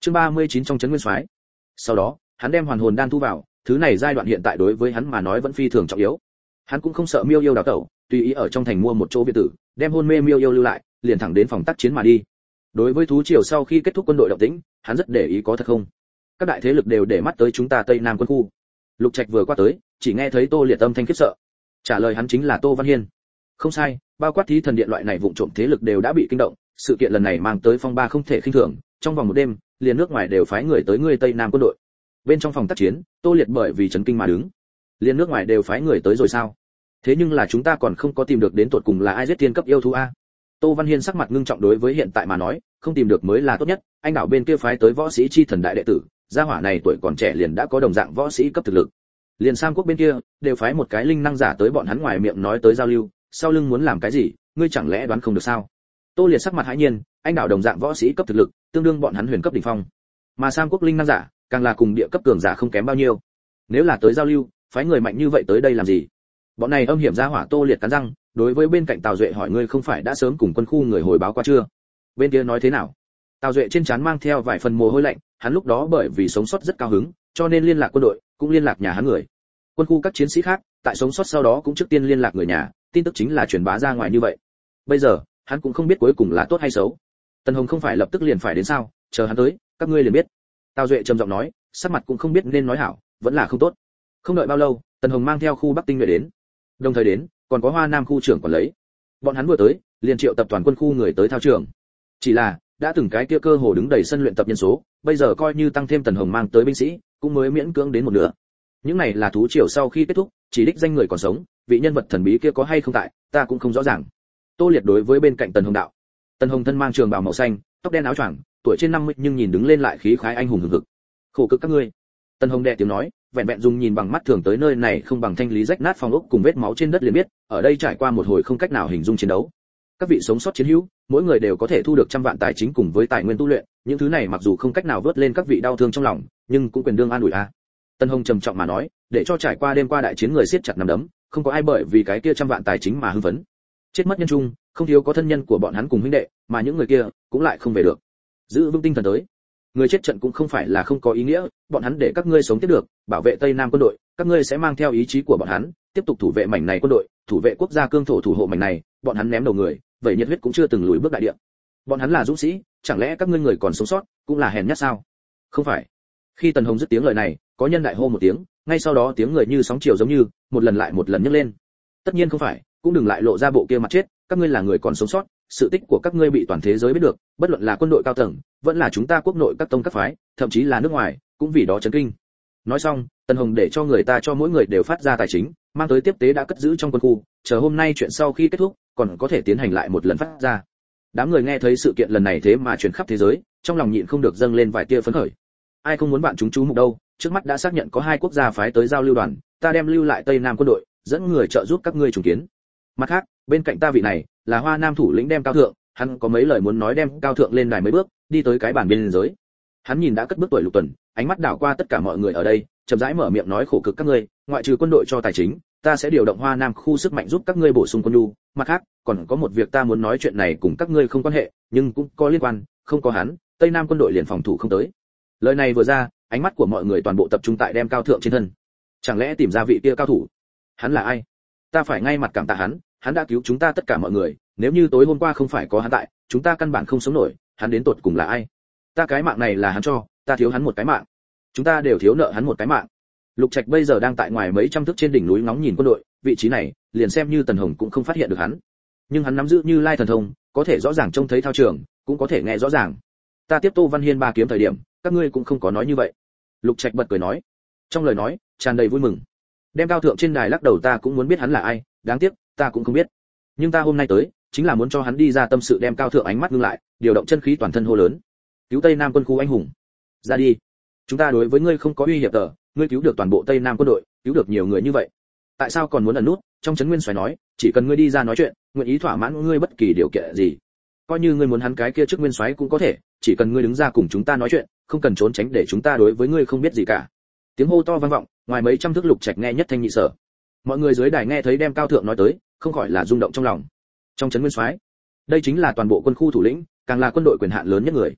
Chương 39 trong trấn Nguyên Soái. Sau đó, hắn đem hoàn hồn đan thu vào, thứ này giai đoạn hiện tại đối với hắn mà nói vẫn phi thường trọng yếu. Hắn cũng không sợ Miêu Yêu đào tẩu, tùy ý ở trong thành mua một chỗ biệt tử, đem hôn mê Miêu Yêu lưu lại, liền thẳng đến phòng tác chiến mà đi. Đối với thú triều sau khi kết thúc quân đội động tĩnh, hắn rất để ý có thật không. Các đại thế lực đều để mắt tới chúng ta Tây Nam quân khu. Lục Trạch vừa qua tới, chỉ nghe thấy Tô Liệt âm thanh khiếp sợ. Trả lời hắn chính là Tô Văn Hiên. Không sai, bao quát Thí Thần Điện loại này vụng trộm thế lực đều đã bị kinh động, sự kiện lần này mang tới phong ba không thể khinh thường, trong vòng một đêm, liền nước ngoài đều phái người tới người Tây Nam quân đội. Bên trong phòng tác chiến, Tô Liệt bởi vì chấn kinh mà đứng. Liền nước ngoài đều phái người tới rồi sao? Thế nhưng là chúng ta còn không có tìm được đến tột cùng là ai giết tiên cấp yêu thú a? Tô Văn Hiên sắc mặt ngưng trọng đối với hiện tại mà nói, không tìm được mới là tốt nhất, anh đảo bên kia phái tới võ sĩ chi thần đại đệ tử, gia hỏa này tuổi còn trẻ liền đã có đồng dạng võ sĩ cấp thực lực. Liền Sam quốc bên kia, đều phái một cái linh năng giả tới bọn hắn ngoài miệng nói tới giao lưu, sau lưng muốn làm cái gì, ngươi chẳng lẽ đoán không được sao? Tô Liệt sắc mặt hãi nhiên, anh đảo đồng dạng võ sĩ cấp thực lực, tương đương bọn hắn huyền cấp đỉnh phong. Mà Sam quốc linh năng giả, càng là cùng địa cấp cường giả không kém bao nhiêu. Nếu là tới giao lưu, phái người mạnh như vậy tới đây làm gì? Bọn này âm hiểm gia hỏa. Tô Liệt cắn răng, đối với bên cạnh Tào Duệ hỏi ngươi không phải đã sớm cùng quân khu người hồi báo qua chưa? Bên kia nói thế nào? Tào Duệ trên trán mang theo vài phần mồ hôi lạnh, hắn lúc đó bởi vì sống sót rất cao hứng, cho nên liên lạc quân đội, cũng liên lạc nhà hắn người. Quân khu các chiến sĩ khác, tại sống sót sau đó cũng trước tiên liên lạc người nhà, tin tức chính là truyền bá ra ngoài như vậy. Bây giờ, hắn cũng không biết cuối cùng là tốt hay xấu. Tần Hồng không phải lập tức liền phải đến sao, chờ hắn tới, các ngươi liền biết. Tào Duệ trầm giọng nói, sắc mặt cũng không biết nên nói hảo, vẫn là không tốt. Không đợi bao lâu, Tần Hồng mang theo khu Bắc Tinh người đến. Đồng thời đến, còn có Hoa Nam khu trưởng còn lấy. Bọn hắn vừa tới, liền triệu tập toàn quân khu người tới thao trường. Chỉ là, đã từng cái kia cơ hồ đứng đầy sân luyện tập nhân số, bây giờ coi như tăng thêm Tần Hồng mang tới binh sĩ, cũng mới miễn cưỡng đến một nửa. Những này là thú triều sau khi kết thúc, chỉ đích danh người còn sống, vị nhân vật thần bí kia có hay không tại, ta cũng không rõ ràng. Tô Liệt đối với bên cạnh Tần Hồng đạo. Tần Hồng thân mang trường bào màu xanh, tóc đen áo choàng, tuổi trên 50 nhưng nhìn đứng lên lại khí khái anh hùng hừng hực. Khổ cực các ngươi. Tần Hồng đệ tiếng nói, vẹn vẹn dùng nhìn bằng mắt thường tới nơi này không bằng thanh lý rách nát phòng ốc cùng vết máu trên đất liền biết, ở đây trải qua một hồi không cách nào hình dung chiến đấu. Các vị sống sót chiến hữu, mỗi người đều có thể thu được trăm vạn tài chính cùng với tài nguyên tu luyện, những thứ này mặc dù không cách nào vớt lên các vị đau thương trong lòng, nhưng cũng quyền đương an ủi a. Tần Hồng trầm trọng mà nói, để cho trải qua đêm qua đại chiến người siết chặt nắm đấm, không có ai bởi vì cái kia trăm vạn tài chính mà hưng phấn. Chết mất nhân trung, không thiếu có thân nhân của bọn hắn cùng huynh đệ, mà những người kia cũng lại không về được. Giữ vững tinh thần tới. Người chết trận cũng không phải là không có ý nghĩa, bọn hắn để các ngươi sống tiếp được, bảo vệ Tây Nam quân đội, các ngươi sẽ mang theo ý chí của bọn hắn, tiếp tục thủ vệ mảnh này quân đội, thủ vệ quốc gia cương thổ thủ hộ mảnh này, bọn hắn ném đầu người, vậy nhiệt huyết cũng chưa từng lùi bước đại địa. Bọn hắn là dũng sĩ, chẳng lẽ các ngươi người còn sống sót, cũng là hèn nhát sao? Không phải. Khi Tần Hồng dứt tiếng lời này, có nhân đại hô một tiếng, ngay sau đó tiếng người như sóng chiều giống như, một lần lại một lần nhấc lên. Tất nhiên không phải, cũng đừng lại lộ ra bộ kia mặt chết, các ngươi là người còn sống sót, sự tích của các ngươi bị toàn thế giới biết được, bất luận là quân đội cao tầng, vẫn là chúng ta quốc nội các tông các phái, thậm chí là nước ngoài, cũng vì đó chấn kinh. Nói xong, Tần Hồng để cho người ta cho mỗi người đều phát ra tài chính, mang tới tiếp tế đã cất giữ trong quân khu, chờ hôm nay chuyện sau khi kết thúc, còn có thể tiến hành lại một lần phát ra. Đám người nghe thấy sự kiện lần này thế mà truyền khắp thế giới, trong lòng nhịn không được dâng lên vài tia phấn khởi. Ai không muốn bạn chúng chú mục đâu, trước mắt đã xác nhận có 2 quốc gia phái tới giao lưu đoàn, ta đem lưu lại Tây Nam quân đội, dẫn người trợ giúp các ngươi trùng kiến. Mặt khác, bên cạnh ta vị này là Hoa Nam thủ lĩnh Đem Cao Thượng, hắn có mấy lời muốn nói Đem Cao Thượng lên đài mấy bước, đi tới cái bàn biên giới. Hắn nhìn đã cất bước tuổi Lục Tuần, ánh mắt đảo qua tất cả mọi người ở đây, chậm rãi mở miệng nói khổ cực các ngươi, ngoại trừ quân đội cho tài chính, ta sẽ điều động Hoa Nam khu sức mạnh giúp các ngươi bổ sung quân nhu, mặt khác, còn có một việc ta muốn nói chuyện này cùng các ngươi không quan hệ, nhưng cũng có liên quan, không có hắn, Tây Nam quân đội liền phòng thủ không tới. Lời này vừa ra, ánh mắt của mọi người toàn bộ tập trung tại Đem Cao Thượng trên thân. Chẳng lẽ tìm ra vị kia cao thủ? Hắn là ai? Ta phải ngay mặt cảm tạ hắn đã cứu chúng ta tất cả mọi người, nếu như tối hôm qua không phải có hắn tại, chúng ta căn bản không sống nổi, hắn đến tột cùng là ai? Ta cái mạng này là hắn cho, ta thiếu hắn một cái mạng. Chúng ta đều thiếu nợ hắn một cái mạng. Lục Trạch bây giờ đang tại ngoài mấy trăm thước trên đỉnh núi ngóng nhìn quân đội, vị trí này, liền xem như Tần Hồng cũng không phát hiện được hắn. Nhưng hắn nắm giữ Như Lai thần thông, có thể rõ ràng trông thấy thao trường, cũng có thể nghe rõ ràng. Ta tiếp Tô Văn Hiên 3 kiếm thời điểm, các ngươi cũng không có nói như vậy. Lục Trạch bật cười nói, trong lời nói tràn đầy vui mừng. Đem Cao Thượng trên đài lắc đầu, ta cũng muốn biết hắn là ai, đáng tiếc ta cũng không biết. Nhưng ta hôm nay tới, chính là muốn cho hắn đi ra tâm sự. Đem Cao Thượng ánh mắt ngưng lại, điều động chân khí toàn thân hô lớn, cứu Tây Nam quân khu anh hùng, ra đi. Chúng ta đối với ngươi không có uy hiếp tờ, ngươi cứu được toàn bộ Tây Nam quân đội, cứu được nhiều người như vậy, tại sao còn muốn ẩn nút? Trong trấn Nguyên Soái nói, chỉ cần ngươi đi ra nói chuyện, nguyện ý thỏa mãn ngươi bất kỳ điều kiện gì. Coi như ngươi muốn hắn cái kia trước Nguyên Soái cũng có thể, chỉ cần ngươi đứng ra cùng chúng ta nói chuyện, không cần trốn tránh để chúng ta đối với ngươi không biết gì cả. Tiếng hô to vang vọng, ngoài mấy trăm thước Lục Trạch nghe nhất thanh nhị sở. Mọi người dưới đài nghe thấy Đem Cao Thượng nói tới, không khỏi là rung động trong lòng. Trong trấn Nguyên Soái, đây chính là toàn bộ quân khu thủ lĩnh, càng là quân đội quyền hạn lớn nhất người.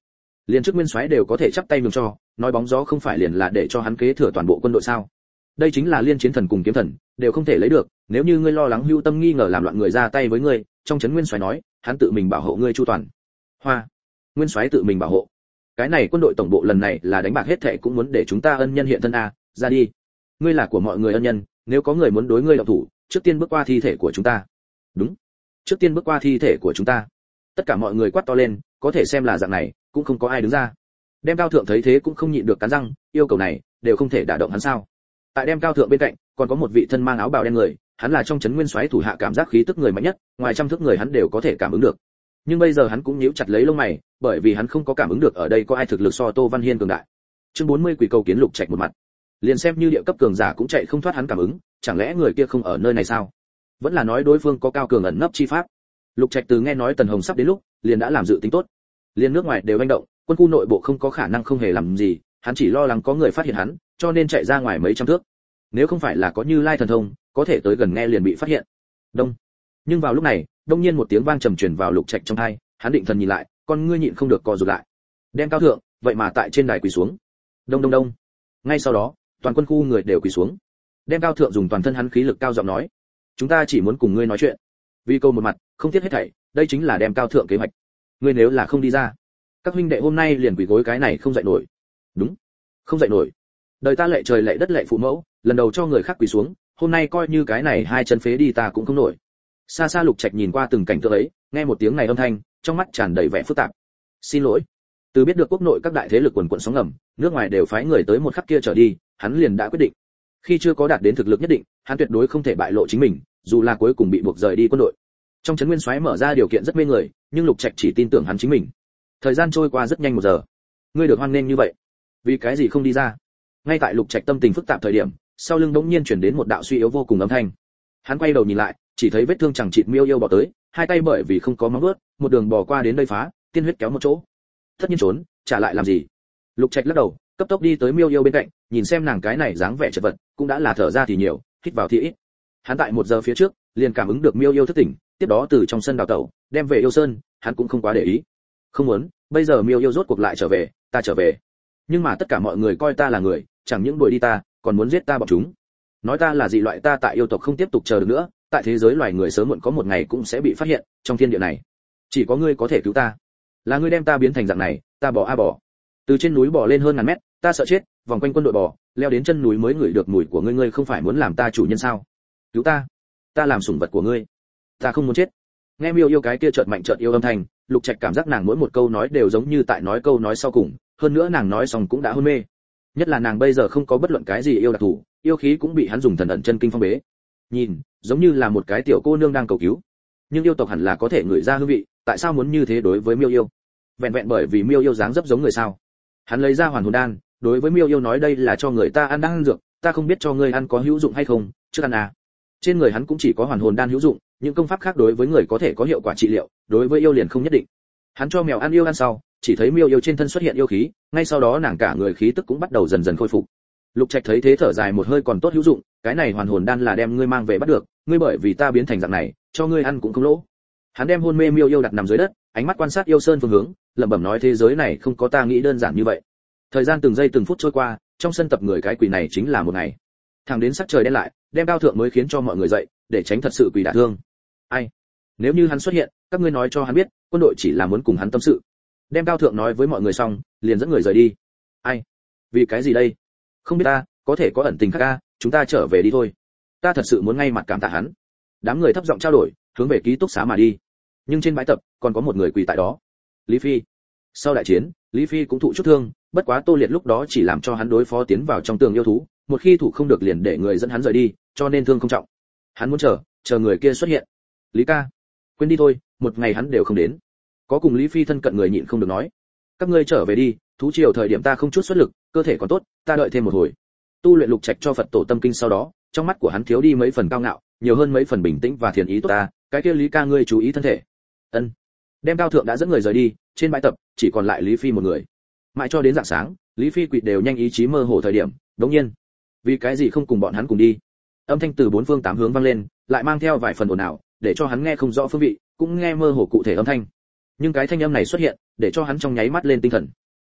Liên chức nguyên soái đều có thể chắp tay nhường cho, nói bóng gió không phải liền là để cho hắn kế thừa toàn bộ quân đội sao? Đây chính là liên chiến thần cùng kiếm thần, đều không thể lấy được, nếu như ngươi lo lắng hưu tâm nghi ngờ làm loạn người ra tay với ngươi, trong trấn nguyên soái nói, hắn tự mình bảo hộ ngươi chu toàn. Hoa, nguyên soái tự mình bảo hộ. Cái này quân đội tổng bộ lần này là đánh bạc hết thảy cũng muốn để chúng ta ân nhân hiện thân a, ra đi. Ngươi là của mọi người ân nhân, nếu có người muốn đối ngươi động thủ, trước tiên bước qua thi thể của chúng ta. Đúng, trước tiên bước qua thi thể của chúng ta. Tất cả mọi người quát to lên, có thể xem là dạng này, cũng không có ai đứng ra. Đem cao thượng thấy thế cũng không nhịn được cắn răng, yêu cầu này đều không thể đả động hắn sao? Tại đem cao thượng bên cạnh, còn có một vị thân mang áo bào đen người, hắn là trong trấn nguyên soái thủ hạ cảm giác khí tức người mạnh nhất, ngoài trăm thước người hắn đều có thể cảm ứng được. Nhưng bây giờ hắn cũng nhíu chặt lấy lông mày, bởi vì hắn không có cảm ứng được ở đây có ai thực lực so Tô Văn Hiên cường đại. Chương 40 quỷ cầu kiến Lục Trạch một mặt. Liền xem như địa cấp cường giả cũng chạy không thoát hắn cảm ứng, chẳng lẽ người kia không ở nơi này sao? Vẫn là nói đối phương có cao cường ẩn nấp chi pháp. Lục Trạch từ nghe nói Tần Hồng sắp đến lúc, liền đã làm dự tính tốt. Liên nước ngoài đều hành động, quân khu nội bộ không có khả năng không hề làm gì, hắn chỉ lo lắng có người phát hiện hắn, cho nên chạy ra ngoài mấy trăm thước. Nếu không phải là có Như Lai thần thông, có thể tới gần nghe liền bị phát hiện. Đông. Nhưng vào lúc này, đông nhiên một tiếng vang trầm truyền vào Lục Trạch trong tai, hắn định thần nhìn lại, con ngươi nhịn không được co rụt lại. Đem cao thượng, vậy mà tại trên đài quỳ xuống. Đông đông đông. Ngay sau đó, toàn quân khu người đều quỳ xuống. Đem cao thượng dùng toàn thân hắn khí lực cao giọng nói: "Chúng ta chỉ muốn cùng ngươi nói chuyện." Vì câu một mặt, không tiếc hết thảy, đây chính là đem cao thượng kế hoạch. Ngươi nếu là không đi ra, các huynh đệ hôm nay liền quỳ gối cái này không dậy nổi. Đúng, không dậy nổi. Đời ta lệ trời lệ đất lệ phụ mẫu, lần đầu cho người khác quỳ xuống, hôm nay coi như cái này hai chân phế đi ta cũng không nổi. Xa xa Lục Trạch nhìn qua từng cảnh tượng ấy, nghe một tiếng này âm thanh, trong mắt tràn đầy vẻ phức tạp. Xin lỗi. Từ biết được quốc nội các đại thế lực quần quần sóng ngầm, nước ngoài đều phái người tới một khắc kia trở đi, hắn liền đã quyết định. Khi chưa có đạt đến thực lực nhất định, hắn tuyệt đối không thể bại lộ chính mình, dù là cuối cùng bị buộc rời đi quân đội. Trong trấn nguyên soái mở ra điều kiện rất mê người, nhưng Lục Trạch chỉ tin tưởng hắn chính mình. Thời gian trôi qua rất nhanh 1 giờ. Ngươi được hoan nghênh như vậy, vì cái gì không đi ra? Ngay tại Lục Trạch tâm tình phức tạp thời điểm, sau lưng bỗng nhiên truyền đến một đạo suy yếu vô cùng âm thanh. Hắn quay đầu nhìn lại, chỉ thấy vết thương chẳng chịt miêu yêu bò tới, hai tay bởi vì không có móng vuốt, một đường bò qua đến đây phá, tiên huyết kéo một chỗ. Tất nhiên trốn, trả lại làm gì? Lục Trạch lắc đầu, cấp tốc đi tới miêu yêu bên cạnh, nhìn xem nàng cái này dáng vẻ chật vật, cũng đã là thở ra thì nhiều, hít vào thì ít. Hắn tại 1 giờ phía trước, liền cảm ứng được miêu yêu thức tỉnh, tiếp đó từ trong sân đào tẩu, đem về yêu sơn, hắn cũng không quá để ý. Không muốn, bây giờ miêu yêu rốt cuộc lại trở về, ta trở về. Nhưng mà tất cả mọi người coi ta là người, chẳng những đuổi đi ta, còn muốn giết ta bọn chúng. Nói ta là dị loại, ta tại yêu tộc không tiếp tục chờ được nữa, tại thế giới loài người sớm muộn có một ngày cũng sẽ bị phát hiện, trong thiên địa này, chỉ có ngươi có thể cứu ta. Là ngươi đem ta biến thành dạng này, ta bỏ a bỏ. Từ trên núi bỏ lên hơn ngàn mét, ta sợ chết, vòng quanh quân đội bò, leo đến chân núi mới ngửi được mùi của ngươi, ngươi không phải muốn làm ta chủ nhân sao? Cứu ta, ta làm sủng vật của ngươi, ta không muốn chết. Nghe miêu yêu cái kia chợt mạnh chợt yêu âm thanh, Lục Trạch cảm giác nàng mỗi một câu nói đều giống như tại nói câu nói sau cùng, hơn nữa nàng nói xong cũng đã hôn mê. Nhất là nàng bây giờ không có bất luận cái gì yêu đặc thù, yêu khí cũng bị hắn dùng thần ẩn chân kinh phong bế. Nhìn, giống như là một cái tiểu cô nương đang cầu cứu. Nhưng yêu tộc hẳn là có thể ngửi ra hương vị, tại sao muốn như thế đối với miêu yêu? Vẹn vẹn bởi vì miêu yêu dáng dấp giống người sao? Hắn lấy ra hoàn hồn đan, đối với miêu yêu nói đây là cho người ta ăn đang ăn dược, ta không biết cho ngươi ăn có hữu dụng hay không, trước ăn à. Trên người hắn cũng chỉ có hoàn hồn đan hữu dụng, những công pháp khác đối với người có thể có hiệu quả trị liệu, đối với yêu liền không nhất định. Hắn cho mèo ăn yêu ăn sau, chỉ thấy miêu yêu trên thân xuất hiện yêu khí, ngay sau đó nàng cả người khí tức cũng bắt đầu dần dần khôi phục. Lục Trạch thấy thế thở dài một hơi, còn tốt hữu dụng, cái này hoàn hồn đan là đem ngươi mang về bắt được, ngươi bởi vì ta biến thành dạng này, cho ngươi ăn cũng không lỗ. Hắn đem hôn mê miêu yêu đặt nằm dưới đất, ánh mắt quan sát yêu sơn phương hướng, lẩm bẩm nói thế giới này không có ta nghĩ đơn giản như vậy. Thời gian từng giây từng phút trôi qua, trong sân tập người cái quỷ này chính là một ngày. Thẳng đến sắc trời đen lại, đem cao thượng mới khiến cho mọi người dậy, để tránh thật sự quỷ đả thương. Ai? Nếu như hắn xuất hiện, các ngươi nói cho hắn biết, quân đội chỉ là muốn cùng hắn tâm sự. Đem cao thượng nói với mọi người xong, liền dẫn người rời đi. Ai? Vì cái gì đây? Không biết ta, có thể có ẩn tình khác a, chúng ta trở về đi thôi. Ta thật sự muốn ngay mặt cảm tạ hắn. Đám người thấp giọng trao đổi, hướng về ký túc xá mà đi. Nhưng trên bãi tập, còn có một người quỳ tại đó. Lý Phi. Sau đại chiến, Lý Phi cũng thụ chút thương, bất quá Tô Liệt lúc đó chỉ làm cho hắn đối phó tiến vào trong tường yêu thú, một khi thủ không được liền để người dẫn hắn rời đi, cho nên thương không trọng. Hắn muốn chờ người kia xuất hiện. Lý ca, quên đi thôi, một ngày hắn đều không đến. Có cùng Lý Phi thân cận người nhịn không được nói. Các ngươi trở về đi, thú triều thời điểm ta không chút xuất lực, cơ thể còn tốt, ta đợi thêm một hồi. Tu luyện Lục Trạch cho Phật tổ tâm kinh sau đó, trong mắt của hắn thiếu đi mấy phần cao ngạo, nhiều hơn mấy phần bình tĩnh và thiện ý tốt ta, cái kia Lý ca ngươi chú ý thân thể. Ân. Đem cao thượng đã dẫn người rời đi, trên bãi tập chỉ còn lại Lý Phi một người. Mãi cho đến rạng sáng, Lý Phi quỵt đều nhanh ý chí mơ hồ thời điểm, đống nhiên, vì cái gì không cùng bọn hắn cùng đi? Âm thanh từ bốn phương tám hướng vang lên, lại mang theo vài phần ồn ào, để cho hắn nghe không rõ phương vị, cũng nghe mơ hồ cụ thể âm thanh. Nhưng cái thanh âm này xuất hiện, để cho hắn trong nháy mắt lên tinh thần.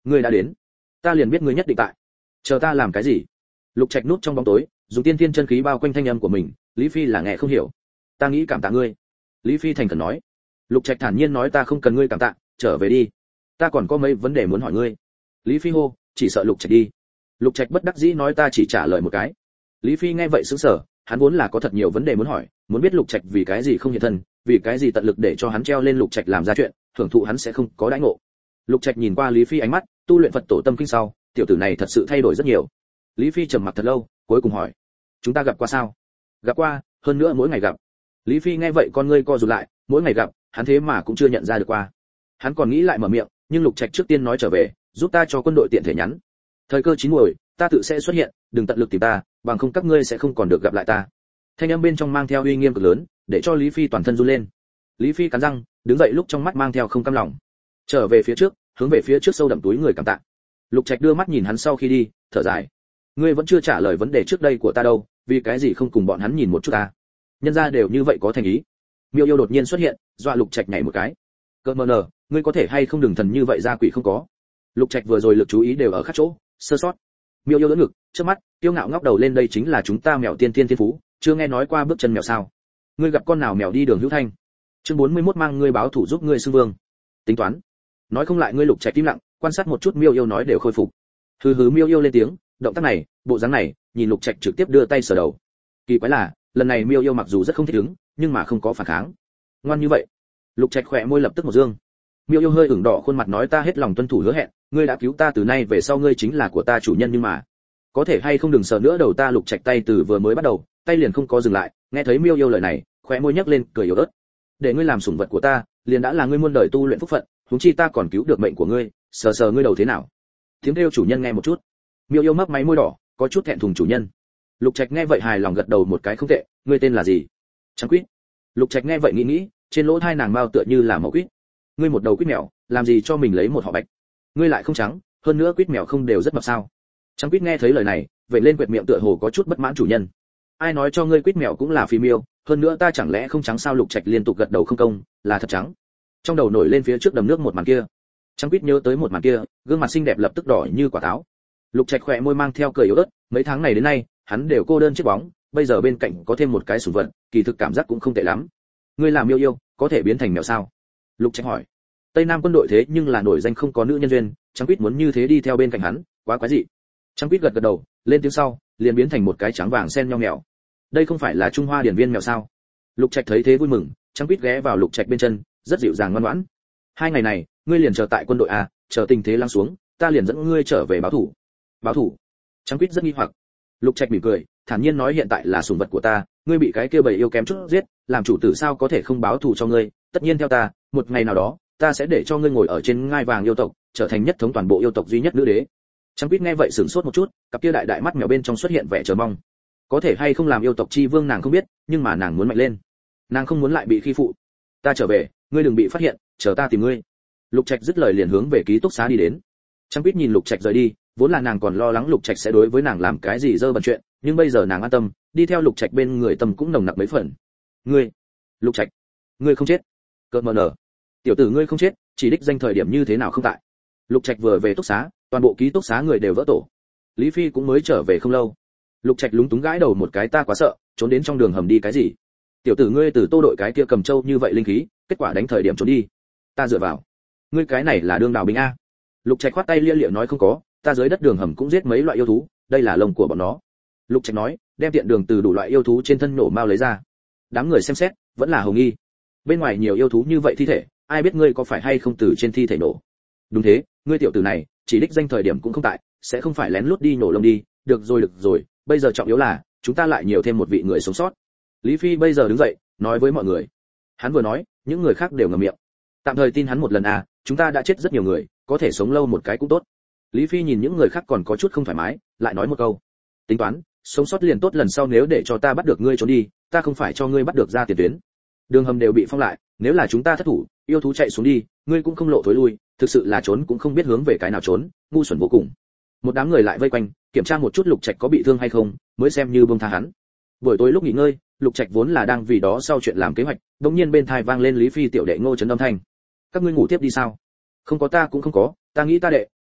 Ngươi đã đến, ta liền biết ngươi nhất định tại. Chờ ta làm cái gì? Lục Trạch núp trong bóng tối, dùng tiên thiên chân khí bao quanh thanh âm của mình, Lý Phi là nghe không hiểu. Ta nghĩ cảm tạ ngươi. Lý Phi thành khẩn nói. Lục Trạch thản nhiên nói ta không cần ngươi cảm tạ, trở về đi. Ta còn có mấy vấn đề muốn hỏi ngươi. Lý Phi hô, chỉ sợ Lục Trạch đi. Lục Trạch bất đắc dĩ nói ta chỉ trả lời một cái. Lý Phi nghe vậy sững sờ, hắn vốn là có thật nhiều vấn đề muốn hỏi, muốn biết Lục Trạch vì cái gì không hiện thân, vì cái gì tận lực để cho hắn treo lên Lục Trạch làm ra chuyện, thưởng thụ hắn sẽ không có đãi ngộ. Lục Trạch nhìn qua Lý Phi ánh mắt, tu luyện Phật tổ tâm kinh sau, tiểu tử này thật sự thay đổi rất nhiều. Lý Phi trầm mặc thật lâu, cuối cùng hỏi, chúng ta gặp qua sao? Gặp qua, hơn nữa mỗi ngày gặp. Lý Phi nghe vậy con ngươi co rụt lại, mỗi ngày gặp, hắn thế mà cũng chưa nhận ra được qua. Hắn còn nghĩ lại mở miệng, nhưng Lục Trạch trước tiên nói trở về, giúp ta cho quân đội tiện thể nhắn. Thời cơ chín muồi, ta tự sẽ xuất hiện, đừng tận lực tìm ta, bằng không các ngươi sẽ không còn được gặp lại ta. Thanh âm bên trong mang theo uy nghiêm cực lớn, để cho Lý Phi toàn thân run lên. Lý Phi cắn răng, đứng dậy lúc trong mắt mang theo không cam lòng. Trở về phía trước, hướng về phía trước sâu đậm túi người cảm tạ. Lục Trạch đưa mắt nhìn hắn sau khi đi, thở dài. Ngươi vẫn chưa trả lời vấn đề trước đây của ta đâu, vì cái gì không cùng bọn hắn nhìn một chút ta? Nhân gia đều như vậy có thành ý. Miêu Yêu đột nhiên xuất hiện, dọa Lục Trạch nhảy một cái. Cơ mờ nở, ngươi có thể hay không đừng thần như vậy ra quỷ không có. Lục Trạch vừa rồi lực chú ý đều ở khác chỗ, sơ sót. Miêu Yêu đỡ ngực, trước mắt, kiêu ngạo ngóc đầu lên đây chính là chúng ta mèo tiên thiên thiên phú, chưa nghe nói qua bước chân mèo sao? Ngươi gặp con nào mèo đi đường hữu thanh? Chương 41 mang ngươi báo thủ giúp ngươi xưng vương. Tính toán. Nói không lại ngươi. Lục Trạch im lặng, quan sát một chút Miêu Yêu nói đều khôi phục. Hừ hừ Miêu Yêu lên tiếng, động tác này, bộ dáng này, nhìn Lục Trạch trực tiếp đưa tay sờ đầu. Kỳ quái là, lần này Miêu Yêu mặc dù rất không thích ứng, nhưng mà không có phản kháng. Ngoan như vậy. Lục Trạch khỏe môi lập tức một dương. Miêu Yêu hơi ửng đỏ khuôn mặt nói ta hết lòng tuân thủ hứa hẹn, ngươi đã cứu ta từ nay về sau ngươi chính là của ta chủ nhân nhưng mà có thể hay không đừng sờ nữa đầu ta. Lục Trạch tay từ vừa mới bắt đầu, tay liền không có dừng lại, nghe thấy Miêu Yêu lời này, khóe môi nhếch lên, cười yếu ớt. Để ngươi làm sủng vật của ta, liền đã là ngươi muôn đời tu luyện phúc phận, huống chi ta còn cứu được mệnh của ngươi, sờ sờ ngươi đầu thế nào? Tiếng kêu chủ nhân nghe một chút. Miêu Yêu mấp máy môi đỏ, có chút thẹn thùng chủ nhân. Lục Trạch nghe vậy hài lòng gật đầu một cái không tệ, ngươi tên là gì? Trắng Quýt. Lục Trạch nghe vậy nghĩ nghĩ, trên lỗ tai nàng mao tựa như là màu quýt. Ngươi một đầu quýt mèo, làm gì cho mình lấy một họ bạch? Ngươi lại không trắng, hơn nữa quýt mèo không đều rất mập sao? Trắng Quýt nghe thấy lời này, vậy lên quẹt miệng tựa hồ có chút bất mãn chủ nhân. Ai nói cho ngươi quýt mèo cũng là phi miêu, hơn nữa ta chẳng lẽ không trắng sao? Lục Trạch liên tục gật đầu không công, là thật trắng. Trong đầu nổi lên phía trước đầm nước một màn kia. Trắng Quýt nhớ tới một màn kia, gương mặt xinh đẹp lập tức đỏ như quả táo. Lục Trạch khỏe môi mang theo cười yếu ớt, mấy tháng này đến nay, hắn đều cô đơn chiếc bóng, bây giờ bên cạnh có thêm một cái sủng vật, kỳ thực cảm giác cũng không tệ lắm. Ngươi làm Miêu Yêu, có thể biến thành mèo sao? Lục Trạch hỏi. Tây Nam quân đội thế nhưng là nổi danh không có nữ nhân duyên, Trắng Quýt muốn như thế đi theo bên cạnh hắn, quá quái dị. Trắng Quýt gật gật đầu, lên tiếng sau, liền biến thành một cái trắng vàng xen nhau mèo. Đây không phải là Trung Hoa điển viên mèo sao? Lục Trạch thấy thế vui mừng, Trắng Quýt ghé vào Lục Trạch bên chân, rất dịu dàng ngoan ngoãn. Hai ngày này, ngươi liền chờ tại quân đội à, chờ tình thế lắng xuống, ta liền dẫn ngươi trở về báo thủ. Báo thủ? Trắng Quýt rất nghi hoặc. Lục Trạch mỉm cười, thản nhiên nói hiện tại là sủng vật của ta, ngươi bị cái kia bầy yêu kém chút giết, làm chủ tử sao có thể không báo thù cho ngươi, tất nhiên theo ta, một ngày nào đó, ta sẽ để cho ngươi ngồi ở trên ngai vàng yêu tộc, trở thành nhất thống toàn bộ yêu tộc duy nhất nữ đế. Trắng Quýt nghe vậy sửng sốt một chút, cặp kia đại đại mắt mèo bên trong xuất hiện vẻ chờ mong. Có thể hay không làm yêu tộc chi vương nàng không biết, nhưng mà nàng muốn mạnh lên. Nàng không muốn lại bị khi phụ. Ta trở về, ngươi đừng bị phát hiện, chờ ta tìm ngươi. Lục Trạch dứt lời liền hướng về ký túc xá đi đến. Trắng Quýt nhìn Lục Trạch rời đi, vốn là nàng còn lo lắng Lục Trạch sẽ đối với nàng làm cái gì dơ bẩn chuyện, nhưng bây giờ nàng an tâm, đi theo Lục Trạch bên người tâm cũng nồng nặc mấy phần. Ngươi, Lục Trạch, ngươi không chết. Cợt mờ nở. Tiểu tử ngươi không chết, chỉ đích danh thời điểm như thế nào không tại. Lục Trạch vừa về túc xá, toàn bộ ký túc xá người đều vỡ tổ. Lý Phi cũng mới trở về không lâu. Lục Trạch lúng túng gãi đầu một cái ta quá sợ, trốn đến trong đường hầm đi cái gì? Tiểu tử ngươi từ Tô đội cái kia cầm châu như vậy linh khí, kết quả đánh thời điểm trốn đi. Ta dựa vào. Ngươi cái này là đương đào binh a. Lục Trạch khoát tay lia lịa nói không có, ta dưới đất đường hầm cũng giết mấy loại yêu thú, đây là lông của bọn nó. Lục Trạch nói, đem tiện đường từ đủ loại yêu thú trên thân nổ mao lấy ra. Đám người xem xét, vẫn là hồng nghi. Bên ngoài nhiều yêu thú như vậy thi thể, ai biết ngươi có phải hay không từ trên thi thể nổ? Đúng thế, ngươi tiểu tử này, chỉ đích danh thời điểm cũng không tại, sẽ không phải lén lút đi nổ lông đi, được rồi, bây giờ trọng yếu là, chúng ta lại nhiều thêm một vị người sống sót. Lý Phi bây giờ đứng dậy, nói với mọi người. Hắn vừa nói, những người khác đều ngậm miệng. Tạm thời tin hắn một lần à, chúng ta đã chết rất nhiều người, có thể sống lâu một cái cũng tốt. Lý Phi nhìn những người khác còn có chút không thoải mái, lại nói một câu. Tính toán, sống sót liền tốt, lần sau nếu để cho ta bắt được ngươi trốn đi, ta không phải cho ngươi bắt được ra tiền tuyến. Đường hầm đều bị phong lại, nếu là chúng ta thất thủ, yêu thú chạy xuống đi, ngươi cũng không lộ thối lui, thực sự là trốn cũng không biết hướng về cái nào trốn, ngu xuẩn vô cùng. Một đám người lại vây quanh, kiểm tra một chút Lục Trạch có bị thương hay không, mới xem như buông tha hắn. Buổi tối lúc nghỉ ngơi, Lục Trạch vốn là đang vì đó sau chuyện làm kế hoạch, đột nhiên bên tai vang lên Lý Phi tiểu đệ Ngô Trấn âm thanh. Các ngươi ngủ tiếp đi sao? Không có ta cũng không có, ta nghĩ ta đệ,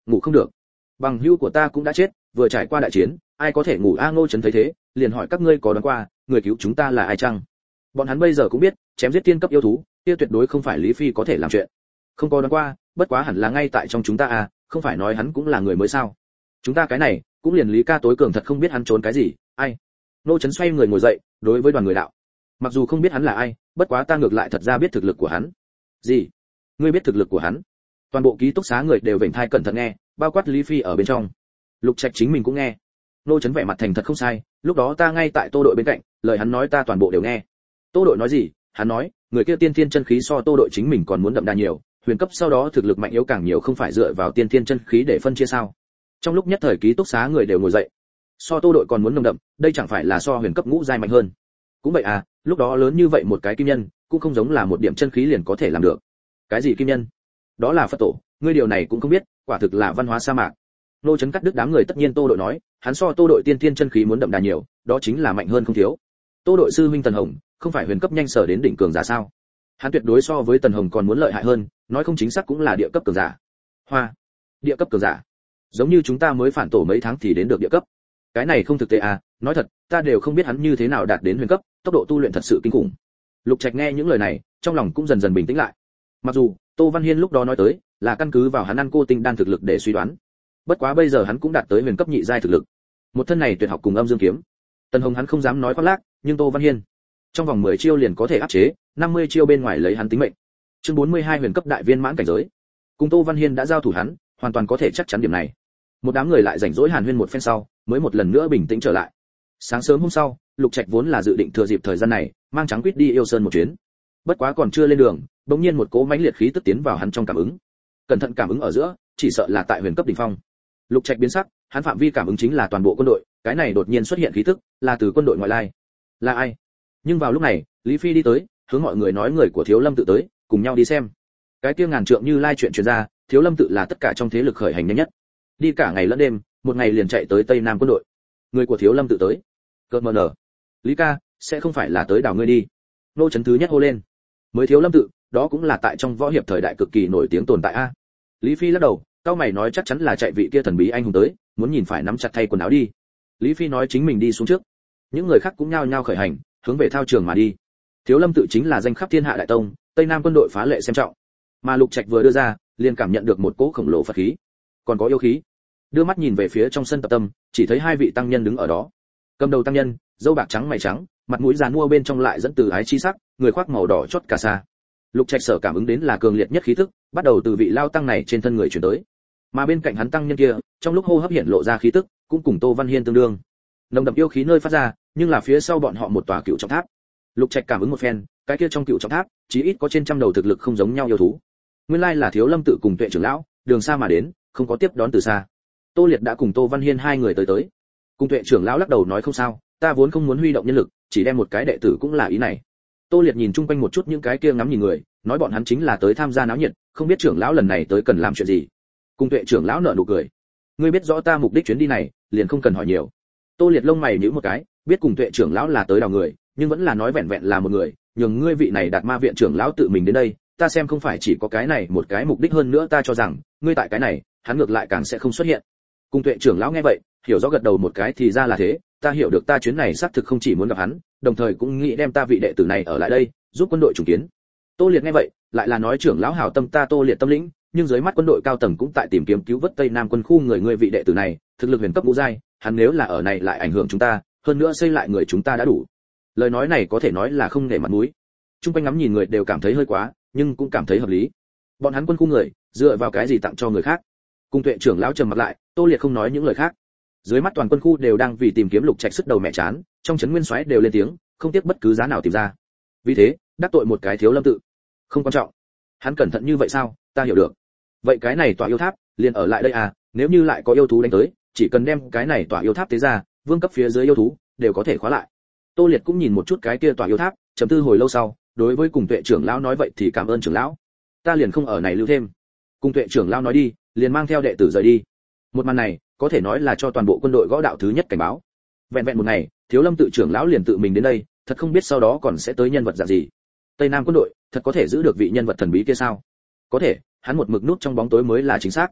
ngủ không được. Bằng hữu của ta cũng đã chết, vừa trải qua đại chiến, ai có thể ngủ a? Ngô Chấn thấy thế, liền hỏi các ngươi có đoán qua, người cứu chúng ta là ai chăng? Bọn hắn bây giờ cũng biết, chém giết tiên cấp yêu thú, kia tuyệt đối không phải Lý Phi có thể làm chuyện. Không có đoán qua, bất quá hẳn là ngay tại trong chúng ta à, không phải nói hắn cũng là người mới sao? Chúng ta cái này, cũng liền Lý ca tối cường thật không biết hắn trốn cái gì, ai? Ngô Chấn xoay người ngồi dậy, đối với đoàn người đạo. Mặc dù không biết hắn là ai, bất quá ta ngược lại thật ra biết thực lực của hắn. Gì? Ngươi biết thực lực của hắn? Toàn bộ ký túc xá người đều vểnh thai cẩn thận nghe, bao quát Lý Phi ở bên trong. Lục Trạch chính mình cũng nghe. Ngô Chấn vẻ mặt thành thật không sai, lúc đó ta ngay tại Tô đội bên cạnh, lời hắn nói ta toàn bộ đều nghe. Tô đội nói gì? Hắn nói, người kia tiên thiên chân khí so Tô đội chính mình còn muốn đậm đà nhiều, huyền cấp sau đó thực lực mạnh yếu càng nhiều không phải dựa vào tiên thiên chân khí để phân chia sao? Trong lúc nhất thời ký túc xá người đều ngồi dậy. So Tô đội còn muốn nồng đậm, đây chẳng phải là so huyền cấp ngũ giai mạnh hơn. Cũng vậy à, lúc đó lớn như vậy một cái kim nhân, cũng không giống là một điểm chân khí liền có thể làm được. Cái gì kim nhân? Đó là Phật tổ, ngươi điều này cũng không biết, quả thực là văn hóa sa mạc. Nô Chấn cắt đứt đám người, tất nhiên Tô đội nói, hắn so Tô đội tiên thiên chân khí muốn đậm đà nhiều, đó chính là mạnh hơn không thiếu. Tô đội sư huynh Tần Hồng, không phải huyền cấp nhanh sở đến đỉnh cường giả sao? Hắn tuyệt đối so với Tần Hồng còn muốn lợi hại hơn, nói không chính xác cũng là địa cấp cường giả. Hoa, địa cấp cường giả. Giống như chúng ta mới phản tổ mấy tháng thì đến được địa cấp. Cái này không thực tế à, nói thật, ta đều không biết hắn như thế nào đạt đến huyền cấp, tốc độ tu luyện thật sự kinh khủng. Lục Trạch nghe những lời này, trong lòng cũng dần dần bình tĩnh lại. Mặc dù Tô Văn Hiên lúc đó nói tới, là căn cứ vào hắn ăn cô tinh đan thực lực để suy đoán. Bất quá bây giờ hắn cũng đạt tới huyền cấp nhị giai thực lực. Một thân này tuyệt học cùng âm dương kiếm. Tần Hồng hắn không dám nói khoác lác, nhưng Tô Văn Hiên, trong vòng 10 chiêu liền có thể áp chế, 50 chiêu bên ngoài lấy hắn tính mệnh. Chương 42 huyền cấp đại viên mãn cảnh giới. Cùng Tô Văn Hiên đã giao thủ hắn, hoàn toàn có thể chắc chắn điểm này. Một đám người lại rảnh rỗi hàn huyên một phen sau, mới một lần nữa bình tĩnh trở lại. Sáng sớm hôm sau, Lục Trạch vốn là dự định thừa dịp thời gian này, mang Trắng Quýt đi Yêu Sơn một chuyến. Bất quá còn chưa lên đường, bỗng nhiên một cỗ mãnh liệt khí tức tiến vào hắn trong cảm ứng. Cẩn thận cảm ứng ở giữa, chỉ sợ là tại huyền cấp đỉnh phong. Lục Trạch biến sắc, hắn phạm vi cảm ứng chính là toàn bộ quân đội, cái này đột nhiên xuất hiện khí tức, là từ quân đội ngoại lai. Là ai? Nhưng vào lúc này, Lý Phi đi tới, hướng mọi người nói người của Thiếu Lâm tự tới, cùng nhau đi xem. Cái kia ngàn trượng Như Lai chuyện truyền ra, Thiếu Lâm tự là tất cả trong thế lực khởi hành nhanh nhất. Đi cả ngày lẫn đêm, một ngày liền chạy tới Tây Nam quân đội. Người của Thiếu Lâm tự tới. Cợt mờ nở. Lý ca, sẽ không phải là tới đảo ngươi đi. Nô Chấn thứ nhất hô lên. Mới Thiếu Lâm tự, đó cũng là tại trong võ hiệp thời đại cực kỳ nổi tiếng tồn tại a. Lý Phi lắc đầu, cao mày nói chắc chắn là chạy vị kia thần bí anh hùng tới, muốn nhìn phải nắm chặt thay quần áo đi. Lý Phi nói chính mình đi xuống trước. Những người khác cũng nhao nhao khởi hành, hướng về thao trường mà đi. Thiếu Lâm tự chính là danh khắp thiên hạ đại tông, Tây Nam quân đội phá lệ xem trọng. Mà Lục Trạch vừa đưa ra, liền cảm nhận được một cỗ khổng lồ Phật khí, còn có yêu khí. Đưa mắt nhìn về phía trong sân tập tâm, chỉ thấy hai vị tăng nhân đứng ở đó. Cầm đầu tăng nhân, râu bạc trắng mày trắng, mặt mũi già nua bên trong lại dẫn từ ái chi sắc, người khoác màu đỏ chót cà sa. Lục Trạch sở cảm ứng đến là cường liệt nhất khí tức, bắt đầu từ vị lao tăng này trên thân người chuyển tới. Mà bên cạnh hắn tăng nhân kia, trong lúc hô hấp hiện lộ ra khí tức, cũng cùng Tô Văn Hiên tương đương. Nồng đậm yêu khí nơi phát ra, nhưng là phía sau bọn họ một tòa cựu trọng tháp. Lục Trạch cảm ứng một phen, cái kia trong cựu trọng tháp, chí ít có trên trăm đầu thực lực không giống nhau yêu thú. Nguyên lai là Thiếu Lâm tự cùng Tuệ trưởng lão, đường xa mà đến, không có tiếp đón từ xa. Tô Liệt đã cùng Tô Văn Hiên hai người tới. Cùng Tuệ trưởng lão lắc đầu nói không sao, ta vốn không muốn huy động nhân lực, chỉ đem một cái đệ tử cũng là ý này. Tô Liệt nhìn chung quanh một chút những cái kia ngắm nhìn người, nói bọn hắn chính là tới tham gia náo nhiệt, không biết trưởng lão lần này tới cần làm chuyện gì. Cùng Tuệ trưởng lão nở nụ cười, ngươi biết rõ ta mục đích chuyến đi này, liền không cần hỏi nhiều. Tô Liệt lông mày nhíu một cái, biết cùng Tuệ trưởng lão là tới đào người, nhưng vẫn là nói vẹn vẹn là một người, nhường ngươi vị này Đạt Ma viện trưởng lão tự mình đến đây, ta xem không phải chỉ có cái này một cái mục đích, hơn nữa ta cho rằng, ngươi tại cái này, hắn ngược lại càng sẽ không xuất hiện. Cùng Tuệ trưởng lão nghe vậy, hiểu rõ gật đầu một cái, thì ra là thế, ta hiểu được ta chuyến này xác thực không chỉ muốn gặp hắn, đồng thời cũng nghĩ đem ta vị đệ tử này ở lại đây, giúp quân đội trùng kiến. Tô Liệt nghe vậy, lại là nói trưởng lão hảo tâm, ta Tô Liệt tâm lĩnh, nhưng dưới mắt quân đội cao tầng cũng tại tìm kiếm cứu vớt Tây Nam quân khu người, ngươi vị đệ tử này, thực lực huyền cấp ngũ giai, hắn nếu là ở này lại ảnh hưởng chúng ta, hơn nữa xây lại người chúng ta đã đủ. Lời nói này có thể nói là không nể mặt mũi. Trung quanh ngắm nhìn người đều cảm thấy hơi quá, nhưng cũng cảm thấy hợp lý. Bọn hắn quân khu người, dựa vào cái gì tặng cho người khác? Cùng Tuệ trưởng lão trầm mặt lại, Tô Liệt không nói những lời khác. Dưới mắt toàn quân khu đều đang vì tìm kiếm Lục Trạch sức đầu mẹ chán, trong trấn nguyên soái đều lên tiếng, không tiếc bất cứ giá nào tìm ra. Vì thế, đắc tội một cái Thiếu Lâm tự, không quan trọng. Hắn cẩn thận như vậy sao? Ta hiểu được. Vậy cái này tòa yêu tháp, liền ở lại đây à? Nếu như lại có yêu thú đánh tới, chỉ cần đem cái này tòa yêu tháp tế ra, vương cấp phía dưới yêu thú đều có thể khóa lại. Tô Liệt cũng nhìn một chút cái kia tòa yêu tháp, trầm tư hồi lâu sau, đối với Cùng Tuệ trưởng lão nói vậy thì cảm ơn trưởng lão, ta liền không ở này lưu thêm. Cùng Tuệ trưởng lão nói đi, liền mang theo đệ tử rời đi. Một màn này, có thể nói là cho toàn bộ quân đội gõ đạo thứ nhất cảnh báo. Vẹn vẹn một ngày, Thiếu Lâm tự trưởng lão liền tự mình đến đây, thật không biết sau đó còn sẽ tới nhân vật dạng gì. Tây Nam quân đội, thật có thể giữ được vị nhân vật thần bí kia sao? Có thể, hắn một mực nút trong bóng tối mới là chính xác.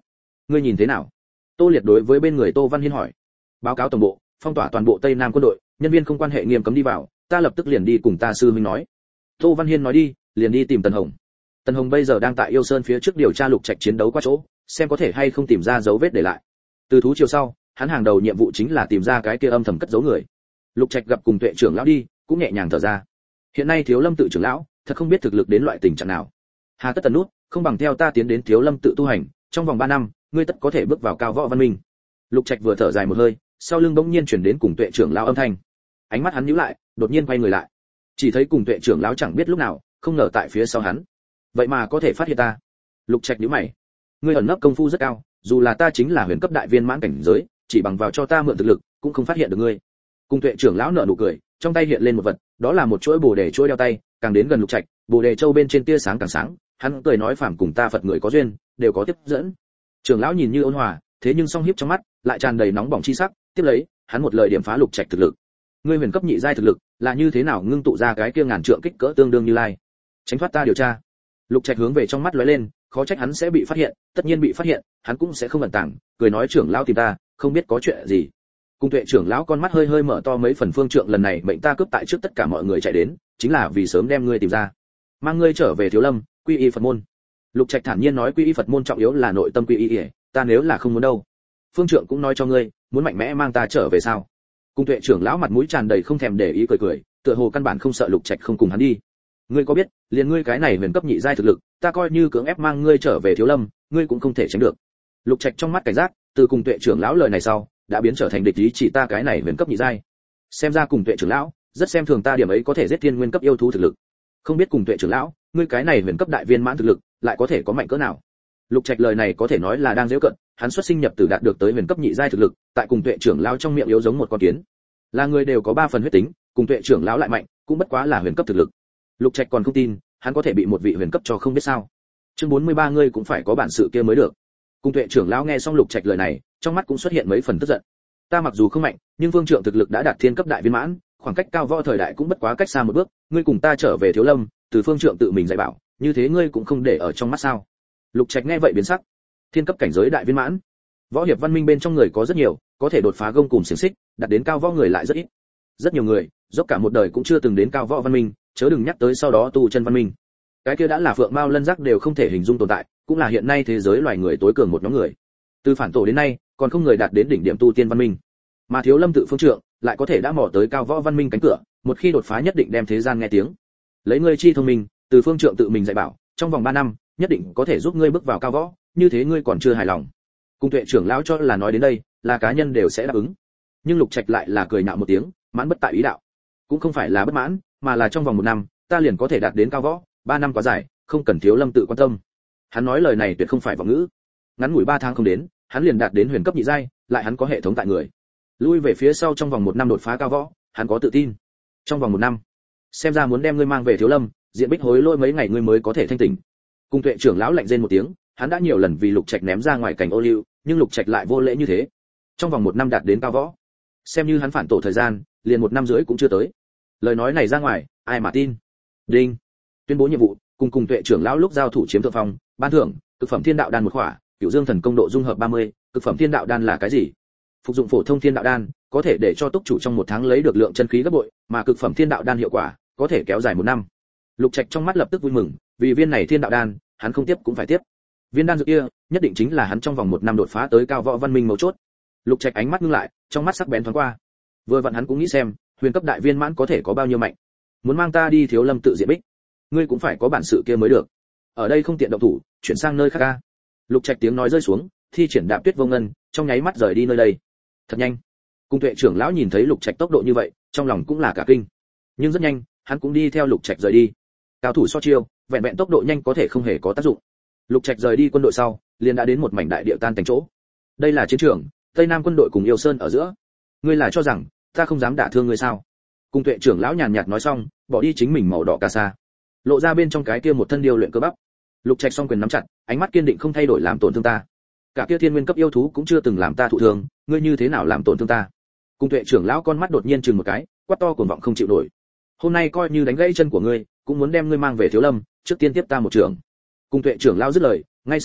ngươi nhìn thế nào? Tô Liệt đối với bên người Tô Văn Hiên hỏi. Báo cáo tổng bộ, phong tỏa toàn bộ Tây Nam quân đội, nhân viên không quan hệ nghiêm cấm đi vào, ta lập tức liền đi cùng ta sư huynh nói. Tô Văn Hiên nói đi, liền đi tìm Tần Hồng. Tần Hồng bây giờ đang tại Yêu Sơn phía trước điều tra Lục Trạch chiến đấu qua chỗ, xem có thể hay không tìm ra dấu vết để lại. Từ thú chiều sau, hắn hàng đầu nhiệm vụ chính là tìm ra cái kia âm thầm cất giấu người. Lục Trạch gặp cùng Tuệ trưởng lão đi, cũng nhẹ nhàng thở ra. Hiện nay Thiếu Lâm tự trưởng lão, thật không biết thực lực đến loại tình trạng nào. Hà tất tần nút, không bằng theo ta tiến đến Thiếu Lâm tự tu hành, trong vòng 3 năm, ngươi tất có thể bước vào cao võ văn minh. Lục Trạch vừa thở dài một hơi, sau lưng bỗng nhiên chuyển đến cùng Tuệ trưởng lão âm thanh. Ánh mắt hắn nhíu lại, đột nhiên quay người lại. Chỉ thấy cùng Tuệ trưởng lão chẳng biết lúc nào, không ngờ tại phía sau hắn. Vậy mà có thể phát hiện ta. Lục Trạch nhíu mày. Ngươi ẩn nấp công phu rất cao, dù là ta chính là huyền cấp đại viên mãn cảnh giới, chỉ bằng vào cho ta mượn thực lực, cũng không phát hiện được ngươi. Cùng Tuệ trưởng lão nở nụ cười, trong tay hiện lên một vật, đó là một chuỗi bồ đề chuỗi đeo tay, càng đến gần Lục Trạch, bồ đề châu bên trên tia sáng càng sáng, hắn cười nói phàm cùng ta Phật người có duyên, đều có tiếp dẫn. Trưởng lão nhìn như ôn hòa, thế nhưng song hiếp trong mắt lại tràn đầy nóng bỏng chi sắc, tiếp lấy, hắn một lời điểm phá Lục Trạch thực lực. Ngươi huyền cấp nhị giai thực lực, là như thế nào ngưng tụ ra cái kia ngàn trượng kích cỡ tương đương Như Lai? Tránh thoát ta điều tra. Lục Trạch hướng về trong mắt lóe lên, khó trách hắn sẽ bị phát hiện, tất nhiên bị phát hiện, hắn cũng sẽ không ẩn tàng, cười nói trưởng lão tìm ta, không biết có chuyện gì. Cung Tuệ trưởng lão con mắt hơi hơi mở to mấy phần, phương trượng lần này mệnh ta cướp tại trước tất cả mọi người chạy đến, chính là vì sớm đem ngươi tìm ra, mang ngươi trở về Thiếu Lâm, quy y Phật môn. Lục Trạch thản nhiên nói quy y Phật môn trọng yếu là nội tâm quy y, ta nếu là không muốn đâu. Phương trượng cũng nói cho ngươi, muốn mạnh mẽ mang ta trở về sao? Cung Tuệ trưởng lão mặt mũi tràn đầy không thèm để ý cười cười, tựa hồ căn bản không sợ Lục Trạch không cùng hắn đi. Ngươi có biết, liền ngươi cái này huyền cấp nhị giai thực lực, ta coi như cưỡng ép mang ngươi trở về Thiếu Lâm, ngươi cũng không thể tránh được. Lục Trạch trong mắt cảnh giác, từ cùng Tuệ trưởng lão lời này sau, đã biến trở thành địch ý chỉ ta cái này huyền cấp nhị giai. Xem ra cùng Tuệ trưởng lão rất xem thường ta điểm ấy có thể giết thiên nguyên cấp yêu thú thực lực. Không biết cùng Tuệ trưởng lão, ngươi cái này huyền cấp đại viên mãn thực lực, lại có thể có mạnh cỡ nào? Lục Trạch lời này có thể nói là đang giễu cận, hắn xuất sinh nhập tử đạt được tới huyền cấp nhị giai thực lực, tại cùng Tuệ trưởng lão trong miệng yếu giống một con kiến. Là người đều có 3 phần huyết tính, cùng Tuệ trưởng lão lại mạnh, cũng bất quá là huyền cấp thực lực. Lục Trạch còn không tin, hắn có thể bị một vị huyền cấp cho không biết sao. Chương 43 ngươi cũng phải có bản sự kia mới được. Cung Tuệ trưởng lão nghe xong Lục Trạch lời này, trong mắt cũng xuất hiện mấy phần tức giận. Ta mặc dù không mạnh, nhưng vương trượng thực lực đã đạt thiên cấp đại viên mãn, khoảng cách cao võ thời đại cũng bất quá cách xa một bước, ngươi cùng ta trở về Thiếu Lâm, từ phương trượng tự mình dạy bảo, như thế ngươi cũng không để ở trong mắt sao? Lục Trạch nghe vậy biến sắc. Thiên cấp cảnh giới đại viên mãn, võ hiệp văn minh bên trong người có rất nhiều, có thể đột phá gông cùm xiềng xích, đạt đến cao võ người lại rất ít. Rất nhiều người, dốc cả một đời cũng chưa từng đến cao võ văn minh, chớ đừng nhắc tới sau đó tu chân văn minh. Cái kia đã là phượng mao lân giác đều không thể hình dung tồn tại, cũng là hiện nay thế giới loài người tối cường một nhóm người. Từ phản tổ đến nay, còn không người đạt đến đỉnh điểm tu tiên văn minh. Mà Thiếu Lâm tự phương trượng lại có thể đã mò tới cao võ văn minh cánh cửa, một khi đột phá nhất định đem thế gian nghe tiếng. Lấy ngươi chi thông minh, từ phương trượng tự mình dạy bảo, trong vòng 3 năm, nhất định có thể giúp ngươi bước vào cao võ, như thế ngươi còn chưa hài lòng. Cung Tuệ trưởng lão cho là nói đến đây, là cá nhân đều sẽ đáp ứng. Nhưng Lục Trạch lại là cười nhạo một tiếng, mãn bất tại ý đạo. Cũng không phải là bất mãn, mà là trong vòng 1 năm, ta liền có thể đạt đến cao võ, 3 năm quá dài, không cần Thiếu Lâm tự quan tâm. Hắn nói lời này tuyệt không phải vọng ngữ. Ngắn ngủi 3 tháng không đến, hắn liền đạt đến huyền cấp nhị giai, lại hắn có hệ thống tại người. Lui về phía sau trong vòng 1 năm đột phá cao võ, hắn có tự tin. Trong vòng 1 năm, xem ra muốn đem ngươi mang về Thiếu Lâm, Diện Bích hối lỗi mấy ngày ngươi mới có thể thanh tỉnh. Cung Tuệ trưởng lão lạnh rên một tiếng, hắn đã nhiều lần vì Lục Trạch ném ra ngoài cảnh ô liu, nhưng Lục Trạch lại vô lễ như thế. Trong vòng 1 năm đạt đến cao võ, xem như hắn phản tổ thời gian, liền 1 năm rưỡi cũng chưa tới. Lời nói này ra ngoài, ai mà tin? Đinh. Tuyên bố nhiệm vụ, cùng Tuệ trưởng lão lúc giao thủ chiếm thượng phong, ban thưởng, cực phẩm thiên đạo đan một khỏa, Cửu Dương thần công độ dung hợp 30, cực phẩm thiên đạo đan là cái gì? Phục dụng phổ thông thiên đạo đan, có thể để cho túc chủ trong 1 tháng lấy được lượng chân khí gấp bội, mà cực phẩm thiên đạo đan hiệu quả, có thể kéo dài 1 năm. Lục Trạch trong mắt lập tức vui mừng, vì viên này thiên đạo đan, hắn không tiếp cũng phải tiếp. Viên đan dược kia, nhất định chính là hắn trong vòng 1 năm đột phá tới cao võ văn minh mấu chốt. Lục Trạch ánh mắt ngưng lại, trong mắt sắc bén thoáng qua. Vừa vặn hắn cũng nghĩ xem, huyền cấp đại viên mãn có thể có bao nhiêu mạnh. Muốn mang ta đi Thiếu Lâm tự Diện Bích, ngươi cũng phải có bản sự kia mới được. Ở đây không tiện động thủ, chuyển sang nơi khác a. Lục Trạch tiếng nói rơi xuống, thi triển Đạp Tuyết Vô Ngân, trong nháy mắt rời đi nơi đây. Thật nhanh. Cung Tuệ trưởng lão nhìn thấy Lục Trạch tốc độ như vậy, trong lòng cũng là cả kinh. Nhưng rất nhanh, hắn cũng đi theo Lục Trạch rời đi. Cao thủ so chiêu, vẹn vẹn tốc độ nhanh có thể không hề có tác dụng. Lục Trạch rời đi quân đội sau, liền đã đến một mảnh đại địa tan thành chỗ. Đây là chiến trường, Tây Nam quân đội cùng Yêu Sơn ở giữa. Ngươi là cho rằng ta không dám đả thương ngươi sao? Cung Tuệ trưởng lão nhàn nhạt nói xong, bỏ đi chính mình màu đỏ cà sa, lộ ra bên trong cái kia một thân điêu luyện cơ bắp. Lục Trạch song quyền nắm chặt, ánh mắt kiên định không thay đổi làm tổn thương ta. Cả kia thiên nguyên cấp yêu thú cũng chưa từng làm ta thụ thương, ngươi như thế nào làm tổn thương ta? Cung Tuệ trưởng lão con mắt đột nhiên chừng một cái, quát to cuồng vọng không chịu nổi. Hôm nay coi như đánh gãy chân của ngươi, cũng muốn đem ngươi mang về Thiếu Lâm, trước tiên tiếp ta một trường. Cung Tuệ trưởng lão dứt lời, ngay sau đó,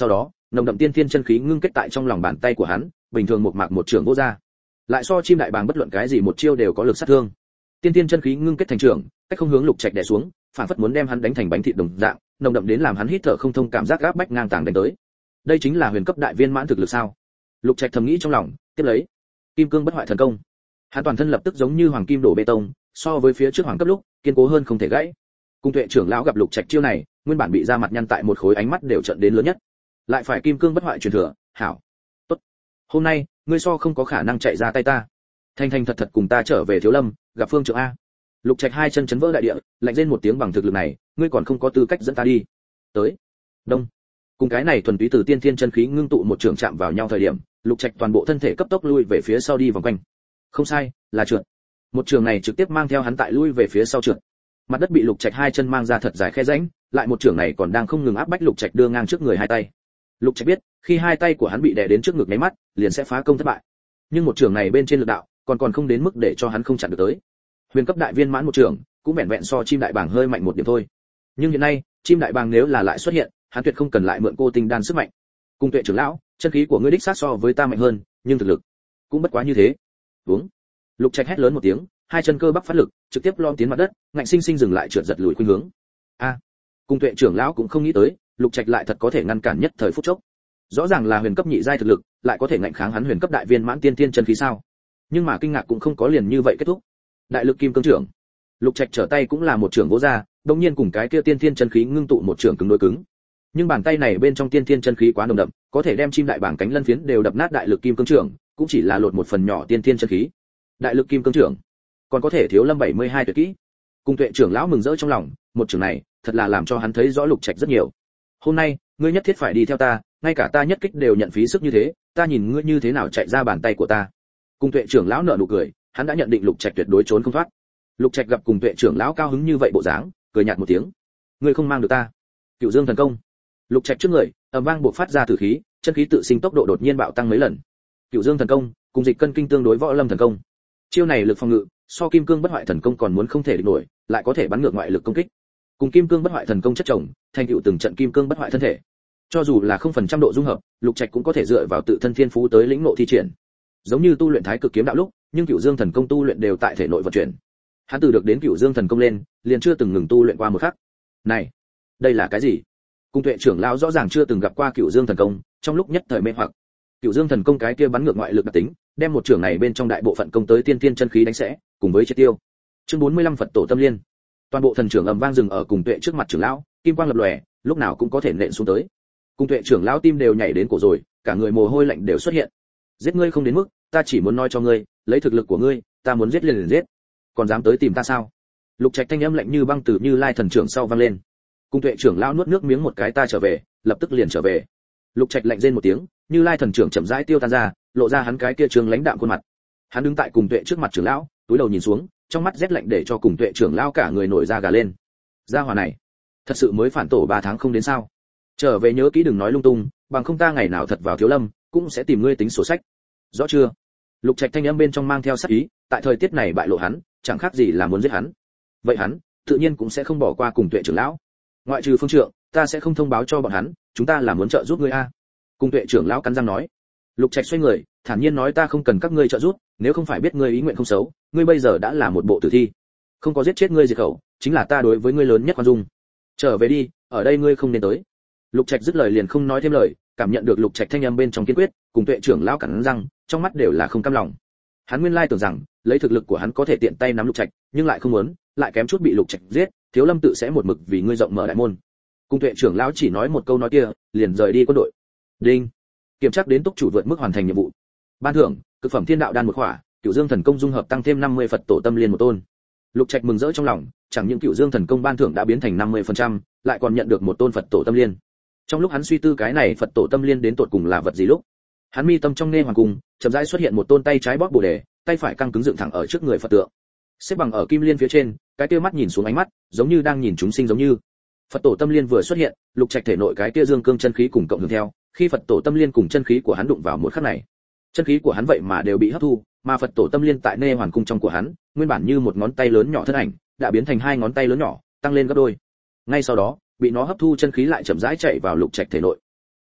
nồng đậm tiên thiên chân khí ngưng kết tại trong lòng bàn tay của hắn, bình thường một mạc một trường vô ra. Lại so chim đại bàng bất luận cái gì một chiêu đều có lực sát thương. Tiên thiên chân khí ngưng kết thành trường, cách không hướng Lục Trạch đè xuống, phản phất muốn đem hắn đánh thành bánh thịt đồng dạng, nồng đậm đến làm hắn hít thở không thông, cảm giác gáp bách ngang tàng đánh tới. Đây chính là huyền cấp đại viên mãn thực lực sao? Lục Trạch thầm nghĩ trong lòng, tiếp lấy kim cương bất hoại thần công. Hắn toàn thân lập tức giống như hoàng kim đổ bê tông, so với phía trước hoàng cấp lúc, kiên cố hơn không thể gãy. Cung Tuệ trưởng lão gặp Lục Trạch chiêu này, nguyên bản bị ra mặt nhăn tại một khối, ánh mắt đều trợn đến lớn nhất. Lại phải kim cương bất hoại truyền thừa, hảo. Tốt. Hôm nay, ngươi so không có khả năng chạy ra tay ta. Thành thành thật thật cùng ta trở về Thiếu Lâm, gặp Phương Trượng a. Lục Trạch hai chân chấn vỡ đại địa, lạnh rên một tiếng, bằng thực lực này, ngươi còn không có tư cách dẫn ta đi. Tới. Đông. Cùng cái này thuần túy từ tiên thiên chân khí ngưng tụ một trường chạm vào nhau thời điểm, Lục Trạch toàn bộ thân thể cấp tốc lui về phía sau đi vòng quanh. Không sai, là trượt. Một trường này trực tiếp mang theo hắn tại lui về phía sau trượt. Mặt đất bị Lục Trạch hai chân mang ra thật dài khe rãnh, lại một trường này còn đang không ngừng áp bách Lục Trạch đưa ngang trước người hai tay. Lục Trạch biết, khi hai tay của hắn bị đè đến trước ngực mấy mắt, liền sẽ phá công thất bại. Nhưng một trường này bên trên lực đạo, còn không đến mức để cho hắn không chặn được tới. Huyền cấp đại viên mãn một trường, cũng vẹn vẹn so chim đại bàng hơi mạnh một điểm thôi. Nhưng hiện nay, chim đại bàng nếu là lại xuất hiện, hắn tuyệt không cần lại mượn cô tinh đan sức mạnh. Cung Tuệ trưởng lão, chân khí của ngươi đích xác so với ta mạnh hơn, nhưng thực lực cũng bất quá như thế. Uống. Lục Trạch hét lớn một tiếng, hai chân cơ bắp phát lực, trực tiếp lom tiến mặt đất, ngạnh sinh sinh dừng lại, trượt giật lùi khuynh hướng. A. Cung Tuệ trưởng lão cũng không nghĩ tới, Lục Trạch lại thật có thể ngăn cản nhất thời phút chốc. Rõ ràng là huyền cấp nhị giai thực lực, lại có thể ngạnh kháng hắn huyền cấp đại viên mãn tiên thiên chân khí sao? Nhưng mà kinh ngạc cũng không có liền như vậy kết thúc. Đại lực kim cương trưởng. Lục Trạch trở tay cũng là một trường vỗ ra, đột nhiên cùng cái kia tiên thiên chân khí ngưng tụ một trường cứng đối cứng. Nhưng bàn tay này bên trong tiên thiên chân khí quá nồng đậm, có thể đem chim đại bảng cánh lân phiến đều đập nát. Đại lực kim cương trưởng cũng chỉ là lột một phần nhỏ tiên thiên chân khí. Đại lực kim cương trưởng còn có thể Thiếu Lâm 72 tuyệt kỹ. Cung Tuệ trưởng lão mừng rỡ trong lòng, một trường này thật là làm cho hắn thấy rõ Lục Trạch rất nhiều. Hôm nay, ngươi nhất thiết phải đi theo ta, ngay cả ta nhất kích đều nhận phí sức như thế, ta nhìn ngươi như thế nào chạy ra bàn tay của ta. Cung Tuệ trưởng lão nở nụ cười, hắn đã nhận định Lục Trạch tuyệt đối trốn không thoát. Lục Trạch gặp Cung Tuệ trưởng lão cao hứng như vậy bộ dáng, cười nhạt một tiếng. Ngươi không mang được ta. Cửu Dương thần công. Lục Trạch trước người, ầm vang bộc phát ra tử khí, chân khí tự sinh tốc độ đột nhiên bạo tăng mấy lần. Cửu Dương thần công, cùng Dịch Cân kinh tương đối võ lâm thần công. Chiêu này lực phòng ngự, so Kim Cương bất hoại thần công còn muốn không thể địch nổi, lại có thể bắn ngược ngoại lực công kích. Cùng Kim Cương bất hoại thần công chất chồng, thành tựu từng trận Kim Cương bất hoại thân thể. Cho dù là 0% độ dung hợp, Lục Trạch cũng có thể dựa vào tự thân thiên phú tới lĩnh ngộ thi triển. Giống như tu luyện Thái Cực kiếm đạo lúc, nhưng Cửu Dương thần công tu luyện đều tại thể nội vận chuyển. Hắn từ được đến Cửu Dương thần công lên, liền chưa từng ngừng tu luyện qua một khắc. Này, đây là cái gì? Cung Tuệ trưởng lão rõ ràng chưa từng gặp qua Cửu Dương thần công, trong lúc nhất thời mê hoặc. Cửu Dương thần công cái kia bắn ngược ngoại lực đặc tính, đem một trường này bên trong đại bộ phận công tới tiên tiên chân khí đánh sẽ, cùng với triệt tiêu. Chương 45 Phật tổ tâm liên. Toàn bộ thần trưởng ầm vang dừng ở Cung Tuệ trước mặt trưởng lão, kim quang lập lòe, lúc nào cũng có thể nện xuống tới. Cung Tuệ trưởng lão tim đều nhảy đến cổ rồi, cả người mồ hôi lạnh đều xuất hiện. Giết ngươi không đến mức, ta chỉ muốn nói cho ngươi, lấy thực lực của ngươi, ta muốn giết liền giết. Còn dám tới tìm ta sao? Lục Trạch thanh âm lạnh như băng từ Như Lai thần trưởng sau vang lên. Cung Tuệ trưởng lão nuốt nước miếng một cái, ta trở về, lập tức liền trở về. Lục Trạch lạnh rên một tiếng, Như Lai thần trưởng chậm rãi tiêu tan ra, lộ ra hắn cái kia trường lãnh đạm khuôn mặt. Hắn đứng tại Cung Tuệ trước mặt trưởng lão, túi đầu nhìn xuống, trong mắt rét lạnh để cho Cung Tuệ trưởng lão cả người nổi da gà lên. Gia hỏa này, thật sự mới phản tổ 3 tháng không đến sao? Trở về nhớ kỹ đừng nói lung tung, bằng không ta ngày nào thật vào Thiếu Lâm, cũng sẽ tìm ngươi tính sổ sách. Rõ chưa? Lục Trạch thanh âm bên trong mang theo sát ý, tại thời tiết này bại lộ hắn, chẳng khác gì là muốn giết hắn. Vậy hắn, tự nhiên cũng sẽ không bỏ qua Cung Tuệ trưởng lão. Ngoại trừ Phương Trượng, ta sẽ không thông báo cho bọn hắn, chúng ta là muốn trợ giúp ngươi a. Cung Tuệ trưởng lão cắn răng nói. Lục Trạch xoay người, thản nhiên nói, ta không cần các ngươi trợ giúp, nếu không phải biết ngươi ý nguyện không xấu, ngươi bây giờ đã là một bộ tử thi. Không có giết chết ngươi diệt khẩu, chính là ta đối với ngươi lớn nhất khoan dung. Trở về đi, ở đây ngươi không nên tới. Lục Trạch dứt lời liền không nói thêm lời, cảm nhận được Lục Trạch thanh âm bên trong kiên quyết, Cung Tuệ trưởng lão cắn răng, trong mắt đều là không cam lòng. Hắn nguyên lai tưởng rằng, lấy thực lực của hắn có thể tiện tay nắm Lục Trạch, nhưng lại không muốn, lại kém chút bị Lục Trạch giết, Thiếu Lâm tự sẽ một mực vì ngươi rộng mở đại môn. Cung Tuệ trưởng lão chỉ nói một câu nói kia, liền rời đi quân đội. Đinh. Kiểm tra đến túc chủ vượt mức hoàn thành nhiệm vụ. Ban thưởng, cực phẩm thiên đạo đan một khỏa, Cửu Dương thần công dung hợp tăng thêm 50 Phật tổ tâm liên một tôn. Lục Trạch mừng rỡ trong lòng, chẳng những Cửu Dương thần công ban thưởng đã biến thành 50%, lại còn nhận được một tôn Phật tổ tâm liên. Trong lúc hắn suy tư cái này Phật tổ tâm liên đến tột cùng là vật gì lúc, hắn mi tâm trong nghe hoàng cung, chậm rãi xuất hiện một tôn tay trái bóp bồ đề, tay phải căng cứng dựng thẳng ở trước người Phật tượng. Xếp bằng ở kim liên phía trên, cái kia mắt nhìn xuống ánh mắt, giống như đang nhìn chúng sinh giống như. Phật tổ tâm liên vừa xuất hiện, Lục Trạch thể nội cái kia dương cương chân khí cùng cộng hưởng theo, khi Phật tổ tâm liên cùng chân khí của hắn đụng vào một khắc này, chân khí của hắn vậy mà đều bị hấp thu, mà Phật tổ tâm liên tại nê hoàn cung trong của hắn, nguyên bản như một ngón tay lớn nhỏ thân ảnh, đã biến thành 2 ngón tay lớn nhỏ, tăng lên gấp đôi. Ngay sau đó, bị nó hấp thu chân khí lại chậm rãi chạy vào Lục Trạch thể nội. Lại,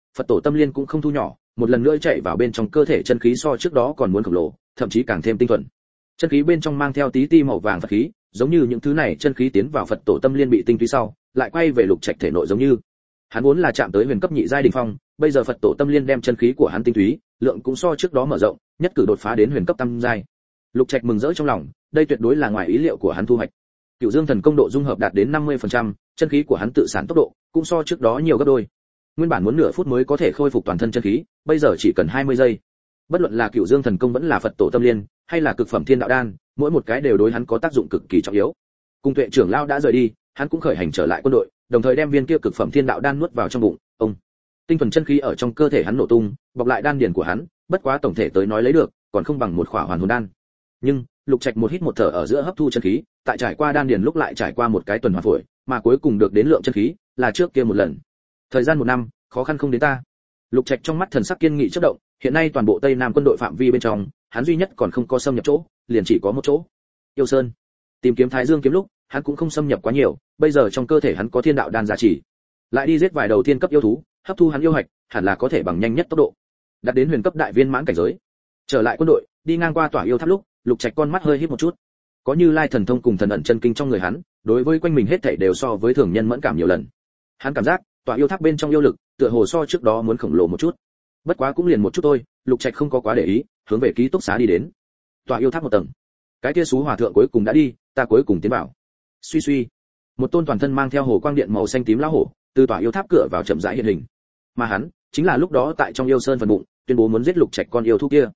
Phật tổ tâm liên cũng không thu nhỏ, một lần nữa chạy vào bên trong cơ thể chân khí so trước đó còn muốn khổng lồ, thậm chí càng thêm tinh thuần. Chân khí bên trong mang theo tí ti màu vàng Phật khí, giống như những thứ này chân khí tiến vào Phật tổ tâm liên bị tinh túy sau, lại quay về Lục Trạch thể nội giống như. Hắn vốn là chạm tới huyền cấp nhị giai đỉnh phong, bây giờ Phật tổ tâm liên đem chân khí của hắn tinh túy, lượng cũng so trước đó mở rộng, nhất cử đột phá đến huyền cấp tam giai. Lục Trạch mừng rỡ trong lòng, đây tuyệt đối là ngoài ý liệu của hắn thu hoạch. Cửu Dương Thần Công độ dung hợp đạt đến 50%, chân khí của hắn tự sản tốc độ cũng so trước đó nhiều gấp đôi. Nguyên bản muốn nửa phút mới có thể khôi phục toàn thân chân khí, bây giờ chỉ cần 20 giây. Bất luận là Cửu Dương Thần Công vẫn là Phật tổ tâm liên, hay là cực phẩm Thiên Đạo Đan, mỗi một cái đều đối hắn có tác dụng cực kỳ trọng yếu. Cùng Tuệ trưởng lão đã rời đi, hắn cũng khởi hành trở lại quân đội, đồng thời đem viên kia cực phẩm Thiên Đạo Đan nuốt vào trong bụng. Ông, tinh thuần chân khí ở trong cơ thể hắn nổ tung, bọc lại đan điền của hắn, bất quá tổng thể tới nói lấy được, còn không bằng một khỏa hoàn hồn đan. Nhưng Lục Trạch một hít một thở ở giữa hấp thu chân khí, tại trải qua đan điền lúc lại trải qua một cái tuần hoàn phổi, mà cuối cùng được đến lượng chân khí là trước kia một lần. Thời gian 1 năm, khó khăn không đến ta. Lục Trạch trong mắt thần sắc kiên nghị chớp động, hiện nay toàn bộ Tây Nam quân đội phạm vi bên trong, hắn duy nhất còn không có xâm nhập chỗ, liền chỉ có một chỗ. Yêu Sơn. Tìm kiếm Thái Dương kiếm lúc, hắn cũng không xâm nhập quá nhiều, bây giờ trong cơ thể hắn có Thiên Đạo Đan giá trị. Lại đi giết vài đầu thiên cấp yêu thú, hấp thu hắn yêu hạch, hẳn là có thể bằng nhanh nhất tốc độ đạt đến huyền cấp đại viên mãn cảnh giới. Trở lại quân đội, đi ngang qua tỏa yêu tháp lúc, Lục Trạch con mắt hơi híp một chút. Có Như Lai thần thông cùng thần ẩn chân kinh trong người hắn, đối với quanh mình hết thảy đều so với thường nhân mẫn cảm nhiều lần. Hắn cảm giác, tỏa yêu tháp bên trong yêu lực, tựa hồ so trước đó muốn khổng lồ một chút. Bất quá cũng liền một chút thôi, Lục Trạch không có quá để ý, hướng về ký túc xá đi đến. Tỏa yêu tháp một tầng. Cái kia sú hòa thượng cuối cùng đã đi, ta cuối cùng tiến vào. Suy suy, một tôn toàn thân mang theo hồ quang điện màu xanh tím lão hổ, từ tỏa yêu tháp cửa vào chậm rãi hiện hình. Mà hắn, chính là lúc đó tại trong yêu sơn phần bụng, tuyên bố muốn giết Lục Trạch con yêu thú kia.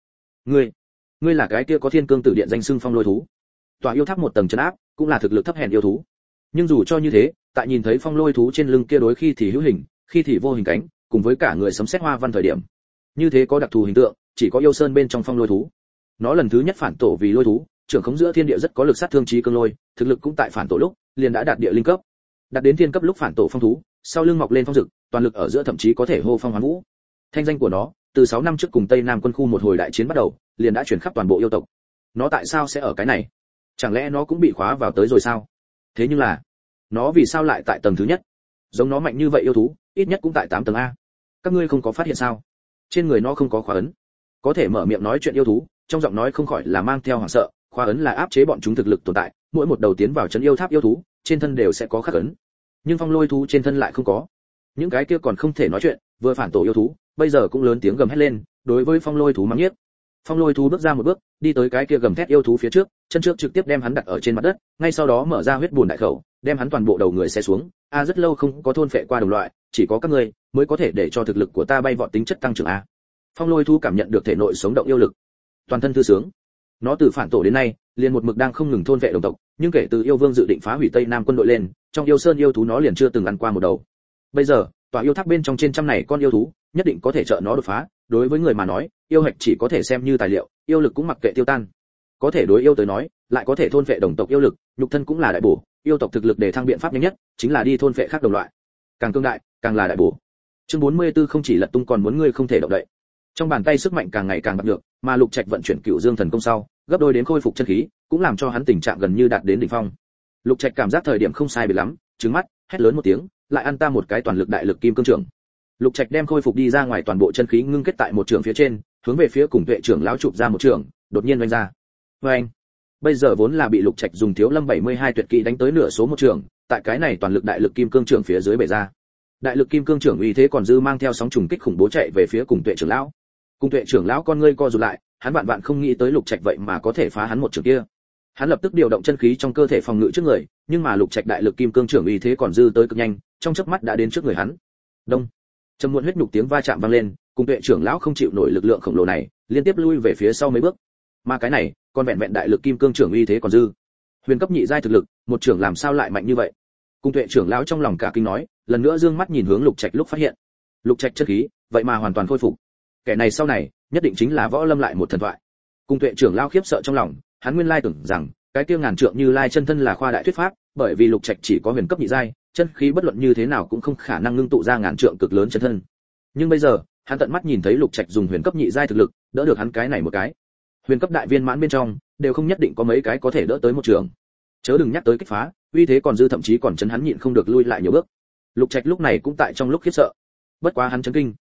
Ngươi là cái kia có Thiên Cương Tử Điện danh xưng phong lôi thú. Tòa yêu tháp một tầng trấn áp, cũng là thực lực thấp hèn yêu thú. Nhưng dù cho như thế, tại nhìn thấy phong lôi thú trên lưng kia đối khi thì hữu hình, khi thì vô hình cánh, cùng với cả người sấm sét hoa văn thời điểm, như thế có đặc thù hình tượng, chỉ có yêu sơn bên trong phong lôi thú. Nó lần thứ nhất phản tổ vì lôi thú, trưởng khống giữa thiên địa rất có lực sát thương chí cương lôi, thực lực cũng tại phản tổ lúc, liền đã đạt địa linh cấp. Đạt đến thiên cấp lúc phản tổ phong thú, sau lưng mọc lên phong dực, toàn lực ở giữa thậm chí có thể hô phong hoán vũ. Thanh danh của nó, từ 6 năm trước cùng Tây Nam quân khu một hồi đại chiến bắt đầu, liền đã truyền khắp toàn bộ yêu tộc. Nó tại sao sẽ ở cái này? Chẳng lẽ nó cũng bị khóa vào tới rồi sao? Thế nhưng là, nó vì sao lại tại tầng thứ nhất? Giống nó mạnh như vậy yêu thú, ít nhất cũng tại 8 tầng a. Các ngươi không có phát hiện sao? Trên người nó không có khóa ấn. Có thể mở miệng nói chuyện yêu thú, trong giọng nói không khỏi là mang theo hoảng sợ, khóa ấn là áp chế bọn chúng thực lực tồn tại, mỗi một đầu tiến vào trấn yêu tháp yêu thú, trên thân đều sẽ có khắc ấn. Nhưng phong lôi thú trên thân lại không có. Những cái kia còn không thể nói chuyện, vừa phản tổ yêu thú, bây giờ cũng lớn tiếng gầm hét lên, đối với phong lôi thú mắng nhiếc. Phong lôi thú bước ra một bước, đi tới cái kia gầm thét yêu thú phía trước, chân trước trực tiếp đem hắn đặt ở trên mặt đất, ngay sau đó mở ra huyết bùn đại khẩu, đem hắn toàn bộ đầu người xé xuống. A rất lâu không có thôn phệ qua đồng loại, chỉ có các ngươi mới có thể để cho thực lực của ta bay vọt tính chất tăng trưởng a. Phong lôi thú cảm nhận được thể nội sống động yêu lực, toàn thân thư sướng. Nó từ phản tổ đến nay, liền một mực đang không ngừng thôn vệ đồng tộc, nhưng kể từ yêu vương dự định phá hủy Tây Nam quân đội lên, trong yêu sơn yêu thú nó liền chưa từng ăn qua một đầu. Bây giờ, tòa yêu tháp bên trong trên trăm này con yêu thú, nhất định có thể trợ nó đột phá. Đối với người mà nói, yêu hạch chỉ có thể xem như tài liệu, yêu lực cũng mặc kệ tiêu tan. Có thể đối yêu tới nói, lại có thể thôn vệ đồng tộc yêu lực, nhục thân cũng là đại bổ. Yêu tộc thực lực để thăng biện pháp nhanh nhất, chính là đi thôn vệ khác đồng loại. Càng cương đại, càng là đại bổ. Chương 44 không chỉ lật tung còn muốn ngươi không thể động đậy. Trong bàn tay sức mạnh càng ngày càng bạc được, mà Lục Trạch vận chuyển Cửu Dương Thần Công sau, gấp đôi đến khôi phục chân khí, cũng làm cho hắn tình trạng gần như đạt đến đỉnh phong. Lục Trạch cảm giác thời điểm không sai biệt lắm, trừng mắt, hét lớn một tiếng, lại ăn ta một cái toàn lực đại lực kim cương trưởng. Lục Trạch đem khôi phục đi ra ngoài toàn bộ chân khí ngưng kết tại một trường phía trên, hướng về phía cùng Tuệ trưởng lão chụp ra một trường, đột nhiên vung ra. Oeng! Bây giờ vốn là bị Lục Trạch dùng Thiếu Lâm 72 tuyệt kỹ đánh tới nửa số một trường, tại cái này toàn lực đại lực kim cương trưởng phía dưới bể ra. Đại lực kim cương trưởng uy thế còn dư mang theo sóng trùng kích khủng bố chạy về phía cùng Tuệ trưởng lão. Cùng Tuệ trưởng lão con ngươi co rụt lại, hắn vạn vạn không nghĩ tới Lục Trạch vậy mà có thể phá hắn một trường kia. Hắn lập tức điều động chân khí trong cơ thể phòng ngự trước người, nhưng mà Lục Trạch đại lực kim cương trưởng uy thế còn dư tới cực nhanh, trong chớp mắt đã đến trước người hắn. Đông! Trầm muộn huyết nhục tiếng va chạm vang lên, cùng Tuệ trưởng lão không chịu nổi lực lượng khổng lồ này, liên tiếp lui về phía sau mấy bước. Mà cái này, còn vẹn vẹn đại lực kim cương trưởng uy thế còn dư. Huyền cấp nhị giai thực lực, một trưởng làm sao lại mạnh như vậy? Cùng Tuệ trưởng lão trong lòng cả kinh nói, lần nữa dương mắt nhìn hướng Lục Trạch lúc phát hiện, Lục Trạch chất khí, vậy mà hoàn toàn khôi phục. Kẻ này sau này, nhất định chính là võ lâm lại một thần thoại. Cùng Tuệ trưởng lão khiếp sợ trong lòng, hắn nguyên lai tưởng rằng, cái tiêu ngàn trượng Như Lai chân thân là khoa đại thuyết pháp, bởi vì Lục Trạch chỉ có huyền cấp nhị giai, chân khí bất luận như thế nào cũng không khả năng ngưng tụ ra ngàn trượng cực lớn chân thân. Nhưng bây giờ, hắn tận mắt nhìn thấy Lục Trạch dùng huyền cấp nhị giai thực lực, đỡ được hắn cái này một cái. Huyền cấp đại viên mãn bên trong, đều không nhất định có mấy cái có thể đỡ tới một trường. Chớ đừng nhắc tới kích phá, uy thế còn dư thậm chí còn chấn hắn nhịn không được lui lại nhiều bước. Lục Trạch lúc này cũng tại trong lúc khiếp sợ. Bất quá hắn chấn kinh,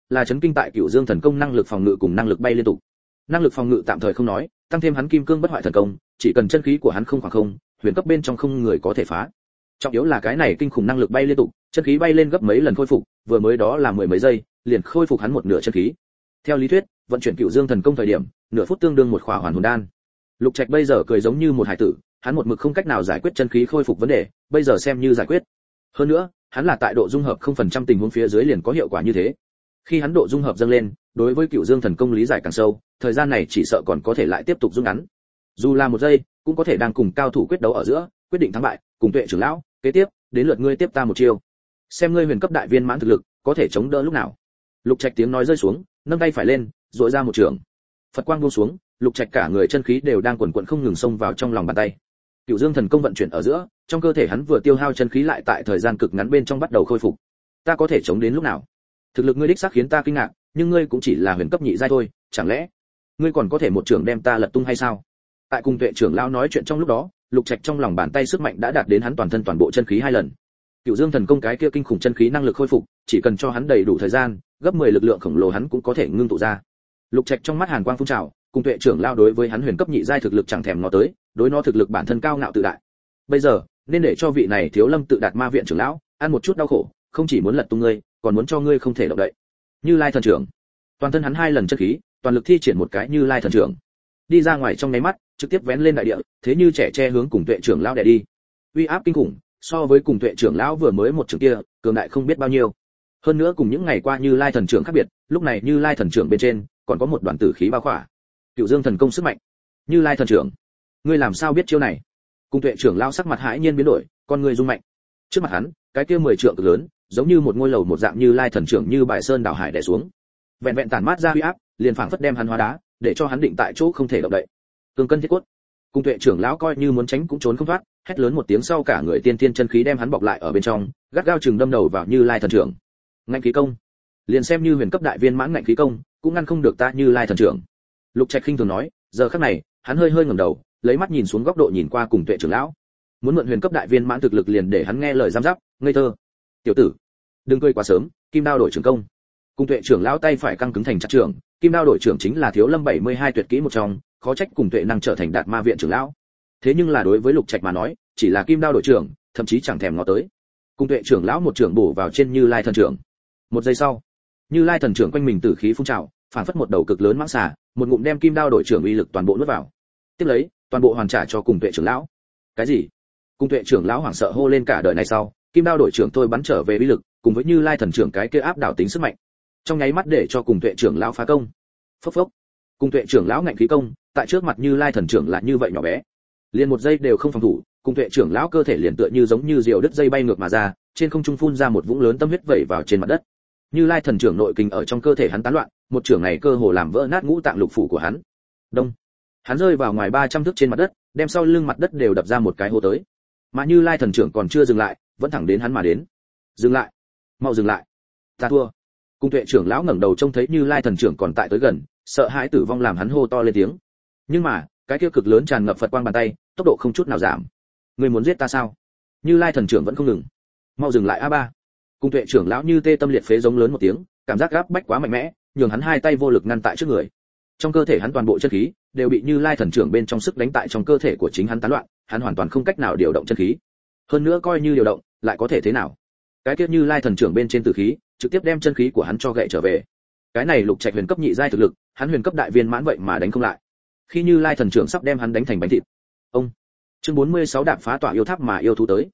là chấn kinh tại Cửu Dương thần công năng lực phòng ngự cùng năng lực bay liên tục. Năng lực phòng ngự tạm thời không nói, tăng thêm hắn kim cương bất hoại thần công, chỉ cần chân khí của hắn không khoảng không, huyền cấp bên trong không người có thể phá. Trọng yếu là cái này kinh khủng năng lực bay liên tục, chân khí bay lên gấp mấy lần khôi phục, vừa mới đó là mười mấy giây, liền khôi phục hắn một nửa chân khí. Theo lý thuyết, vận chuyển Cửu Dương thần công thời điểm, nửa phút tương đương một khỏa hoàn hồn đan. Lục Trạch bây giờ cười giống như một hải tử, hắn một mực không cách nào giải quyết chân khí khôi phục vấn đề, bây giờ xem như giải quyết. Hơn nữa, hắn là tại độ dung hợp 0% tình huống phía dưới liền có hiệu quả như thế. Khi hắn độ dung hợp dâng lên, đối với Cửu Dương thần công lý giải càng sâu, thời gian này chỉ sợ còn có thể lại tiếp tục rút ngắn. Dù là một giây, cũng có thể đang cùng cao thủ quyết đấu ở giữa, quyết định thắng bại, cùng Tuệ trưởng lão, kế tiếp, đến lượt ngươi tiếp ta một chiêu. Xem ngươi huyền cấp đại viên mãn thực lực, có thể chống đỡ lúc nào. Lục Trạch tiếng nói rơi xuống, nâng tay phải lên, duỗi ra một trường. Phật quang buông xuống, Lục Trạch cả người chân khí đều đang quần quật không ngừng xông vào trong lòng bàn tay. Cửu Dương thần công vận chuyển ở giữa, trong cơ thể hắn vừa tiêu hao chân khí lại tại thời gian cực ngắn bên trong bắt đầu khôi phục. Ta có thể chống đến lúc nào? Thực lực ngươi đích xác khiến ta kinh ngạc, nhưng ngươi cũng chỉ là huyền cấp nhị giai thôi, chẳng lẽ ngươi còn có thể một trường đem ta lật tung hay sao? Tại cùng Tuệ trưởng lão nói chuyện trong lúc đó, Lục Trạch trong lòng bàn tay sức mạnh đã đạt đến hắn toàn thân toàn bộ chân khí 2 lần. Cửu Dương thần công cái kia kinh khủng chân khí năng lực khôi phục, chỉ cần cho hắn đầy đủ thời gian, gấp 10 lực lượng khổng lồ hắn cũng có thể ngưng tụ ra. Lục Trạch trong mắt hàn quang phun trào, cùng Tuệ trưởng lão đối với hắn huyền cấp nhị giai thực lực chẳng thèm ngó tới, đối nó thực lực bản thân cao ngạo tự đại. Bây giờ, nên để cho vị này Thiếu Lâm tự đạt ma viện trưởng lão ăn một chút đau khổ, không chỉ muốn lật tung ngươi, còn muốn cho ngươi không thể động đậy. Như Lai thần trưởng, toàn thân hắn 2 lần chân khí, toàn lực thi triển một cái Như Lai thần trưởng. Đi ra ngoài trong nháy mắt, trực tiếp vén lên đại địa, thế như trẻ che hướng cùng Tuệ trưởng lão đè đi. Uy áp kinh khủng, so với cùng Tuệ trưởng lão vừa mới một trường kia, cường đại không biết bao nhiêu. Hơn nữa cùng những ngày qua Như Lai thần trưởng khác biệt, lúc này Như Lai thần trưởng bên trên còn có một đoàn tử khí bao khỏa. Cửu Dương thần công sức mạnh. Như Lai thần trưởng, ngươi làm sao biết chiêu này? Cùng Tuệ trưởng lão sắc mặt hãi nhiên biến đổi, con người rung mạnh. Trước mặt hắn, cái kia 10 trượng cực lớn, giống như một ngôi lầu một dạng Như Lai thần trưởng như bài sơn đảo hải đè xuống. Vẹn vẹn tản mát ra uy áp, liền phảng phất đem hắn hóa đá, để cho hắn định tại chỗ không thể động đậy. Cương cân thiết cốt. Cùng Tuệ trưởng lão coi như muốn tránh cũng trốn không thoát, hét lớn một tiếng sau cả người tiên tiên chân khí đem hắn bọc lại ở bên trong, gắt gao chừng đâm đầu vào Như Lai thần trưởng. Ngạnh khí công. Liền xem như huyền cấp đại viên mãn ngạnh khí công, cũng ngăn không được ta Như Lai thần trưởng. Lục Trạch khinh thường nói, giờ khắc này, hắn hơi hơi ngẩng đầu, lấy mắt nhìn xuống góc độ nhìn qua cùng Tuệ trưởng lão. Muốn mượn huyền cấp đại viên mãn thực lực liền để hắn nghe lời giam giáp, ngây thơ. Tiểu tử, đừng cười quá sớm, kim đao đổi trưởng công. Cùng Tuệ trưởng lão tay phải căng cứng thành chặt trưởng, kim đao đổi trưởng chính là Thiếu Lâm 72 tuyệt kỹ một trong, khó trách cùng Tuệ năng trở thành đạt ma viện trưởng lão. Thế nhưng là đối với Lục Trạch mà nói, chỉ là kim đao đổi trưởng, thậm chí chẳng thèm ngó tới. Cùng Tuệ trưởng lão một trưởng bổ vào trên Như Lai thần trưởng. Một giây sau, Như Lai thần trưởng quanh mình tử khí phun trào, phản phất một đầu cực lớn mãng xà, một ngụm đem kim đao đổi trưởng uy lực toàn bộ nuốt vào. Tiếp lấy, toàn bộ hoàn trả cho cùng Tuệ trưởng lão. Cái gì? Cùng Tuệ trưởng lão hoảng sợ hô lên cả đời này sau, kim đao đổi trưởng tôi bắn trở về uy lực, cùng với Như Lai thần trưởng cái kia áp đảo tính sức mạnh, trong nháy mắt để cho cùng Tuệ trưởng lão phá công. Phốc phốc. Cùng Tuệ trưởng lão ngạnh khí công, tại trước mặt Như Lai thần trưởng là như vậy nhỏ bé, liền một giây đều không phòng thủ, cùng Tuệ trưởng lão cơ thể liền tựa như giống như diều đứt dây bay ngược mà ra, trên không trung phun ra một vũng lớn tâm huyết vẩy vào trên mặt đất. Như Lai thần trưởng nội kình ở trong cơ thể hắn tán loạn, một trưởng này cơ hồ làm vỡ nát ngũ tạng lục phủ của hắn. Đông. Hắn rơi vào ngoài 300 thước trên mặt đất, đem sau lưng mặt đất đều đập ra một cái hố tới. Mà Như Lai thần trưởng còn chưa dừng lại, vẫn thẳng đến hắn mà đến. Dừng lại, mau dừng lại, ta thua. Cùng Tuệ trưởng lão ngẩng đầu trông thấy Như Lai thần trưởng còn tại tới gần, sợ hãi tử vong làm hắn hô to lên tiếng. Nhưng mà, cái kia cực lớn tràn ngập Phật quang bàn tay, tốc độ không chút nào giảm. Ngươi muốn giết ta sao? Như Lai thần trưởng vẫn không ngừng. Mau dừng lại a ba. Cùng Tuệ trưởng lão như tê tâm liệt phế giống lớn một tiếng, cảm giác gáp bách quá mạnh mẽ, nhường hắn hai tay vô lực ngăn tại trước người. Trong cơ thể hắn toàn bộ chân khí đều bị Như Lai thần trưởng bên trong sức đánh tại trong cơ thể của chính hắn tán loạn, hắn hoàn toàn không cách nào điều động chân khí. Hơn nữa coi như điều động, lại có thể thế nào? Cái kia Như Lai thần trưởng bên trên tử khí, trực tiếp đem chân khí của hắn cho gậy trở về. Cái này Lục Trạch huyền cấp nhị giai thực lực, hắn huyền cấp đại viên mãn vậy mà đánh không lại. Khi Như Lai thần trưởng sắp đem hắn đánh thành bánh thịt. Ông. Chương 46 đạp phá tỏa yêu tháp mà yêu thú tới.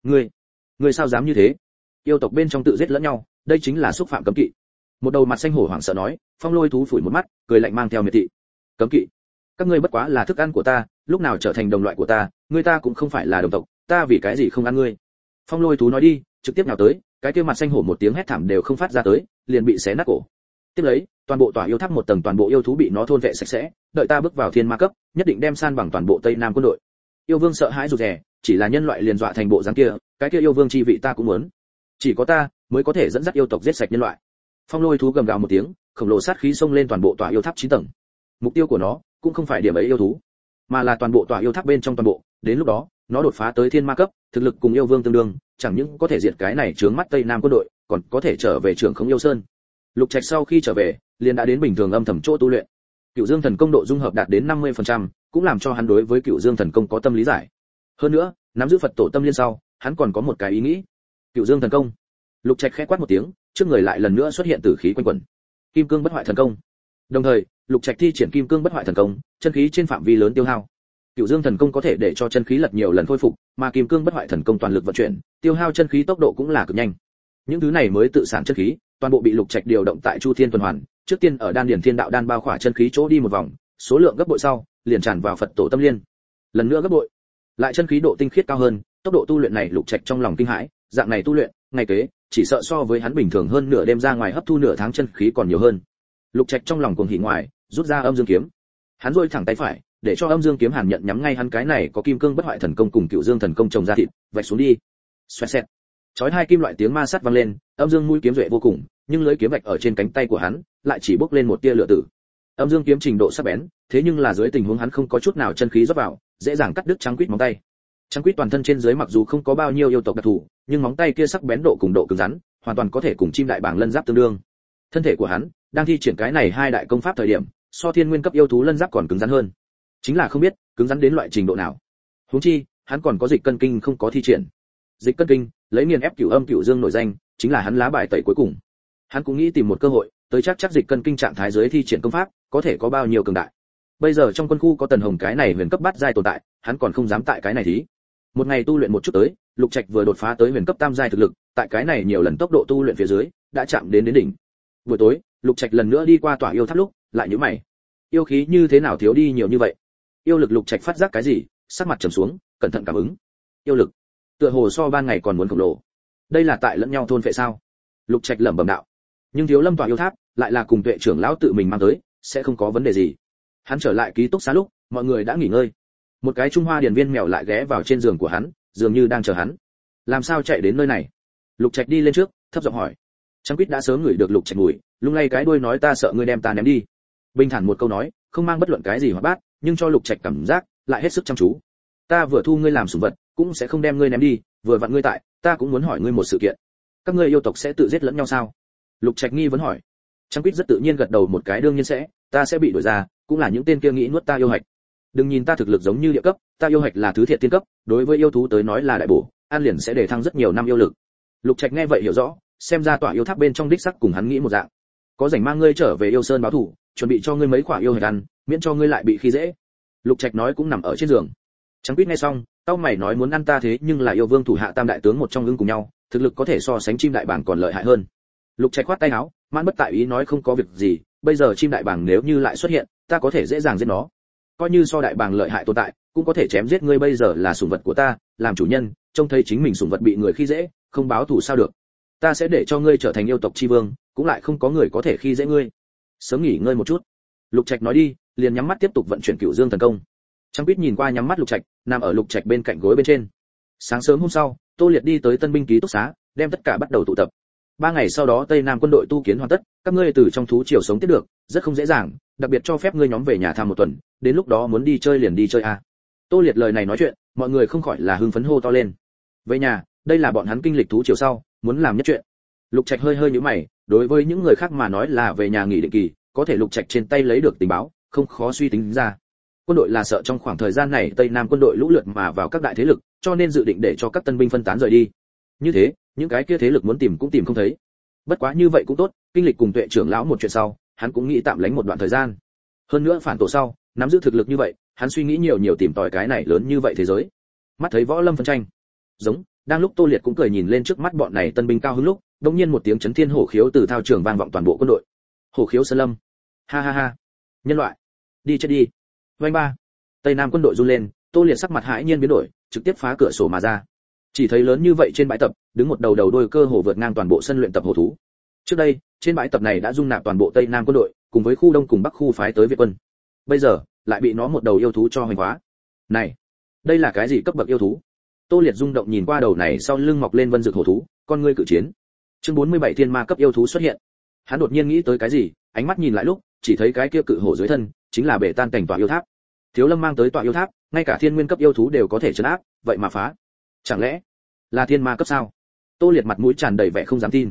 Ngươi sao dám như thế? Yêu tộc bên trong tự giết lẫn nhau, đây chính là xúc phạm cấm kỵ. Một đầu mặt xanh hổ hoảng sợ nói, Phong Lôi thú phủi một mắt, cười lạnh mang theo miệt thị. Cấm kỵ? Các ngươi bất quá là thức ăn của ta, lúc nào trở thành đồng loại của ta, ngươi ta cũng không phải là đồng tộc, ta vì cái gì không ăn ngươi? Phong Lôi thú nói đi, trực tiếp nhào tới, cái kia mặt xanh hổ một tiếng hét thảm đều không phát ra tới, liền bị xé nát cổ. Tiếp lấy, toàn bộ tỏa yêu tháp một tầng toàn bộ yêu thú bị nó thôn vệ sạch sẽ, đợi ta bước vào thiên ma cấp, nhất định đem san bằng toàn bộ Tây Nam quân đội. Yêu vương sợ hãi rụt rè, chỉ là nhân loại liền dọa thành bộ dáng kia, cái kia yêu vương chi vị ta cũng muốn. Chỉ có ta mới có thể dẫn dắt yêu tộc giết sạch nhân loại. Phong Lôi thú gầm gào một tiếng, khổng lồ sát khí xông lên toàn bộ tòa yêu tháp 9 tầng. Mục tiêu của nó cũng không phải điểm ấy yêu thú, mà là toàn bộ tòa yêu tháp bên trong toàn bộ, đến lúc đó, nó đột phá tới thiên ma cấp, thực lực cùng yêu vương tương đương, chẳng những có thể diệt cái này chướng mắt Tây Nam quân đội, còn có thể trở về trưởng không yêu sơn. Lục Trạch sau khi trở về, liền đã đến bình thường âm thầm chỗ tu luyện. Cửu Dương thần công độ dung hợp đạt đến 50%, cũng làm cho hắn đối với Cửu Dương thần công có tâm lý giải. Hơn nữa, nắm giữ Phật tổ tâm liên sau, hắn còn có một cái ý nghĩ. Cửu Dương thần công. Lục Trạch khẽ quát một tiếng, trước người lại lần nữa xuất hiện tử khí quanh quẩn. Kim cương bất hoại thần công. Đồng thời, Lục Trạch thi triển kim cương bất hoại thần công, chân khí trên phạm vi lớn tiêu hao. Cửu Dương thần công có thể để cho chân khí lật nhiều lần khôi phục, mà kim cương bất hoại thần công toàn lực vận chuyển, tiêu hao chân khí tốc độ cũng là cực nhanh. Những thứ này mới tự sản chân khí, toàn bộ bị Lục Trạch điều động tại Chu Thiên tuần hoàn, trước tiên ở đan điển thiên đạo đan bao khỏa chân khí chỗ đi một vòng, số lượng gấp bội sau, liền tràn vào Phật tổ tâm liên. Lần nữa gấp bội, lại chân khí độ tinh khiết cao hơn, tốc độ tu luyện này Lục Trạch trong lòng kinh hãi, dạng này tu luyện, ngày kế, chỉ sợ so với hắn bình thường hơn nửa đêm ra ngoài hấp thu nửa tháng chân khí còn nhiều hơn. Lục Trạch trong lòng cuồng hỉ ngoài, rút ra âm dương kiếm. Hắn duỗi thẳng tay phải, để cho âm dương kiếm hàn nhận nhắm ngay hắn cái này có kim cương bất hoại thần công cùng cựu dương thần công trồng ra thịt, vạch xuống đi. Xoẹt xẹt. Chói hai kim loại tiếng ma sát vang lên, âm dương mũi kiếm duệ vô cùng, nhưng lưỡi kiếm vạch ở trên cánh tay của hắn, lại chỉ bốc lên một tia lửa tử. Âm dương kiếm trình độ sắc bén, thế nhưng là dưới tình huống hắn không có chút nào chân khí rót vào, dễ dàng cắt đứt trắng quýt móng tay. Trắng quýt toàn thân trên dưới mặc dù không có bao nhiêu yêu tộc đặc thù, nhưng móng tay kia sắc bén độ cùng độ cứng rắn, hoàn toàn có thể cùng chim đại bàng lân giáp tương đương. Thân thể của hắn đang thi triển cái này hai đại công pháp thời điểm, so thiên nguyên cấp yêu thú lân giáp còn cứng rắn hơn. Chính là không biết cứng rắn đến loại trình độ nào. Huống chi, hắn còn có dịch cân kinh không có thi triển. Dịch cân kinh, lấy nghiền ép cửu âm cửu dương nổi danh, chính là hắn lá bài tẩy cuối cùng. Hắn cũng nghĩ tìm một cơ hội, tới chắc dịch cân kinh trạng thái dưới thi triển công pháp, có thể có bao nhiêu cường đại. Bây giờ trong quân khu có Tần Hồng cái này huyền cấp bát giai tồn tại, hắn còn không dám tại cái này thí. Một ngày tu luyện một chút tới, Lục Trạch vừa đột phá tới huyền cấp tam giai thực lực, tại cái này nhiều lần tốc độ tu luyện phía dưới, đã chạm đến đỉnh. Buổi tối, Lục Trạch lần nữa đi qua tỏa yêu tháp lúc, lại nhíu mày. Yêu khí như thế nào thiếu đi nhiều như vậy? Yêu lực Lục Trạch phát giác cái gì, sắc mặt trầm xuống, cẩn thận cảm ứng. Yêu lực, tựa hồ so ban ngày còn muốn khổng lồ. Đây là tại lẫn nhau thôn phệ sao? Lục Trạch lẩm bẩm đạo. Nhưng Thiếu Lâm tỏa yêu tháp lại là cùng Tuệ trưởng lão tự mình mang tới, sẽ không có vấn đề gì. Hắn trở lại ký túc xá lúc, mọi người đã nghỉ ngơi. Một cái Trung Hoa điền viên mèo lại ghé vào trên giường của hắn, dường như đang chờ hắn. Làm sao chạy đến nơi này? Lục Trạch đi lên trước, thấp giọng hỏi. Trăng Quýt đã sớm ngửi được Lục Trạch mùi, lung lay cái đuôi nói ta sợ ngươi đem ta ném đi. Bình thản một câu nói, không mang bất luận cái gì hoạt bát, nhưng cho Lục Trạch cảm giác lại hết sức chăm chú. Ta vừa thu ngươi làm sủng vật, cũng sẽ không đem ngươi ném đi, vừa vặn ngươi tại, ta cũng muốn hỏi ngươi một sự kiện. Các ngươi yêu tộc sẽ tự giết lẫn nhau sao? Lục Trạch nghi vấn hỏi. Trăng Quýt rất tự nhiên gật đầu một cái đương nhiên sẽ, ta sẽ bị đuổi ra, cũng là những tên kia nghĩ nuốt ta yêu hạch. Đừng nhìn ta thực lực giống như địa cấp, ta yêu hạch là thứ thiệt tiên cấp, đối với yêu thú tới nói là đại bổ, an liền sẽ để thăng rất nhiều năm yêu lực. Lục Trạch nghe vậy hiểu rõ, xem ra tỏa yêu tháp bên trong đích sắc cùng hắn nghĩ một dạng. Có rảnh mang ngươi trở về yêu sơn báo thù, chuẩn bị cho ngươi mấy quả yêu hạch ăn, miễn cho ngươi lại bị khi dễ. Lục Trạch nói cũng nằm ở trên giường. Trắng Quýt nghe xong, tao mày nói muốn ăn ta thế nhưng là yêu vương thủ hạ tam đại tướng một trong ưng cùng nhau, thực lực có thể so sánh chim đại bàng còn lợi hại hơn. Lục Trạch khoát tay áo, mãn bất tại ý nói không có việc gì, bây giờ chim đại bàng nếu như lại xuất hiện, ta có thể dễ dàng giết nó. Coi như so đại bàng lợi hại tồn tại, cũng có thể chém giết ngươi bây giờ là sủng vật của ta, làm chủ nhân, trông thấy chính mình sủng vật bị người khi dễ, không báo thù sao được. Ta sẽ để cho ngươi trở thành yêu tộc chi vương, cũng lại không có người có thể khi dễ ngươi. Sớm nghỉ ngơi một chút. Lục Trạch nói đi, liền nhắm mắt tiếp tục vận chuyển Cửu Dương thần công. Trăng Quýt nhìn qua nhắm mắt Lục Trạch, nằm ở Lục Trạch bên cạnh gối bên trên. Sáng sớm hôm sau, Tô Liệt đi tới Tân binh ký túc xá, đem tất cả bắt đầu tụ tập. 3 ngày sau đó Tây Nam quân đội tu kiến hoàn tất, các ngươi từ trong thú triều sống tiếp được, rất không dễ dàng, đặc biệt cho phép ngươi nhóm về nhà thăm một tuần, đến lúc đó muốn đi chơi liền đi chơi a. Tô Liệt lời này nói chuyện, mọi người không khỏi là hưng phấn hô to lên. Về nhà, đây là bọn hắn kinh lịch thú triều sau, muốn làm nhất chuyện. Lục Trạch hơi nhíu mày, đối với những người khác mà nói là về nhà nghỉ định kỳ, có thể Lục Trạch trên tay lấy được tình báo, không khó suy tính ra. Quân đội là sợ trong khoảng thời gian này Tây Nam quân đội lũ lượt mà vào các đại thế lực, cho nên dự định để cho các tân binh phân tán rời đi. Như thế, những cái kia thế lực muốn tìm cũng tìm không thấy. Bất quá như vậy cũng tốt, kinh lịch cùng Tuệ trưởng lão một chuyện sau, hắn cũng nghĩ tạm lánh một đoạn thời gian. Hơn nữa phản tổ sau, nắm giữ thực lực như vậy, hắn suy nghĩ nhiều tìm tòi cái này lớn như vậy thế giới. Mắt thấy võ lâm phân tranh, giống, đang lúc Tô Liệt cũng cười nhìn lên trước mắt bọn này tân binh cao hứng lúc, đột nhiên một tiếng chấn thiên hổ khiếu từ thao trường vang vọng toàn bộ quân đội. Hổ khiếu sơn lâm. Ha ha ha. Nhân loại, đi chết đi. Vành ba. Tây Nam quân đội run lên, Tô Liệt sắc mặt hãi nhiên biến đổi, trực tiếp phá cửa sổ mà ra. Chỉ thấy lớn như vậy trên bãi tập, đứng một đầu đôi cơ hồ vượt ngang toàn bộ sân luyện tập hổ thú. Trước đây, trên bãi tập này đã dung nạp toàn bộ Tây Nam quân đội, cùng với khu Đông cùng Bắc khu phái tới Việt quân. Bây giờ, lại bị nó một đầu yêu thú cho hoành hóa. Này, đây là cái gì cấp bậc yêu thú? Tô Liệt rung động nhìn qua đầu này sau lưng mọc lên vân dược hổ thú, con ngươi cự chiến. Chương 47 thiên ma cấp yêu thú xuất hiện. Hắn đột nhiên nghĩ tới cái gì, ánh mắt nhìn lại lúc, chỉ thấy cái kia cự hổ dưới thân, chính là bể tan cảnh tọa yêu tháp. Thiếu Lâm mang tới tọa yêu tháp, ngay cả thiên nguyên cấp yêu thú đều có thể trấn áp, vậy mà phá. Chẳng lẽ là thiên ma cấp sao? Tô Liệt mặt mũi tràn đầy vẻ không dám tin.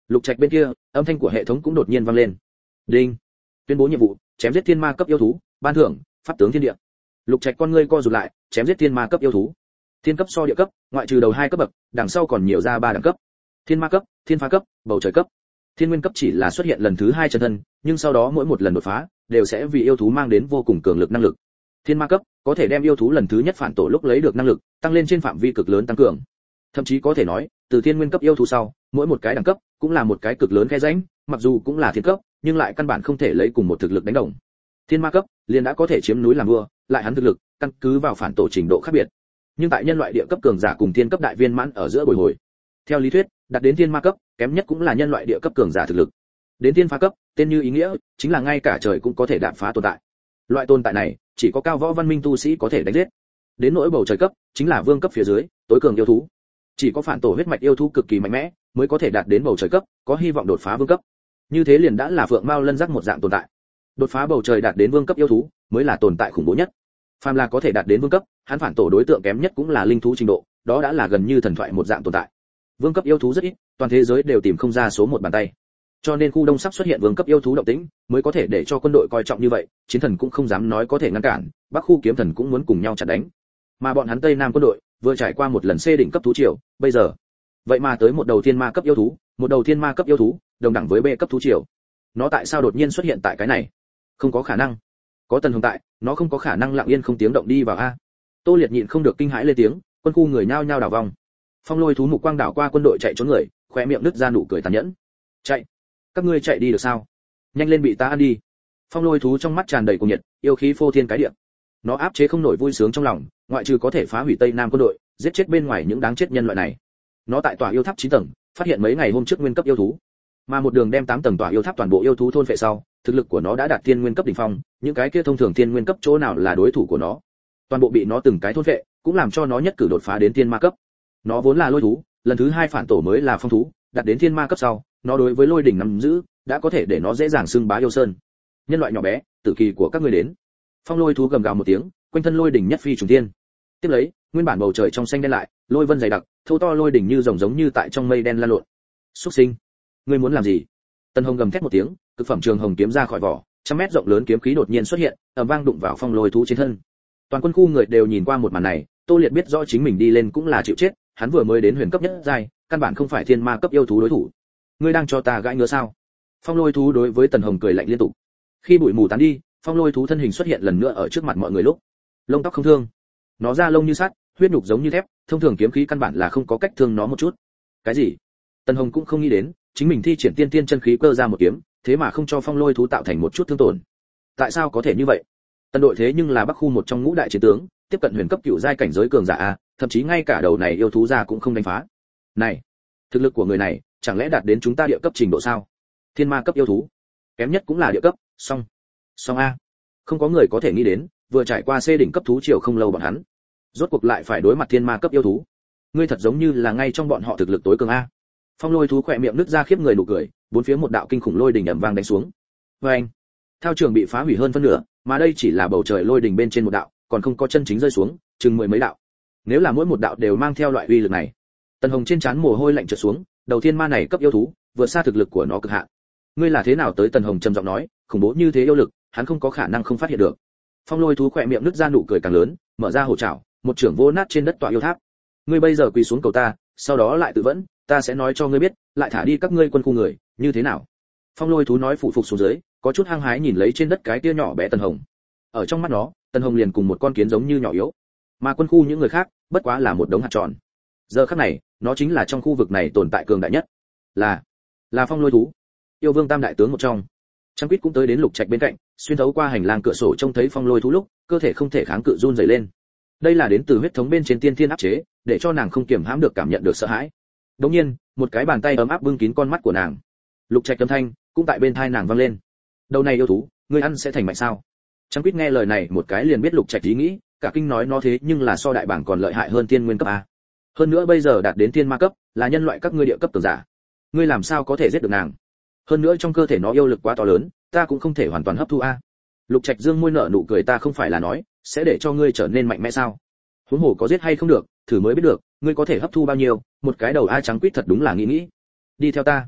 Lục Trạch bên kia, âm thanh của hệ thống cũng đột nhiên vang lên. Đinh. Tuyên bố nhiệm vụ, chém giết thiên ma cấp yêu thú, ban thưởng, pháp tướng thiên địa. Lục Trạch con ngươi co rụt lại, chém giết thiên ma cấp yêu thú. Thiên cấp so địa cấp, ngoại trừ đầu 2 cấp bậc, đằng sau còn nhiều ra 3 đẳng cấp. Thiên ma cấp, thiên phá cấp, bầu trời cấp. Thiên nguyên cấp chỉ là xuất hiện lần thứ 2 chân thân, nhưng sau đó mỗi một lần đột phá đều sẽ vì yêu thú mang đến vô cùng cường lực năng lực. Thiên ma cấp có thể đem yêu thú lần thứ nhất phản tổ lúc lấy được năng lực tăng lên trên phạm vi cực lớn tăng cường. Thậm chí có thể nói, từ thiên nguyên cấp yêu thú sau, mỗi một cái đẳng cấp cũng là một cái cực lớn khe rãnh, mặc dù cũng là thiên cấp, nhưng lại căn bản không thể lấy cùng một thực lực đánh đồng. Thiên ma cấp liền đã có thể chiếm núi làm vua, lại hắn thực lực căn cứ vào phản tổ trình độ khác biệt. Nhưng tại nhân loại địa cấp cường giả cùng thiên cấp đại viên mãn ở giữa bồi hồi. Theo lý thuyết, đạt đến thiên ma cấp, kém nhất cũng là nhân loại địa cấp cường giả thực lực. Đến thiên phá cấp, tên như ý nghĩa, chính là ngay cả trời cũng có thể đạp phá tồn tại. Loại tồn tại này, chỉ có cao võ văn minh tu sĩ có thể đánh giết. Đến nỗi bầu trời cấp, chính là vương cấp phía dưới, tối cường yêu thú. Chỉ có phản tổ huyết mạch yêu thú cực kỳ mạnh mẽ, mới có thể đạt đến bầu trời cấp, có hy vọng đột phá vương cấp. Như thế liền đã là phượng mao lân giác một dạng tồn tại. Đột phá bầu trời đạt đến vương cấp yêu thú, mới là tồn tại khủng bố nhất. Phàm là có thể đạt đến vương cấp, hắn phản tổ đối tượng kém nhất cũng là linh thú trình độ, đó đã là gần như thần thoại một dạng tồn tại. Vương cấp yêu thú rất ít, toàn thế giới đều tìm không ra số một bàn tay. Cho nên khu đông sắp xuất hiện vương cấp yêu thú động tĩnh, mới có thể để cho quân đội coi trọng như vậy, chiến thần cũng không dám nói có thể ngăn cản, bắc khu kiếm thần cũng muốn cùng nhau chặn đánh. Mà bọn hắn tây nam quân đội vừa trải qua một lần C đỉnh cấp thú triều, bây giờ vậy mà tới một đầu thiên ma cấp yêu thú, một đầu thiên ma cấp yêu thú đồng đẳng với B cấp thú triều. Nó tại sao đột nhiên xuất hiện tại cái này? Không có khả năng. Có Tần Hồng tại, nó không có khả năng lặng yên không tiếng động đi vào a. Tô Liệt nhịn không được kinh hãi lên tiếng, quân khu người nhao nhao đảo vòng. Phong Lôi thú mục quang đảo qua quân đội chạy trốn người, khóe miệng nứt ra nụ cười tàn nhẫn. Chạy? Các ngươi chạy đi được sao? Nhanh lên bị ta ăn đi. Phong Lôi thú trong mắt tràn đầy cuồng nhiệt, yêu khí phô thiên cái địa. Nó áp chế không nổi vui sướng trong lòng, ngoại trừ có thể phá hủy Tây Nam quân đội, giết chết bên ngoài những đáng chết nhân loại này. Nó tại tòa yêu tháp 9 tầng, phát hiện mấy ngày hôm trước nguyên cấp yêu thú, mà một đường đem 8 tầng tòa yêu tháp toàn bộ yêu thú thôn phệ sau, thực lực của nó đã đạt thiên nguyên cấp đỉnh phong, những cái kia thông thường thiên nguyên cấp chỗ nào là đối thủ của nó. Toàn bộ bị nó từng cái thôn phệ, cũng làm cho nó nhất cử đột phá đến thiên ma cấp. Nó vốn là lôi thú, lần thứ 2 phản tổ mới là phong thú, đạt đến thiên ma cấp sau, nó đối với lôi đỉnh nắm giữ, đã có thể để nó dễ dàng xưng bá yêu sơn. Nhân loại nhỏ bé, tử kỳ của các ngươi đến. Phong Lôi thú gầm gào một tiếng, quanh thân lôi đỉnh nhất phi trùng thiên. Tiếp lấy, nguyên bản bầu trời trong xanh đen lại, lôi vân dày đặc, thâu to lôi đỉnh như rồng giống như tại trong mây đen lan lộn. Súc sinh, ngươi muốn làm gì? Tần Hồng gầm thét một tiếng, cực phẩm trường hồng kiếm ra khỏi vỏ, trăm mét rộng lớn kiếm khí đột nhiên xuất hiện, ầm vang đụng vào Phong Lôi thú trên thân. Toàn quân khu người đều nhìn qua một màn này, Tô Liệt biết rõ chính mình đi lên cũng là chịu chết, hắn vừa mới đến huyền cấp nhất giai, căn bản không phải thiên ma cấp yêu thú đối thủ. Ngươi đang cho ta gãi ngứa sao? Phong Lôi thú đối với Tần Hồng cười lạnh liên tục. Khi bụi mù tán đi, Phong Lôi thú thân hình xuất hiện lần nữa ở trước mặt mọi người lúc. Lông tóc không thương, nó da lông như sắt, huyết nhục giống như thép, thông thường kiếm khí căn bản là không có cách thương nó một chút. Cái gì? Tần Hồng cũng không nghĩ đến, chính mình thi triển tiên tiên chân khí cơ ra một kiếm, thế mà không cho Phong Lôi thú tạo thành một chút thương tổn. Tại sao có thể như vậy? Tần đội thế nhưng là Bắc khu một trong ngũ đại chiến tướng, tiếp cận huyền cấp cựu giai cảnh giới cường giả a, thậm chí ngay cả đầu này yêu thú ra cũng không đánh phá. Này, thực lực của người này, chẳng lẽ đạt đến chúng ta địa cấp trình độ sao? Thiên ma cấp yêu thú, kém nhất cũng là địa cấp, song a. Không có người có thể nghĩ đến, vừa trải qua C đỉnh cấp thú triều không lâu bọn hắn, rốt cuộc lại phải đối mặt thiên ma cấp yêu thú. Ngươi thật giống như là ngay trong bọn họ thực lực tối cường a. Phong Lôi thú khỏe miệng nứt ra khiếp người nụ cười, bốn phía một đạo kinh khủng lôi đỉnh ầm vang đánh xuống. Oeng! Thao trường bị phá hủy hơn phân nửa, mà đây chỉ là bầu trời lôi đỉnh bên trên một đạo, còn không có chân chính rơi xuống, chừng mười mấy đạo. Nếu là mỗi một đạo đều mang theo loại uy lực này, Tần Hồng trên trán mồ hôi lạnh trượt xuống, đầu thiên ma này cấp yêu thú, vượt xa thực lực của nó cực hạn. Ngươi là thế nào tới? Tần Hồng trầm giọng nói, khủng bố như thế yêu lực, hắn không có khả năng không phát hiện được. Phong Lôi thú khỏe miệng nứt ra nụ cười càng lớn, mở ra hổ trảo, một chưởng vô nát trên đất tọa yêu tháp. Ngươi bây giờ quỳ xuống cầu ta, sau đó lại tự vẫn, ta sẽ nói cho ngươi biết, lại thả đi các ngươi quân khu người, như thế nào? Phong Lôi thú nói phụ phục xuống dưới, có chút hăng hái nhìn lấy trên đất cái kia nhỏ bé Tần Hồng. Ở trong mắt nó, Tần Hồng liền cùng một con kiến giống như nhỏ yếu, mà quân khu những người khác, bất quá là một đống hạt tròn. Giờ khắc này, nó chính là trong khu vực này tồn tại cường đại nhất, là Phong Lôi thú, yêu vương tam đại tướng một trong. Trang Quýt cũng tới đến Lục Trạch bên cạnh, xuyên thấu qua hành lang cửa sổ trông thấy Phong Lôi thú lúc, cơ thể không thể kháng cự run rẩy lên. Đây là đến từ huyết thống bên trên tiên thiên áp chế, để cho nàng không kiềm hãm được cảm nhận được sợ hãi. Đột nhiên, một cái bàn tay ấm áp bưng kín con mắt của nàng. Lục Trạch âm thanh cũng tại bên tai nàng vang lên. Đầu này yêu thú, ngươi ăn sẽ thành mạnh sao? Trang Quýt nghe lời này một cái liền biết Lục Trạch ý nghĩ, cả kinh nói nó thế nhưng là so đại bảng còn lợi hại hơn tiên nguyên cấp a. Hơn nữa bây giờ đạt đến tiên ma cấp, là nhân loại các ngươi địa cấp cường giả. Ngươi làm sao có thể giết được nàng? Hơn nữa trong cơ thể nó yêu lực quá to lớn, ta cũng không thể hoàn toàn hấp thu a. Lục Trạch dương môi nở nụ cười, ta không phải là nói sẽ để cho ngươi trở nên mạnh mẽ sao? Huống hồ có giết hay không được, thử mới biết được, ngươi có thể hấp thu bao nhiêu, một cái đầu a. Trắng Quýt thật đúng là nghĩ. Đi theo ta.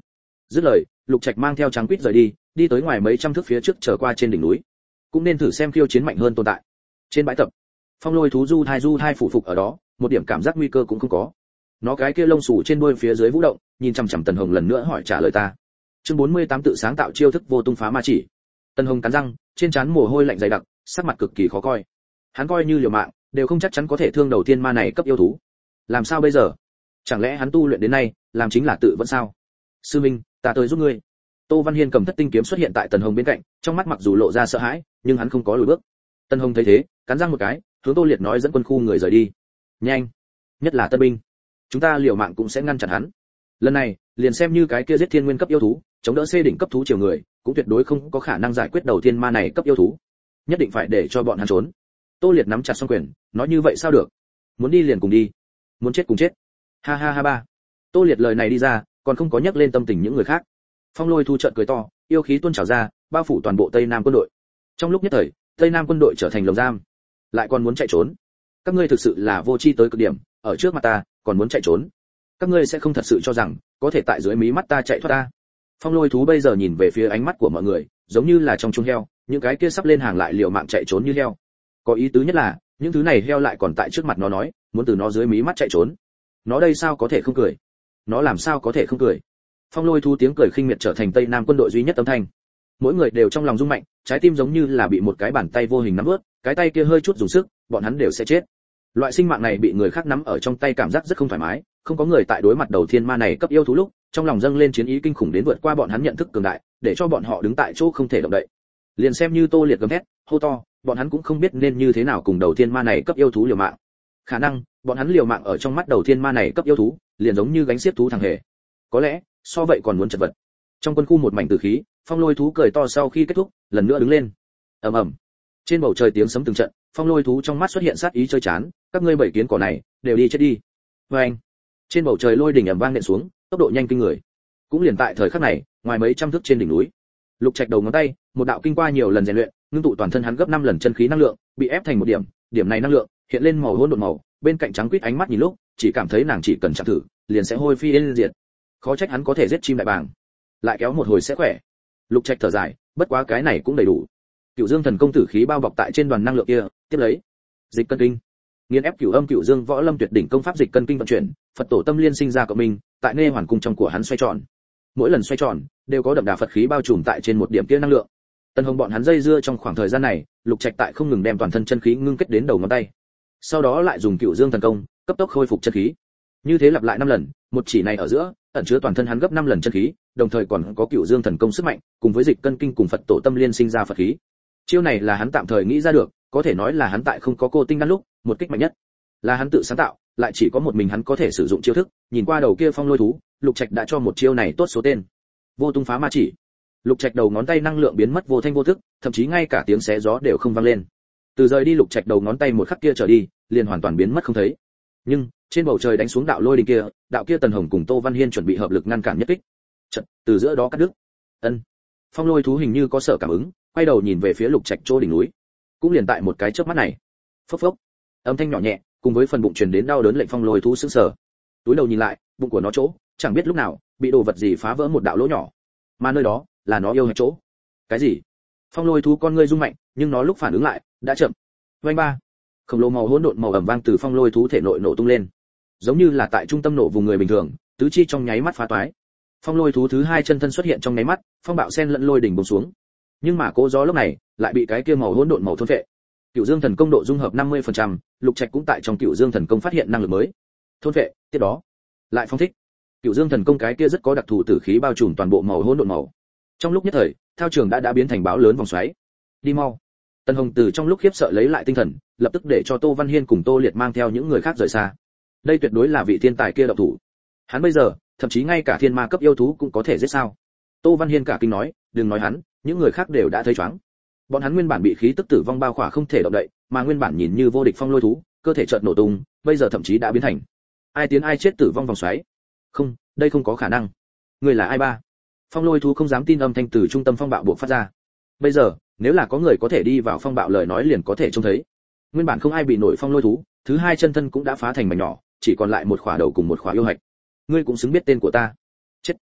Dứt lời, Lục Trạch mang theo Trắng Quýt rời đi, đi tới ngoài mấy trăm thước phía trước trở qua trên đỉnh núi. Cũng nên thử xem khiêu chiến mạnh hơn tồn tại. Trên bãi tập, phong lôi thú du thai phủ phục ở đó, một điểm cảm giác nguy cơ cũng không có. Nó cái kia lông xù trên đuôi phía dưới vũ động, nhìn chằm chằm Tần Hồng lần nữa hỏi trả lời ta. Chương 48 tự sáng tạo chiêu thức vô tung phá ma chỉ. Tần Hồng cắn răng, trên trán mồ hôi lạnh dày đặc, sắc mặt cực kỳ khó coi. Hắn coi như liều mạng, đều không chắc chắn có thể thương đầu tiên ma này cấp yêu thú. Làm sao bây giờ? Chẳng lẽ hắn tu luyện đến nay, làm chính là tự vẫn sao? Sư minh, ta tới giúp ngươi. Tô Văn Hiên cầm thất tinh kiếm xuất hiện tại Tần Hồng bên cạnh, trong mắt mặc dù lộ ra sợ hãi, nhưng hắn không có lùi bước. Tần Hồng thấy thế, cắn răng một cái, hướng Tô Liệt nói dẫn quân khu người rời đi. Nhanh, nhất là tân binh, chúng ta liều mạng cũng sẽ ngăn chặn hắn. Lần này, liền xem như cái kia giết thiên nguyên cấp yêu thú, chống đỡ C đỉnh cấp thú chiều người, cũng tuyệt đối không có khả năng giải quyết đầu tiên ma này cấp yêu thú. Nhất định phải để cho bọn hắn trốn. Tô Liệt nắm chặt song quyền, nói như vậy sao được? Muốn đi liền cùng đi, muốn chết cùng chết. Ha ha ha ba. Tô Liệt lời này đi ra, còn không có nhắc lên tâm tình những người khác. Phong Lôi Thu chợt cười to, yêu khí tuôn trào ra, bao phủ toàn bộ Tây Nam quân đội. Trong lúc nhất thời, Tây Nam quân đội trở thành lồng giam. Lại còn muốn chạy trốn. Các ngươi thực sự là vô tri tới cực điểm, ở trước mặt ta, còn muốn chạy trốn. Các ngươi sẽ không thật sự cho rằng có thể tại dưới mí mắt ta chạy thoát ta. Phong Lôi Thú bây giờ nhìn về phía ánh mắt của mọi người, giống như là trong chuồng heo, những cái kia sắp lên hàng lại liều mạng chạy trốn như heo. Có ý tứ nhất là, những thứ này heo lại còn tại trước mặt nó nói, muốn từ nó dưới mí mắt chạy trốn. Nó đây sao có thể không cười? Nó làm sao có thể không cười? Phong Lôi Thú tiếng cười khinh miệt trở thành Tây Nam quân đội duy nhất âm thanh. Mỗi người đều trong lòng rung mạnh, trái tim giống như là bị một cái bàn tay vô hình nắm ướt, cái tay kia hơi chút dùng sức, bọn hắn đều sẽ chết. Loại sinh mạng này bị người khác nắm ở trong tay cảm giác rất không thoải mái, không có người tại đối mặt đầu thiên ma này cấp yêu thú lúc, trong lòng dâng lên chiến ý kinh khủng đến vượt qua bọn hắn nhận thức cường đại, để cho bọn họ đứng tại chỗ không thể động đậy. Liền xem như Tô Liệt gầm thét, hô to, bọn hắn cũng không biết nên như thế nào cùng đầu thiên ma này cấp yêu thú liều mạng. Khả năng, bọn hắn liều mạng ở trong mắt đầu thiên ma này cấp yêu thú, liền giống như gánh xiết thú thằng hề. Có lẽ, so vậy còn muốn chật vật. Trong quân khu một mảnh tử khí, Phong Lôi Thú cười to sau khi kết thúc, lần nữa đứng lên. Ầm ầm. Trên bầu trời tiếng sấm từng trận, Phong Lôi Thú trong mắt xuất hiện sát ý chơi chán, các ngươi bảy kiến cỏ này, đều đi chết đi. Oeng. Trên bầu trời lôi đỉnh ầm vang nện xuống, tốc độ nhanh kinh người. Cũng liền tại thời khắc này, ngoài mấy trăm thước trên đỉnh núi, Lục Trạch đầu ngón tay, một đạo kinh qua nhiều lần rèn luyện, ngưng tụ toàn thân hắn gấp 5 lần chân khí năng lượng, bị ép thành một điểm, điểm này năng lượng hiện lên màu hỗn độn màu, bên cạnh Trắng Quýt ánh mắt nhìn lúc, chỉ cảm thấy nàng chỉ cần chạm thử, liền sẽ hôi phi yên diệt. Khó trách hắn có thể giết chim đại bàng, lại kéo một hồi sẽ khỏe. Lục Trạch thở dài, bất quá cái này cũng đầy đủ. Cửu Dương thần công tử khí bao bọc tại trên đoàn năng lượng kia, tiếp lấy, dịch cân kinh, nghiền ép Cửu Âm Cửu Dương võ lâm tuyệt đỉnh công pháp dịch cân kinh vận chuyển, Phật tổ tâm liên sinh ra cộng minh, tại nê hoàn cung trong của hắn xoay tròn. Mỗi lần xoay tròn, đều có đậm đà Phật khí bao trùm tại trên một điểm kia năng lượng. Tân Hồng bọn hắn dây dưa trong khoảng thời gian này, Lục Trạch tại không ngừng đem toàn thân chân khí ngưng kết đến đầu ngón tay. Sau đó lại dùng Cửu Dương thần công, cấp tốc khôi phục chân khí. Như thế lặp lại 5 lần, một chỉ này ở giữa, ẩn chứa toàn thân hắn gấp 5 lần chân khí, đồng thời còn có Cửu Dương thần công sức mạnh, cùng với dịch cân kinh cùng Phật tổ tâm liên sinh ra Phật khí. Chiêu này là hắn tạm thời nghĩ ra được, có thể nói là hắn tại không có cô tinh đan lúc, một kích mạnh nhất. Là hắn tự sáng tạo, lại chỉ có một mình hắn có thể sử dụng chiêu thức, nhìn qua đầu kia Phong Lôi Thú, Lục Trạch đã cho một chiêu này tốt số tên. Vô tung phá ma chỉ. Lục Trạch đầu ngón tay năng lượng biến mất vô thanh vô tức, thậm chí ngay cả tiếng xé gió đều không vang lên. Từ rời đi Lục Trạch đầu ngón tay một khắc kia trở đi, liền hoàn toàn biến mất không thấy. Nhưng, trên bầu trời đánh xuống đạo lôi đình kia, đạo kia Tần Hồng cùng Tô Văn Hiên chuẩn bị hợp lực ngăn cản nhất kích. Chợt, từ giữa đó cắt đứt. Ân. Phong Lôi Thú hình như có sở cảm ứng, quay đầu nhìn về phía Lục Trạch chỗ đỉnh núi. Cũng liền tại một cái chớp mắt này. Phốc phốc. Âm thanh nhỏ nhẹ, cùng với phần bụng truyền đến đau đớn lệnh Phong Lôi Thú sững sờ. Túi đầu nhìn lại, bụng của nó chỗ, chẳng biết lúc nào bị đồ vật gì phá vỡ một đạo lỗ nhỏ. Mà nơi đó là nó yêu hệt chỗ. Cái gì? Phong Lôi Thú con ngươi rung mạnh, nhưng nó lúc phản ứng lại, đã chậm. Oanh ba. Khổng lồ màu hỗn độn màu ầm vang từ Phong Lôi Thú thể nội nổ tung lên. Giống như là tại trung tâm nổ vùng người bình thường, tứ chi trong nháy mắt phá toái. Phong Lôi Thú thứ hai chân thân xuất hiện trong nháy mắt, phong bạo sen lẫn lôi đỉnh bùng xuống. Nhưng mà cố gió lúc này lại bị cái kia màu hỗn độn màu thôn phệ. Cửu Dương thần công độ dung hợp 50%, Lục Trạch cũng tại trong Cửu Dương thần công phát hiện năng lực mới. Thôn phệ, tiếp đó lại phong thích. Cửu Dương thần công cái kia rất có đặc thù tử khí bao trùm toàn bộ màu hỗn độn màu. Trong lúc nhất thời, thao trường đã biến thành bão lớn vòng xoáy. Đi mau. Tân Hồng từ trong lúc khiếp sợ lấy lại tinh thần, lập tức để cho Tô Văn Hiên cùng Tô Liệt mang theo những người khác rời xa. Đây tuyệt đối là vị thiên tài kia động thủ. Hắn bây giờ, thậm chí ngay cả thiên ma cấp yêu thú cũng có thể giết sao? Tô Văn Hiên cả kinh nói, đừng nói hắn, những người khác đều đã thấy choáng. Bọn hắn nguyên bản bị khí tức tử vong bao khỏa không thể động đậy, mà nguyên bản nhìn như vô địch Phong Lôi Thú, cơ thể chợt nổ tung, bây giờ thậm chí đã biến thành ai tiến ai chết tử vong vòng xoáy. Không, đây không có khả năng. Người là ai ba? Phong Lôi Thú không dám tin âm thanh từ trung tâm phong bạo buộc phát ra. Bây giờ, nếu là có người có thể đi vào phong bạo lời nói liền có thể trông thấy. Nguyên bản không ai bị nổi Phong Lôi Thú, thứ hai chân thân cũng đã phá thành mảnh nhỏ, chỉ còn lại một khỏa đầu cùng một khỏa yêu hạch. Ngươi cũng xứng biết tên của ta. Chết.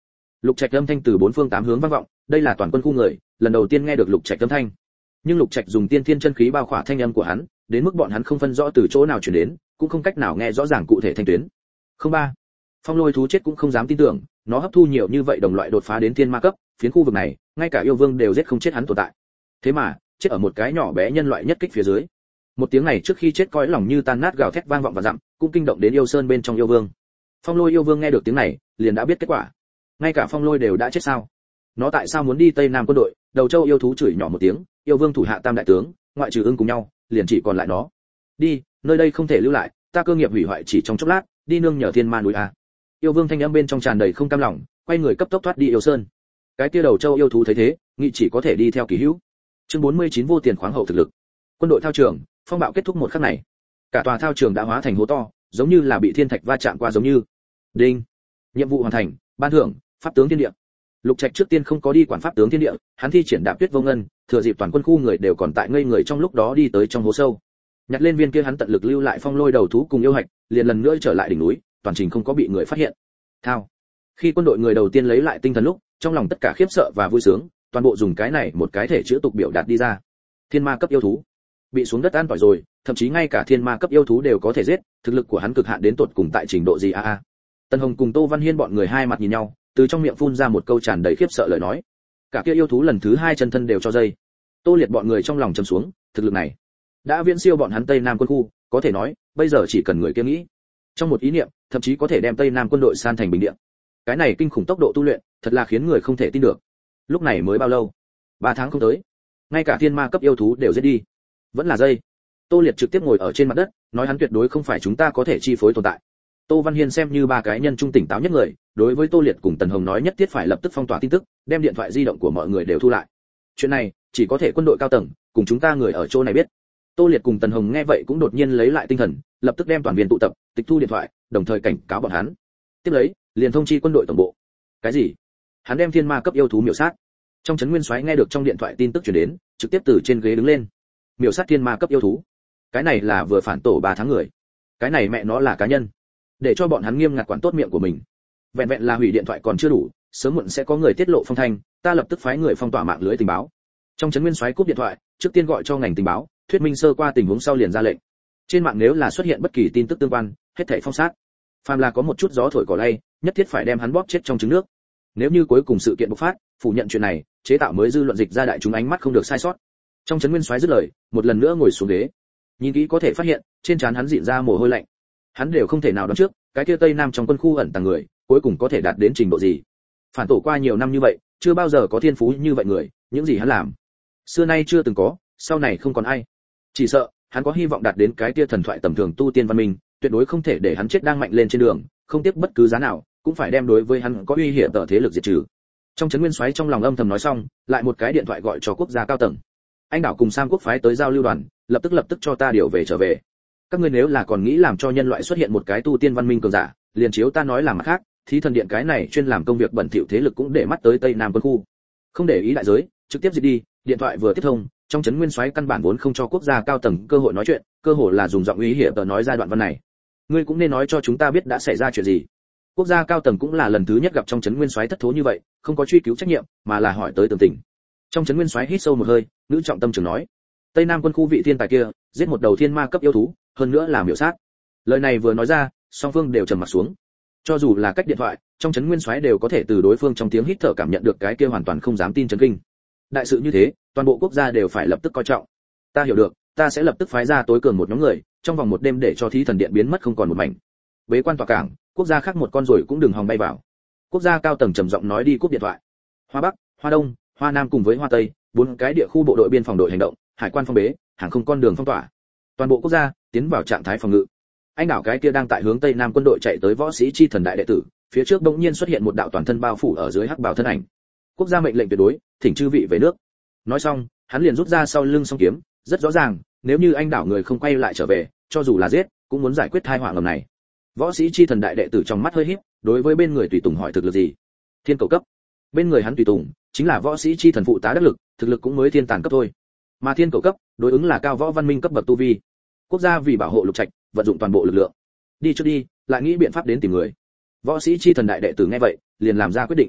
Lục Trạch âm thanh từ bốn phương tám hướng vang vọng, đây là toàn quân khu người, lần đầu tiên nghe được Lục Trạch âm thanh. Nhưng Lục Trạch dùng tiên thiên chân khí bao khỏa thanh âm của hắn, đến mức bọn hắn không phân rõ từ chỗ nào truyền đến, cũng không cách nào nghe rõ ràng cụ thể thanh tuyến. Không ba. Phong lôi thú chết cũng không dám tin tưởng, nó hấp thu nhiều như vậy đồng loại đột phá đến thiên ma cấp, phiến khu vực này, ngay cả yêu vương đều giết không chết hắn tồn tại. Thế mà, chết ở một cái nhỏ bé nhân loại nhất kích phía dưới. Một tiếng này trước khi chết cõi lòng như tan nát gào thét vang vọng và dặm, cũng kinh động đến yêu sơn bên trong yêu vương. Phong lôi yêu vương nghe được tiếng này, liền đã biết kết quả. Ngay cả phong lôi đều đã chết sao? Nó tại sao muốn đi Tây Nam quân đội? Đầu châu yêu thú chửi nhỏ một tiếng, yêu vương thủ hạ tam đại tướng, ngoại trừ ưng cùng nhau, liền chỉ còn lại nó. Đi, nơi đây không thể lưu lại, ta cơ nghiệp hủy hoại chỉ trong chốc lát, đi nương nhờ thiên ma núi a. Yêu vương thanh âm bên trong tràn đầy không cam lòng, quay người cấp tốc thoát đi yêu sơn. Cái kia đầu châu yêu thú thấy thế, nghĩ chỉ có thể đi theo Kỳ Hữu. Chương 49 vô tiền khoáng hậu thực lực. Quân đội thao trường, phong bạo kết thúc một khắc này. Cả tòa thao trường đã hóa thành hố to, giống như là bị thiên thạch va chạm qua giống như. Đinh. Nhiệm vụ hoàn thành, ban thưởng, pháp tướng thiên địa. Lục Trạch trước tiên không có đi quản pháp tướng thiên địa, hắn thi triển đạp tuyết vô ngân, thừa dịp toàn quân khu người đều còn tại ngây người trong lúc đó đi tới trong hố sâu. Nhặt lên viên kia hắn tận lực lưu lại phong lôi đầu thú cùng yêu hạch, liền lần nữa trở lại đỉnh núi, toàn trình không có bị người phát hiện. Thao. Khi quân đội người đầu tiên lấy lại tinh thần lúc, trong lòng tất cả khiếp sợ và vui sướng, toàn bộ dùng cái này một cái thể chữ tục biểu đạt đi ra. Thiên ma cấp yêu thú, bị xuống đất an tỏi rồi, thậm chí ngay cả thiên ma cấp yêu thú đều có thể giết, thực lực của hắn cực hạn đến tột cùng tại trình độ gì a? Tân Hồng cùng Tô Văn Hiên bọn người hai mặt nhìn nhau, từ trong miệng phun ra một câu tràn đầy khiếp sợ lời nói. Cả kia yêu thú lần thứ hai chân thân đều cho dây. Tô Liệt bọn người trong lòng trầm xuống, thực lực này đã viễn siêu bọn hắn Tây Nam quân khu, có thể nói, bây giờ chỉ cần người kia nghĩ, trong một ý niệm, thậm chí có thể đem Tây Nam quân đội san thành bình địa. Cái này kinh khủng tốc độ tu luyện, thật là khiến người không thể tin được. Lúc này mới bao lâu? 3 tháng không tới, ngay cả thiên ma cấp yêu thú đều giết đi. Vẫn là dây. Tô Liệt trực tiếp ngồi ở trên mặt đất, nói hắn tuyệt đối không phải chúng ta có thể chi phối tồn tại. Tô Văn Hiên xem như ba cái nhân trung tỉnh táo nhất người, đối với Tô Liệt cùng Tần Hồng nói nhất thiết phải lập tức phong tỏa tin tức, đem điện thoại di động của mọi người đều thu lại. Chuyện này, chỉ có thể quân đội cao tầng, cùng chúng ta người ở chỗ này biết. Tô Liệt cùng Tần Hồng nghe vậy cũng đột nhiên lấy lại tinh thần, lập tức đem toàn viên tụ tập, tịch thu điện thoại, đồng thời cảnh cáo bọn hắn. Tiếp lấy, liền thông chi quân đội tổng bộ. Cái gì? Hắn đem thiên ma cấp yêu thú miểu sát. Trong trấn Nguyên Soái nghe được trong điện thoại tin tức truyền đến, trực tiếp từ trên ghế đứng lên. Miểu sát thiên ma cấp yêu thú. Cái này là vừa phản tổ 3 tháng người. Cái này mẹ nó là cá nhân. Để cho bọn hắn nghiêm ngặt quản tốt miệng của mình. Vẹn vẹn là hủy điện thoại còn chưa đủ, sớm muộn sẽ có người tiết lộ phong thanh, ta lập tức phái người phong tỏa mạng lưới tình báo. Trong trấn Nguyên Soái cúp điện thoại, trước tiên gọi cho ngành tình báo, thuyết minh sơ qua tình huống sau liền ra lệnh. Trên mạng nếu là xuất hiện bất kỳ tin tức tương quan, hết thảy phong sát. Phàm là có một chút gió thổi cỏ lay, nhất thiết phải đem hắn bóp chết trong trứng nước. Nếu như cuối cùng sự kiện bộc phát, phủ nhận chuyện này, chế tạo mới dư luận dịch ra đại chúng ánh mắt không được sai sót. Trong trấn Nguyên Soái dứt lời, một lần nữa ngồi xuống ghế. Nhìn kỹ có thể phát hiện, trên trán hắn dịn ra mồ hôi lạnh. Hắn đều không thể nào đoán trước, cái kia Tây Nam trong quân khu ẩn tàng người, cuối cùng có thể đạt đến trình độ gì. Phản tổ qua nhiều năm như vậy, chưa bao giờ có thiên phú như vậy người, những gì hắn làm, xưa nay chưa từng có, sau này không còn ai. Chỉ sợ, hắn có hy vọng đạt đến cái kia thần thoại tầm thường tu tiên văn minh, tuyệt đối không thể để hắn chết đang mạnh lên trên đường, không tiếc bất cứ giá nào, cũng phải đem đối với hắn có uy hiểm tờ thế lực diệt trừ. Trong trấn Nguyên Soái trong lòng âm thầm nói xong, lại một cái điện thoại gọi cho quốc gia cao tầng. Anh đảo cùng Sam quốc phái tới giao lưu đoàn, lập tức cho ta điều về trở về. Các ngươi nếu là còn nghĩ làm cho nhân loại xuất hiện một cái tu tiên văn minh cường giả, liền chiếu ta nói làm mặt khác, thí thần điện cái này chuyên làm công việc bẩn thỉu thế lực cũng để mắt tới Tây Nam quân khu. Không để ý đại giới, trực tiếp diệt đi. Điện thoại vừa tiếp thông, trong trấn Nguyên Soái căn bản vốn không cho quốc gia cao tầng cơ hội nói chuyện, cơ hội là dùng giọng uy hiểm tờ nói ra đoạn văn này. Ngươi cũng nên nói cho chúng ta biết đã xảy ra chuyện gì. Quốc gia cao tầng cũng là lần thứ nhất gặp trong trấn Nguyên Soái thất thố như vậy, không có truy cứu trách nhiệm, mà là hỏi tới tường tình. Trong trấn Nguyên Soái hít sâu một hơi, nữ trọng tâm trường nói: Tây Nam quân khu vị thiên tài kia, giết một đầu thiên ma cấp yêu thú, hơn nữa là miểu sát. Lời này vừa nói ra, song phương đều trầm mặt xuống. Cho dù là cách điện thoại, trong trấn Nguyên Soái đều có thể từ đối phương trong tiếng hít thở cảm nhận được cái kia hoàn toàn không dám tin chấn kinh. Đại sự như thế, toàn bộ quốc gia đều phải lập tức coi trọng. Ta hiểu được, ta sẽ lập tức phái ra tối cường một nhóm người, trong vòng một đêm để cho thí thần điện biến mất không còn một mảnh. Bế quan tòa cảng, quốc gia khác một con rồi cũng đừng hòng bay vào. Quốc gia cao tầng trầm giọng nói đi cúp điện thoại. Hoa Bắc, Hoa Đông, Hoa Nam cùng với Hoa Tây, 4 cái địa khu bộ đội biên phòng đội hành động, hải quan phong bế, hàng không con đường phong tỏa. Toàn bộ quốc gia tiến vào trạng thái phòng ngự. Anh đảo cái kia đang tại hướng Tây Nam quân đội chạy tới võ sĩ chi thần đại đệ tử, phía trước bỗng nhiên xuất hiện một đạo toàn thân bao phủ ở dưới hắc bào thân ảnh. Quốc gia mệnh lệnh tuyệt đối, thỉnh chư vị về nước. Nói xong, hắn liền rút ra sau lưng song kiếm, rất rõ ràng, nếu như anh đảo người không quay lại trở về, cho dù là giết, cũng muốn giải quyết tai họa ngầm này. Võ sĩ chi thần đại đệ tử trong mắt hơi híp, đối với bên người tùy tùng hỏi thực lực gì? Thiên cầu cấp. Bên người hắn tùy tùng chính là võ sĩ chi thần phụ tá đắc lực, thực lực cũng mới thiên tàn cấp thôi. Mà thiên cầu cấp, đối ứng là cao võ văn minh cấp bậc tu vi. Quốc gia vì bảo hộ Lục Trạch, vận dụng toàn bộ lực lượng. Đi trước đi, lại nghĩ biện pháp đến tìm người. Võ sĩ chi thần đại đệ tử nghe vậy, liền làm ra quyết định.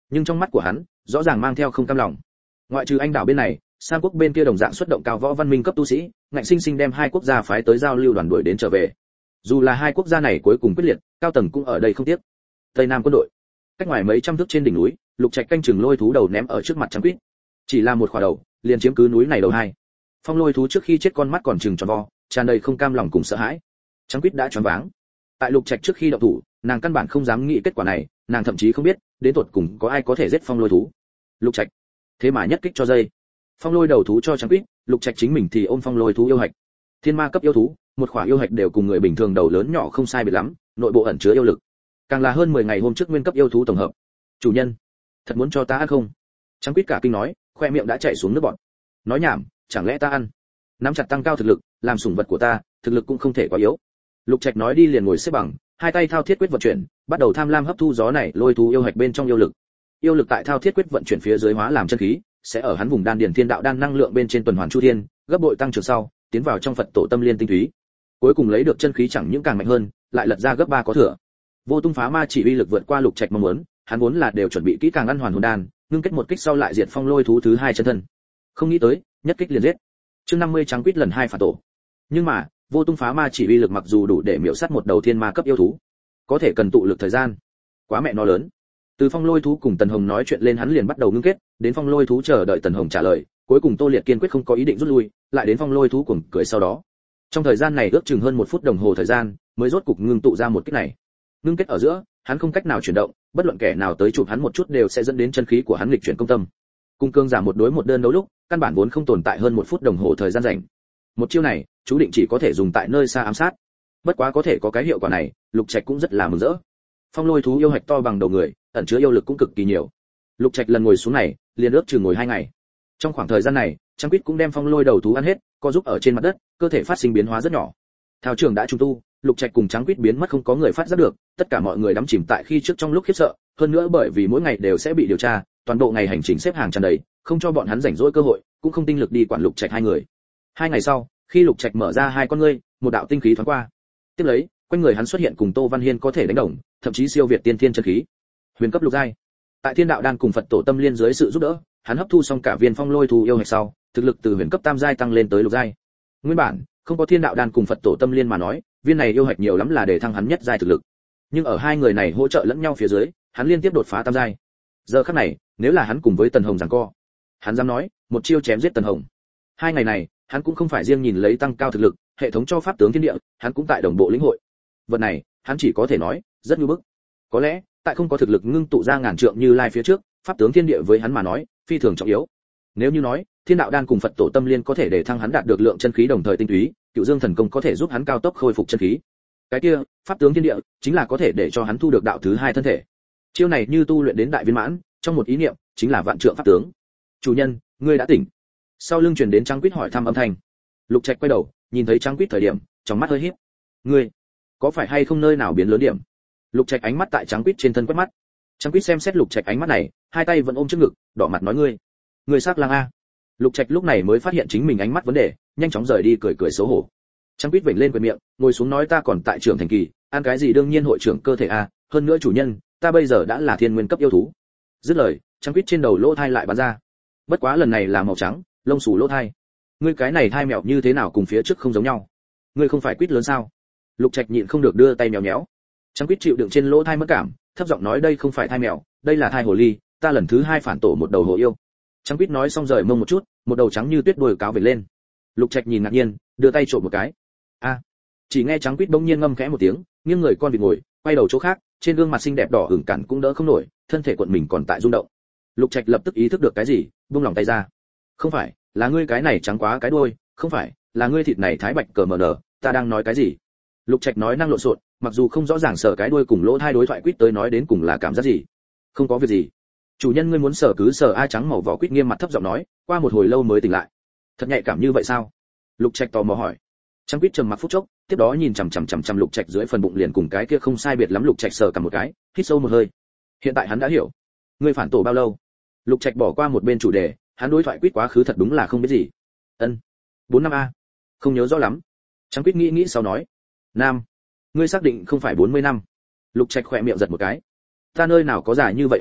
nhưng trong mắt của hắn rõ ràng mang theo không cam lòng. Ngoại trừ anh đảo bên này, Sam quốc bên kia đồng dạng xuất động cao võ văn minh cấp tu sĩ, ngạnh sinh sinh đem hai quốc gia phái tới giao lưu đoàn đuổi đến trở về. Dù là hai quốc gia này cuối cùng quyết liệt, cao tầng cũng ở đây không tiếc. Tây Nam quân đội, cách ngoài mấy trăm thước trên đỉnh núi, Lục Trạch canh chừng lôi thú đầu ném ở trước mặt Trắng Quýt. Chỉ là một khỏa đầu, liền chiếm cứ núi này đầu hai. Phong lôi thú trước khi chết con mắt còn trừng tròn vo, tràn đầy không cam lòng cùng sợ hãi. Trắng Quýt đã choáng váng. Tại Lục Trạch trước khi động thủ, nàng căn bản không dám nghĩ kết quả này, nàng thậm chí không biết, đến tột cùng có ai có thể giết phong lôi thú. Lục Trạch, thế mà nhất kích cho dây. Phong lôi đầu thú cho Trắng Quýt, Lục Trạch chính mình thì ôm phong lôi thú yêu hạch. Thiên ma cấp yêu thú, một khỏa yêu hạch đều cùng người bình thường đầu lớn nhỏ không sai biệt lắm, nội bộ ẩn chứa yêu lực. Càng là hơn 10 ngày hôm trước nguyên cấp yêu thú tổng hợp. Chủ nhân, thật muốn cho ta ăn không? Trắng Quýt cả kinh nói, khoe miệng đã chảy xuống nước bọt. Nói nhảm, chẳng lẽ ta ăn? Nắm chặt tăng cao thực lực, làm sủng vật của ta, thực lực cũng không thể quá yếu. Lục Trạch nói đi liền ngồi xếp bằng, hai tay thao thiết quyết vận chuyển, bắt đầu tham lam hấp thu gió này lôi thú yêu hạch bên trong yêu lực. Yêu lực tại thao thiết quyết vận chuyển phía dưới hóa làm chân khí, sẽ ở hắn vùng đan điền thiên đạo đan năng lượng bên trên tuần hoàn chu thiên, gấp bội tăng trưởng sau, tiến vào trong Phật tổ tâm liên tinh túy. Cuối cùng lấy được chân khí chẳng những càng mạnh hơn, lại lật ra gấp 3 có thừa. Vô Tung Phá Ma chỉ uy lực vượt qua Lục Trạch mong muốn, hắn vốn là đều chuẩn bị kỹ càng ăn hoàn hồn đan, ngưng kết một kích sau lại diệt phong lôi thú thứ hai chân thân. Không nghĩ tới, nhất kích liền giết. Chương 50 Trắng Quýt lần 2 phản tổ. Nhưng mà, Vô Tung Phá Ma chỉ uy lực mặc dù đủ để miểu sát một đầu thiên ma cấp yêu thú, có thể cần tụ lực thời gian. Quá mẹ nó lớn. Từ phong lôi thú cùng Tần Hồng nói chuyện lên hắn liền bắt đầu ngưng kết, đến phong lôi thú chờ đợi Tần Hồng trả lời, cuối cùng Tô Liệt kiên quyết không có ý định rút lui, lại đến phong lôi thú cuồng cười sau đó. Trong thời gian này ước chừng hơn 1 phút đồng hồ thời gian, mới rốt cục ngưng tụ ra một kích này. Ngưng kết ở giữa, hắn không cách nào chuyển động, bất luận kẻ nào tới chụp hắn một chút đều sẽ dẫn đến chân khí của hắn nghịch chuyển công tâm. Cung cương giả một đối một đơn đấu lúc, căn bản vốn không tồn tại hơn 1 phút đồng hồ thời gian rảnh. Một chiêu này, chú định chỉ có thể dùng tại nơi xa ám sát. Bất quá có thể có cái hiệu quả này, Lục Trạch cũng rất là mừng rỡ. Phong lôi thú yêu hạch to bằng đầu người, ẩn chứa yêu lực cũng cực kỳ nhiều. Lục Trạch lần ngồi xuống này, liền ước chừng ngồi 2 ngày. Trong khoảng thời gian này, Trắng Quýt cũng đem phong lôi đầu thú ăn hết, co giúp ở trên mặt đất, cơ thể phát sinh biến hóa rất nhỏ. Thao trường đã trùng tu, Lục Trạch cùng Trắng Quýt biến mất không có người phát giác được, tất cả mọi người đắm chìm tại khi trước trong lúc khiếp sợ, hơn nữa bởi vì mỗi ngày đều sẽ bị điều tra, toàn bộ ngày hành trình xếp hàng tràn đầy, không cho bọn hắn rảnh rỗi cơ hội, cũng không tinh lực đi quản Lục Trạch hai người. 2 ngày sau, khi Lục Trạch mở ra hai con ngươi, một đạo tinh khí thoáng qua. Tiếp lấy, quanh người hắn xuất hiện cùng Tô Văn Hiên có thể đánh đồng, thậm chí siêu việt tiên thiên chân khí. Huyền cấp lục giai. Tại Thiên Đạo Đan cùng Phật Tổ Tâm Liên dưới sự giúp đỡ, hắn hấp thu xong cả viên phong lôi thú yêu hạch sau, thực lực từ huyền cấp tam giai tăng lên tới lục giai. Nguyên bản, không có Thiên Đạo Đan cùng Phật Tổ Tâm Liên mà nói, viên này yêu hạch nhiều lắm là để thăng hắn nhất giai thực lực. Nhưng ở hai người này hỗ trợ lẫn nhau phía dưới, hắn liên tiếp đột phá tam giai. Giờ khắc này, nếu là hắn cùng với Tần Hồng giằng co, hắn dám nói, một chiêu chém giết Tần Hồng. 2 ngày này, hắn cũng không phải riêng nhìn lấy tăng cao thực lực, hệ thống cho pháp tướng thiên địa, hắn cũng tại đồng bộ lĩnh hội. Vật này, hắn chỉ có thể nói, rất nhu bức. Có lẽ, tại không có thực lực ngưng tụ ra ngàn trượng như lai phía trước, pháp tướng thiên địa với hắn mà nói, phi thường trọng yếu. Nếu như nói, Thiên Đạo Đan cùng Phật Tổ Tâm Liên có thể để thăng hắn đạt được lượng chân khí đồng thời tinh túy, Cựu Dương Thần Công có thể giúp hắn cao tốc khôi phục chân khí. Cái kia, pháp tướng thiên địa chính là có thể để cho hắn thu được đạo thứ hai thân thể. Chiêu này như tu luyện đến đại viên mãn, trong một ý niệm, chính là vạn trượng pháp tướng. "Chủ nhân, ngươi đã tỉnh." Sau lưng truyền đến Trắng Quýt hỏi thăm âm thanh. Lục Trạch quay đầu, nhìn thấy Trắng Quýt thời điểm, trong mắt hơi híp. "Ngươi, có phải hay không nơi nào biến lớn điểm?" Lục Trạch ánh mắt tại Trắng Quýt trên thân quét mắt. Trắng Quýt xem xét Lục Trạch ánh mắt này, hai tay vẫn ôm trước ngực, đỏ mặt nói: Ngươi sắc lang a." Lục Trạch lúc này mới phát hiện chính mình ánh mắt vấn đề, nhanh chóng rời đi cười cười xấu hổ. Trắng Quýt vểnh lên quệt miệng, ngồi xuống nói: "Ta còn tại trưởng thành kỳ, ăn cái gì đương nhiên hội trưởng cơ thể a, hơn nữa chủ nhân, ta bây giờ đã là thiên nguyên cấp yêu thú." Dứt lời, Trắng Quýt trên đầu lỗ thai lại bắn ra. Bất quá lần này là màu trắng, lông xù lỗ thai. "Ngươi cái này thai mèo như thế nào cùng phía trước không giống nhau? Ngươi không phải Quýt lớn sao?" Lục Trạch nhịn không được đưa tay mèo méo. Trắng Quýt chịu đựng trên lỗ thai mất cảm, thấp giọng nói: "Đây không phải thai mèo, đây là thai hồ ly, ta lần thứ 2 phản tổ một đầu hồ yêu." Trắng Quýt nói xong rời mông một chút, một đầu trắng như tuyết đuôi cáo về lên. Lục Trạch nhìn ngạc nhiên, đưa tay trộm một cái. A! Chỉ nghe Trắng Quýt bỗng nhiên ngâm khẽ một tiếng, nghiêng người con vịt ngồi, quay đầu chỗ khác, trên gương mặt xinh đẹp đỏ ửng cản cũng đỡ không nổi, thân thể cuộn mình còn tại rung động. Lục Trạch lập tức ý thức được cái gì, buông lòng tay ra. "Không phải, là ngươi cái này trắng quá cái đuôi, không phải, là ngươi thịt này thái bạch cờ mờ nở, ta đang nói cái gì?" Lục Trạch nói năng lộn xộn, mặc dù không rõ ràng sở cái đuôi cùng lỗ thai đối thoại Quýt tới nói đến cùng là cảm giác gì. "Không có việc gì. Chủ nhân ngươi muốn sở cứ sở." A trắng màu vỏ Quýt nghiêm mặt thấp giọng nói, qua một hồi lâu mới tỉnh lại. "Thật nhạy cảm như vậy sao?" Lục Trạch tò mò hỏi. Trắng Quýt trầm mặc phút chốc, tiếp đó nhìn chằm chằm Lục Trạch dưới phần bụng liền cùng cái kia không sai biệt lắm. Lục Trạch sờ cả một cái, hít sâu một hơi. Hiện tại hắn đã hiểu. "Ngươi phản tổ bao lâu?" Lục Trạch bỏ qua một bên chủ đề, hắn đối thoại Quýt quá khứ thật đúng là không biết gì. "Ân, 4 năm a." "Không nhớ rõ lắm." Trắng Quýt nghĩ sau nói. "Nam, ngươi xác định không phải 40 năm?" Lục Trạch khỏe miệng giật một cái. "Ta nơi nào có giả như vậy a,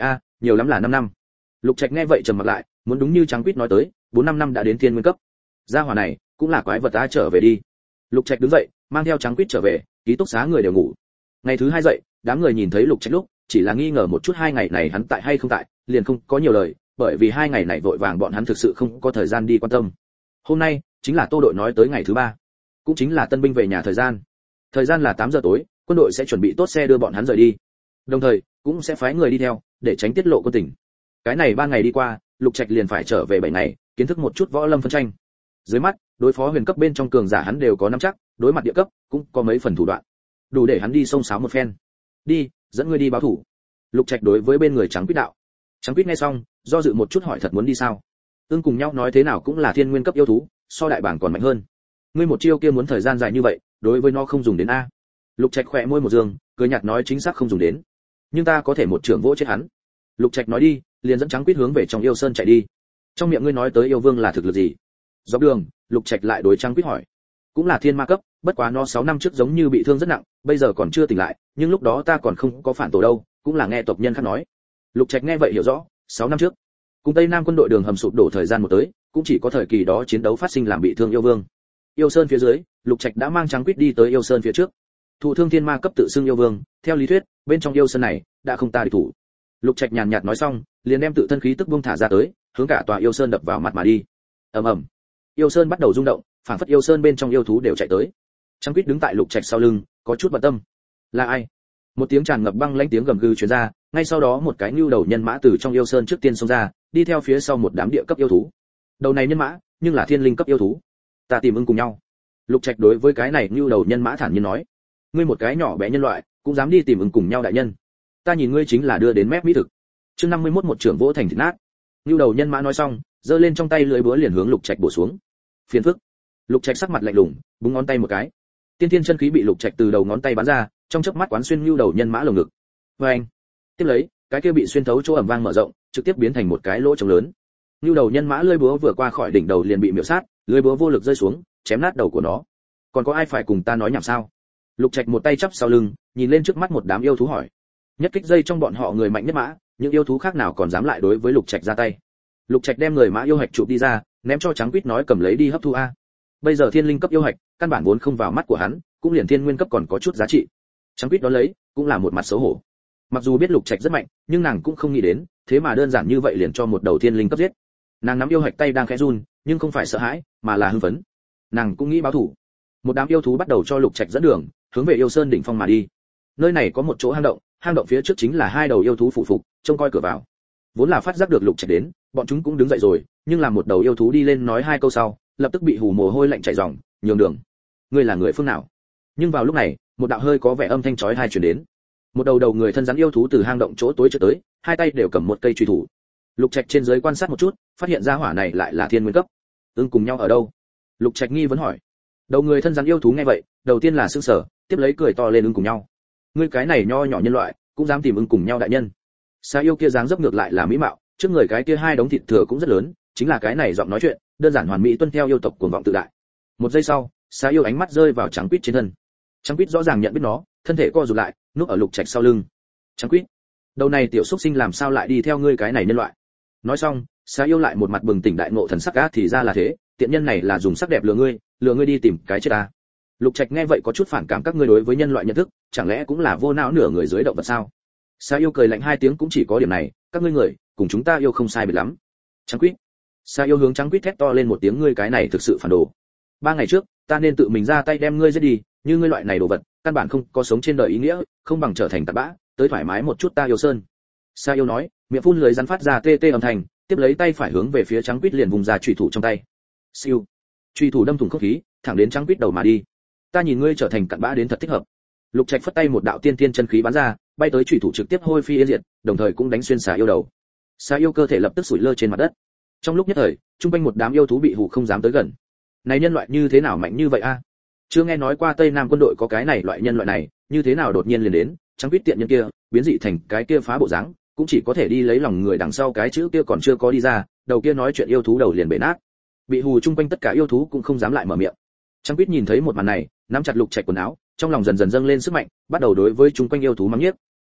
nhiều lắm là 5 năm. Lục Trạch nghe vậy trầm mặt lại, muốn đúng như Trắng Quýt nói tới, 4-5 năm đã đến thiên nguyên cấp. Gia hỏa này cũng là quái vật, ta trở về đi. Lục Trạch đứng dậy, mang theo Trắng Quýt trở về, ký túc xá người đều ngủ. Ngày thứ hai dậy, đám người nhìn thấy Lục Trạch lúc, chỉ là nghi ngờ một chút 2 ngày này hắn tại hay không tại, liền không có nhiều lời, bởi vì 2 ngày này vội vàng bọn hắn thực sự không có thời gian đi quan tâm. Hôm nay chính là Tô đội nói tới ngày thứ 3, cũng chính là tân binh về nhà thời gian. Thời gian là 8 giờ tối, quân đội sẽ chuẩn bị tốt xe đưa bọn hắn rời đi. Đồng thời, cũng sẽ phái người đi theo, để tránh tiết lộ quân tình. Cái này 3 ngày đi qua, Lục Trạch liền phải trở về 7 ngày, kiến thức một chút võ lâm phân tranh. Dưới mắt, đối phó huyền cấp bên trong cường giả hắn đều có nắm chắc, đối mặt địa cấp cũng có mấy phần thủ đoạn, đủ để hắn đi xông xáo một phen. Đi, dẫn ngươi đi báo thủ. Lục Trạch đối với bên người Trắng Quýt đạo. Trắng Quýt nghe xong, do dự một chút hỏi thật muốn đi sao? Ưng cùng nhau nói thế nào cũng là thiên nguyên cấp yêu thú, so đại bảng còn mạnh hơn. Ngươi một chiêu kia muốn thời gian dài như vậy, đối với nó không dùng đến a. Lục Trạch khẽ môi một dương, cười nhạt nói chính xác không dùng đến. Nhưng ta có thể một trưởng vỗ chết hắn. Lục Trạch nói đi, liền dẫn Trắng Quýt hướng về trong yêu sơn chạy đi. Trong miệng ngươi nói tới yêu vương là thực lực gì? Dọc đường, Lục Trạch lại đối Trắng Quýt hỏi. Cũng là thiên ma cấp, bất quá nó 6 năm trước giống như bị thương rất nặng, bây giờ còn chưa tỉnh lại, nhưng lúc đó ta còn không có phản tổ đâu, cũng là nghe tộc nhân khác nói. Lục Trạch nghe vậy hiểu rõ, 6 năm trước, cùng Tây Nam quân đội đường hầm sụp đổ thời gian một tới, cũng chỉ có thời kỳ đó chiến đấu phát sinh làm bị thương yêu vương. Yêu sơn phía dưới, Lục Trạch đã mang Trắng Quýt đi tới yêu sơn phía trước. Thụ thương thiên ma cấp tự xưng yêu vương, theo lý thuyết, bên trong yêu sơn này đã không ta địch thủ. Lục Trạch nhàn nhạt nói xong, liền đem tự thân khí tức buông thả ra tới, hướng cả tòa yêu sơn đập vào mặt mà đi. Ầm ầm. Yêu sơn bắt đầu rung động, phản phất yêu sơn bên trong yêu thú đều chạy tới. Trắng Quýt đứng tại Lục Trạch sau lưng, có chút bận tâm. Là ai? Một tiếng tràn ngập băng lãnh tiếng gầm gừ truyền ra, ngay sau đó một cái nưu đầu nhân mã từ trong yêu sơn trước tiên xông ra, đi theo phía sau một đám địa cấp yêu thú. Đầu này nhân mã, nhưng là thiên linh cấp yêu thú. Ta tìm Ưng cùng nhau. Lục Trạch đối với cái này nưu đầu nhân mã thản nhiên nói, ngươi một cái nhỏ bé nhân loại, cũng dám đi tìm Ưng cùng nhau đại nhân. Ta nhìn ngươi chính là đưa đến mép mỹ thực. Chương 51 một trưởng vỗ thành thịt nát. Nưu đầu nhân mã nói xong, giơ lên trong tay lưỡi búa liền hướng Lục Trạch bổ xuống. Phiền phức. Lục Trạch sắc mặt lạnh lùng, búng ngón tay một cái. Tiên thiên chân khí bị Lục Trạch từ đầu ngón tay bắn ra, trong chớp mắt quán xuyên nưu đầu nhân mã lồng ngực. Oeng. Tiếp lấy, cái kia bị xuyên thấu chỗ ầm vang mở rộng, trực tiếp biến thành một cái lỗ trống lớn. Nưu đầu nhân mã lưỡi búa vừa qua khỏi đỉnh đầu liền bị miểu sát, lưỡi búa vô lực rơi xuống, chém nát đầu của nó. Còn có ai phải cùng ta nói nhảm sao? Lục Trạch một tay chắp sau lưng, nhìn lên trước mắt một đám yêu thú hỏi. Nhất kích dây trong bọn họ người mạnh nhất mã, những yêu thú khác nào còn dám lại đối với Lục Trạch ra tay. Lục Trạch đem người mã yêu hạch chụp đi ra, ném cho Trắng Quýt nói cầm lấy đi hấp thu a. Bây giờ thiên linh cấp yêu hạch, căn bản vốn không vào mắt của hắn, cũng liền thiên nguyên cấp còn có chút giá trị. Trắng Quýt đón lấy, cũng là một mặt xấu hổ. Mặc dù biết Lục Trạch rất mạnh, nhưng nàng cũng không nghĩ đến, thế mà đơn giản như vậy liền cho một đầu thiên linh cấp giết. Nàng nắm yêu hạch tay đang khẽ run, nhưng không phải sợ hãi, mà là hưng phấn. Nàng cũng nghĩ báo thù. Một đám yêu thú bắt đầu cho Lục Trạch dẫn đường, hướng về yêu sơn đỉnh phong mà đi. Nơi này có một chỗ hang động phía trước chính là 2 đầu yêu thú phụ phục, trông coi cửa vào. Vốn là phát giác được Lục Trạch đến, bọn chúng cũng đứng dậy rồi, nhưng làm một đầu yêu thú đi lên nói 2 câu sau, lập tức bị hù mồ hôi lạnh chảy ròng, nhường đường. Ngươi là người phương nào? Nhưng vào lúc này, một đạo hơi có vẻ âm thanh chói tai truyền đến. Một đầu người thân rắn yêu thú từ hang động chỗ tối trở tới, 2 tay đều cầm một cây truy thủ. Lục Trạch trên dưới quan sát một chút, phát hiện ra hỏa này lại là thiên nguyên cấp. Ưng cùng nhau ở đâu? Lục Trạch nghi vấn hỏi. Đầu người thân rắn yêu thú nghe vậy, đầu tiên là sững sờ, tiếp lấy cười to lên Ưng cùng nhau. Ngươi cái này nho nhỏ nhân loại, cũng dám tìm Ưng cùng nhau đại nhân? Sa yêu kia dáng dấp ngược lại là mỹ mạo, trước người cái kia 2 đống thịt thừa cũng rất lớn, chính là cái này giọng nói chuyện, đơn giản hoàn mỹ tuân theo yêu tộc cuồng vọng tự đại. Một giây sau, Sa yêu ánh mắt rơi vào Trắng Quýt trên thân. Trắng Quýt rõ ràng nhận biết nó, thân thể co rụt lại, núp ở Lục Trạch sau lưng. Trắng Quýt, đầu này tiểu xúc sinh làm sao lại đi theo ngươi cái này nhân loại? Nói xong, Sa yêu lại một mặt bừng tỉnh đại ngộ thần sắc á, thì ra là thế, tiện nhân này là dùng sắc đẹp lừa ngươi đi tìm cái chết ta. Lục Trạch nghe vậy có chút phản cảm các ngươi đối với nhân loại nhận thức, chẳng lẽ cũng là vô não nửa người dưới động vật sao? Sa yêu cười lạnh 2 tiếng cũng chỉ có điểm này, các ngươi người, cùng chúng ta yêu không sai biệt lắm. Trắng Quýt. Sa yêu hướng Trắng Quýt thét to lên một tiếng ngươi cái này thực sự phản đồ. 3 ngày trước, ta nên tự mình ra tay đem ngươi giết đi, như ngươi loại này đồ vật, căn bản không có sống trên đời ý nghĩa, không bằng trở thành tạt bã, tới thoải mái một chút ta yêu sơn. Sa yêu nói, miệng phun lưỡi rắn phát ra tê tê âm thanh, tiếp lấy tay phải hướng về phía Trắng Quýt liền vùng ra chủy thủ trong tay. Siêu. Chủy thủ đâm thủng không khí, thẳng đến Trắng Quýt đầu mà đi. Ta nhìn ngươi trở thành cặn bã đến thật thích hợp. Lục Trạch phất tay một đạo tiên tiên chân khí bắn ra, bay tới chủy thủ trực tiếp hôi phi yên diệt, đồng thời cũng đánh xuyên xà yêu đầu. Xà yêu cơ thể lập tức sủi lơ trên mặt đất. Trong lúc nhất thời, trung quanh một đám yêu thú bị hù không dám tới gần. Này nhân loại như thế nào mạnh như vậy a? Chưa nghe nói qua Tây Nam quân đội có cái này loại nhân loại này, như thế nào đột nhiên liền đến? Trắng Quýt tiện nhân kia, biến dị thành cái kia phá bộ dáng, cũng chỉ có thể đi lấy lòng người đằng sau cái chữ kia còn chưa có đi ra, đầu kia nói chuyện yêu thú đầu liền bể nát. Bị hù trung quanh tất cả yêu thú cũng không dám lại mở miệng. Trắng Quýt nhìn thấy một màn này, nắm chặt Lục Trạch quần áo, trong lòng dần dần dâng lên sức mạnh, bắt đầu đối với chúng quanh yêu thú mắng nhiếc.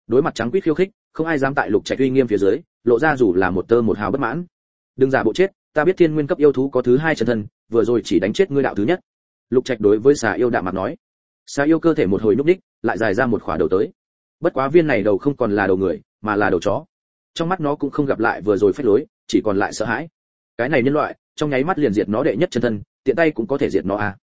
Đối mặt trắng quýt khiêu khích, không ai dám tại Lục Trạch uy nghiêm phía dưới lộ ra dù là một tơ một hào bất mãn. Đừng giả bộ chết, ta biết thiên nguyên cấp yêu thú có thứ hai chân thân, vừa rồi chỉ đánh chết ngươi đạo thứ nhất. Lục Trạch đối với xà yêu đạm mặt nói. Xà yêu cơ thể một hồi nhúc nhích, lại dài ra một khỏa đầu tới. Bất quá viên này đầu không còn là đầu người, mà là đầu chó. Trong mắt nó cũng không gặp lại vừa rồi phách lối, chỉ còn lại sợ hãi. Cái này nhân loại, trong nháy mắt liền diệt nó đệ nhất chân thân, tiện tay cũng có thể diệt nó à?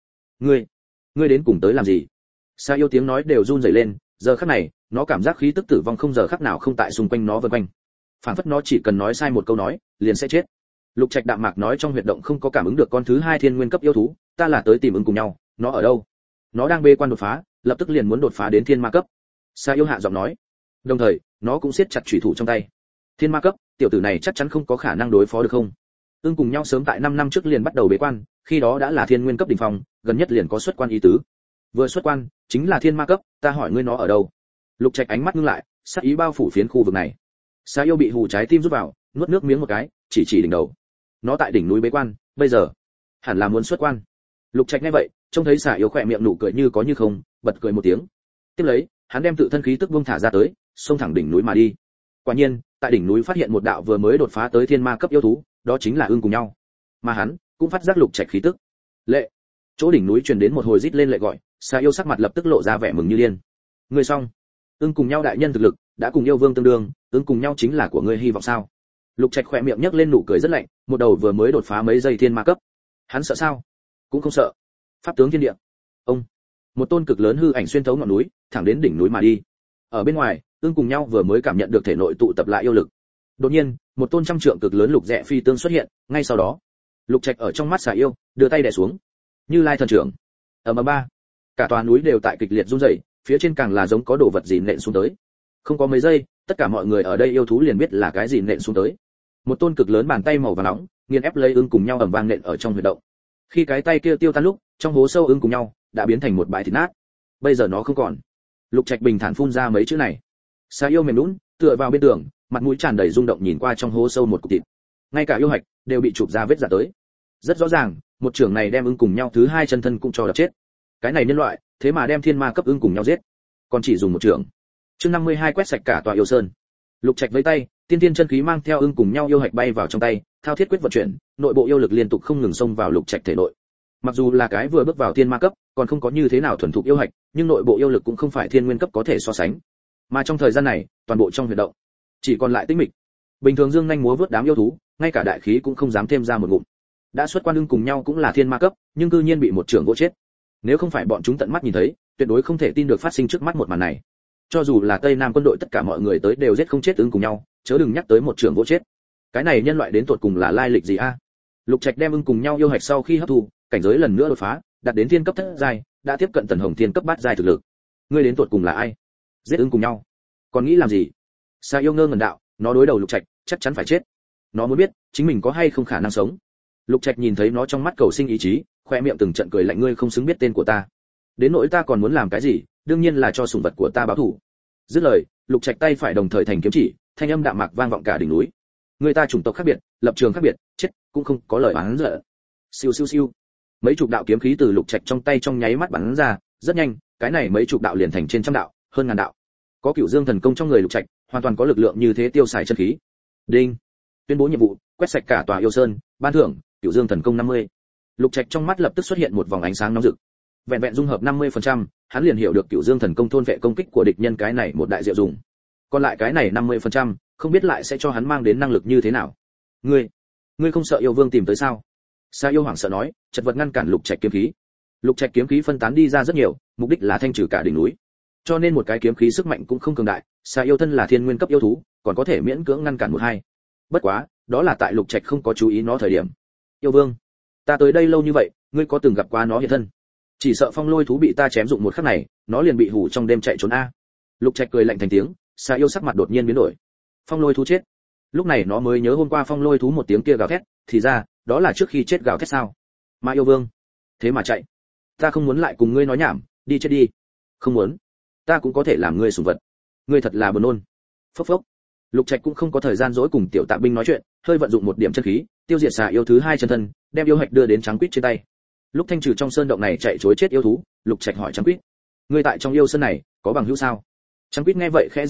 Ngươi đến cùng tới làm gì? Xà yêu tiếng nói đều run rẩy lên, giờ khắc này, nó cảm giác khí tức tử vong không giờ khắc nào không tại xung quanh nó vần quanh. Phản phất nó chỉ cần nói sai một câu nói, liền sẽ chết. Lục Trạch đạm mạc nói trong huyệt động không có cảm ứng được con thứ hai thiên nguyên cấp yêu thú, ta là tới tìm ứng cùng nhau, nó ở đâu? Nó đang bê quan đột phá, lập tức liền muốn đột phá đến thiên ma cấp. Sa yêu hạ giọng nói. Đồng thời, nó cũng siết chặt chủy thủ trong tay. Thiên ma cấp, tiểu tử này chắc chắn không có khả năng đối phó được không? Ưng cùng nhau sớm tại 5 năm trước liền bắt đầu bế quan, khi đó đã là thiên nguyên cấp đỉnh phong, gần nhất liền có xuất quan ý tứ. Vừa xuất quan, chính là thiên ma cấp, ta hỏi ngươi nó ở đâu? Lục Trạch ánh mắt ngưng lại, sát ý bao phủ phiến khu vực này. Sa yêu bị hù trái tim rút vào, nuốt nước miếng một cái, chỉ đỉnh đầu. Nó tại đỉnh núi bế quan, bây giờ hẳn là muốn xuất quan. Lục Trạch nghe vậy, trông thấy xà yêu khỏe miệng nụ cười như có như không, bật cười một tiếng. Tiếp lấy, hắn đem tự thân khí tức vung thả ra tới, xông thẳng đỉnh núi mà đi. Quả nhiên, tại đỉnh núi phát hiện một đạo vừa mới đột phá tới thiên ma cấp yêu thú, đó chính là ưng cùng nhau. Mà hắn cũng phát giác Lục Trạch khí tức. Lệ. Chỗ đỉnh núi truyền đến một hồi rít lên lệ gọi, xà yêu sắc mặt lập tức lộ ra vẻ mừng như điên. Ngươi xong. Ưng cùng nhau đại nhân thực lực đã cùng yêu vương tương đương, ưng cùng nhau chính là của ngươi hy vọng sao? Lục Trạch khỏe miệng nhếch lên nụ cười rất lạnh, một đầu vừa mới đột phá mấy giây thiên ma cấp. Hắn sợ sao? Cũng không sợ. Pháp tướng thiên địa. Ông. Một tôn cực lớn hư ảnh xuyên thấu ngọn núi, thẳng đến đỉnh núi mà đi. Ở bên ngoài, ưng cùng nhau vừa mới cảm nhận được thể nội tụ tập lại yêu lực. Đột nhiên, một tôn trăm trượng cực lớn lục rẽ phi tương xuất hiện, ngay sau đó, Lục Trạch ở trong mắt xà yêu, đưa tay đè xuống. Như Lai thần trưởng. Ba. Cả tòa núi đều tại kịch liệt run rẩy, phía trên càng là giống có đồ vật gì nện xuống tới. Không có mấy giây, tất cả mọi người ở đây yêu thú liền biết là cái gì nện xuống tới. Một tôn cực lớn bàn tay màu vàng nóng, nghiền ép lấy ưng cùng nhau ầm vang nện ở trong huyệt động. Khi cái tay kia tiêu tan lúc, trong hố sâu ưng cùng nhau đã biến thành một bãi thịt nát. Bây giờ nó không còn. Lục Trạch bình thản phun ra mấy chữ này. Sa yêu mềm nhũn, tựa vào bên tường, mặt mũi tràn đầy rung động nhìn qua trong hố sâu một cục thịt. Ngay cả yêu hạch đều bị chụp ra vết rạn tới. Rất rõ ràng, một trưởng này đem ưng cùng nhau thứ hai chân thân cũng cho đập chết. Cái này nhân loại, thế mà đem thiên ma cấp ưng cùng nhau giết, còn chỉ dùng một trưởng. Chương 52 quét sạch cả tòa yêu sơn. Lục Trạch với tay, tiên tiên chân khí mang theo ưng cùng nhau yêu hạch bay vào trong tay, thao thiết quyết vận chuyển, nội bộ yêu lực liên tục không ngừng xông vào Lục Trạch thể nội. Mặc dù là cái vừa bước vào thiên ma cấp, còn không có như thế nào thuần thục yêu hạch, nhưng nội bộ yêu lực cũng không phải thiên nguyên cấp có thể so sánh. Mà trong thời gian này, toàn bộ trong huyệt động chỉ còn lại tĩnh mịch. Bình thường dương nhanh múa vớt đám yêu thú, ngay cả đại khí cũng không dám thêm ra một ngụm. Đã xuất quan ưng cùng nhau cũng là thiên ma cấp, nhưng cư nhiên bị một trưởng gỗ chết. Nếu không phải bọn chúng tận mắt nhìn thấy, tuyệt đối không thể tin được phát sinh trước mắt một màn này. Cho dù là Tây Nam quân đội tất cả mọi người tới đều giết không chết ưng cùng nhau, chớ đừng nhắc tới một trưởng gỗ chết. Cái này nhân loại đến tột cùng là lai lịch gì a? Lục Trạch đem ưng cùng nhau yêu hạch sau khi hấp thu, cảnh giới lần nữa đột phá, đạt đến thiên cấp thất giai, đã tiếp cận tần hồng thiên cấp bát giai thực lực. Ngươi đến tột cùng là ai? Giết ưng cùng nhau, còn nghĩ làm gì? Sa yêu ngơ ngẩn đạo, nó đối đầu Lục Trạch, chắc chắn phải chết. Nó muốn biết, chính mình có hay không khả năng sống. Lục Trạch nhìn thấy nó trong mắt cầu sinh ý chí, khoe miệng từng trận cười lạnh, ngươi không xứng biết tên của ta. Đến nỗi ta còn muốn làm cái gì, đương nhiên là cho sủng vật của ta báo thù. Dứt lời, Lục Trạch tay phải đồng thời thành kiếm chỉ, thanh âm đạm mạc vang vọng cả đỉnh núi. Người ta chủng tộc khác biệt, lập trường khác biệt, chết cũng không có lời oán giận. Siêu siêu siêu. Mấy chục đạo kiếm khí từ Lục Trạch trong tay trong nháy mắt bắn ra, rất nhanh, cái này mấy chục đạo liền thành trên trăm đạo, hơn ngàn đạo. Có Cửu Dương thần công trong người Lục Trạch, hoàn toàn có lực lượng như thế tiêu xài chân khí. Đinh. Tuyên bố nhiệm vụ, quét sạch cả tòa yêu sơn, ban thưởng, Cửu Dương thần công 50. Lục Trạch trong mắt lập tức xuất hiện một vòng ánh sáng nóng rực. Vẹn vẹn dung hợp 50%, hắn liền hiểu được Cửu Dương thần công thôn vệ công kích của địch nhân cái này một đại diệu dụng. Còn lại cái này 50%, không biết lại sẽ cho hắn mang đến năng lực như thế nào. Ngươi không sợ yêu vương tìm tới sao? Sa yêu hoảng sợ nói, chật vật ngăn cản Lục Trạch kiếm khí. Lục Trạch kiếm khí phân tán đi ra rất nhiều, mục đích là thanh trừ cả đỉnh núi. Cho nên một cái kiếm khí sức mạnh cũng không cường đại, Sa yêu thân là thiên nguyên cấp yêu thú, còn có thể miễn cưỡng ngăn cản một hai. Bất quá, đó là tại Lục Trạch không có chú ý nó thời điểm. Yêu vương, ta tới đây lâu như vậy, ngươi có từng gặp qua nó hiện thân? Chỉ sợ phong lôi thú bị ta chém dụng một khắc này, nó liền bị hủ trong đêm chạy trốn a. Lục Trạch cười lạnh thành tiếng, Sa yêu sắc mặt đột nhiên biến đổi. Phong lôi thú chết. Lúc này nó mới nhớ hôm qua phong lôi thú một tiếng kia gào thét, thì ra, đó là trước khi chết gào thét sao? Mà yêu vương, thế mà chạy. Ta không muốn lại cùng ngươi nói nhảm, đi chết đi. Không muốn, ta cũng có thể làm ngươi sủng vật. Ngươi thật là buồn nôn. Phốc phốc. Lục Trạch cũng không có thời gian dỗi cùng tiểu Tạ binh nói chuyện, hơi vận dụng một điểm chân khí, tiêu diệt xà yêu thứ hai chân thân, đem yêu hạch đưa đến Trắng Quýt trên tay. Lúc thanh trừ trong sơn động này chạy trối chết yêu thú, Lục Trạch hỏi Trắng Quýt: "Ngươi tại trong yêu sơn này, có bằng hữu sao?" Trắng Quýt nghe vậy khẽ giật mình,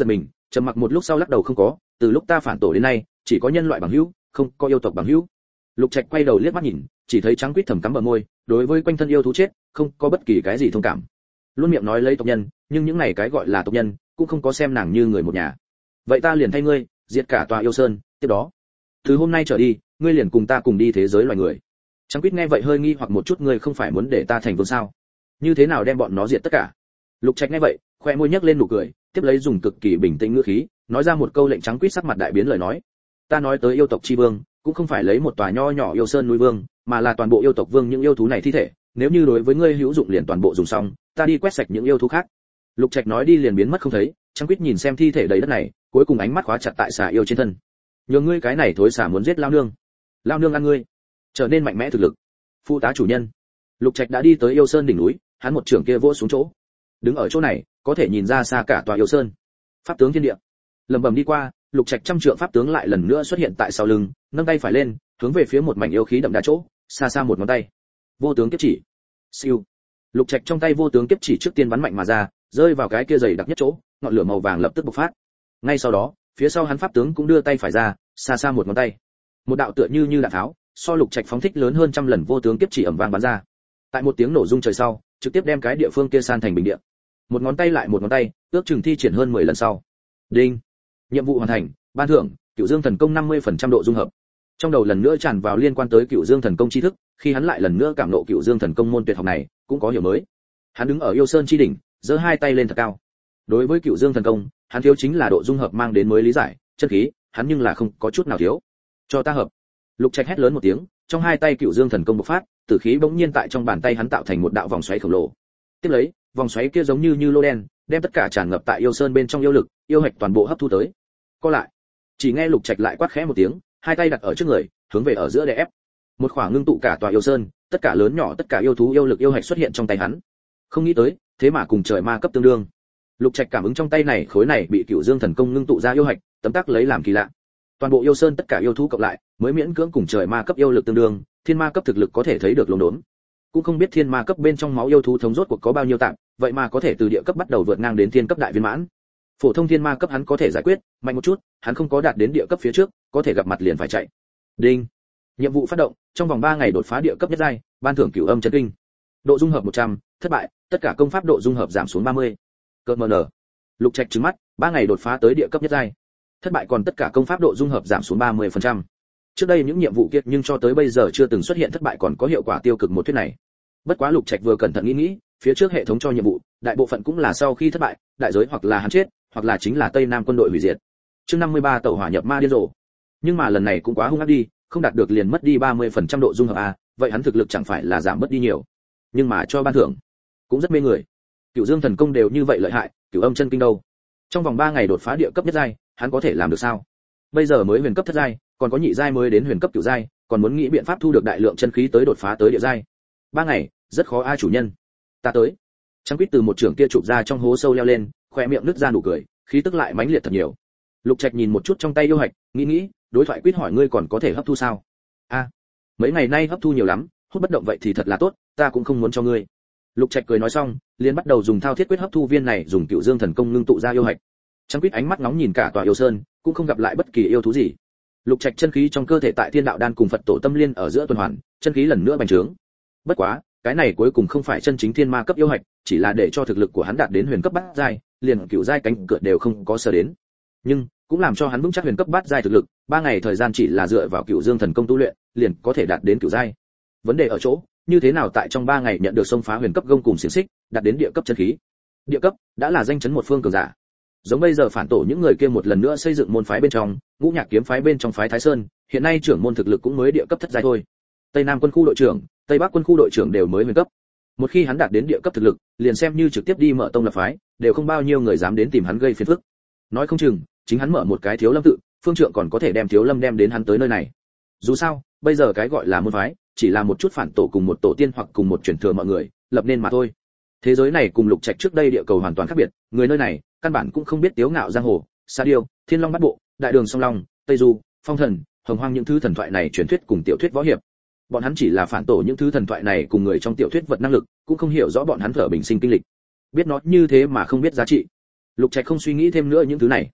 trầm mặc một lúc sau lắc đầu không có, từ lúc ta phản tổ đến nay chỉ có nhân loại bằng hữu, không có yêu tộc bằng hữu. Lục Trạch quay đầu liếc mắt nhìn, chỉ thấy Trắng Quýt thầm cắm bờ môi, đối với quanh thân yêu thú chết không có bất kỳ cái gì thông cảm, luôn miệng nói lấy tộc nhân, nhưng những này cái gọi là tộc nhân cũng không có xem nàng như người một nhà. Vậy ta liền thay ngươi diệt cả tòa yêu sơn, tiếp đó từ hôm nay trở đi ngươi liền cùng ta cùng đi thế giới loài người. Trắng Quýt nghe vậy hơi nghi hoặc một chút, ngươi không phải muốn để ta thành vương sao? Như thế nào đem bọn nó diệt tất cả? Lục Trạch nghe vậy khoe môi nhếch lên nụ cười, tiếp lấy dùng cực kỳ bình tĩnh ngữ khí nói ra một câu lệnh Trắng Quýt sắc mặt đại biến lời nói. Ta nói tới yêu tộc chi vương cũng không phải lấy một tòa nho nhỏ yêu sơn núi vương, mà là toàn bộ yêu tộc vương những yêu thú này thi thể, nếu như đối với ngươi hữu dụng liền toàn bộ dùng xong, ta đi quét sạch những yêu thú khác. Lục Trạch nói đi liền biến mất không thấy. Trắng Quýt nhìn xem thi thể đầy đất này, cuối cùng ánh mắt khóa chặt tại xà yêu trên thân. Nhường ngươi cái này thối xà muốn giết lao nương ăn ngươi, trở nên mạnh mẽ thực lực. Phụ tá chủ nhân. Lục Trạch đã đi tới yêu sơn đỉnh núi, hắn một trưởng kia vỗ xuống chỗ, đứng ở chỗ này có thể nhìn ra xa cả tòa yêu sơn. Pháp tướng thiên địa. Lẩm bẩm đi qua, Lục Trạch trăm trượng pháp tướng lại lần nữa xuất hiện tại sau lưng, nâng tay phải lên, hướng về phía một mảnh yêu khí đậm đà chỗ, xa xa một ngón tay. Vô tướng kiếp chỉ. Siêu. Lục Trạch trong tay vô tướng kiếp chỉ trước tiên bắn mạnh mà ra, rơi vào cái kia dày đặc nhất chỗ, ngọn lửa màu vàng lập tức bộc phát. Ngay sau đó, phía sau hắn pháp tướng cũng đưa tay phải ra, xa xa một ngón tay. Một đạo tựa như đạn tháo, so Lục Trạch phóng thích lớn hơn trăm lần vô tướng kiếp chỉ ầm vang bắn ra. Tại một tiếng nổ rung trời sau, trực tiếp đem cái địa phương kia san thành bình địa. Một ngón tay lại một ngón tay, ước chừng thi triển hơn 10 lần sau. Đinh. Nhiệm vụ hoàn thành, ban thưởng, Cửu Dương thần công 50% độ dung hợp. Trong đầu lần nữa tràn vào liên quan tới Cửu Dương thần công tri thức, khi hắn lại lần nữa cảm ngộ Cửu Dương thần công môn tuyệt học này, cũng có hiểu mới. Hắn đứng ở yêu sơn chi đỉnh, giơ hai tay lên thật cao. Đối với Cửu Dương thần công, hắn thiếu chính là độ dung hợp mang đến mới lý giải, chân khí, hắn nhưng là không có chút nào thiếu. Cho ta hợp. Lục Trạch hét lớn một tiếng, trong hai tay Cửu Dương thần công bộc phát, tử khí bỗng nhiên tại trong bàn tay hắn tạo thành một đạo vòng xoáy khổng lồ. Tiếp lấy, vòng xoáy kia giống như lô đen, đem tất cả tràn ngập tại yêu sơn bên trong yêu lực, yêu hạch toàn bộ hấp thu tới. Co lại. Chỉ nghe Lục Trạch lại quát khẽ một tiếng, hai tay đặt ở trước người, hướng về ở giữa đè ép. Một khoảng ngưng tụ cả tòa yêu sơn, tất cả lớn nhỏ tất cả yêu thú yêu lực yêu hạch xuất hiện trong tay hắn. Không nghĩ tới, thế mà cùng trời ma cấp tương đương. Lục Trạch cảm ứng trong tay này khối này bị Cửu Dương thần công ngưng tụ ra yêu hạch, tấm tắc lấy làm kỳ lạ. Toàn bộ yêu sơn tất cả yêu thú cộng lại, mới miễn cưỡng cùng trời ma cấp yêu lực tương đương, thiên ma cấp thực lực có thể thấy được lồn đốn. Cũng không biết thiên ma cấp bên trong máu yêu thú thống rốt cuộc có bao nhiêu tạm, vậy mà có thể từ địa cấp bắt đầu vượt ngang đến thiên cấp đại viên mãn. Phổ thông thiên ma cấp hắn có thể giải quyết, mạnh một chút, hắn không có đạt đến địa cấp phía trước, có thể gặp mặt liền phải chạy. Đinh. Nhiệm vụ phát động, trong vòng 3 ngày đột phá địa cấp nhất giai, ban thưởng Cửu Âm chân kinh. Độ dung hợp 100, thất bại, tất cả công pháp độ dung hợp giảm xuống 30. Cơn mờ nở. Lục Trạch trừng mắt, 3 ngày đột phá tới địa cấp nhất giai. Thất bại còn tất cả công pháp độ dung hợp giảm xuống 30%. Trước đây những nhiệm vụ kia nhưng cho tới bây giờ chưa từng xuất hiện thất bại còn có hiệu quả tiêu cực một thuyết này. Bất quá Lục Trạch vừa cẩn thận nghĩ, phía trước hệ thống cho nhiệm vụ, đại bộ phận cũng là sau khi thất bại, đại giới hoặc là hắn chết, hoặc là chính là Tây Nam quân đội hủy diệt. Chương 53 tẩu hỏa nhập ma điên rồ. Nhưng mà lần này cũng quá hung ác đi, không đạt được liền mất đi 30% độ dung hợp a, vậy hắn thực lực chẳng phải là giảm mất đi nhiều. Nhưng mà cho ban thưởng cũng rất mê người. Cửu Dương thần công đều như vậy lợi hại, Cửu Âm chân kinh đâu? Trong vòng 3 ngày đột phá địa cấp nhất giai, hắn có thể làm được sao? Bây giờ mới huyền cấp thất giai, còn có nhị giai mới đến huyền cấp cửu giai, còn muốn nghĩ biện pháp thu được đại lượng chân khí tới đột phá tới địa giai. 3 ngày, rất khó a chủ nhân. Ta tới. Trắng Quýt từ một trường kia chụp ra trong hố sâu leo lên, khóe miệng nứt ra nụ cười, khí tức lại mãnh liệt thật nhiều. Lục Trạch nhìn một chút trong tay yêu hạch, nghĩ, đối thoại Quýt hỏi ngươi còn có thể hấp thu sao? A, mấy ngày nay hấp thu nhiều lắm, hút bất động vậy thì thật là tốt, ta cũng không muốn cho ngươi. Lục Trạch cười nói xong, liền bắt đầu dùng thao thiết quyết hấp thu viên này dùng Cửu Dương thần công ngưng tụ ra yêu hạch. Trắng Quýt ánh mắt nóng nhìn cả tòa yêu sơn, cũng không gặp lại bất kỳ yêu thú gì. Lục Trạch chân khí trong cơ thể tại Thiên Đạo Đan cùng Phật Tổ Tâm Liên ở giữa tuần hoàn, chân khí lần nữa bành trướng. Bất quá, cái này cuối cùng không phải chân chính thiên ma cấp yêu hạch, chỉ là để cho thực lực của hắn đạt đến huyền cấp bát giai, liền cửu giai cánh cửa đều không có sở đến. Nhưng cũng làm cho hắn vững chắc huyền cấp bát giai thực lực, 3 ngày thời gian chỉ là dựa vào Cửu Dương thần công tu luyện, liền có thể đạt đến cửu giai. Vấn đề ở chỗ, như thế nào tại trong 3 ngày nhận được xông phá huyền cấp gông cùng xiển xích, đạt đến địa cấp chân khí. Địa cấp đã là danh chấn một phương cường giả. Giống bây giờ phản tổ những người kia một lần nữa xây dựng môn phái bên trong, Ngũ Nhạc kiếm phái bên trong phái Thái Sơn, hiện nay trưởng môn thực lực cũng mới địa cấp thất giai thôi. Tây Nam quân khu đội trưởng, Tây Bắc quân khu đội trưởng đều mới huyền cấp. Một khi hắn đạt đến địa cấp thực lực, liền xem như trực tiếp đi mở tông lập phái, đều không bao nhiêu người dám đến tìm hắn gây phiền phức. Nói không chừng, chính hắn mở một cái Thiếu Lâm tự, phương trượng còn có thể đem Thiếu Lâm đem đến hắn tới nơi này. Dù sao, bây giờ cái gọi là môn phái, chỉ là một chút phản tổ cùng một tổ tiên hoặc cùng một truyền thừa mọi người lập nên mà thôi. Thế giới này cùng Lục Trạch trước đây địa cầu hoàn toàn khác biệt, người nơi này căn bản cũng không biết Tiếu Ngạo giang hồ, Sa Điêu, Thiên Long Bát Bộ, Đại Đường Song Long, Tây Du, Phong Thần, Hồng Hoang những thứ thần thoại này truyền thuyết cùng tiểu thuyết võ hiệp. Bọn hắn chỉ là phản tổ những thứ thần thoại này cùng người trong tiểu thuyết vật năng lực, cũng không hiểu rõ bọn hắn thở bình sinh kinh lịch. Biết nó như thế mà không biết giá trị. Lục Trạch không suy nghĩ thêm nữa những thứ này.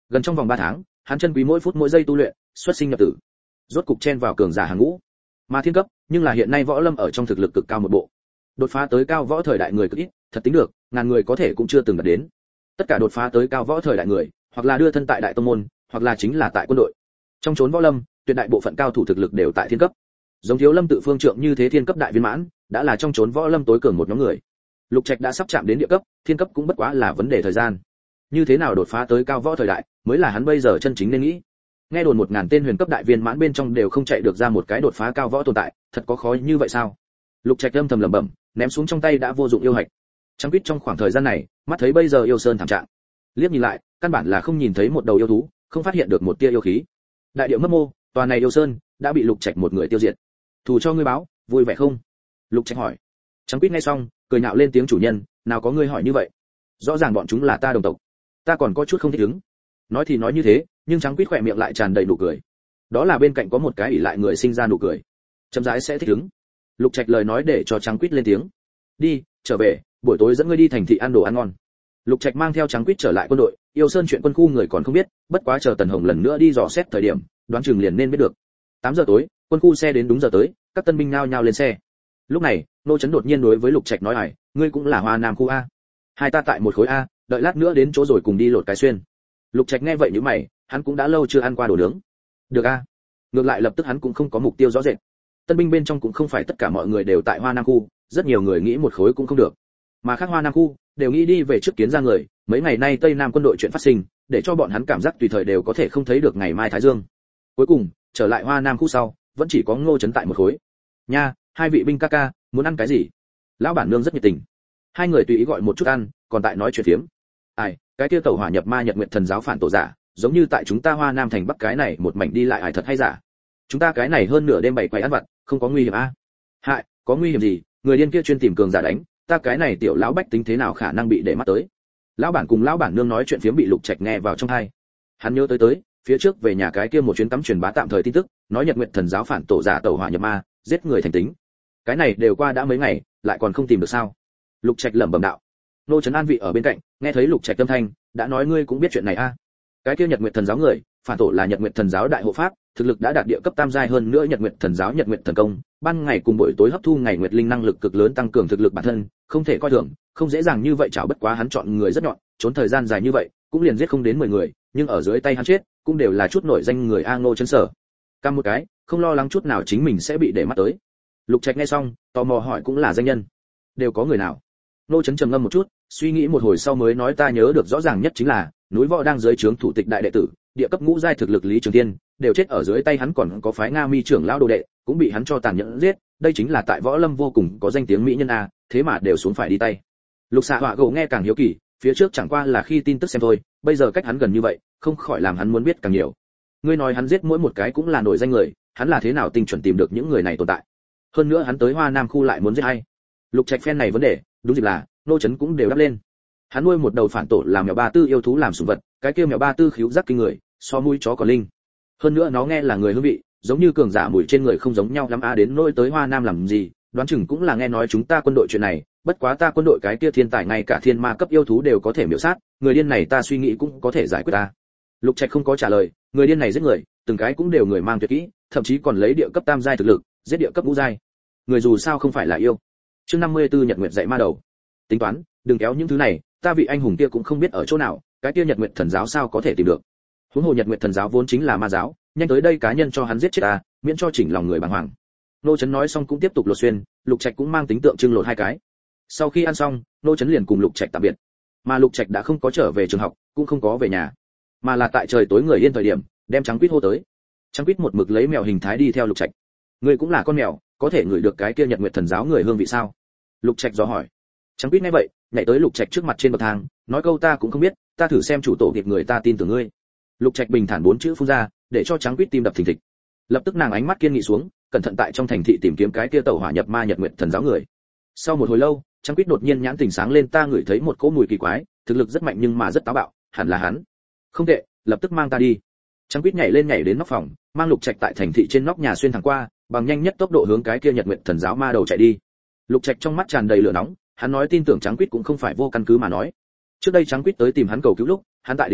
Gần trong vòng 3 tháng, hắn chân quý mỗi phút mỗi giây tu luyện, xuất sinh nhập tử, rốt cục chen vào cường giả hàng ngũ. Mà thiên cấp, nhưng là hiện nay võ lâm ở trong thực lực cực cao một bộ. Đột phá tới cao võ thời đại người cực ít, thật tính được, ngàn người có thể cũng chưa từng đạt đến. Tất cả đột phá tới cao võ thời đại người, hoặc là đưa thân tại đại tông môn, hoặc là chính là tại quân đội. Trong chốn võ lâm, tuyệt đại bộ phận cao thủ thực lực đều tại thiên cấp. Giống Thiếu Lâm tự phương trượng như thế thiên cấp đại viên mãn, đã là trong chốn võ lâm tối cường một nhóm người. Lục Trạch đã sắp chạm đến địa cấp, thiên cấp cũng bất quá là vấn đề thời gian. Như thế nào đột phá tới cao võ thời đại, mới là hắn bây giờ chân chính nên nghĩ. Nghe đồn 1000 tên huyền cấp đại viên mãn bên trong đều không chạy được ra một cái đột phá cao võ tồn tại, thật có khó như vậy sao? Lục Trạch âm thầm lẩm bẩm, ném xuống trong tay đã vô dụng yêu hạch. Trắng Quýt trong khoảng thời gian này, mắt thấy bây giờ yêu sơn thảm trạng, liếc nhìn lại, căn bản là không nhìn thấy một đầu yêu thú, không phát hiện được một tia yêu khí. Đại điệu mất mô, tòa này yêu sơn đã bị Lục Trạch một người tiêu diệt. Thù cho ngươi báo, vui vẻ không? Lục Trạch hỏi. Trắng Quýt nghe xong, cười nhạo lên tiếng chủ nhân, nào có ngươi hỏi như vậy? Rõ ràng bọn chúng là ta đồng tộc, ta còn có chút không thích ứng. Nói thì nói như thế, nhưng Trắng Quýt khỏe miệng lại tràn đầy nụ cười. Đó là bên cạnh có một cái ỷ lại người sinh ra nụ cười. Chậm rãi sẽ thích ứng. Lục Trạch lời nói để cho Trắng Quýt lên tiếng. Đi, trở về, buổi tối dẫn ngươi đi thành thị ăn đồ ăn ngon. Lục Trạch mang theo Trắng Quýt trở lại quân đội, yêu sơn chuyện quân khu người còn không biết, bất quá chờ Tần Hồng lần nữa đi dò xét thời điểm, đoán chừng liền nên biết được. 8 giờ tối, quân khu xe đến đúng giờ tới, các tân binh nhao nhao lên xe. Lúc này, Nô Chấn đột nhiên đối với Lục Trạch nói ải, ngươi cũng là Hoa Nam khu a. Hai ta tại một khối a, đợi lát nữa đến chỗ rồi cùng đi lột cái xuyên. Lục Trạch nghe vậy nhíu mày, hắn cũng đã lâu chưa ăn qua đồ nướng. Được a. Ngược lại lập tức hắn cũng không có mục tiêu rõ rệt. Tân binh bên trong cũng không phải tất cả mọi người đều tại Hoa Nam khu, rất nhiều người nghĩ một khối cũng không được. Mà khác Hoa Nam khu đều nghĩ đi về trước kiến ra người, mấy ngày nay Tây Nam quân đội chuyện phát sinh, để cho bọn hắn cảm giác tùy thời đều có thể không thấy được ngày mai thái dương. Cuối cùng, trở lại Hoa Nam khu sau, vẫn chỉ có Ngô Chấn tại một khối. Nha, hai vị binh ca ca, muốn ăn cái gì? Lão bản nương rất nhiệt tình. Hai người tùy ý gọi một chút ăn, còn tại nói chuyện phiếm. Ai, cái kia tẩu hỏa nhập ma Nhật Nguyệt thần giáo phản tổ giả, giống như tại chúng ta Hoa Nam thành Bắc cái này một mảnh đi lại ai thật hay giả? Chúng ta cái này hơn nửa đêm bày quầy ăn vặt, không có nguy hiểm a? Hại, có nguy hiểm gì? Người điên kia chuyên tìm cường giả đánh, ta cái này tiểu lão bách tính thế nào khả năng bị để mắt tới? Lão bản cùng lão bản nương nói chuyện phiếm bị Lục Trạch nghe vào trong tai. Hắn nhớ tới, phía trước về nhà cái kia một chuyến tắm truyền bá tạm thời tin tức, nói Nhật Nguyệt thần giáo phản tổ giả tẩu hỏa nhập ma, giết người thành tính. Cái này đều qua đã mấy ngày, lại còn không tìm được sao? Lục Trạch lẩm bẩm đạo. Nô Trấn an vị ở bên cạnh, nghe thấy Lục Trạch âm thanh, đã nói ngươi cũng biết chuyện này a. Cái kia Nhật Nguyệt thần giáo người, phản tổ là Nhật Nguyệt thần giáo đại hộ pháp, thực lực đã đạt địa cấp tam giai hơn nữa Nhật Nguyệt thần giáo Nhật Nguyệt thần công, ban ngày cùng buổi tối hấp thu ngày nguyệt linh năng lực cực lớn tăng cường thực lực bản thân, không thể coi thường, không dễ dàng như vậy chảo bất quá hắn chọn người rất nhọn, trốn thời gian dài như vậy, cũng liền giết không đến 10 người, nhưng ở dưới tay hắn chết, cũng đều là chút nổi danh người A Ngô Trấn sở. Cam một cái, không lo lắng chút nào chính mình sẽ bị để mắt tới. Lục Trạch nghe xong, tò mò hỏi cũng là danh nhân. Đều có người nào? Ngô Trấn trầm ngâm một chút, suy nghĩ một hồi sau mới nói ta nhớ được rõ ràng nhất chính là, núi Võ đang dưới trướng thủ tịch đại đệ tử, địa cấp ngũ giai thực lực Lý Trường Tiên, đều chết ở dưới tay hắn, còn có phái Nga Mi trưởng lão đồ đệ, cũng bị hắn cho tàn nhẫn giết, đây chính là tại võ lâm vô cùng có danh tiếng mỹ nhân a, thế mà đều xuống phải đi tay. Lục Xạ Họa gồ nghe càng hiếu kỳ, phía trước chẳng qua là khi tin tức xem thôi, bây giờ cách hắn gần như vậy, không khỏi làm hắn muốn biết càng nhiều. Ngươi nói hắn giết mỗi một cái cũng là nổi danh người, hắn là thế nào tinh chuẩn tìm được những người này tồn tại? Hơn nữa hắn tới Hoa Nam khu lại muốn giết ai? Lục Trạch phen này vấn đề, đúng dịp là, Nô Chấn cũng đều đáp lên. Hắn nuôi một đầu phản tổ làm mèo ba tư yêu thú làm sủng vật, cái kia mèo ba tư khíu giác kinh người, so mũi chó còn linh. Hơn nữa nó nghe là người hương vị, giống như cường giả mùi trên người không giống nhau lắm a, đến nỗi tới Hoa Nam làm gì, đoán chừng cũng là nghe nói chúng ta quân đội chuyện này, bất quá ta quân đội cái kia thiên tài ngay cả thiên ma cấp yêu thú đều có thể miểu sát, người điên này ta suy nghĩ cũng có thể giải quyết ta. Lục Trạch không có trả lời, người điên này giết người, từng cái cũng đều người mang tuyệt kỹ, thậm chí còn lấy địa cấp tam giai thực lực, giết địa cấp ngũ giai. Người dù sao không phải là yêu. Chương 54 Nhật Nguyệt dạy ma đầu. Tính toán, đừng kéo những thứ này, ta vị anh hùng kia cũng không biết ở chỗ nào, cái kia Nhật Nguyệt thần giáo sao có thể tìm được. Huống hồ Nhật Nguyệt thần giáo vốn chính là ma giáo, nhanh tới đây cá nhân cho hắn giết chết ta, miễn cho chỉnh lòng người bàng hoàng. Nô Chấn nói xong cũng tiếp tục lột xuyên, Lục Trạch cũng mang tính tượng trưng lột hai cái. Sau khi ăn xong, Nô Chấn liền cùng Lục Trạch tạm biệt. Mà Lục Trạch đã không có trở về trường học, cũng không có về nhà, mà là tại trời tối người yên thời điểm, đem Trắng Quýt hô tới. Trắng Quýt một mực lấy mèo hình thái đi theo Lục Trạch. Ngươi cũng là con mèo, có thể ngửi được cái kia Nhật Nguyệt thần giáo người hương vị sao? Lục Trạch dò hỏi. Trắng Quýt nghe vậy, nhảy tới Lục Trạch trước mặt trên bậc thang, nói câu ta cũng không biết, ta thử xem chủ tổ kịp người ta tin tưởng ngươi. Lục Trạch bình thản 4 chữ phun ra, để cho Trắng Quýt tim đập thình thịch. Lập tức nàng ánh mắt kiên nghị xuống, cẩn thận tại trong thành thị tìm kiếm cái kia tẩu hỏa nhập ma Nhật Nguyệt thần giáo người. Sau một hồi lâu, Trắng Quýt đột nhiên nhãn tỉnh sáng lên, ta ngửi thấy một cỗ mùi kỳ quái, thực lực rất mạnh nhưng mà rất táo bạo, hẳn là hắn. Không tệ, lập tức mang ta đi. Trắng Quýt nhảy đến nóc phòng, mang Lục Trạch tại thành thị trên nóc nhà xuyên thẳng qua, bằng nhanh nhất tốc độ hướng cái kia Nhật Nguyệt thần giáo ma đầu chạy đi. Lục Trạch trong mắt tràn đầy lửa nóng, hắn nói tin tưởng Trắng Quýt cũng không phải vô căn cứ mà nói. Trước đây Trắng Quýt tới tìm hắn cầu cứu lúc, hắn tại đỉnh núi,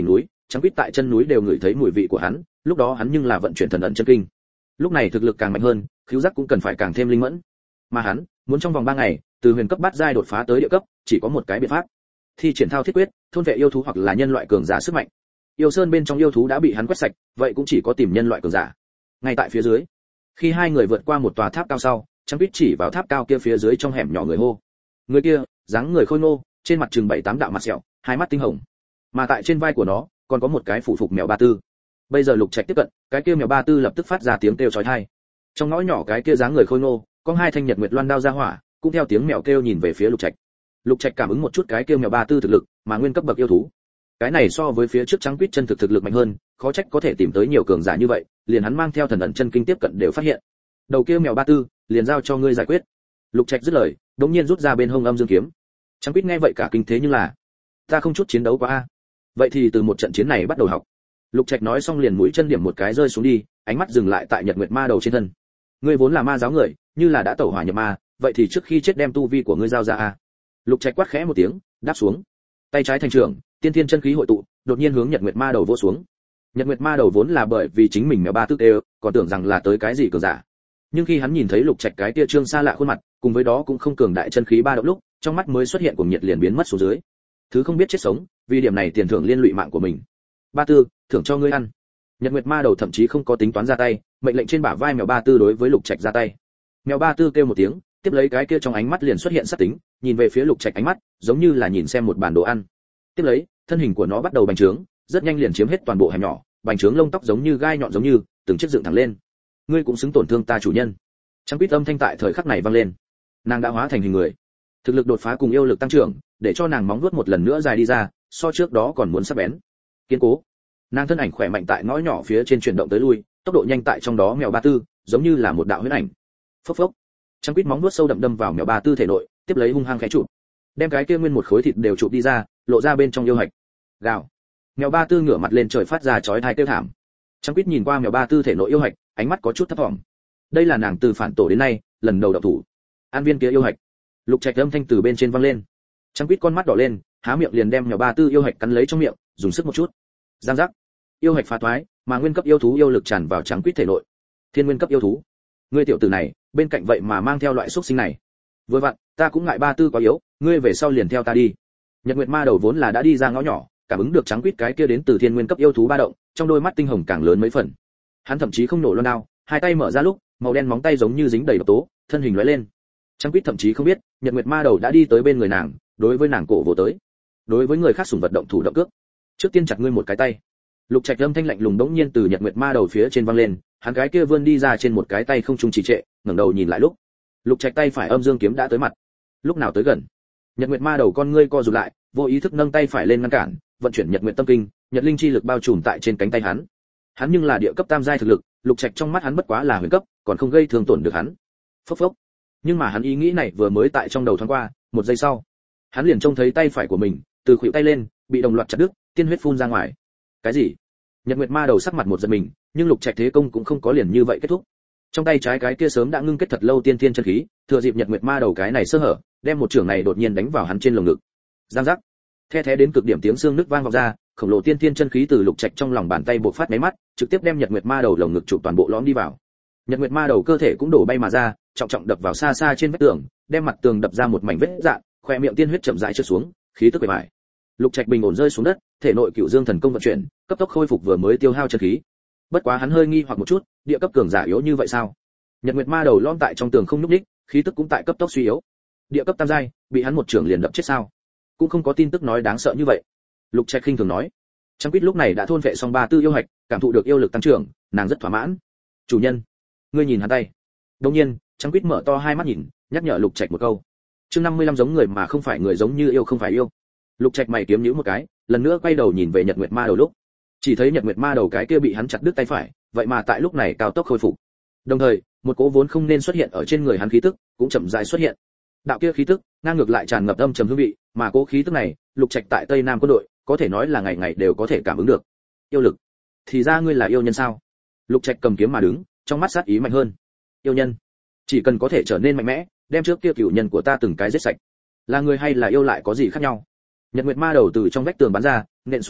Trắng Quýt tại chân núi đều ngửi thấy mùi vị của hắn, lúc đó hắn nhưng là vận chuyển thần ẩn chân kinh. Lúc này thực lực càng mạnh hơn, khứu giác cũng cần phải càng thêm linh mẫn. Mà hắn muốn trong vòng 3 ngày từ huyền cấp bát giai đột phá tới địa cấp, chỉ có một cái biện pháp. Thi triển thao thiết quyết, thôn vệ yêu thú hoặc là nhân loại cường giả sức mạnh. Yêu sơn bên trong yêu thú đã bị hắn quét sạch, vậy cũng chỉ có tìm nhân loại cường giả. Ngay tại phía dưới, khi hai người vượt qua một tòa tháp cao sau, Trắng Quýt chỉ vào tháp cao kia phía dưới trong hẻm nhỏ người hô. Người kia, dáng người khôi ngô, trên mặt chừng 7-8 đạo mặt sẹo, hai mắt tinh hồng. Mà tại trên vai của nó, còn có một cái phủ phục mèo ba tư. Bây giờ Lục Trạch tiếp cận, cái kia mèo ba tư lập tức phát ra tiếng kêu chói tai. Trong ngõ nhỏ cái kia dáng người khôi ngô, có hai thanh nhật nguyệt loan đao ra hỏa, cũng theo tiếng mèo kêu nhìn về phía Lục Trạch. Lục Trạch cảm ứng một chút cái kia mèo ba tư thực lực, mà nguyên cấp bậc yêu thú. Cái này so với phía trước Trắng Quýt chân thực lực mạnh hơn, khó trách có thể tìm tới nhiều cường giả như vậy, liền hắn mang theo thần ẩn chân kinh tiếp cận đều phát hiện. Đầu kia mèo ba tư, liền giao cho ngươi giải quyết. Lục Trạch dứt lời, đột nhiên rút ra bên hông âm dương kiếm. Trắng Quýt nghe vậy cả kinh thế nhưng là, ta không chút chiến đấu quá a. Vậy thì từ một trận chiến này bắt đầu học. Lục Trạch nói xong liền mũi chân điểm một cái rơi xuống đi, ánh mắt dừng lại tại Nhật Nguyệt Ma đầu trên thân. Ngươi vốn là ma giáo người, như là đã tẩu hỏa nhập ma, vậy thì trước khi chết đem tu vi của ngươi giao ra a. Lục Trạch quát khẽ một tiếng, đáp xuống. Tay trái thành trường, tiên thiên chân khí hội tụ, đột nhiên hướng Nhật Nguyệt Ma đầu vỗ xuống. Nhật Nguyệt Ma đầu vốn là bởi vì chính mình mèo ba tức đều, còn tưởng rằng là tới cái gì cường giả. Nhưng khi hắn nhìn thấy Lục Trạch cái tia trương xa lạ khuôn mặt, cùng với đó cũng không cường đại chân khí ba động lúc, trong mắt mới xuất hiện cuồng nhiệt liền biến mất xuống dưới. Thứ không biết chết sống, vì điểm này tiền thưởng liên lụy mạng của mình. Ba tư, thưởng cho ngươi ăn. Nhật Nguyệt Ma đầu thậm chí không có tính toán ra tay, mệnh lệnh trên bả vai mèo ba tư đối với Lục Trạch ra tay. Mèo ba tư kêu một tiếng, tiếp lấy cái kia trong ánh mắt liền xuất hiện sát tính, nhìn về phía Lục Trạch ánh mắt, giống như là nhìn xem một bản đồ ăn. Tiếp lấy, thân hình của nó bắt đầu bành trướng, rất nhanh liền chiếm hết toàn bộ hẻm nhỏ, bành trướng lông tóc giống như gai nhọn giống như, từng chiếc dựng thẳng lên. Ngươi cũng xứng tổn thương ta chủ nhân. Trắng Quýt âm thanh tại thời khắc này vang lên. Nàng đã hóa thành hình người, thực lực đột phá cùng yêu lực tăng trưởng, để cho nàng móng vuốt một lần nữa dài đi ra, so trước đó còn muốn sắc bén. Kiên cố. Nàng thân ảnh khỏe mạnh tại ngõ nhỏ phía trên chuyển động tới lui, tốc độ nhanh tại trong đó mèo ba tư, giống như là một đạo huyễn ảnh. Phốc phốc. Trắng Quýt móng vuốt sâu đậm đâm vào mèo ba tư thể nội, tiếp lấy hung hăng khẽ chụp, đem cái kia nguyên một khối thịt đều chụp đi ra, lộ ra bên trong yêu hạch. Gào. Mèo ba tư ngửa mặt lên trời phát ra chói tai kêu thảm. Trắng Quýt nhìn qua mèo ba tư thể nội yêu hạch, ánh mắt có chút thất vọng. Đây là nàng từ phản tổ đến nay lần đầu động thủ. An viên kia yêu hạch. Lục Trạch âm thanh từ bên trên vang lên. Trắng Quýt con mắt đỏ lên, há miệng liền đem mèo ba tư yêu hạch cắn lấy trong miệng, dùng sức một chút. Giang giác. Yêu hạch phá toái, mà nguyên cấp yêu thú yêu lực tràn vào Trắng Quýt thể nội. Thiên nguyên cấp yêu thú. Ngươi tiểu tử này, bên cạnh vậy mà mang theo loại xúc sinh này. Vừa vặn, ta cũng ngại ba tư quá yếu, ngươi về sau liền theo ta đi. Nhật Nguyệt Ma đầu vốn là đã đi ra ngõ nhỏ, cảm ứng được Trắng Quýt cái kia đến từ thiên nguyên cấp yêu thú ba động, trong đôi mắt tinh hồng càng lớn mấy phần. Hắn thậm chí không nổ loan đao, hai tay mở ra lúc, màu đen móng tay giống như dính đầy độc tố, thân hình lóe lên. Trắng Quýt thậm chí không biết, Nhật Nguyệt Ma đầu đã đi tới bên người nàng, đối với nàng cổ vỗ tới. Đối với người khác sủng vật động thủ động cước. Trước tiên chặt ngươi một cái tay. Lục Trạch âm thanh lạnh lùng đống nhiên từ Nhật Nguyệt Ma đầu phía trên vang lên, hắn cái kia vươn đi ra trên một cái tay không trung trì trệ, ngẩng đầu nhìn lại lúc, Lục Trạch tay phải âm dương kiếm đã tới mặt. Lúc nào tới gần, Nhật Nguyệt Ma đầu con ngươi co rụt lại, vô ý thức nâng tay phải lên ngăn cản, vận chuyển Nhật Nguyệt tâm kinh, Nhật linh chi lực bao trùm tại trên cánh tay hắn. Hắn nhưng là địa cấp tam giai thực lực, Lục Trạch trong mắt hắn bất quá là huyền cấp, còn không gây thương tổn được hắn. Phốc phốc. Nhưng mà hắn ý nghĩ này vừa mới tại trong đầu thoáng qua, một giây sau, hắn liền trông thấy tay phải của mình từ khuỷu tay lên bị đồng loạt chặt đứt, tiên huyết phun ra ngoài. Cái gì? Nhật Nguyệt Ma đầu sắc mặt một giật mình, nhưng Lục Trạch thế công cũng không có liền như vậy kết thúc. Trong tay trái cái kia sớm đã ngưng kết thật lâu tiên thiên chân khí, thừa dịp Nhật Nguyệt Ma đầu cái này sơ hở, đem một chưởng này đột nhiên đánh vào hắn trên lồng ngực. Giang giác. The thé đến cực điểm tiếng xương nứt vang vọng ra, khổng lồ tiên thiên chân khí từ Lục Trạch trong lòng bàn tay bộc phát máy mắt, trực tiếp đem Nhật Nguyệt Ma đầu lồng ngực chụp toàn bộ lõm đi vào. Nhật Nguyệt Ma đầu cơ thể cũng đổ bay mà ra, trọng trọng đập vào xa xa trên vách tường, đem mặt tường đập ra một mảnh vết rạn, khoe miệng tiên huyết chậm rãi trượt xuống, khí tức bề bại. Lục Trạch bình ổn rơi xuống đất, thể nội Cửu Dương thần công vận chuyển, cấp tốc khôi phục vừa mới tiêu hao chân khí. Bất quá hắn hơi nghi hoặc một chút, địa cấp cường giả yếu như vậy sao? Nhật Nguyệt Ma đầu lõm tại trong tường không nhúc nhích, khí tức cũng tại cấp tốc suy yếu. Địa cấp tam giai, bị hắn một trưởng liền đập chết sao? Cũng không có tin tức nói đáng sợ như vậy. Lục Trạch khinh thường nói. Trắng Quýt lúc này đã thôn vệ xong ba tư yêu hạch, cảm thụ được yêu lực tăng trưởng, nàng rất thỏa mãn. Chủ nhân, ngươi nhìn hắn tay. Đương nhiên, Trắng Quýt mở to hai mắt nhìn, nhắc nhở Lục Trạch một câu. Chương 55 giống người mà không phải người, giống như yêu không phải yêu. Lục Trạch mày kiếm nhíu một cái, lần nữa quay đầu nhìn về Nhật Nguyệt Ma đầu lúc, chỉ thấy Nhật Nguyệt Ma đầu cái kia bị hắn chặt đứt tay phải, vậy mà tại lúc này cao tốc khôi phục. Đồng thời, một cỗ vốn không nên xuất hiện ở trên người hắn khí tức, cũng chậm rãi xuất hiện. Đạo kia khí tức, ngang ngược lại tràn ngập âm trầm hương vị, mà cỗ khí tức này, Lục Trạch tại Tây Nam quân đội, có thể nói là ngày ngày đều có thể cảm ứng được. Yêu lực. Thì ra ngươi là yêu nhân sao? Lục Trạch cầm kiếm mà đứng, trong mắt sát ý mạnh hơn. Yêu nhân, chỉ cần có thể trở nên mạnh mẽ, đem trước kia cửu nhân của ta từng cái giết sạch. Là người hay là yêu lại có gì khác nhau? Nhật Nguyệt Ma đầu từ trong vách tường bắn ra, nện xuống đất,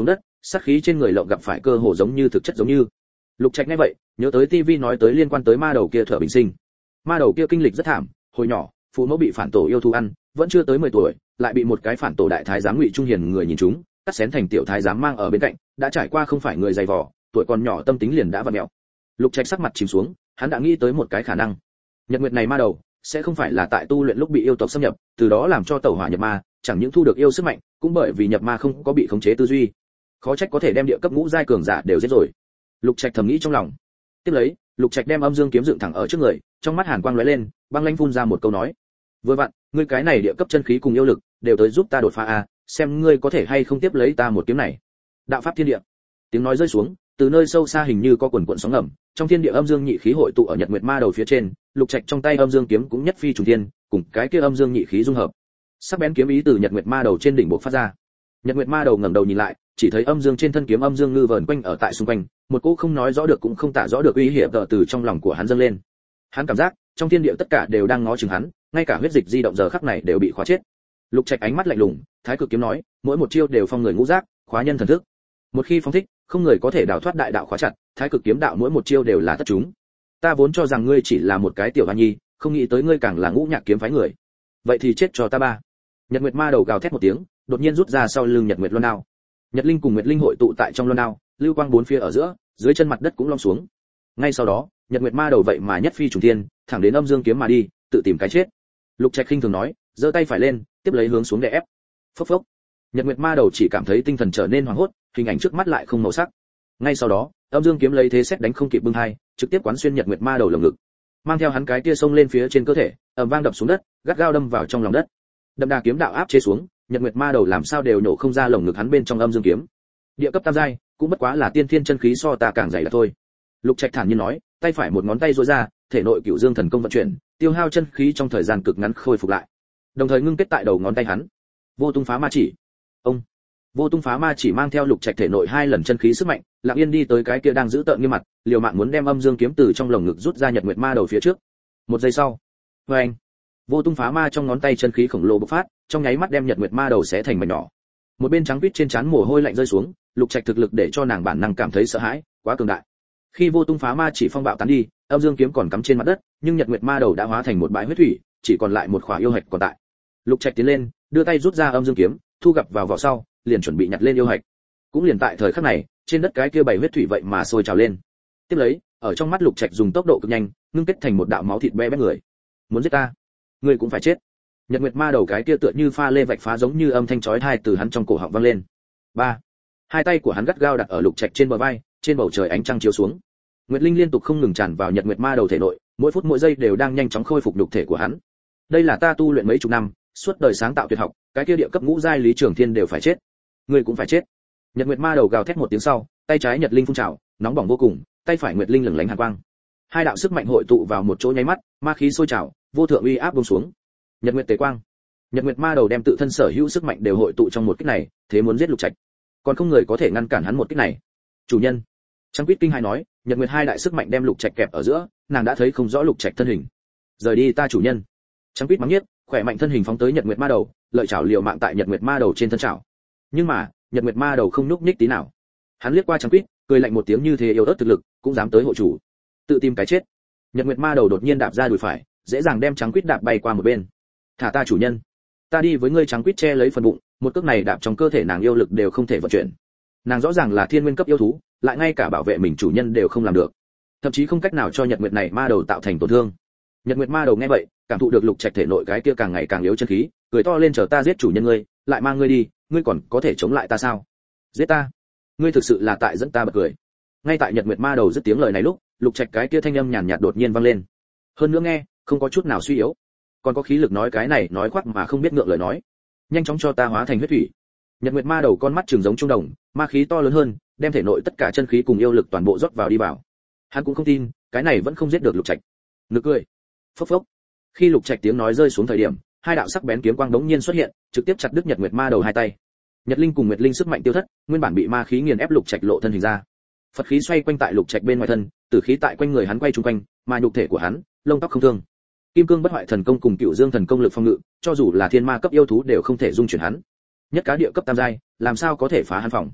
sát khí trên người lộng gặp phải cơ hồ giống như thực chất giống như. Lục Trạch nghe vậy, nhớ tới tivi nói tới liên quan tới ma đầu kia Thở Bình Sinh. Ma đầu kia kinh lịch rất thảm, hồi nhỏ, phụ mẫu bị phản tổ yêu thú ăn, vẫn chưa tới 10 tuổi, lại bị một cái phản tổ đại thái giám Ngụy Trung Hiền người nhìn trúng, cắt xén thành tiểu thái giám mang ở bên cạnh, đã trải qua không phải người dày vò, tuổi còn nhỏ tâm tính liền đã vặn mèo. Lục Trạch sắc mặt chìm xuống, hắn đã nghĩ tới một cái khả năng. Nhật Nguyệt này ma đầu sẽ không phải là tại tu luyện lúc bị yêu tộc xâm nhập, từ đó làm cho tẩu hỏa nhập ma, chẳng những thu được yêu sức mạnh, cũng bởi vì nhập ma không có bị khống chế tư duy. Khó trách có thể đem địa cấp ngũ giai cường giả đều giết rồi. Lục Trạch thầm nghĩ trong lòng. Tiếp lấy, Lục Trạch đem âm dương kiếm dựng thẳng ở trước người, trong mắt hàn quang lóe lên, băng lãnh phun ra một câu nói: "Vừa vặn, ngươi cái này địa cấp chân khí cùng yêu lực, đều tới giúp ta đột phá a, xem ngươi có thể hay không tiếp lấy ta một kiếm này." Đạo pháp thiên địa. Tiếng nói rơi xuống, từ nơi sâu xa hình như có quần cuộn sóng ngầm, trong thiên địa âm dương nhị khí hội tụ ở Nhật Nguyệt ma đầu phía trên, Lục Trạch trong tay âm dương kiếm cũng nhất phi trùng thiên, cùng cái kia âm dương nhị khí dung hợp. Sắc bén kiếm ý từ Nhật Nguyệt ma đầu trên đỉnh bộc phát ra. Nhật Nguyệt ma đầu ngẩng đầu nhìn lại, chỉ thấy âm dương trên thân kiếm âm dương ngư vờn quanh ở tại xung quanh, một cỗ không nói rõ được cũng không tả rõ được uy hiểm từ trong lòng của hắn dâng lên. Hắn cảm giác, trong thiên địa tất cả đều đang ngó chừng hắn, ngay cả huyết dịch di động giờ khắc này đều bị khóa chết. Lục Trạch ánh mắt lạnh lùng, Thái Cực kiếm nói, mỗi một chiêu đều phong người ngũ giác, khóa nhân thần thức. Một khi phong thích, không người có thể đào thoát đại đạo khóa chặt, Thái Cực kiếm đạo mỗi một chiêu đều là tất chúng. Ta vốn cho rằng ngươi chỉ là một cái tiểu hoa nhi, không nghĩ tới ngươi càng là ngũ nhạc kiếm phái người. Vậy thì chết cho ta ba. Nhật Nguyệt ma đầu gào thét một tiếng, đột nhiên rút ra sau lưng Nhật Nguyệt Luân đao. Nhật Linh cùng Nguyệt Linh hội tụ tại trong luân đao, lưu quang bốn phía ở giữa, dưới chân mặt đất cũng lom xuống. Ngay sau đó, Nhật Nguyệt ma đầu vậy mà nhất phi trùng thiên, thẳng đến âm dương kiếm mà đi, tự tìm cái chết. Lục Trạch khinh thường nói, giơ tay phải lên, tiếp lấy hướng xuống đè ép. Phốc phốc. Nhật Nguyệt ma đầu chỉ cảm thấy tinh thần trở nên hoảng hốt, hình ảnh trước mắt lại không màu sắc. Ngay sau đó, âm dương kiếm lấy thế xét đánh không kịp bưng hai, trực tiếp quán xuyên Nhật Nguyệt ma đầu lồng ngực. Mang theo hắn cái tia xông lên phía trên cơ thể, ầm vang đập xuống đất, gắt gao đâm vào trong lòng đất. Đậm đà kiếm đạo áp chế xuống, Nhật Nguyệt ma đầu làm sao đều nổ không ra lồng ngực hắn bên trong âm dương kiếm. Địa cấp tam giai, cũng bất quá là tiên thiên chân khí so ta càng dày là thôi. Lục Trạch thản nhiên nói, tay phải một ngón tay duỗi ra, thể nội Cửu Dương thần công vận chuyển, tiêu hao chân khí trong thời gian cực ngắn khôi phục lại. Đồng thời ngưng kết tại đầu ngón tay hắn. Vô Tung Phá Ma Chỉ. Ông. Vô Tung Phá Ma Chỉ mang theo Lục Trạch thể nội hai lần chân khí sức mạnh, lặng yên đi tới cái kia đang giữ tợn nghiêm mặt, liều mạng muốn đem âm dương kiếm từ trong lồng ngực rút ra Nhật Nguyệt ma đầu phía trước. Một giây sau, oeng, Vô Tung Phá Ma trong ngón tay chân khí khổng lồ bộc phát, trong nháy mắt đem Nhật Nguyệt ma đầu xé thành mảnh nhỏ. Một bên trắng quýt trên trán mồ hôi lạnh rơi xuống, Lục Trạch thực lực để cho nàng bản năng cảm thấy sợ hãi, quá cường đại. Khi Vô Tung Phá Ma Chỉ phong bạo tán đi, âm dương kiếm còn cắm trên mặt đất, nhưng Nhật Nguyệt ma đầu đã hóa thành một bãi huyết thủy, chỉ còn lại một khỏa yêu hạch còn tại. Lục Trạch tiến lên, đưa tay rút ra âm dương kiếm, thu gập vào vỏ sau, liền chuẩn bị nhặt lên yêu hạch. Cũng liền tại thời khắc này, trên đất cái kia bảy huyết thủy vậy mà sôi trào lên. Tiếp lấy, ở trong mắt Lục Trạch dùng tốc độ cực nhanh, ngưng kết thành một đạo máu thịt be bét người. Muốn giết ta, ngươi cũng phải chết. Nhật Nguyệt ma đầu cái kia tựa như pha lê vạch phá giống như âm thanh chói tai từ hắn trong cổ họng vang lên. Ba. Hai tay của hắn gắt gao đặt ở Lục Trạch trên bờ vai, trên bầu trời ánh trăng chiếu xuống. Nguyệt Linh liên tục không ngừng tràn vào Nhật Nguyệt ma đầu thể nội, mỗi phút mỗi giây đều đang nhanh chóng khôi phục nhục thể của hắn. Đây là ta tu luyện mấy chục năm, suốt đời sáng tạo tuyệt học, cái kia địa cấp ngũ giai Lý Trường Thiên đều phải chết. Ngươi cũng phải chết. Nhật Nguyệt ma đầu gào thét một tiếng sau, tay trái Nhật Linh phun trào, nóng bỏng vô cùng, tay phải Nguyệt Linh lửng lánh hàn quang. Hai đạo sức mạnh hội tụ vào một chỗ nháy mắt, ma khí sôi trào, vô thượng uy áp buông xuống. Nhật Nguyệt Tề Quang. Nhật Nguyệt ma đầu đem tự thân sở hữu sức mạnh đều hội tụ trong một kích này, thế muốn giết Lục Trạch. Còn không người có thể ngăn cản hắn một kích này. Chủ nhân. Trăng Quýt kinh hãi nói, Nhật Nguyệt hai đại sức mạnh đem Lục Trạch kẹp ở giữa, nàng đã thấy không rõ Lục Trạch thân hình. Rời đi ta chủ nhân. Trăng Quýt mắng nhiếc, khỏe mạnh thân hình phóng tới Nhật Nguyệt ma đầu, lợi chảo liều mạng tại Nhật Nguyệt ma đầu trên thân chảo. Nhưng mà, Nhật Nguyệt ma đầu không nhúc nhích tí nào. Hắn liếc qua Trăng Quýt, cười lạnh một tiếng, như thế yếu ớt thực lực, cũng dám tới hộ chủ. Tự tìm cái chết. Nhật Nguyệt ma đầu đột nhiên đạp ra đùi phải, dễ dàng đem Trăng Quýt đạp bay qua một bên. Thả ta chủ nhân. Ta đi với ngươi. Trăng Quýt che lấy phần bụng, một cước này đạp trong cơ thể nàng yêu lực đều không thể vận chuyển. Nàng rõ ràng là thiên nguyên cấp yêu thú, lại ngay cả bảo vệ mình chủ nhân đều không làm được, thậm chí không cách nào cho Nhật Nguyệt này ma đầu tạo thành tổn thương. Nhật Nguyệt ma đầu nghe vậy, cảm thụ được Lục Trạch thể nội cái kia càng ngày càng yếu chân khí, cười to lên, chờ ta giết chủ nhân ngươi, lại mang ngươi đi, ngươi còn có thể chống lại ta sao? Giết ta? Ngươi thực sự là tại dẫn ta bật cười. Ngay tại Nhật Nguyệt ma đầu dứt tiếng lời này lúc, Lục Trạch cái kia thanh âm nhàn nhạt đột nhiên vang lên. Hơn nữa nghe, không có chút nào suy yếu, còn có khí lực nói cái này nói khoác mà không biết ngượng lời nói. Nhanh chóng cho ta hóa thành huyết thủy. Nhật Nguyệt ma đầu con mắt trừng giống trung đồng, ma khí to lớn hơn, đem thể nội tất cả chân khí cùng yêu lực toàn bộ rót vào đi vào. Hắn cũng không tin, cái này vẫn không giết được Lục Trạch. Nực cười. Phốc phốc. Khi Lục Trạch tiếng nói rơi xuống thời điểm, hai đạo sắc bén kiếm quang đống nhiên xuất hiện, trực tiếp chặt đứt Nhật Nguyệt ma đầu hai tay. Nhật Linh cùng Nguyệt Linh sức mạnh tiêu thất, nguyên bản bị ma khí nghiền ép Lục Trạch lộ thân hình ra. Phật khí xoay quanh tại Lục Trạch bên ngoài thân, tử khí tại quanh người hắn quay trung quanh, mà nhục thể của hắn, lông tóc không thương. Kim Cương Bất Hoại thần công cùng Cửu Dương thần công lực phong ngự, cho dù là thiên ma cấp yêu thú đều không thể dung chuyển hắn. Nhất cá địa cấp tam giai, làm sao có thể phá hắn phòng?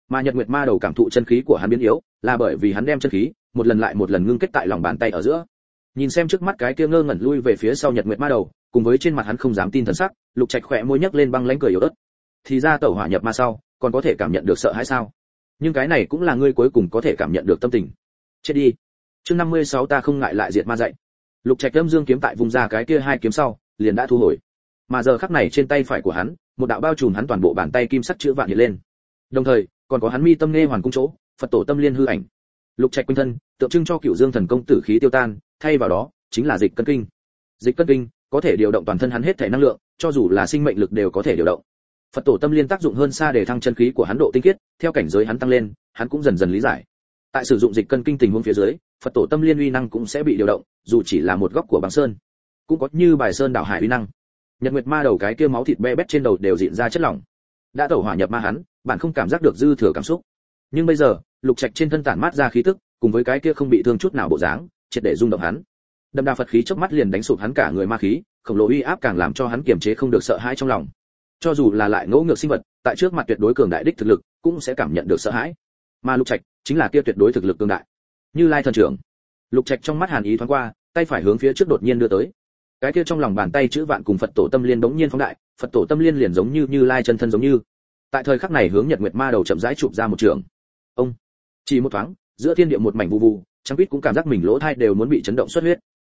Mà Nhật Nguyệt Ma Đầu cảm thụ chân khí của hắn biến yếu, là bởi vì hắn đem chân khí một lần lại một lần ngưng kết tại lòng bàn tay ở giữa. Nhìn xem trước mắt cái kia ngơ ngẩn lui về phía sau Nhật Nguyệt Ma Đầu, cùng với trên mặt hắn không dám tin thần sắc, Lục Trạch khẽ môi nhếch lên băng lãnh cười yếu ớt. Thì ra tẩu hỏa nhập ma sau, còn có thể cảm nhận được sợ hãi sao? Nhưng cái này cũng là ngươi cuối cùng có thể cảm nhận được tâm tình. Chết đi. Chương 56 ta không ngại lại diệt ma dạy. Lục Trạch âm dương kiếm tại vùng ra cái kia hai kiếm sau, liền đã thu hồi. Mà giờ khắc này trên tay phải của hắn, một đạo bao trùm hắn toàn bộ bàn tay kim sắc chữ vạn hiện lên. Đồng thời, còn có hắn mi tâm nghe hoàn cung chỗ, Phật tổ tâm liên hư ảnh. Lục Trạch quanh thân, tượng trưng cho Cửu Dương thần công tử khí tiêu tan, thay vào đó chính là dịch cân kinh. Dịch cân kinh có thể điều động toàn thân hắn hết thể năng lượng, cho dù là sinh mệnh lực đều có thể điều động. Phật tổ tâm liên tác dụng hơn xa để thăng chân khí của hắn độ tinh khiết, theo cảnh giới hắn tăng lên, hắn cũng dần dần lý giải. Tại sử dụng dịch cân kinh tình huống phía dưới, Phật tổ tâm liên uy năng cũng sẽ bị điều động, dù chỉ là một góc của băng sơn, cũng có như bài sơn đảo hải uy năng. Nhật Nguyệt Ma Đầu cái kia máu thịt be bét trên đầu đều rịn ra chất lỏng. Đã tẩu hỏa nhập ma hắn, bạn không cảm giác được dư thừa cảm xúc. Nhưng bây giờ, Lục Trạch trên thân tản mát ra khí tức, cùng với cái kia không bị thương chút nào bộ dáng, triệt để rung động hắn. Đậm đà Phật khí chớp mắt liền đánh sụp hắn cả người ma khí, khổng lồ uy áp càng làm cho hắn kiềm chế không được sợ hãi trong lòng. Cho dù là lại ngỗ ngược sinh vật, tại trước mặt tuyệt đối cường đại đích thực lực, cũng sẽ cảm nhận được sợ hãi. Mà Lục Trạch chính là kia tuyệt đối thực lực cường đại. Như Lai thần trưởng. Lục Trạch trong mắt hàn ý thoáng qua, tay phải hướng phía trước đột nhiên đưa tới. Cái kia trong lòng bàn tay chữ vạn cùng Phật tổ tâm liên bỗng nhiên phóng đại, Phật tổ tâm liên liền giống như Như Lai chân thân giống như. Tại thời khắc này hướng Nhật Nguyệt Ma Đầu chậm rãi chụp ra một trường. Ông, chỉ một thoáng, giữa thiên địa một mảnh vu vu, Trang Quýt cũng cảm giác mình lỗ tai đều muốn bị chấn động xuất huyết.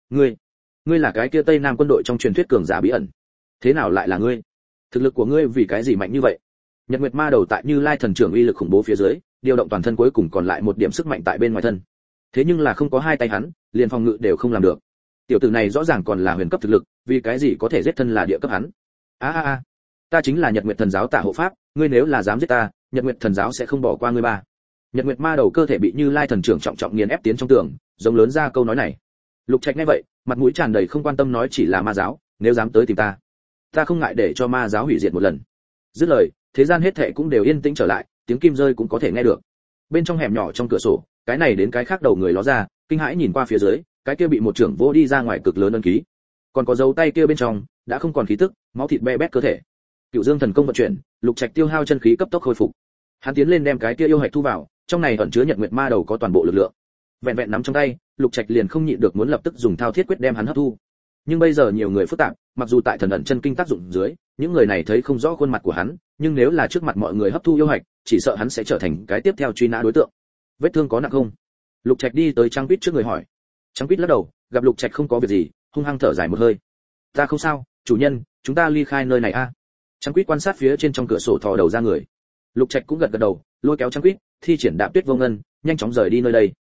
Ngươi là cái kia Tây Nam quân đội trong truyền thuyết cường giả bí ẩn. Thế nào lại là ngươi? Thực lực của ngươi vì cái gì mạnh như vậy? Nhật Nguyệt Ma Đầu tại Như Lai thần trưởng uy lực khủng bố phía dưới, điều động toàn thân cuối cùng còn lại một điểm sức mạnh tại bên ngoài thân. Thế nhưng là không có hai tay hắn, liền phòng ngự đều không làm được. Tiểu tử này rõ ràng còn là huyền cấp thực lực, vì cái gì có thể giết thân là địa cấp hắn? Ta chính là Nhật Nguyệt thần giáo Tả hộ pháp, ngươi nếu là dám giết ta, Nhật Nguyệt thần giáo sẽ không bỏ qua ngươi ba. Nhật Nguyệt Ma Đầu cơ thể bị Như Lai thần trưởng trọng trọng nghiền ép tiến trong tường, giống lớn ra câu nói này. Lục Trạch nghe vậy, mặt mũi tràn đầy không quan tâm nói chỉ là ma giáo, nếu dám tới tìm ta không ngại để cho ma giáo hủy diệt một lần. Dứt lời, thế gian hết thảy cũng đều yên tĩnh trở lại, tiếng kim rơi cũng có thể nghe được. Bên trong hẻm nhỏ trong cửa sổ, cái này đến cái khác đầu người ló ra, kinh hãi nhìn qua phía dưới, cái kia bị một trưởng vô đi ra ngoài cực lớn ấn ký. Còn có dấu tay kia bên trong, đã không còn khí tức, máu thịt be bét cơ thể. Cửu Dương thần công vận chuyển, Lục Trạch tiêu hao chân khí cấp tốc khôi phục. Hắn tiến lên đem cái kia yêu hạch thu vào, trong này ẩn chứa Nhật Nguyệt Ma Đầu có toàn bộ lực lượng. Vẹn vẹn nắm trong tay, Lục Trạch liền không nhịn được muốn lập tức dùng thao thiết quyết đem hắn hấp thu. Nhưng bây giờ nhiều người phức tạp, mặc dù tại thần ẩn chân kinh tác dụng dưới, những người này thấy không rõ khuôn mặt của hắn, nhưng nếu là trước mặt mọi người hấp thu yêu hạch, chỉ sợ hắn sẽ trở thành cái tiếp theo truy nã đối tượng. Vết thương có nặng không? Lục Trạch đi tới Trang Quýt trước người hỏi. Trang Quýt lắc đầu, gặp Lục Trạch không có việc gì, hung hăng thở dài một hơi. Ta không sao, chủ nhân, chúng ta ly khai nơi này a. Trang Quýt quan sát phía trên trong cửa sổ thò đầu ra người. Lục Trạch cũng gật gật đầu, lôi kéo Trang Quýt, thi triển Đạp Tuyết Vô Ngân, nhanh chóng rời đi nơi đây.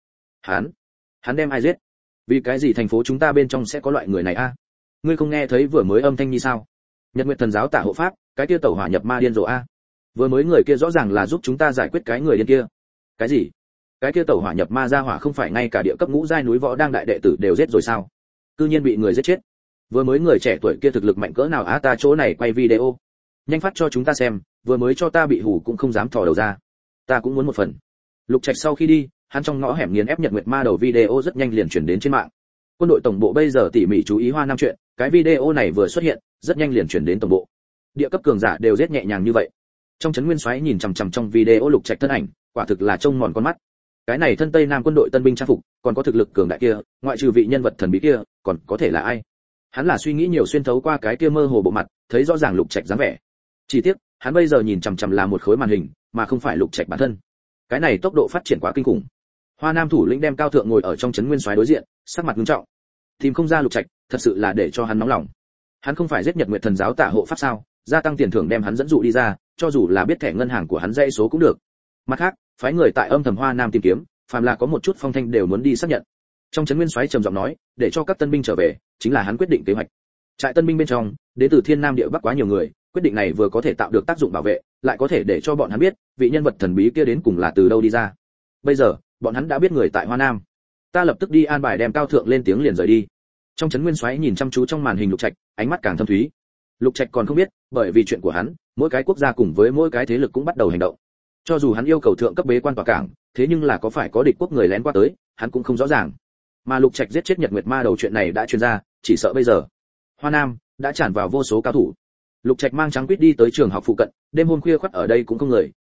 Hắn đem ai giết? Vì cái gì thành phố chúng ta bên trong sẽ có loại người này a? Ngươi không nghe thấy vừa mới âm thanh như sao? Nhật Nguyệt thần giáo Tả hộ pháp, cái kia tẩu hỏa nhập ma điên rồ a. Vừa mới người kia rõ ràng là giúp chúng ta giải quyết cái người điên kia. Cái gì? Cái kia tẩu hỏa nhập ma ra hỏa không phải ngay cả địa cấp ngũ giai núi võ đang đại đệ tử đều giết rồi sao? Cư nhiên bị người giết chết. Vừa mới người trẻ tuổi kia thực lực mạnh cỡ nào á, ta chỗ này quay video. Nhanh phát cho chúng ta xem, vừa mới cho ta bị hù cũng không dám thò đầu ra. Ta cũng muốn một phần. Lục Trạch sau khi đi, hắn trong ngõ hẻm nghiền ép Nhật Nguyệt Ma Đầu video rất nhanh liền chuyển đến trên mạng. Quân đội tổng bộ bây giờ tỉ mỉ chú ý Hoa Nam chuyện, cái video này vừa xuất hiện, rất nhanh liền chuyển đến tổng bộ. Địa cấp cường giả đều giết nhẹ nhàng như vậy. Trong trấn Nguyên Soái nhìn chằm chằm trong video Lục Trạch thân ảnh, quả thực là trông mòn con mắt. Cái này thân Tây Nam quân đội tân binh trang phục, còn có thực lực cường đại kia, ngoại trừ vị nhân vật thần bí kia, còn có thể là ai? Hắn là suy nghĩ nhiều xuyên thấu qua cái kia mơ hồ bộ mặt, thấy rõ ràng Lục Trạch dáng vẻ. Chỉ tiếc, hắn bây giờ nhìn chằm chằm là một khối màn hình, mà không phải Lục Trạch bản thân. Cái này tốc độ phát triển quá kinh khủng. Hoa Nam thủ lĩnh đem Cao Thượng ngồi ở trong trấn Nguyên Soái đối diện, sắc mặt nghiêm trọng. Tìm không ra Lục Trạch, thật sự là để cho hắn nóng lòng. Hắn không phải giết Nhật Nguyệt thần giáo Tả hộ pháp sao? Gia tăng tiền thưởng đem hắn dẫn dụ đi ra, cho dù là biết thẻ ngân hàng của hắn dãy số cũng được. Mặt khác, phái người tại âm thầm Hoa Nam tìm kiếm, phàm là có một chút phong thanh đều muốn đi xác nhận. Trong trấn Nguyên Soái trầm giọng nói, để cho các tân binh trở về, chính là hắn quyết định kế hoạch. Trại tân binh bên trong, đến từ Thiên Nam địa Bắc quá nhiều người, quyết định này vừa có thể tạo được tác dụng bảo vệ, lại có thể để cho bọn hắn biết, vị nhân vật thần bí kia đến cùng là từ đâu đi ra. Bây giờ, bọn hắn đã biết người tại Hoa Nam. Ta lập tức đi an bài đem Cao Thượng lên tiếng liền rời đi. Trong trấn Nguyên Soái nhìn chăm chú trong màn hình Lục Trạch, ánh mắt càng thâm thúy. Lục Trạch còn không biết, bởi vì chuyện của hắn, mỗi cái quốc gia cùng với mỗi cái thế lực cũng bắt đầu hành động. Cho dù hắn yêu cầu thượng cấp bế quan tòa cảng, thế nhưng là có phải có địch quốc người lén qua tới, hắn cũng không rõ ràng. Mà Lục Trạch giết chết Nhật Nguyệt Ma Đầu chuyện này đã truyền ra, chỉ sợ bây giờ Hoa Nam đã tràn vào vô số cao thủ. Lục Trạch mang Trắng Quýt đi tới trường học phụ cận, đêm hôm khuya khoắt ở đây cũng không người,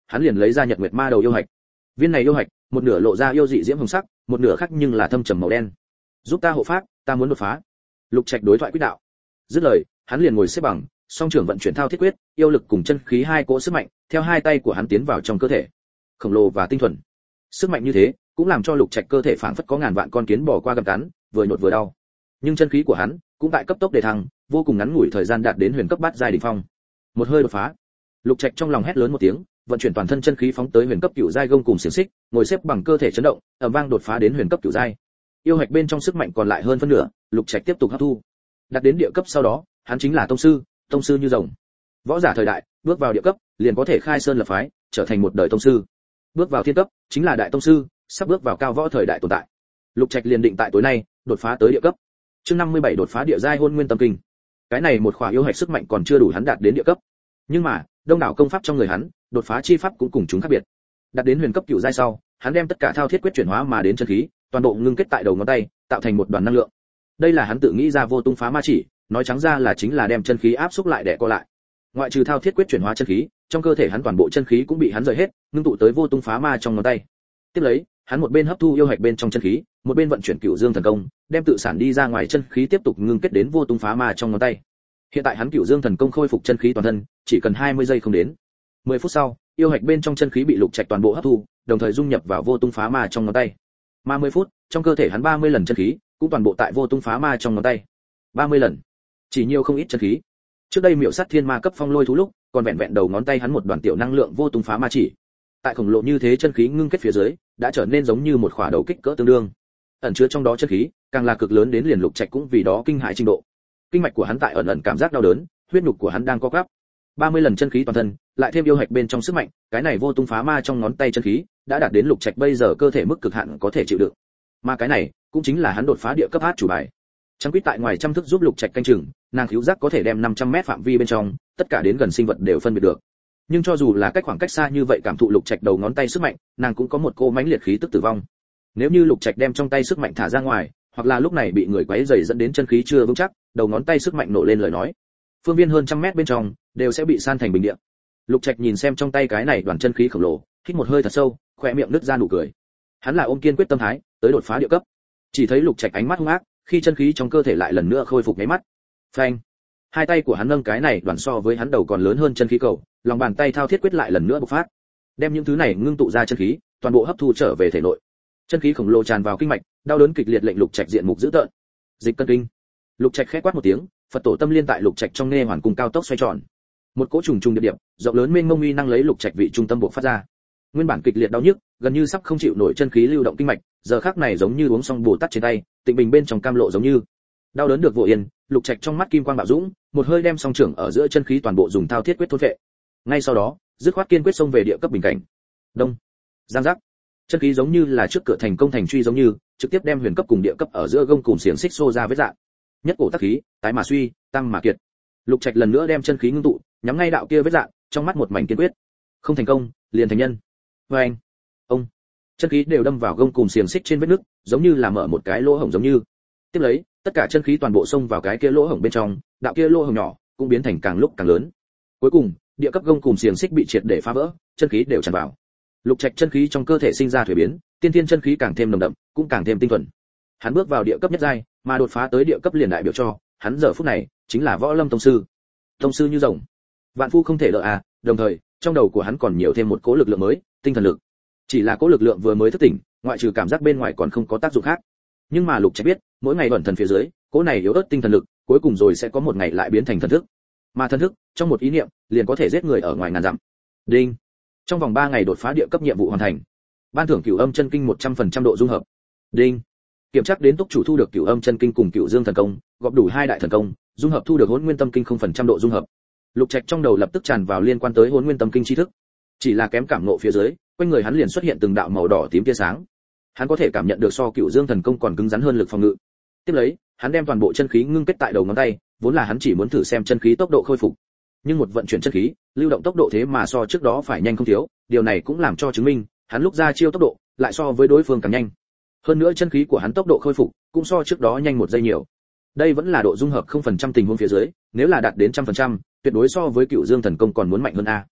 hắn liền lấy ra Nhật Nguyệt Ma đầu yêu hạch. Viên này yêu hạch, một nửa lộ ra yêu dị diễm hồng sắc, một nửa khác nhưng là thâm trầm màu đen. Giúp ta hộ pháp, ta muốn đột phá. Lục Trạch đối thoại quyết đạo. Dứt lời, hắn liền ngồi xếp bằng, song trưởng vận chuyển thao thiết quyết, yêu lực cùng chân khí hai cỗ sức mạnh, theo hai tay của hắn tiến vào trong cơ thể. Khổng lồ và tinh thuần. Sức mạnh như thế, cũng làm cho Lục Trạch cơ thể phảng phất có ngàn vạn con kiến bò qua gặm cắn, vừa nhột vừa đau. Nhưng chân khí của hắn cũng tại cấp tốc đề thăng, vô cùng ngắn ngủi thời gian đạt đến huyền cấp bát giai đỉnh phong. Một hơi đột phá. Lục Trạch trong lòng hét lớn một tiếng, vận chuyển toàn thân chân khí phóng tới huyền cấp cửu giai gông cùng xiềng xích, ngồi xếp bằng cơ thể chấn động, ầm vang đột phá đến huyền cấp cửu giai. Yêu hạch bên trong sức mạnh còn lại hơn phân nửa, Lục Trạch tiếp tục hấp thu. Đạt đến địa cấp sau đó, hắn chính là tông sư như rồng. Võ giả thời đại, bước vào địa cấp, liền có thể khai sơn lập phái, trở thành một đời tông sư. Bước vào thiên cấp, chính là đại tông sư, sắp bước vào cao võ thời đại tồn tại. Lục Trạch liền định tại tối nay, đột phá tới địa cấp. Chương 57 đột phá địa giai hôn nguyên tâm kinh. Cái này một khỏa yêu hạch sức mạnh còn chưa đủ hắn đạt đến địa cấp. Nhưng mà, đông đảo công pháp trong người hắn, đột phá chi pháp cũng cùng chúng khác biệt. Đạt đến huyền cấp cửu giai sau, hắn đem tất cả thao thiết quyết chuyển hóa mà đến chân khí, toàn bộ ngưng kết tại đầu ngón tay, tạo thành một đoàn năng lượng. Đây là hắn tự nghĩ ra vô tung phá ma chỉ, nói trắng ra là chính là đem chân khí áp xúc lại để co lại. Ngoại trừ thao thiết quyết chuyển hóa chân khí, trong cơ thể hắn toàn bộ chân khí cũng bị hắn rời hết, ngưng tụ tới vô tung phá ma trong ngón tay. Tiếp lấy, hắn một bên hấp thu yêu hạch bên trong chân khí, một bên vận chuyển Cửu Dương thần công, đem tự sản đi ra ngoài chân khí tiếp tục ngưng kết đến vô tung phá ma trong ngón tay. Hiện tại hắn Cửu Dương thần công khôi phục chân khí toàn thân, chỉ cần 20 giây không đến. 10 phút sau, yêu hạch bên trong chân khí bị Lục Trạch toàn bộ hấp thu, đồng thời dung nhập vào vô tung phá ma trong ngón tay. Mà 10 phút, trong cơ thể hắn 30 lần chân khí, cũng toàn bộ tại vô tung phá ma trong ngón tay. 30 lần, chỉ nhiều không ít chân khí. Trước đây Miệu Sát Thiên Ma cấp phong lôi thú lúc, còn vẹn vẹn đầu ngón tay hắn một đoàn tiểu năng lượng vô tung phá ma chỉ. Tại khổng lồ như thế chân khí ngưng kết phía dưới, đã trở nên giống như một khỏa đầu kích cỡ tương đương. Ẩn chứa trong đó chân khí, càng là cực lớn đến liền Lục Trạch cũng vì đó kinh hãi trình độ. Kinh mạch của hắn tại ẩn ẩn cảm giác đau đớn, huyết nhục của hắn đang co quắp. 30 lần chân khí toàn thân, lại thêm yêu hạch bên trong sức mạnh, cái này vô tung phá ma trong ngón tay chân khí, đã đạt đến Lục Trạch bây giờ cơ thể mức cực hạn có thể chịu đựng. Mà cái này, cũng chính là hắn đột phá địa cấp át chủ bài. Trăng Quýt tại ngoài trăm thức giúp Lục Trạch canh chừng, nàng khiếu giác có thể đem 500 mét phạm vi bên trong, tất cả đến gần sinh vật đều phân biệt được. Nhưng cho dù là cách khoảng cách xa như vậy cảm thụ Lục Trạch đầu ngón tay sức mạnh, nàng cũng có một cô mãnh liệt khí tức tử vong. Nếu như Lục Trạch đem trong tay sức mạnh thả ra ngoài, hoặc là lúc này bị người quấy rầy dẫn đến chân khí chưa vững chắc, đầu ngón tay sức mạnh nổ lên lời nói, phương viên hơn trăm mét bên trong đều sẽ bị san thành bình địa. Lục Trạch nhìn xem trong tay cái này đoàn chân khí khổng lồ, hít một hơi thật sâu, khóe miệng nứt ra nụ cười. Hắn là ôm kiên quyết tâm thái, tới đột phá địa cấp. Chỉ thấy Lục Trạch ánh mắt hung ác, khi chân khí trong cơ thể lại lần nữa khôi phục nháy mắt. Phanh! Hai tay của hắn nâng cái này đoàn so với hắn đầu còn lớn hơn chân khí cầu, lòng bàn tay thao thiết quyết lại lần nữa bộc phát. Đem những thứ này ngưng tụ ra chân khí, toàn bộ hấp thu trở về thể nội. Chân khí khổng lồ tràn vào kinh mạch, đau đớn kịch liệt lệnh Lục Trạch diện mục dữ tợn. Dịch cân kinh. Lục Trạch khẽ quát một tiếng, Phật tổ tâm liên tại Lục Trạch trong nghe hoàn cung cao tốc xoay tròn. Một cỗ trùng trùng điệp điệp, rộng lớn mênh mông uy năng lấy Lục Trạch vị trung tâm bộc phát ra. Nguyên bản kịch liệt đau nhức, gần như sắp không chịu nổi chân khí lưu động kinh mạch, giờ khắc này giống như uống xong bồ tát trên tay, tịnh bình bên trong cam lộ giống như. Đau đớn được vội yên, Lục Trạch trong mắt kim quang bạo dũng, một hơi đem song trưởng ở giữa chân khí toàn bộ dùng thao thiết quyết thôn phệ. Ngay sau đó, dứt khoát kiên quyết xông về địa cấp bình cảnh. Đông, giang giác. Chân khí giống như là trước cửa thành công thành truy giống như, trực tiếp đem huyền cấp cùng địa cấp ở giữa gông cùng xiềng xích xô ra vết rạn. Nhất cổ tắc khí, tái mà suy, tăng mà kiệt. Lục Trạch lần nữa đem chân khí ngưng tụ, nhắm ngay đạo kia vết rạn, trong mắt một mảnh kiên quyết. Không thành công, liền thành nhân. Oeng, ông, chân khí đều đâm vào gông cùng xiềng xích trên vết nứt, giống như là mở một cái lỗ hổng giống như. Tiếp lấy, tất cả chân khí toàn bộ xông vào cái kia lỗ hổng bên trong, đạo kia lỗ hổng nhỏ cũng biến thành càng lúc càng lớn. Cuối cùng, địa cấp gông cùng xiềng xích bị triệt để phá vỡ, chân khí đều tràn vào. Lục Trạch chân khí trong cơ thể sinh ra thủy biến, tiên thiên chân khí càng thêm nồng đậm, cũng càng thêm tinh thuần. Hắn bước vào địa cấp nhất giai, mà đột phá tới địa cấp liền đại biểu cho, hắn giờ phút này chính là võ lâm tông sư. Tông sư như rồng, vạn phu không thể đỡ à, đồng thời, trong đầu của hắn còn nhiều thêm một cỗ lực lượng mới, tinh thần lực. Chỉ là cỗ lực lượng vừa mới thức tỉnh, ngoại trừ cảm giác bên ngoài còn không có tác dụng khác. Nhưng mà Lục Trạch biết, mỗi ngày ẩn thần phía dưới, cỗ này yếu ớt tinh thần lực, cuối cùng rồi sẽ có một ngày lại biến thành thần thức. Mà thần thức, trong một ý niệm, liền có thể giết người ở ngoài ngàn dặm. Đinh. Trong vòng 3 ngày đột phá địa cấp nhiệm vụ hoàn thành. Ban thưởng Cửu Âm chân kinh 100% độ dung hợp. Đinh. Kiểm tra đến túc chủ thu được Cửu Âm chân kinh cùng Cửu Dương thần công, gộp đủ 2 đại thần công, dung hợp thu được Hỗn Nguyên tâm kinh 0% độ dung hợp. Lục Trạch trong đầu lập tức tràn vào liên quan tới Hỗn Nguyên tâm kinh tri thức. Chỉ là kém cảm ngộ phía dưới, quanh người hắn liền xuất hiện từng đạo màu đỏ tím tia sáng. Hắn có thể cảm nhận được so Cửu Dương thần công còn cứng rắn hơn lực phòng ngự. Tiếp lấy, hắn đem toàn bộ chân khí ngưng kết tại đầu ngón tay, vốn là hắn chỉ muốn thử xem chân khí tốc độ khôi phục. Nhưng một vận chuyển chân khí, lưu động tốc độ thế mà so trước đó phải nhanh không thiếu, điều này cũng làm cho chứng minh, hắn lúc ra chiêu tốc độ lại so với đối phương càng nhanh. Hơn nữa chân khí của hắn tốc độ khôi phục cũng so trước đó nhanh 1 giây nhiều. Đây vẫn là độ dung hợp 0% tình huống phía dưới, nếu là đạt đến 100%, tuyệt đối so với Cửu Dương thần công còn muốn mạnh hơn a.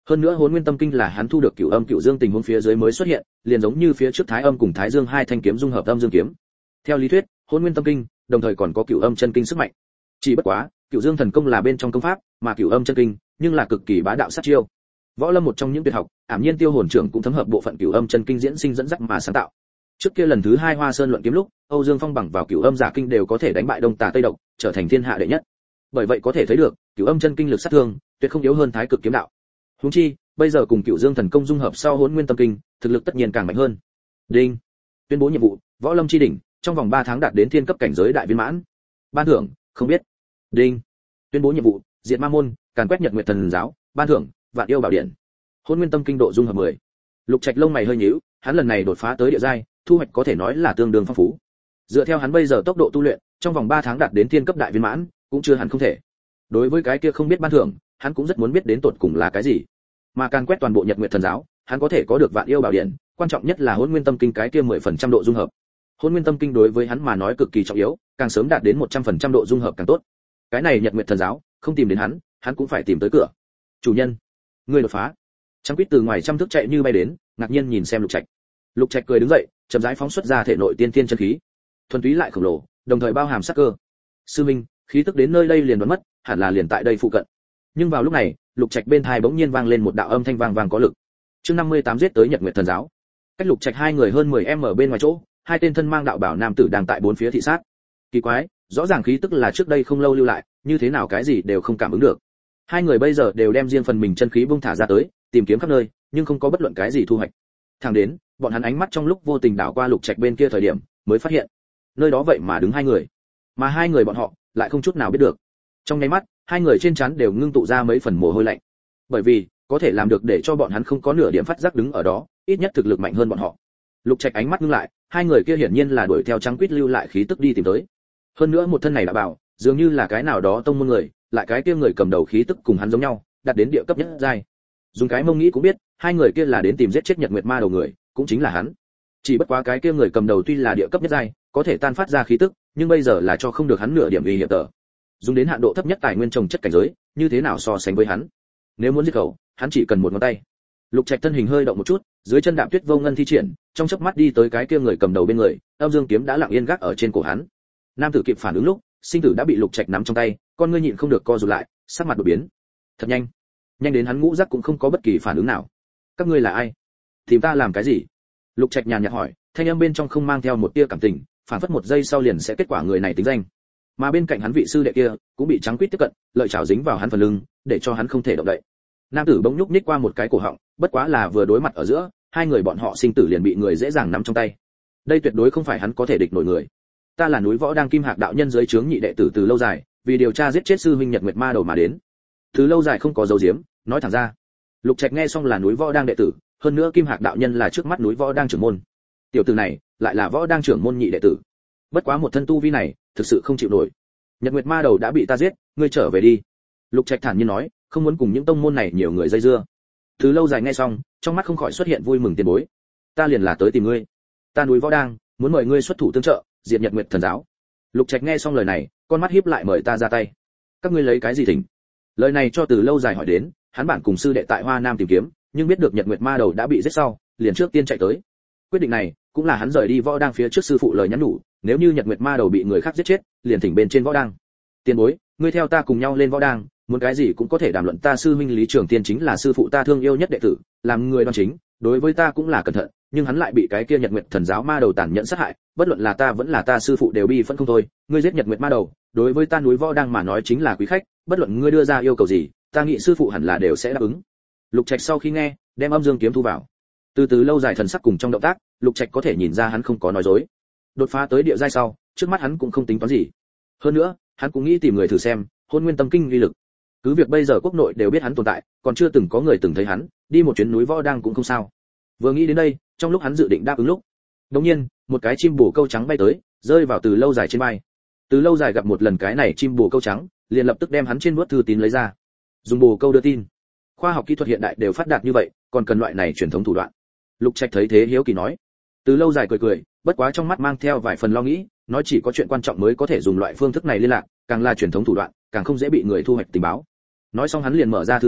Hơn nữa Hỗn Nguyên Tâm Kinh là hắn thu được Cửu Âm Cửu Dương tình huống phía dưới mới xuất hiện, liền giống như phía trước Thái Âm cùng Thái Dương hai thanh kiếm dung hợp âm dương kiếm. Theo lý thuyết, Hỗn Nguyên Tâm Kinh đồng thời còn có Cửu Âm Chân Kinh sức mạnh. Chỉ bất quá, Cửu Dương thần công là bên trong công pháp, mà Cửu Âm Chân Kinh nhưng là cực kỳ bá đạo sát chiêu. Võ Lâm một trong những tuyệt học, ảm nhiên Tiêu Hồn trưởng cũng thấm hợp bộ phận Cửu Âm Chân Kinh diễn sinh dẫn dắt mà sáng tạo. Trước kia lần thứ 2 Hoa Sơn luận kiếm lúc, Âu Dương Phong bằng vào Cửu Âm Giả Kinh đều có thể đánh bại Đông Tà Tây Độc, trở thành thiên hạ đệ nhất. Bởi vậy có thể thấy được, Cửu Âm Chân Kinh lực sát thương tuyệt không yếu hơn Thái Cực kiếm đạo. Huống chi, bây giờ cùng Cửu Dương thần công dung hợp sau Hỗn Nguyên Tâm Kinh, thực lực tất nhiên càng mạnh hơn. Đinh. Tuyên bố nhiệm vụ, Võ Lâm chi đỉnh, trong vòng 3 tháng đạt đến thiên cấp cảnh giới đại viên mãn. Ban thưởng, không biết. Đinh. Tuyên bố nhiệm vụ, diệt ma môn, càn quét Nhật Nguyệt thần giáo, ban thưởng, Vạn yêu bảo điện. Hỗn Nguyên Tâm Kinh độ dung hợp 10. Lục Trạch lông mày hơi nhíu, hắn lần này đột phá tới địa giai, thu hoạch có thể nói là tương đương phong phú. Dựa theo hắn bây giờ tốc độ tu luyện, trong vòng 3 tháng đạt đến thiên cấp đại viên mãn, cũng chưa hẳn không thể. Đối với cái kia không biết ban thưởng, hắn cũng rất muốn biết đến tột cùng là cái gì. Mà càn quét toàn bộ Nhật Nguyệt thần giáo, hắn có thể có được Vạn yêu bảo điện, quan trọng nhất là Hỗn Nguyên Tâm Kinh cái kia 10% độ dung hợp. Hỗn Nguyên Tâm Kinh đối với hắn mà nói cực kỳ trọng yếu, càng sớm đạt đến 100% độ dung hợp càng tốt. Cái này Nhật Nguyệt thần giáo, không tìm đến hắn cũng phải tìm tới cửa. Chủ nhân, ngươi đột phá. Trắng Quýt từ ngoài trăm thước chạy như bay đến, ngạc nhiên nhìn xem Lục Trạch. Lục Trạch cười đứng dậy, chậm rãi phóng xuất ra thể nội tiên thiên chân khí, thuần túy lại khổng lồ, đồng thời bao hàm sát cơ. Sư minh, khí tức đến nơi đây liền đoán mất, hẳn là liền tại đây phụ cận. Nhưng vào lúc này, Lục Trạch bên tai bỗng nhiên vang lên một đạo âm thanh vang vang có lực. Chương 58 giết tới Nhật Nguyệt thần giáo. Cách Lục Trạch hai người hơn 10m bên ngoài chỗ, hai tên thân mang đạo bảo nam tử đang tại bốn phía thị sát. Kỳ quái, rõ ràng khí tức là trước đây không lâu lưu lại, như thế nào cái gì đều không cảm ứng được. Hai người bây giờ đều đem riêng phần mình chân khí bung thả ra tới, tìm kiếm khắp nơi, nhưng không có bất luận cái gì thu hoạch. Thẳng đến, bọn hắn ánh mắt trong lúc vô tình đảo qua Lục Trạch bên kia thời điểm, mới phát hiện, nơi đó vậy mà đứng hai người. Mà hai người bọn họ lại không chút nào biết được. Trong nháy mắt, hai người trên trán đều ngưng tụ ra mấy phần mồ hôi lạnh. Bởi vì, có thể làm được để cho bọn hắn không có nửa điểm phát giác đứng ở đó, ít nhất thực lực mạnh hơn bọn họ. Lục Trạch ánh mắt ngưng lại, hai người kia hiển nhiên là đuổi theo Trắng Quýt lưu lại khí tức đi tìm tới. Hơn nữa một thân này đã bảo, dường như là cái nào đó tông môn người, lại cái kia người cầm đầu khí tức cùng hắn giống nhau, đạt đến địa cấp nhất giai. Dùng cái mông nghĩ cũng biết, hai người kia là đến tìm giết chết Nhật Nguyệt Ma đầu người, cũng chính là hắn. Chỉ bất quá cái kia người cầm đầu tuy là địa cấp nhất giai, có thể tan phát ra khí tức, nhưng bây giờ là cho không được hắn nửa điểm uy hiểm tở. Dùng đến hạn độ thấp nhất tài nguyên trồng chất cảnh giới, như thế nào so sánh với hắn? Nếu muốn giết cậu, hắn chỉ cần một ngón tay. Lục Trạch thân hình hơi động một chút, dưới chân Đạm Tuyết Vô Ngân thi triển, trong chớp mắt đi tới cái kia người cầm đầu bên người, âm dương kiếm đã lặng yên gác ở trên cổ hắn. Nam tử kịp phản ứng lúc, sinh tử đã bị Lục Trạch nắm trong tay, con ngươi nhịn không được co rụt lại, sắc mặt đột biến. Thật nhanh, nhanh đến hắn ngũ giác cũng không có bất kỳ phản ứng nào. Các ngươi là ai? Tìm ta làm cái gì? Lục Trạch nhàn nhạt hỏi, thanh âm bên trong không mang theo một tia cảm tình, phản phất một giây sau liền sẽ kết quả người này tính danh. Mà bên cạnh hắn vị sư đệ kia cũng bị Trắng Quýt tiếp cận, lợi chảo dính vào hắn phần lưng, để cho hắn không thể động đậy. Nam tử bỗng nhúc nhích qua một cái cổ họng, bất quá là vừa đối mặt ở giữa, hai người bọn họ sinh tử liền bị người dễ dàng nắm trong tay. Đây tuyệt đối không phải hắn có thể địch nổi người. Ta là núi Võ Đang Kim Hạc đạo nhân dưới trướng nhị đệ tử Từ Lâu Dài, vì điều tra giết chết sư huynh Nhật Nguyệt Ma đầu mà đến. Từ Lâu Dài không có dấu diếm, nói thẳng ra. Lục Trạch nghe xong là núi Võ Đang đệ tử, hơn nữa Kim Hạc đạo nhân là trước mắt núi Võ Đang trưởng môn. Tiểu tử này lại là Võ Đang trưởng môn nhị đệ tử. Bất quá một thân tu vi này, thực sự không chịu nổi. Nhật Nguyệt Ma đầu đã bị ta giết, ngươi trở về đi. Lục Trạch thản nhiên nói, không muốn cùng những tông môn này nhiều người dây dưa. Từ Lâu Dài nghe xong, trong mắt không khỏi xuất hiện vui mừng tiền bối. Ta liền là tới tìm ngươi. Ta núi Võ Đang, muốn mời ngươi xuất thủ tương trợ, diệt Nhật Nguyệt thần giáo. Lục Trạch nghe xong lời này, con mắt híp lại mời ta ra tay. Các ngươi lấy cái gì thỉnh? Lời này cho Từ Lâu Dài hỏi đến, hắn bản cùng sư đệ tại Hoa Nam tìm kiếm, nhưng biết được Nhật Nguyệt Ma đầu đã bị giết sau, liền trước tiên chạy tới. Quyết định này, cũng là hắn rời đi Võ Đang phía trước sư phụ lời nhắn nhủ, nếu như Nhật Nguyệt Ma đầu bị người khác giết chết, liền thỉnh bên trên Võ Đang. Tiền bối, ngươi theo ta cùng nhau lên Võ Đang, muốn cái gì cũng có thể đàm luận. Ta sư huynh Lý Trường Tiên chính là sư phụ ta thương yêu nhất đệ tử, làm người đoan chính, đối với ta cũng là cẩn thận, nhưng hắn lại bị cái kia Nhật Nguyệt thần giáo ma đầu tàn nhẫn sát hại, bất luận là ta vẫn là ta sư phụ đều bi phẫn không thôi. Ngươi giết Nhật Nguyệt ma đầu, đối với ta núi Võ Đang mà nói chính là quý khách, bất luận ngươi đưa ra yêu cầu gì, ta nghĩ sư phụ hẳn là đều sẽ đáp ứng. Lục Trạch sau khi nghe, đem âm dương kiếm thu vào. Từ từ Lâu Dài thần sắc cùng trong động tác, Lục Trạch có thể nhìn ra hắn không có nói dối. Đột phá tới địa giai sau, trước mắt hắn cũng không tính toán gì. Hơn nữa, hắn cũng nghĩ tìm người thử xem Hôn Nguyên Tâm Kinh uy lực. Cứ việc bây giờ quốc nội đều biết hắn tồn tại, còn chưa từng có người từng thấy hắn, đi một chuyến núi Võ Đang cũng không sao. Vừa nghĩ đến đây, trong lúc hắn dự định đáp ứng lúc, đột nhiên, một cái chim bồ câu trắng bay tới, rơi vào Từ Lâu Dài trên vai. Từ Lâu Dài gặp một lần cái này chim bồ câu trắng, liền lập tức đem hắn trên nuốt thư tín lấy ra. Dùng bồ câu đưa tin. Khoa học kỹ thuật hiện đại đều phát đạt như vậy, còn cần loại này truyền thống thủ đoạn. Lục Trạch thấy thế hiếu kỳ nói. Từ Lâu Dài cười cười, bất quá trong mắt mang theo vài phần lo nghĩ, nói chỉ có chuyện quan trọng mới có thể dùng loại phương thức này liên lạc, càng là truyền thống thủ đoạn, càng không dễ bị người thu hoạch tình báo. Nói xong hắn liền mở ra thư tín,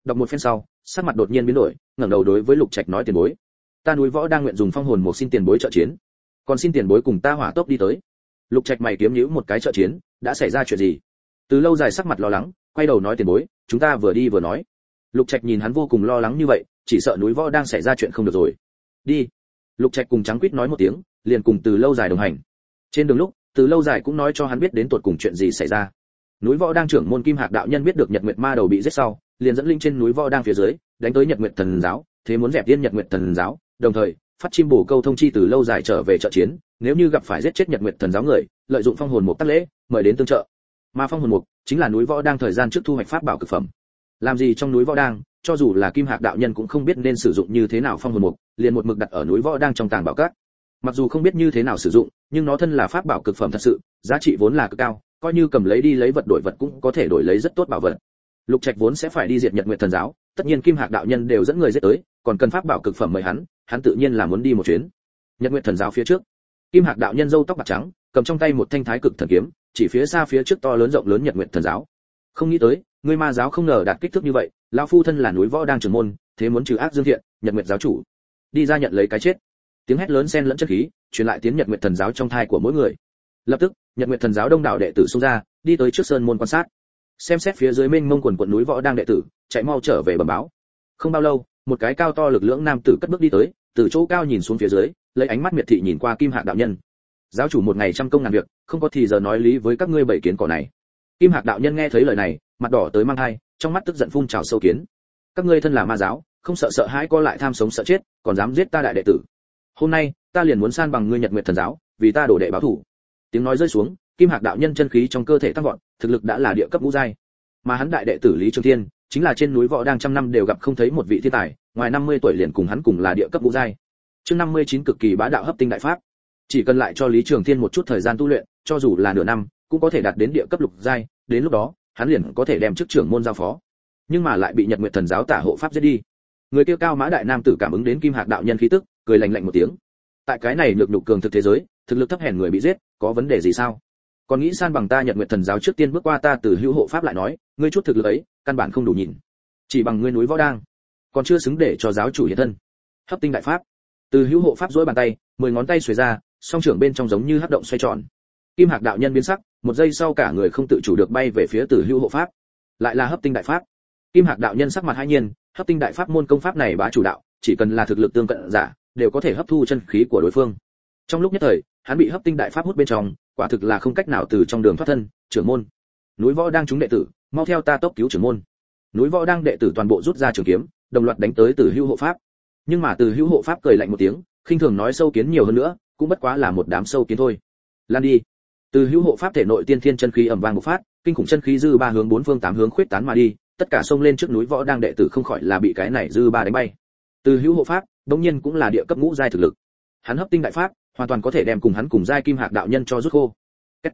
đọc một phen sau, sắc mặt đột nhiên biến đổi, ngẩng đầu đối với Lục Trạch nói: "Tiền bối, ta núi võ đang nguyện dùng phong hồn một xin tiền bối trợ chiến, còn xin tiền bối cùng ta hỏa tốc đi tới." Lục Trạch mày kiếm nhíu một cái: "trợ chiến, đã xảy ra chuyện gì?" Từ Lâu Dài sắc mặt lo lắng, quay đầu nói: "Tiền bối, chúng ta vừa đi vừa nói." Lục Trạch nhìn hắn vô cùng lo lắng như vậy, chỉ sợ núi võ đang xảy ra chuyện không được rồi. "Đi." Lục Trạch cùng Trắng Quýt nói một tiếng, liền cùng Từ Lâu Dài đồng hành. Trên đường lúc, Từ Lâu Dài cũng nói cho hắn biết đến tột cùng chuyện gì xảy ra. Núi võ đang trưởng môn Kim Hạc đạo nhân biết được Nhật Nguyệt Ma đầu bị giết sau, liền dẫn linh trên núi võ đang phía dưới, đánh tới Nhật Nguyệt Thần giáo, thế muốn dẹp Tiên Nhật Nguyệt Thần giáo, đồng thời phát chim bổ câu thông chi Từ Lâu Dài trở về trợ chiến, nếu như gặp phải giết chết Nhật Nguyệt Thần giáo người, lợi dụng phong hồn mục tác lễ, mời đến tương trợ. Mà phong hồn mục chính là núi võ đang thời gian trước thu hoạch pháp bảo cực phẩm. Làm gì trong núi võ đang, cho dù là Kim Hạc đạo nhân cũng không biết nên sử dụng như thế nào phong hồn mục, liền một mực đặt ở núi võ đang trong tàng bảo các. Mặc dù không biết như thế nào sử dụng, nhưng nó thân là pháp bảo cực phẩm thật sự, giá trị vốn là cực cao, coi như cầm lấy đi lấy vật đổi vật cũng có thể đổi lấy rất tốt bảo vật. Lục Trạch vốn sẽ phải đi diệt Nhật Nguyệt Thần giáo, tất nhiên Kim Hạc đạo nhân đều dẫn người giết tới, còn cần pháp bảo cực phẩm mời hắn tự nhiên là muốn đi một chuyến. Nhật Nguyệt Thần giáo phía trước, Kim Hạc đạo nhân râu tóc bạc trắng, cầm trong tay một thanh thái cực thần kiếm, chỉ phía xa phía trước to lớn rộng lớn Nhật Nguyệt Thần giáo. Không nghĩ tới, ngươi Ma giáo không ngờ đạt kích thước như vậy, lão phu thân là núi võ đang trưởng môn, thế muốn trừ ác dương thiện, Nhật Nguyệt giáo chủ, đi ra nhận lấy cái chết. Tiếng hét lớn xen lẫn chất khí, truyền lại tiến Nhật Nguyệt Thần giáo trong thai của mỗi người. Lập tức, Nhật Nguyệt Thần giáo đông đảo đệ tử xông ra, đi tới trước sơn môn quan sát. Xem xét phía dưới mênh mông quần quần núi võ đang đệ tử, chạy mau trở về bẩm báo. Không bao lâu, một cái cao to lực lưỡng nam tử cất bước đi tới, từ chỗ cao nhìn xuống phía dưới, lấy ánh mắt miệt thị nhìn qua Kim Hạc đạo nhân. Giáo chủ một ngày trăm công ngàn việc, không có thì giờ nói lý với các ngươi bảy kiến cỏ này. Kim Hạc đạo nhân nghe thấy lời này, mặt đỏ tới mang hai, trong mắt tức giận phun trào sâu kiến. Các ngươi thân là ma giáo, không sợ hãi co lại tham sống sợ chết, còn dám giết ta đại đệ tử. Hôm nay, ta liền muốn san bằng ngươi Nhật Nguyệt Thần giáo, vì ta đổ đệ báo thù. Tiếng nói rơi xuống, Kim Hạc đạo nhân chân khí trong cơ thể tăng vọt, thực lực đã là địa cấp ngũ giai. Mà hắn đại đệ tử Lý Trường Thiên, chính là trên núi võ đang trăm năm đều gặp không thấy một vị thiên tài, ngoài 50 tuổi liền cùng hắn cùng là địa cấp ngũ giai. Chương 59 cực kỳ bá đạo hấp tinh đại pháp. Chỉ cần lại cho Lý Trường Thiên một chút thời gian tu luyện, cho dù là nửa năm, cũng có thể đạt đến địa cấp lục giai, đến lúc đó, hắn liền có thể đem chức trưởng môn giao phó. Nhưng mà lại bị Nhật Nguyệt Thần giáo tả hộ pháp giết đi. Người kia cao mã đại nam tử cảm ứng đến Kim Hạc đạo nhân khí tức, cười lạnh lạnh một tiếng. Tại cái này nhược nhục cường thực thế giới, thực lực thấp hèn người bị giết, có vấn đề gì sao? Còn nghĩ san bằng ta Nhật Nguyệt Thần giáo trước tiên bước qua ta Từ Hữu hộ pháp lại nói, ngươi chút thực lực ấy, căn bản không đủ nhìn. Chỉ bằng ngươi núi võ đang, còn chưa xứng để cho giáo chủ hiện thân. Hấp tinh đại pháp. Từ Hữu hộ pháp duỗi bàn tay, 10 ngón tay xuề ra, song trưởng bên trong giống như hấp động xoay tròn. Kim Hạc đạo nhân biến sắc, một giây sau cả người không tự chủ được bay về phía Từ Hữu hộ pháp. Lại là hấp tinh đại pháp. Kim Hạc đạo nhân sắc mặt hãi nhiên, hấp tinh đại pháp môn công pháp này bá chủ đạo, chỉ cần là thực lực tương cận giả, đều có thể hấp thu chân khí của đối phương. Trong lúc nhất thời, hắn bị hấp tinh đại pháp hút bên trong, quả thực là không cách nào từ trong đường thoát thân. Trưởng môn, núi võ đang chúng đệ tử, mau theo ta tốc cứu trưởng môn. Núi võ đang đệ tử toàn bộ rút ra trường kiếm, đồng loạt đánh tới Từ Hữu hộ pháp. Nhưng mà Từ Hữu hộ pháp cười lạnh một tiếng, khinh thường nói sâu kiến nhiều hơn nữa, cũng bất quá là một đám sâu kiến thôi. Lan đi. Từ Hữu hộ pháp thể nội tiên thiên chân khí ầm vang bộc phát, kinh khủng chân khí dư ba hướng bốn phương tám hướng khuyết tán mà đi, tất cả xông lên trước núi võ đang đệ tử không khỏi là bị cái này dư ba đánh bay. Từ Hữu hộ pháp, đương nhiên cũng là địa cấp ngũ giai thực lực. Hắn hấp tinh đại pháp, hoàn toàn có thể đem cùng hắn cùng giai Kim Hạc đạo nhân cho rút khô.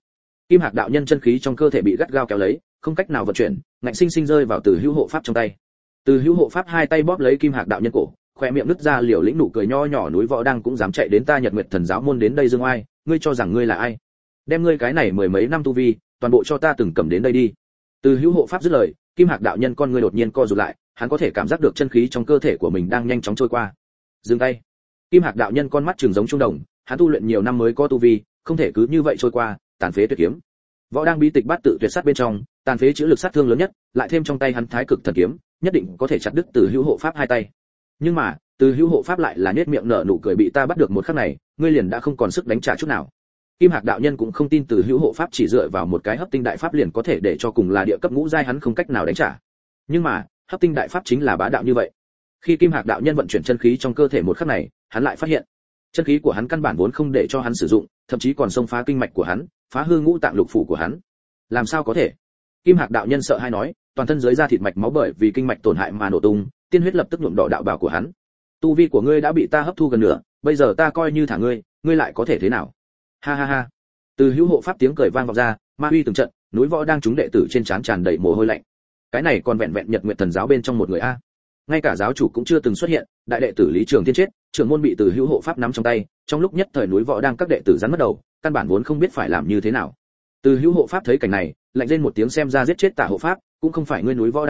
Kim Hạc đạo nhân chân khí trong cơ thể bị gắt gao kéo lấy, không cách nào vận chuyển, ngạnh sinh sinh rơi vào Từ Hữu hộ pháp trong tay. Từ Hữu hộ pháp hai tay bóp lấy Kim Hạc đạo nhân cổ, khoe miệng nứt ra liều lĩnh nụ cười nho nhỏ, núi võ đang cũng dám chạy đến ta Nhật Nguyệt Thần giáo môn đến đây dương oai, ngươi cho rằng ngươi là ai? Đem ngươi cái này mười mấy năm tu vi, toàn bộ cho ta từng cầm đến đây đi. Từ Hữu hộ pháp dứt lời, Kim Hạc đạo nhân con ngươi đột nhiên co rụt lại, hắn có thể cảm giác được chân khí trong cơ thể của mình đang nhanh chóng trôi qua. Dừng tay. Kim Hạc đạo nhân con mắt trừng giống trung đồng, hắn tu luyện nhiều năm mới có tu vi, không thể cứ như vậy trôi qua. Tàn phế tuyệt kiếm. Võ đang bí tịch bát tự tuyệt sát bên trong, tàn phế chữ lực sát thương lớn nhất, lại thêm trong tay hắn thái cực thần kiếm, nhất định có thể chặt đứt Từ Hữu hộ pháp hai tay. Nhưng mà, Từ Hữu hộ pháp lại là nhếch miệng nở nụ cười, bị ta bắt được một khắc này, ngươi liền đã không còn sức đánh trả chút nào. Kim Hạc đạo nhân cũng không tin Từ Hữu hộ pháp chỉ dựa vào một cái hấp tinh đại pháp liền có thể để cho cùng là địa cấp ngũ giai hắn không cách nào đánh trả. Nhưng mà, hấp tinh đại pháp chính là bá đạo như vậy. Khi Kim Hạc đạo nhân vận chuyển chân khí trong cơ thể một khắc này, hắn lại phát hiện, chân khí của hắn căn bản vốn không để cho hắn sử dụng, thậm chí còn xông phá kinh mạch của hắn, phá hư ngũ tạng lục phủ của hắn. Làm sao có thể? Kim Hạc đạo nhân sợ hãi nói, toàn thân dưới da thịt mạch máu bởi vì kinh mạch tổn hại mà nổ tung, tiên huyết lập tức nhuộm đỏ đạo bào của hắn. Tu vi của ngươi đã bị ta hấp thu gần nửa, bây giờ ta coi như thả ngươi, ngươi lại có thể thế nào? Ha ha ha. Từ Hữu hộ pháp tiếng cười vang vọng ra, ma uy từng trận, núi võ đang chúng đệ tử trên trán tràn đầy mồ hôi lạnh. Cái này còn vẹn vẹn Nhật Nguyệt Thần giáo bên trong một người a. Ngay cả giáo chủ cũng chưa từng xuất hiện, đại đệ tử Lý Trường Thiên chết, trưởng môn bị Từ Hữu hộ pháp nắm trong tay, trong lúc nhất thời núi võ đang các đệ tử rắn mất đầu, căn bản vốn không biết phải làm như thế nào. Từ Hữu hộ pháp thấy cảnh này, lạnh lên một tiếng, xem ra giết chết Tả hộ pháp, cũng không phải ngươi núi võ đang người,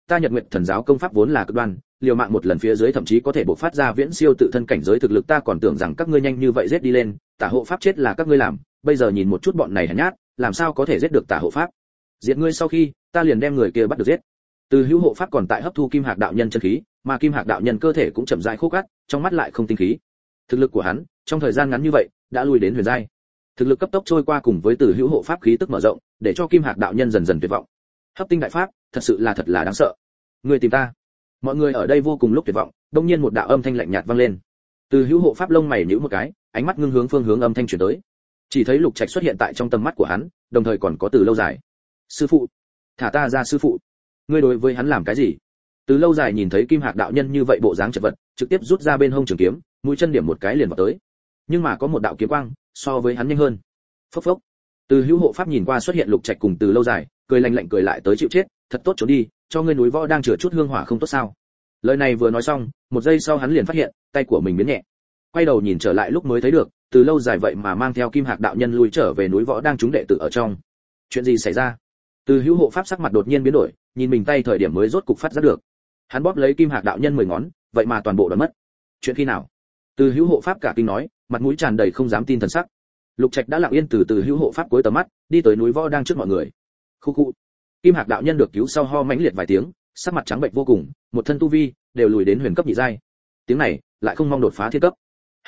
ta Nhật Nguyệt Thần giáo công pháp vốn là cực đoan, liều mạng một lần phía dưới thậm chí có thể bộc phát ra viễn siêu tự thân cảnh giới thực lực, ta còn tưởng rằng các ngươi nhanh như vậy giết đi lên, tả hộ pháp chết là các ngươi làm, bây giờ nhìn một chút bọn này hèn nhát, làm sao có thể giết được tả hộ pháp. Diệt ngươi sau khi, ta liền đem người kia bắt được giết. Từ Hữu hộ pháp còn tại hấp thu Kim Hạc đạo nhân chân khí, mà Kim Hạc đạo nhân cơ thể cũng chậm rãi khô cát, trong mắt lại không tinh khí. Thực lực của hắn, trong thời gian ngắn như vậy, đã lui đến huyền giai. Thực lực cấp tốc trôi qua cùng với Từ Hữu hộ pháp khí tức mở rộng, để cho Kim Hạc đạo nhân dần dần tuyệt vọng. Hấp tinh đại pháp, thật là đáng sợ. Ngươi tìm ta. Mọi người ở đây vô cùng lúc tuyệt vọng, đột nhiên một đạo âm thanh lạnh nhạt vang lên. Từ Hữu hộ pháp lông mày nhíu một cái, ánh mắt ngưng hướng phương hướng âm thanh truyền tới. Chỉ thấy Lục Trạch xuất hiện tại trong tầm mắt của hắn, đồng thời còn có Từ Lâu Dài. Sư phụ, thả ta ra sư phụ. Ngươi đối với hắn làm cái gì? Từ Lâu Dài nhìn thấy Kim Hạc đạo nhân như vậy bộ dáng chật vật, trực tiếp rút ra bên hông trường kiếm, mũi chân điểm một cái liền vào tới. Nhưng mà có một đạo kiếm quang, so với hắn nhanh hơn. Phốc phốc. Từ Hữu hộ pháp nhìn qua xuất hiện Lục Trạch cùng Từ Lâu Dài, cười lạnh lạnh cười lại tới chịu chết, thật tốt trốn đi, cho ngươi núi võ đang chừa chút hương hỏa không tốt sao? Lời này vừa nói xong, một giây sau hắn liền phát hiện, tay của mình biến nhẹ. Quay đầu nhìn trở lại lúc mới thấy được, Từ Lâu Dài vậy mà mang theo Kim Hạc đạo nhân lui trở về núi võ đang chúng đệ tử ở trong. Chuyện gì xảy ra? Từ Hữu hộ pháp sắc mặt đột nhiên biến đổi, nhìn mình tay thời điểm mới rốt cục phát giác được. Hắn bóp lấy Kim Hạc đạo nhân 10 ngón, vậy mà toàn bộ đoạn mất. Chuyện khi nào? Từ Hữu hộ pháp cả kinh nói, mặt mũi tràn đầy không dám tin thần sắc. Lục Trạch đã lặng yên từ Hữu hộ pháp cuối tầm mắt, đi tới núi võ đang trước mọi người. Khu khu. Kim Hạc đạo nhân được cứu sau ho mãnh liệt vài tiếng, sắc mặt trắng bệch vô cùng, một thân tu vi đều lùi đến huyền cấp nhị giai. Tiếng này lại không mong đột phá thiên cấp.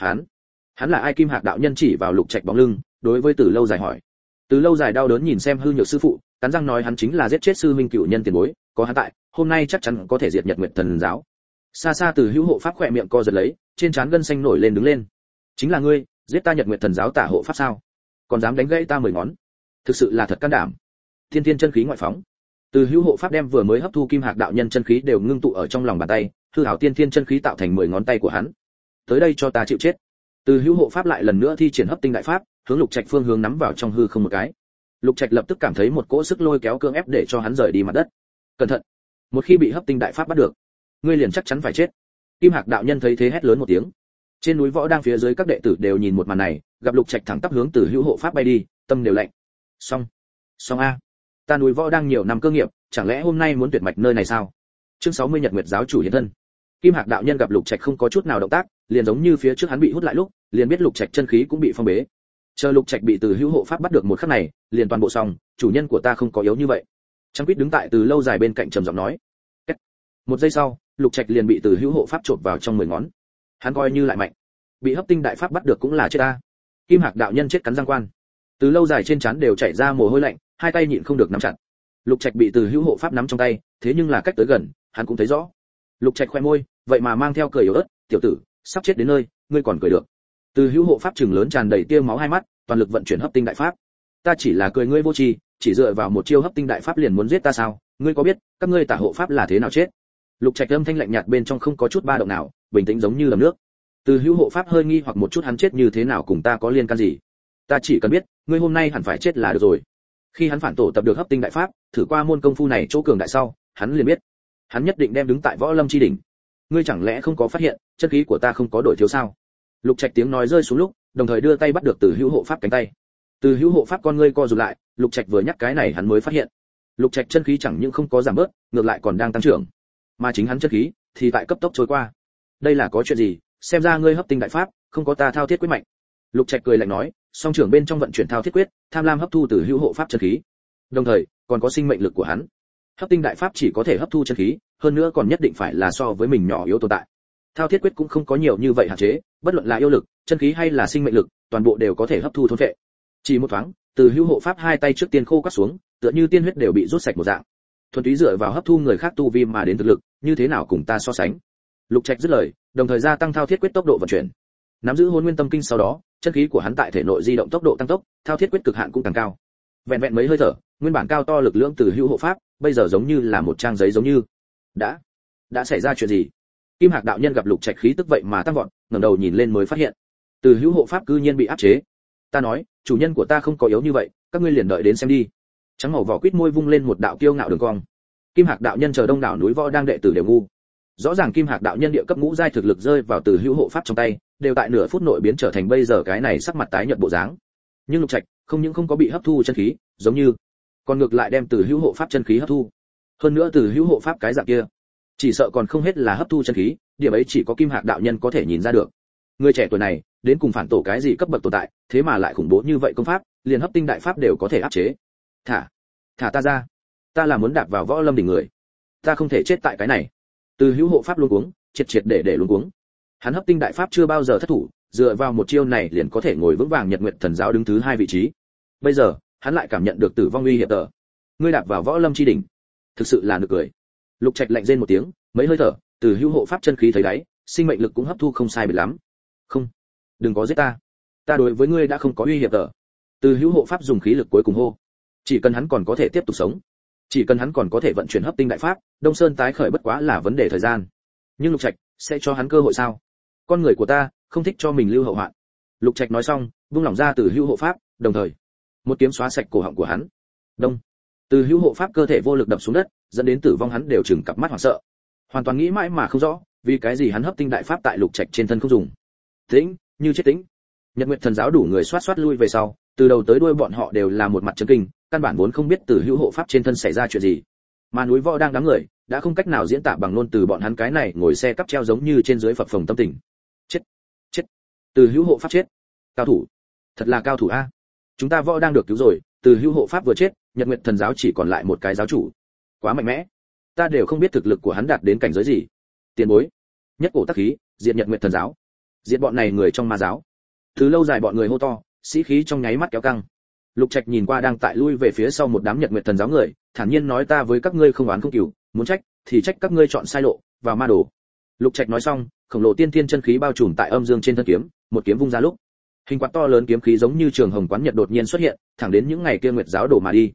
Hắn là ai? Kim Hạc đạo nhân chỉ vào Lục Trạch bóng lưng, đối với Từ Lâu Dài hỏi. Từ Lâu Dài đau đớn nhìn xem hư nhược sư phụ, cắn răng nói hắn chính là giết chết sư minh cửu nhân tiền bối, có hắn tại, hôm nay chắc chắn có thể diệt Nhật Nguyệt Thần giáo. Xa xa Từ Hữu hộ pháp khỏe miệng co giật lấy, trên trán gân xanh nổi lên đứng lên. Chính là ngươi, giết ta Nhật Nguyệt Thần giáo tả hộ pháp sao? Còn dám đánh gãy ta 10 ngón? Thực sự là thật can đảm. Thiên Thiên chân khí ngoại phóng. Từ Hữu hộ pháp đem vừa mới hấp thu Kim Hạc đạo nhân chân khí đều ngưng tụ ở trong lòng bàn tay, hư hảo tiên thiên chân khí tạo thành 10 ngón tay của hắn. Tới đây cho ta chịu chết. Từ Hữu hộ pháp lại lần nữa thi triển hấp tinh đại pháp, hướng Lục Trạch phương hướng nắm vào trong hư không một cái. Lục Trạch lập tức cảm thấy một cỗ sức lôi kéo cưỡng ép để cho hắn rời đi mặt đất. Cẩn thận, một khi bị hấp tinh đại pháp bắt được, ngươi liền chắc chắn phải chết. Kim Hạc đạo nhân thấy thế hét lớn một tiếng. Trên núi võ đang phía dưới các đệ tử đều nhìn một màn này, gặp Lục Trạch thẳng tắp hướng Từ Hữu hộ pháp bay đi, tâm đều lạnh. Xong a, ta núi võ đang nhiều năm cơ nghiệp, chẳng lẽ hôm nay muốn tuyệt mạch nơi này sao? Chương 60 Nhật Nguyệt giáo chủ hiện thân. Kim Hạc đạo nhân gặp Lục Trạch không có chút nào động tác, liền giống như phía trước hắn bị hút lại lúc, liền biết Lục Trạch chân khí cũng bị phong bế. Chờ Lục Trạch bị Từ Hữu hộ pháp bắt được một khắc này, liền toàn bộ xong, chủ nhân của ta không có yếu như vậy. Trăng Quýt đứng tại Từ Lâu Dài bên cạnh trầm giọng nói. Một giây sau, Lục Trạch liền bị Từ Hữu hộ pháp chộp vào trong 10 ngón. Hắn coi như lại mạnh, bị hấp tinh đại pháp bắt được cũng là chết ta. Kim Hạc đạo nhân chết cắn răng quan. Từ Lâu Dài trên trán đều chảy ra mồ hôi lạnh, hai tay nhịn không được nắm chặt. Lục Trạch bị Từ Hữu hộ pháp nắm trong tay, thế nhưng là cách tới gần, hắn cũng thấy rõ. Lục Trạch khoe môi, vậy mà mang theo cười yếu ớt, "Tiểu tử, sắp chết đến nơi, ngươi còn cười được." Từ Hữu hộ pháp trừng lớn tràn đầy tia máu hai mắt, toàn lực vận chuyển hấp tinh đại pháp. "Ta chỉ là cười ngươi vô tri, chỉ dựa vào một chiêu hấp tinh đại pháp liền muốn giết ta sao? Ngươi có biết, các ngươi tả hộ pháp là thế nào chết?" Lục Trạch âm thanh lạnh nhạt bên trong không có chút ba động nào, bình tĩnh giống như đầm nước. Từ Hữu hộ pháp hơi nghi hoặc một chút, hắn chết như thế nào cùng ta có liên can gì? Ta chỉ cần biết, ngươi hôm nay hẳn phải chết là được rồi. Khi hắn phản tổ tập được hấp tinh đại pháp, thử qua môn công phu này chỗ cường đại sau, hắn liền biết, hắn nhất định đem đứng tại võ lâm chi đỉnh. Ngươi chẳng lẽ không có phát hiện, chân khí của ta không có đổi thiếu sao? Lục Trạch tiếng nói rơi xuống lúc, đồng thời đưa tay bắt được Từ Hữu hộ pháp cánh tay. Từ Hữu hộ pháp con ngươi co rụt lại, Lục Trạch vừa nhắc cái này hắn mới phát hiện, Lục Trạch chân khí chẳng những không có giảm bớt, ngược lại còn đang tăng trưởng, mà chính hắn chân khí thì tại cấp tốc trôi qua. Đây là có chuyện gì? Xem ra ngươi hấp tinh đại pháp không có ta thao thiết quyết mạnh. Lục Trạch cười lạnh nói, song trưởng bên trong vận chuyển thao thiết quyết, tham lam hấp thu Từ Hữu hộ pháp chân khí, đồng thời còn có sinh mệnh lực của hắn. Hấp tinh đại pháp chỉ có thể hấp thu chân khí, hơn nữa còn nhất định phải là so với mình nhỏ yếu tồn tại. Thao thiết quyết cũng không có nhiều như vậy hạn chế, bất luận là yêu lực, chân khí hay là sinh mệnh lực, toàn bộ đều có thể hấp thu thôn phệ. Chỉ một thoáng, Từ Hữu hộ pháp hai tay trước tiên khô quắt xuống, tựa như tiên huyết đều bị rút sạch một dạng. Thuần túy dựa vào hấp thu người khác tu vi mà đến thực lực, như thế nào cùng ta so sánh? Lục Trạch dứt lời, đồng thời gia tăng thao thiết quyết tốc độ vận chuyển. Nắm giữ Hồn Nguyên Tâm Kinh sau đó, chân khí của hắn tại thể nội di động tốc độ tăng tốc, thao thiết quyết cực hạn cũng càng cao. Vẹn vẹn mấy hơi thở, nguyên bản cao to lực lượng Từ Hữu hộ pháp, bây giờ giống như là một trang giấy giống như. Đã xảy ra chuyện gì? Kim Hạc đạo nhân gặp Lục Trạch khí tức vậy mà tăng vọt, ngẩng đầu nhìn lên mới phát hiện, Từ Hữu hộ pháp cư nhiên bị áp chế. Ta nói, chủ nhân của ta không có yếu như vậy, các ngươi liền đợi đến xem đi. Trắng màu vỏ quýt môi vung lên một đạo kiêu ngạo đường cong. Kim Hạc đạo nhân chờ đông đảo núi võ đang đệ tử đều ngu. Rõ ràng Kim Hạc đạo nhân địa cấp ngũ giai thực lực rơi vào Từ Hữu hộ pháp trong tay, đều tại nửa phút nội biến trở thành bây giờ cái này sắc mặt tái nhợt bộ dáng. Nhưng Lục Trạch không những không có bị hấp thu chân khí, giống như còn ngược lại đem Từ Hữu hộ pháp chân khí hấp thu. Hơn nữa từ hữu hộ pháp cái dạng kia, chỉ sợ còn không hết là hấp thu chân khí, điểm ấy chỉ có Kim Hạc đạo nhân có thể nhìn ra được. Người trẻ tuổi này, đến cùng phản tổ cái gì cấp bậc tồn tại, thế mà lại khủng bố như vậy công pháp, liền hấp tinh đại pháp đều có thể áp chế. Thả ta ra, ta là muốn đạp vào võ lâm đỉnh người, ta không thể chết tại cái này. Từ hữu hộ pháp luống cuống, triệt để luống cuống. Hắn hấp tinh đại pháp chưa bao giờ thất thủ, dựa vào một chiêu này liền có thể ngồi vững vàng Nhật Nguyệt Thần giáo đứng thứ 2 vị trí. Bây giờ, hắn lại cảm nhận được tử vong uy hiểm tờ. Ngươi đạp vào võ lâm chi đỉnh, thực sự là nực cười. Lục Trạch lạnh rên một tiếng, mấy hơi thở, từ hữu hộ pháp chân khí thấy đáy, sinh mệnh lực cũng hấp thu không sai biệt lắm. Không, đừng có giết ta, ta đối với ngươi đã không có uy hiểm tờ. Từ hữu hộ pháp dùng khí lực cuối cùng hô, chỉ cần hắn còn có thể tiếp tục sống, chỉ cần hắn còn có thể vận chuyển hấp tinh đại pháp, Đông Sơn tái khởi bất quá là vấn đề thời gian. Nhưng Lục Trạch sẽ cho hắn cơ hội sao? Con người của ta không thích cho mình lưu hậu hoạn. Lục Trạch nói xong, vung lỏng ra từ hữu hộ pháp, đồng thời một kiếm xóa sạch cổ họng của hắn. Đông. Từ hữu hộ pháp cơ thể vô lực đập xuống đất, dẫn đến tử vong hắn đều trừng cặp mắt hoảng sợ. Hoàn toàn nghĩ mãi mà không rõ, vì cái gì hắn hấp tinh đại pháp tại Lục Trạch trên thân không dùng. Tĩnh, như chết tĩnh. Nhật Nguyệt Thần giáo đủ người xoát lui về sau, từ đầu tới đuôi bọn họ đều là một mặt chấn kinh, căn bản vốn không biết từ hữu hộ pháp trên thân xảy ra chuyện gì. Mà núi võ đang đám người, đã không cách nào diễn tả bằng ngôn từ bọn hắn cái này ngồi xe cắp treo giống như trên dưới phập phồng tâm tình. Chết. Từ hữu hộ pháp chết. Cao thủ, thật là cao thủ a. Chúng ta võ đang được cứu rồi, từ hữu hộ pháp vừa chết, Nhật Nguyệt Thần giáo chỉ còn lại một cái giáo chủ. Quá mạnh mẽ, ta đều không biết thực lực của hắn đạt đến cảnh giới gì. Tiền bối, nhất cổ tác khí, diệt Nhật Nguyệt Thần giáo, diệt bọn này người trong ma giáo. Từ lâu dài bọn người hô to, sĩ khí trong nháy mắt kéo căng. Lục Trạch nhìn qua đang tại lui về phía sau một đám Nhật Nguyệt Thần giáo người, thản nhiên nói ta với các ngươi không oán không cừu, muốn trách thì trách các ngươi chọn sai lộ, vào ma đồ. Lục Trạch nói xong, khổng lồ tiên thiên chân khí bao trùm tại âm dương trên thân kiếm, một kiếm vung ra lúc, hình quạt to lớn kiếm khí giống như trường hồng quán nhật đột nhiên xuất hiện, thẳng đến những ngày kia Nguyệt giáo đổ mà đi.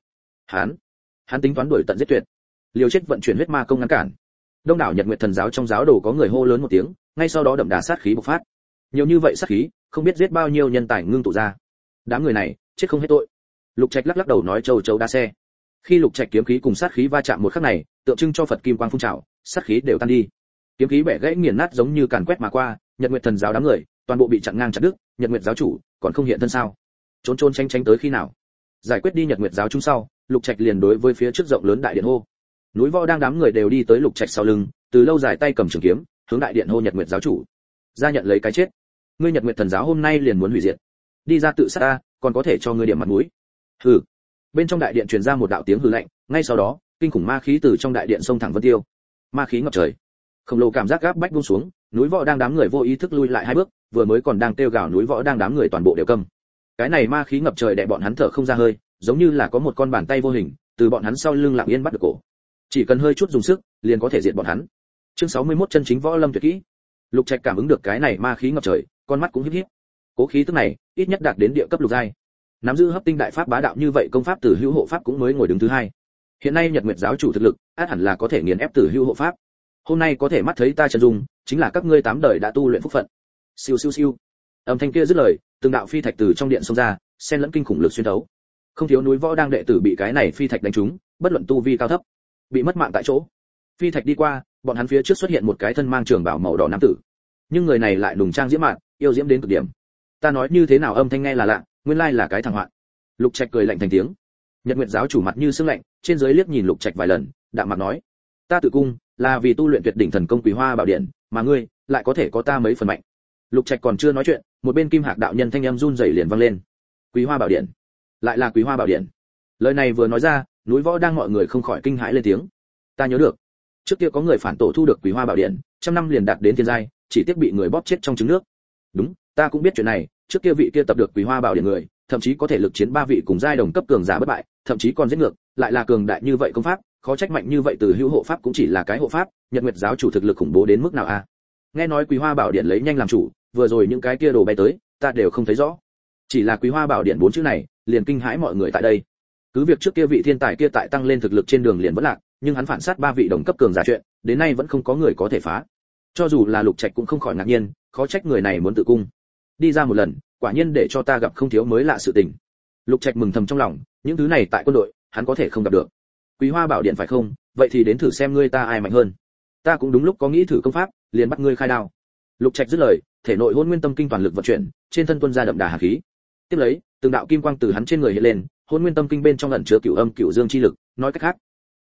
Hắn tính toán đuổi tận giết tuyệt, liều chết vận chuyển huyết ma công ngăn cản. Đông đảo Nhật Nguyệt Thần giáo trong giáo đồ có người hô lớn một tiếng, ngay sau đó đậm đà sát khí bộc phát. Nhiều như vậy sát khí, không biết giết bao nhiêu nhân tài ngưng tụ ra. Đám người này, chết không hết tội. Lục Trạch lắc đầu nói châu đa xe. Khi Lục Trạch kiếm khí cùng sát khí va chạm một khắc này, tượng trưng cho Phật kim quang phun trào, sát khí đều tan đi. Kiếm khí bẻ gãy nghiền nát giống như càn quét mà qua, Nhật Nguyệt Thần giáo đám người, toàn bộ bị chặn ngang chặt đứt, Nhật Nguyệt giáo chủ còn không hiện thân sao? Trốn tránh tới khi nào? Giải quyết đi Nhật Nguyệt giáo chúng sau, Lục Trạch liền đối với phía trước rộng lớn đại điện hô. Núi võ đang đám người đều đi tới Lục Trạch sau lưng, từ lâu dài tay cầm trường kiếm, hướng đại điện hô Nhật Nguyệt giáo chủ, ra nhận lấy cái chết. Ngươi Nhật Nguyệt Thần giáo hôm nay liền muốn hủy diệt, đi ra tự sát ta, còn có thể cho ngươi điểm mặt mũi. Hừ. Bên trong đại điện truyền ra một đạo tiếng hừ lạnh, ngay sau đó, kinh khủng ma khí từ trong đại điện xông thẳng vân tiêu. Ma khí ngập trời. Khổng lồ cảm giác gáp bách buông xuống, núi võ đang đám người vô ý thức lui lại 2 bước, vừa mới còn đang kêu gào núi võ đang đám người toàn bộ đều câm. Cái này ma khí ngập trời đè bọn hắn thở không ra hơi, giống như là có một con bàn tay vô hình từ bọn hắn sau lưng lặng yên bắt được cổ. Chỉ cần hơi chút dùng sức, liền có thể diệt bọn hắn. Chương 61 chân chính võ lâm tuyệt kỹ. Lục Trạch cảm ứng được cái này ma khí ngập trời, con mắt cũng híp híp. Cố khí tức này, ít nhất đạt đến địa cấp lục giai. Nắm giữ hấp tinh đại pháp bá đạo như vậy, công pháp Tử Hữu hộ pháp cũng mới ngồi đứng thứ 2. Hiện nay Nhật Nguyệt giáo chủ thực lực, át hẳn là có thể nghiền ép Tử Hữu hộ pháp. Hôm nay có thể mắt thấy ta chân dung, chính là các ngươi 8 đời đã tu luyện phúc phận. Siêu siêu siêu. Âm thanh kia dứt lời, từng đạo phi thạch từ trong điện xông ra, xen lẫn kinh khủng lực xuyên thấu. Không thiếu núi võ đang đệ tử bị cái này phi thạch đánh trúng, bất luận tu vi cao thấp, bị mất mạng tại chỗ. Phi thạch đi qua, bọn hắn phía trước xuất hiện một cái thân mang trường bào màu đỏ nam tử. Nhưng người này lại nùng trang diễm mạn, yêu diễm đến cực điểm. Ta nói như thế nào âm thanh nghe là lạ, nguyên lai là cái thằng hoạn. Lục Trạch cười lạnh thành tiếng. Nhật Nguyệt giáo chủ mặt như sương lạnh, trên dưới liếc nhìn Lục Trạch vài lần, đạm mặt nói: "Ta tự cung là vì tu luyện tuyệt đỉnh thần công Quý Hoa Bảo Điện, mà ngươi lại có thể có ta mấy phần mạnh." Lục Trạch còn chưa nói chuyện, một bên Kim Hạc đạo nhân thanh âm run rẩy liền vang lên: "Quý Hoa Bảo Điện, lại là Quý Hoa Bảo Điện." Lời này vừa nói ra, núi võ đang mọi người không khỏi kinh hãi lên tiếng. Ta nhớ được, trước kia có người phản tổ thu được Quý Hoa Bảo Điện, trăm năm liền đạt đến thiên giai, chỉ tiếc bị người bóp chết trong trứng nước. Đúng, ta cũng biết chuyện này, trước kia vị kia tập được Quý Hoa Bảo Điện người, thậm chí có thể lực chiến 3 vị cùng giai đồng cấp cường giả bất bại, thậm chí còn giết ngược, lại là cường đại như vậy công pháp, khó trách mạnh như vậy. Từ Hữu hộ pháp cũng chỉ là cái hộ pháp, Nhật Nguyệt giáo chủ thực lực khủng bố đến mức nào a? Nghe nói Quý Hoa Bảo Điện lấy nhanh làm chủ, vừa rồi những cái kia đồ bay tới, ta đều không thấy rõ. Chỉ là Quý Hoa Bảo Điện 4 chữ này, liền kinh hãi mọi người tại đây. Cứ việc trước kia vị thiên tài kia tại tăng lên thực lực trên đường liền vẫn lạc, nhưng hắn phản sát 3 vị đồng cấp cường giả chuyện, đến nay vẫn không có người có thể phá. Cho dù là Lục Trạch cũng không khỏi ngạc nhiên, khó trách người này muốn tự cung. Đi ra một lần, quả nhiên để cho ta gặp không thiếu mới lạ sự tình. Lục Trạch mừng thầm trong lòng, những thứ này tại quân đội, hắn có thể không gặp được. Quý Hoa Bảo Điện phải không? Vậy thì đến thử xem ngươi ta ai mạnh hơn. Ta cũng đúng lúc có nghĩ thử công pháp, liền bắt ngươi khai đao. Lục Trạch dứt lời, thể nội Hỗn Nguyên Tâm Kinh toàn lực vận chuyển, trên thân tuôn ra đậm đà hàn khí. Tiếp lấy, từng đạo kim quang từ hắn trên người hiện lên, Hỗn Nguyên Tâm Kinh bên trong ẩn chứa cửu âm cửu dương chi lực, nói cách khác,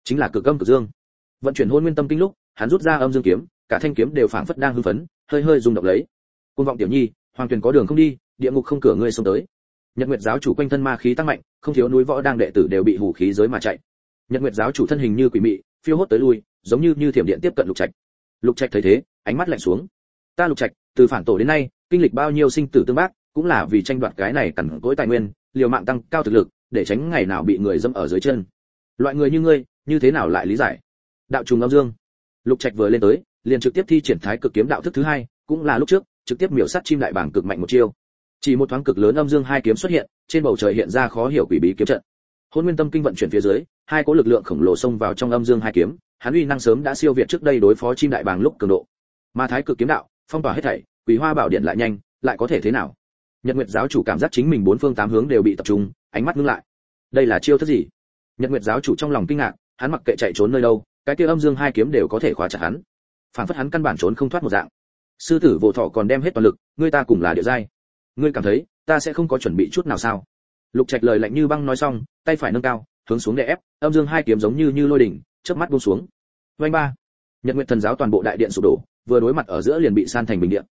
chính là cực âm cực dương. Vận chuyển hôn nguyên tâm kinh lúc, hắn rút ra âm dương kiếm, cả thanh kiếm đều phảng phất đang hưng phấn, hơi hơi rung động lấy. Cuồng vọng tiểu nhi, hoàng tuyển có đường không đi, địa ngục không cửa ngươi xông tới. Nhật Nguyệt giáo chủ quanh thân ma khí tăng mạnh, không thiếu núi võ đang đệ tử đều bị hủ khí giới mà chạy. Nhật Nguyệt giáo chủ thân hình như quỷ mị, phiêu hốt tới lui, giống như thiểm điện tiếp cận Lục Trạch. Lục Trạch thấy thế, ánh mắt lạnh xuống. Ta Lục Trạch, từ phản tổ đến nay, kinh lịch bao nhiêu sinh tử tương bác, cũng là vì tranh đoạt cái này cằn cỗi tài nguyên, liều mạng tăng cao thực lực, để tránh ngày nào bị người dẫm ở dưới chân. Loại người như ngươi, như thế nào lại lý giải? Đạo trùng âm dương. Lục Trạch vừa lên tới, liền trực tiếp thi triển Thái Cực kiếm đạo thức thứ hai, cũng là lúc trước, trực tiếp miểu sát chim đại bảng cực mạnh một chiêu. Chỉ một thoáng cực lớn âm dương hai kiếm xuất hiện, trên bầu trời hiện ra khó hiểu quỷ bí kiếm trận. Hôn Nguyên Tâm Kinh vận chuyển phía dưới, hai cỗ lực lượng khổng lồ xông vào trong âm dương hai kiếm, hắn uy năng sớm đã siêu việt trước đây đối phó chim đại bàng lúc cường độ. Mà Thái Cực kiếm đạo, phong tỏa hết thảy, Quỷ Hoa Bảo Điện lại nhanh, lại có thể thế nào? Nhật Nguyệt giáo chủ cảm giác chính mình bốn phương tám hướng đều bị tập trung, ánh mắt ngưng lại. Đây là chiêu thức gì? Nhật Nguyệt giáo chủ trong lòng kinh ngạc, hắn mặc kệ chạy trốn nơi đâu, cái kia âm dương hai kiếm đều có thể khóa chặt hắn. Phản phất hắn căn bản trốn không thoát một dạng. Sư tử Vô Thọ còn đem hết toàn lực, ngươi ta cùng là địa giai. Ngươi cảm thấy, ta sẽ không có chuẩn bị chút nào sao? Lục Trạch lời lạnh như băng nói xong, tay phải nâng cao, hướng xuống đè ép, âm dương hai kiếm giống như lôi đỉnh, chớp mắt buông xuống. Oanh ba. Nhật Nguyệt thần giáo toàn bộ đại điện sụp đổ, vừa đối mặt ở giữa liền bị san thành bình điện.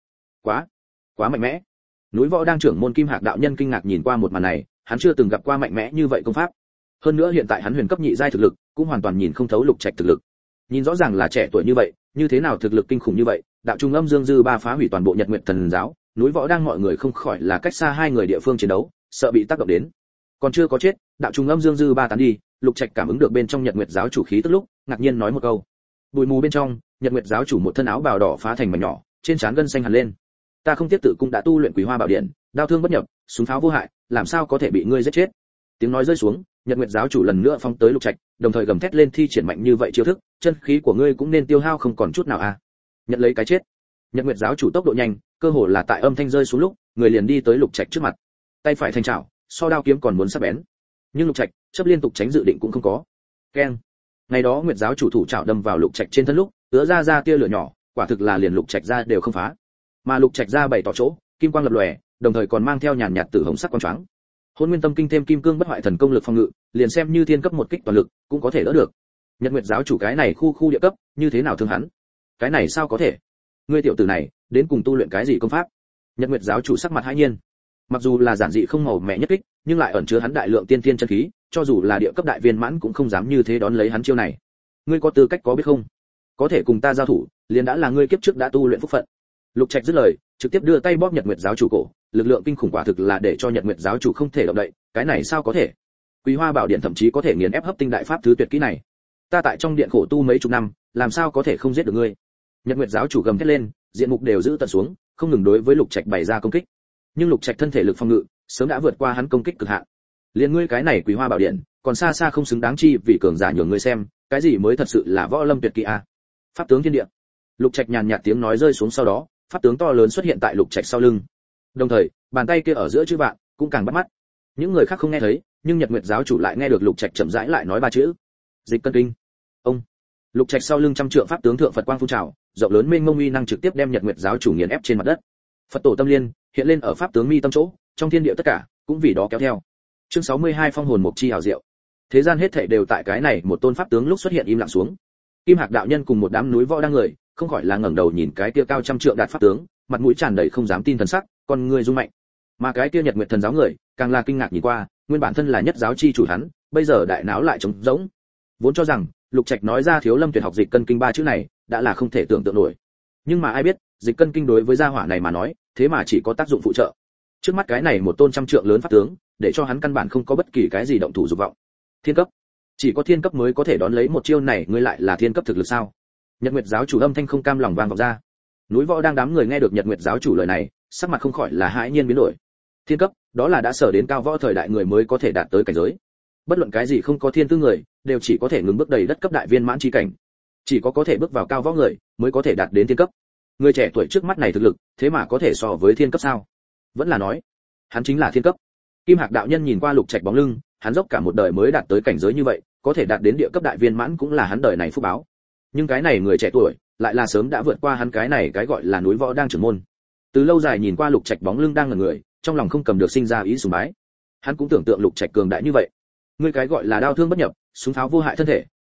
Quá mạnh mẽ. Núi Võ đang trưởng môn Kim Hạc đạo nhân kinh ngạc nhìn qua một màn này, hắn chưa từng gặp qua mạnh mẽ như vậy công pháp. Hơn nữa hiện tại hắn huyền cấp nhị giai thực lực, cũng hoàn toàn nhìn không thấu Lục Trạch thực lực. Nhìn rõ ràng là trẻ tuổi như vậy, như thế nào thực lực kinh khủng như vậy, đạo trung âm dương dư ba phá hủy toàn bộ Nhật Nguyệt thần giáo, Núi Võ đang mọi người không khỏi là cách xa hai người địa phương chiến đấu, sợ bị tác động đến. Còn chưa có chết, đạo trung âm dương dư ba tán đi, Lục Trạch cảm ứng được bên trong Nhật Nguyệt giáo chủ khí tức lúc, ngạc nhiên nói một câu. Bụi mù bên trong, Nhật Nguyệt giáo chủ một thân áo bào đỏ phá thành mảnh nhỏ, trên trán gân xanh hằn lên. Ta không tiếp tự cũng đã tu luyện Quỷ Hoa Bảo Điện, đao thương bất nhập, súng pháo vô hại, làm sao có thể bị ngươi giết chết? Tiếng nói rơi xuống, Nhật Nguyệt giáo chủ lần nữa phóng tới Lục Trạch, đồng thời gầm thét lên thi triển mạnh như vậy chiêu thức, chân khí của ngươi cũng nên tiêu hao không còn chút nào à? Nhận lấy cái chết. Nhật Nguyệt giáo chủ tốc độ nhanh, cơ hồ là tại âm thanh rơi xuống lúc, người liền đi tới Lục Trạch trước mặt. Tay phải thành chảo, so đao kiếm còn muốn sắc bén. Nhưng Lục Trạch, chấp liên tục tránh dự định cũng không có. Keng. Ngày đó Nguyệt giáo chủ thủ chảo đâm vào Lục Trạch trên thân lúc, ứa ra tia lửa nhỏ, quả thực là liền Lục Trạch ra đều không phá. Mà Lục Trạch ra bảy tỏ chỗ, kim quang lập lòe, đồng thời còn mang theo nhàn nhạt tử hồng sắc quang choáng. Hôn Nguyên Tâm Kinh thêm kim cương bất hoại thần công lực phòng ngự, liền xem như thiên cấp một kích toàn lực, cũng có thể đỡ được. Nhật Nguyệt giáo chủ cái này khu địa cấp, như thế nào thương hắn? Cái này sao có thể? Ngươi tiểu tử này, đến cùng tu luyện cái gì công pháp? Nhật Nguyệt giáo chủ sắc mặt hãi nhiên. Mặc dù là giản dị không màu mẹ nhất kích, nhưng lại ẩn chứa hắn đại lượng tiên thiên chân khí, cho dù là địa cấp đại viên mãn cũng không dám như thế đón lấy hắn chiêu này. Ngươi có tư cách có biết không? Có thể cùng ta giao thủ, liền đã là ngươi kiếp trước đã tu luyện phúc phận. Lục Trạch dứt lời, trực tiếp đưa tay bóp Nhật Nguyệt giáo chủ cổ, lực lượng kinh khủng quả thực là để cho Nhật Nguyệt giáo chủ không thể động đậy, cái này sao có thể? Quý Hoa Bảo Điện thậm chí có thể nghiền ép hấp tinh đại pháp thứ tuyệt kỹ này. Ta tại trong điện khổ tu mấy chục năm, làm sao có thể không giết được ngươi? Nhật Nguyệt giáo chủ gầm thét lên, diện mục đều giữ tận xuống, không ngừng đối với Lục Trạch bày ra công kích. Nhưng Lục Trạch thân thể lực phòng ngự sớm đã vượt qua hắn công kích cực hạn. Liên ngươi cái này Quý Hoa Bảo Điện, còn xa xa không xứng đáng chi vì cường giả nhường ngươi xem, cái gì mới thật sự là võ lâm tuyệt kỹ a? Pháp tướng thiên địa. Lục Trạch nhàn nhạt tiếng nói rơi xuống sau đó, pháp tướng to lớn xuất hiện tại Lục Trạch sau lưng. Đồng thời, bàn tay kia ở giữa chữ vạn cũng càng bắt mắt. Những người khác không nghe thấy, nhưng Nhật Nguyệt giáo chủ lại nghe được Lục Trạch chậm rãi lại nói ba chữ: Dịch cân kinh. Ông. Lục Trạch sau lưng trăm trượng pháp tướng thượng Phật quang phun trào, rộng lớn mênh mông uy năng trực tiếp đem Nhật Nguyệt giáo chủ nghiền ép trên mặt đất. Phật tổ tâm liên hiện lên ở pháp tướng mi tâm chỗ, trong thiên địa tất cả cũng vì đó kéo theo. Chương 62 phong hồn mục chi hảo diệu. Thế gian hết thảy đều tại cái này một tôn pháp tướng lúc xuất hiện im lặng xuống. Kim Hạc đạo nhân cùng một đám núi võ đang người, không khỏi là ngẩng đầu nhìn cái kia cao trăm trượng đạt pháp tướng, mặt mũi tràn đầy không dám tin thần sắc, con người rung mạnh. Mà cái kia Nhật Nguyệt thần giáo người, càng là kinh ngạc nhìn qua, nguyên bản thân là nhất giáo chi chủ hắn, bây giờ đại náo lại trống rỗng. Vốn cho rằng, Lục Trạch nói ra Thiếu Lâm tuyệt học dịch cân kinh ba chữ này, đã là không thể tưởng tượng nổi. Nhưng mà ai biết, dịch cân kinh đối với gia hỏa này mà nói, thế mà chỉ có tác dụng phụ trợ. Trước mắt cái này một tôn trăm trượng lớn pháp tướng, để cho hắn căn bản không có bất kỳ cái gì động thủ dục vọng. Thiên cấp, chỉ có thiên cấp mới có thể đón lấy một chiêu này, ngươi lại là thiên cấp thực lực sao? Nhật Nguyệt giáo chủ âm thanh không cam lòng vang vọng ra. Núi Võ đang đám người nghe được Nhật Nguyệt giáo chủ lời này, sắc mặt không khỏi là hãi nhiên biến đổi. Thiên cấp, đó là đã sở đến cao võ thời đại người mới có thể đạt tới cảnh giới. Bất luận cái gì không có thiên tư người, đều chỉ có thể ngừng bước đầy đất cấp đại viên mãn chi cảnh. Chỉ có thể bước vào cao võ người, mới có thể đạt đến thiên cấp. Người trẻ tuổi trước mắt này thực lực, thế mà có thể so với thiên cấp sao? Vẫn là nói, hắn chính là thiên cấp. Kim Hạc đạo nhân nhìn qua Lục Trạch bóng lưng, hắn dốc cả một đời mới đạt tới cảnh giới như vậy, có thể đạt đến địa cấp đại viên mãn cũng là hắn đời này phúc báo. Nhưng cái này người trẻ tuổi, lại là sớm đã vượt qua hắn cái này cái gọi là núi võ đang trưởng môn. Từ lâu dài nhìn qua Lục Trạch bóng lưng đang ngẩn người, trong lòng không cầm được sinh ra ý sùng bái. Hắn cũng tưởng tượng Lục Trạch cường đại như vậy. Ngươi cái gọi là đao thương bất nhập, súng pháo vô hại thân thể,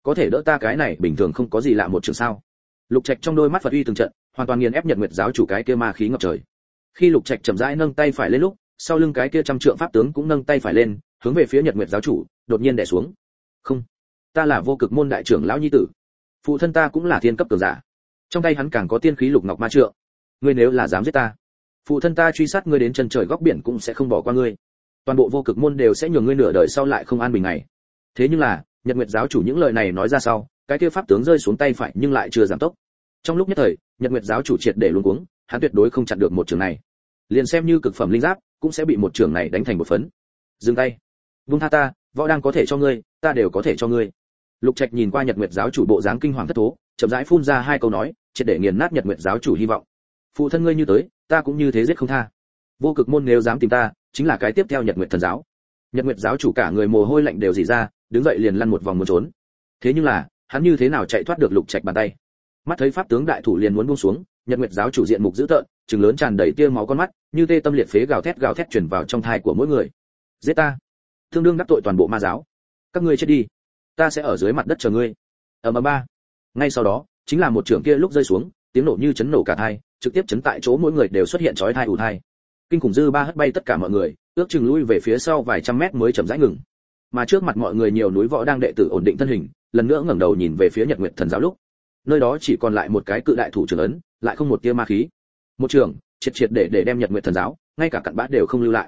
có thể đỡ ta cái này bình thường không có gì lạ một trường sao? Lục Trạch trong đôi mắt Phật uy từng trận, hoàn toàn nghiền ép Nhật Nguyệt giáo chủ cái kia ma khí ngập trời. Khi Lục Trạch chậm rãi nâng tay phải lên lúc, sau lưng cái kia trăm trượng pháp tướng cũng nâng tay phải lên, hướng về phía Nhật Nguyệt giáo chủ, đột nhiên đè xuống. Không, ta là vô cực môn đại trưởng lão nhi tử, phụ thân ta cũng là thiên cấp cường giả, trong tay hắn càng có tiên khí lục ngọc ma trượng. Ngươi nếu là dám giết ta, phụ thân ta truy sát ngươi đến chân trời góc biển cũng sẽ không bỏ qua ngươi. Toàn bộ vô cực môn đều sẽ nhường ngươi nửa đời sau lại không an bình ngày. Thế nhưng là, Nhật Nguyệt giáo chủ những lời này nói ra sau, cái kia pháp tướng rơi xuống tay phải nhưng lại chưa giảm tốc. Trong lúc nhất thời, Nhật Nguyệt giáo chủ triệt để luống cuống, hắn tuyệt đối không chặn được một trường này. Liền xem như cực phẩm linh giáp, cũng sẽ bị một trường này đánh thành một phấn. Dừng tay, buông tha ta, võ đang có thể cho ngươi, ta đều có thể cho ngươi. Lục Trạch nhìn qua Nhật Nguyệt giáo chủ bộ dáng kinh hoàng thất thố, chậm rãi phun ra hai câu nói, triệt để nghiền nát Nhật Nguyệt giáo chủ hy vọng. Phụ thân ngươi như tới, ta cũng như thế giết không tha. Vô cực môn nếu dám tìm ta, chính là cái tiếp theo Nhật Nguyệt thần giáo. Nhật Nguyệt giáo chủ cả người mồ hôi lạnh đều rỉ ra, đứng dậy liền lăn một vòng muốn trốn. Thế nhưng là, hắn như thế nào chạy thoát được Lục Trạch bàn tay? Mắt thấy pháp tướng đại thủ liền muốn buông xuống, Nhật Nguyệt giáo chủ diện mục dữ tợn, trừng lớn tràn đầy tia máu con mắt, như tê tâm liệt phế gào thét truyền vào trong tai của mỗi người. Giết ta, tương đương đắc tội toàn bộ ma giáo. Các ngươi chết đi, ta sẽ ở dưới mặt đất chờ ngươi. Ầm ba. Ngay sau đó, chính là một trường kia lúc rơi xuống, tiếng nổ như chấn nổ cả thai, trực tiếp chấn tại chỗ mỗi người đều xuất hiện chói tai ù thai. Kinh khủng dư ba hất bay tất cả mọi người, ước chừng lui về phía sau vài trăm mét mới chậm rãi ngừng. Mà trước mặt mọi người nhiều núi võ đang đệ tử ổn định thân hình, lần nữa ngẩng đầu nhìn về phía Nhật Nguyệt thần giáo lúc, nơi đó chỉ còn lại một cái cự đại thủ trưởng ấn, lại không một tia ma khí. Một trường, triệt để đem Nhật Nguyệt thần giáo, ngay cả cặn bã đều không lưu lại.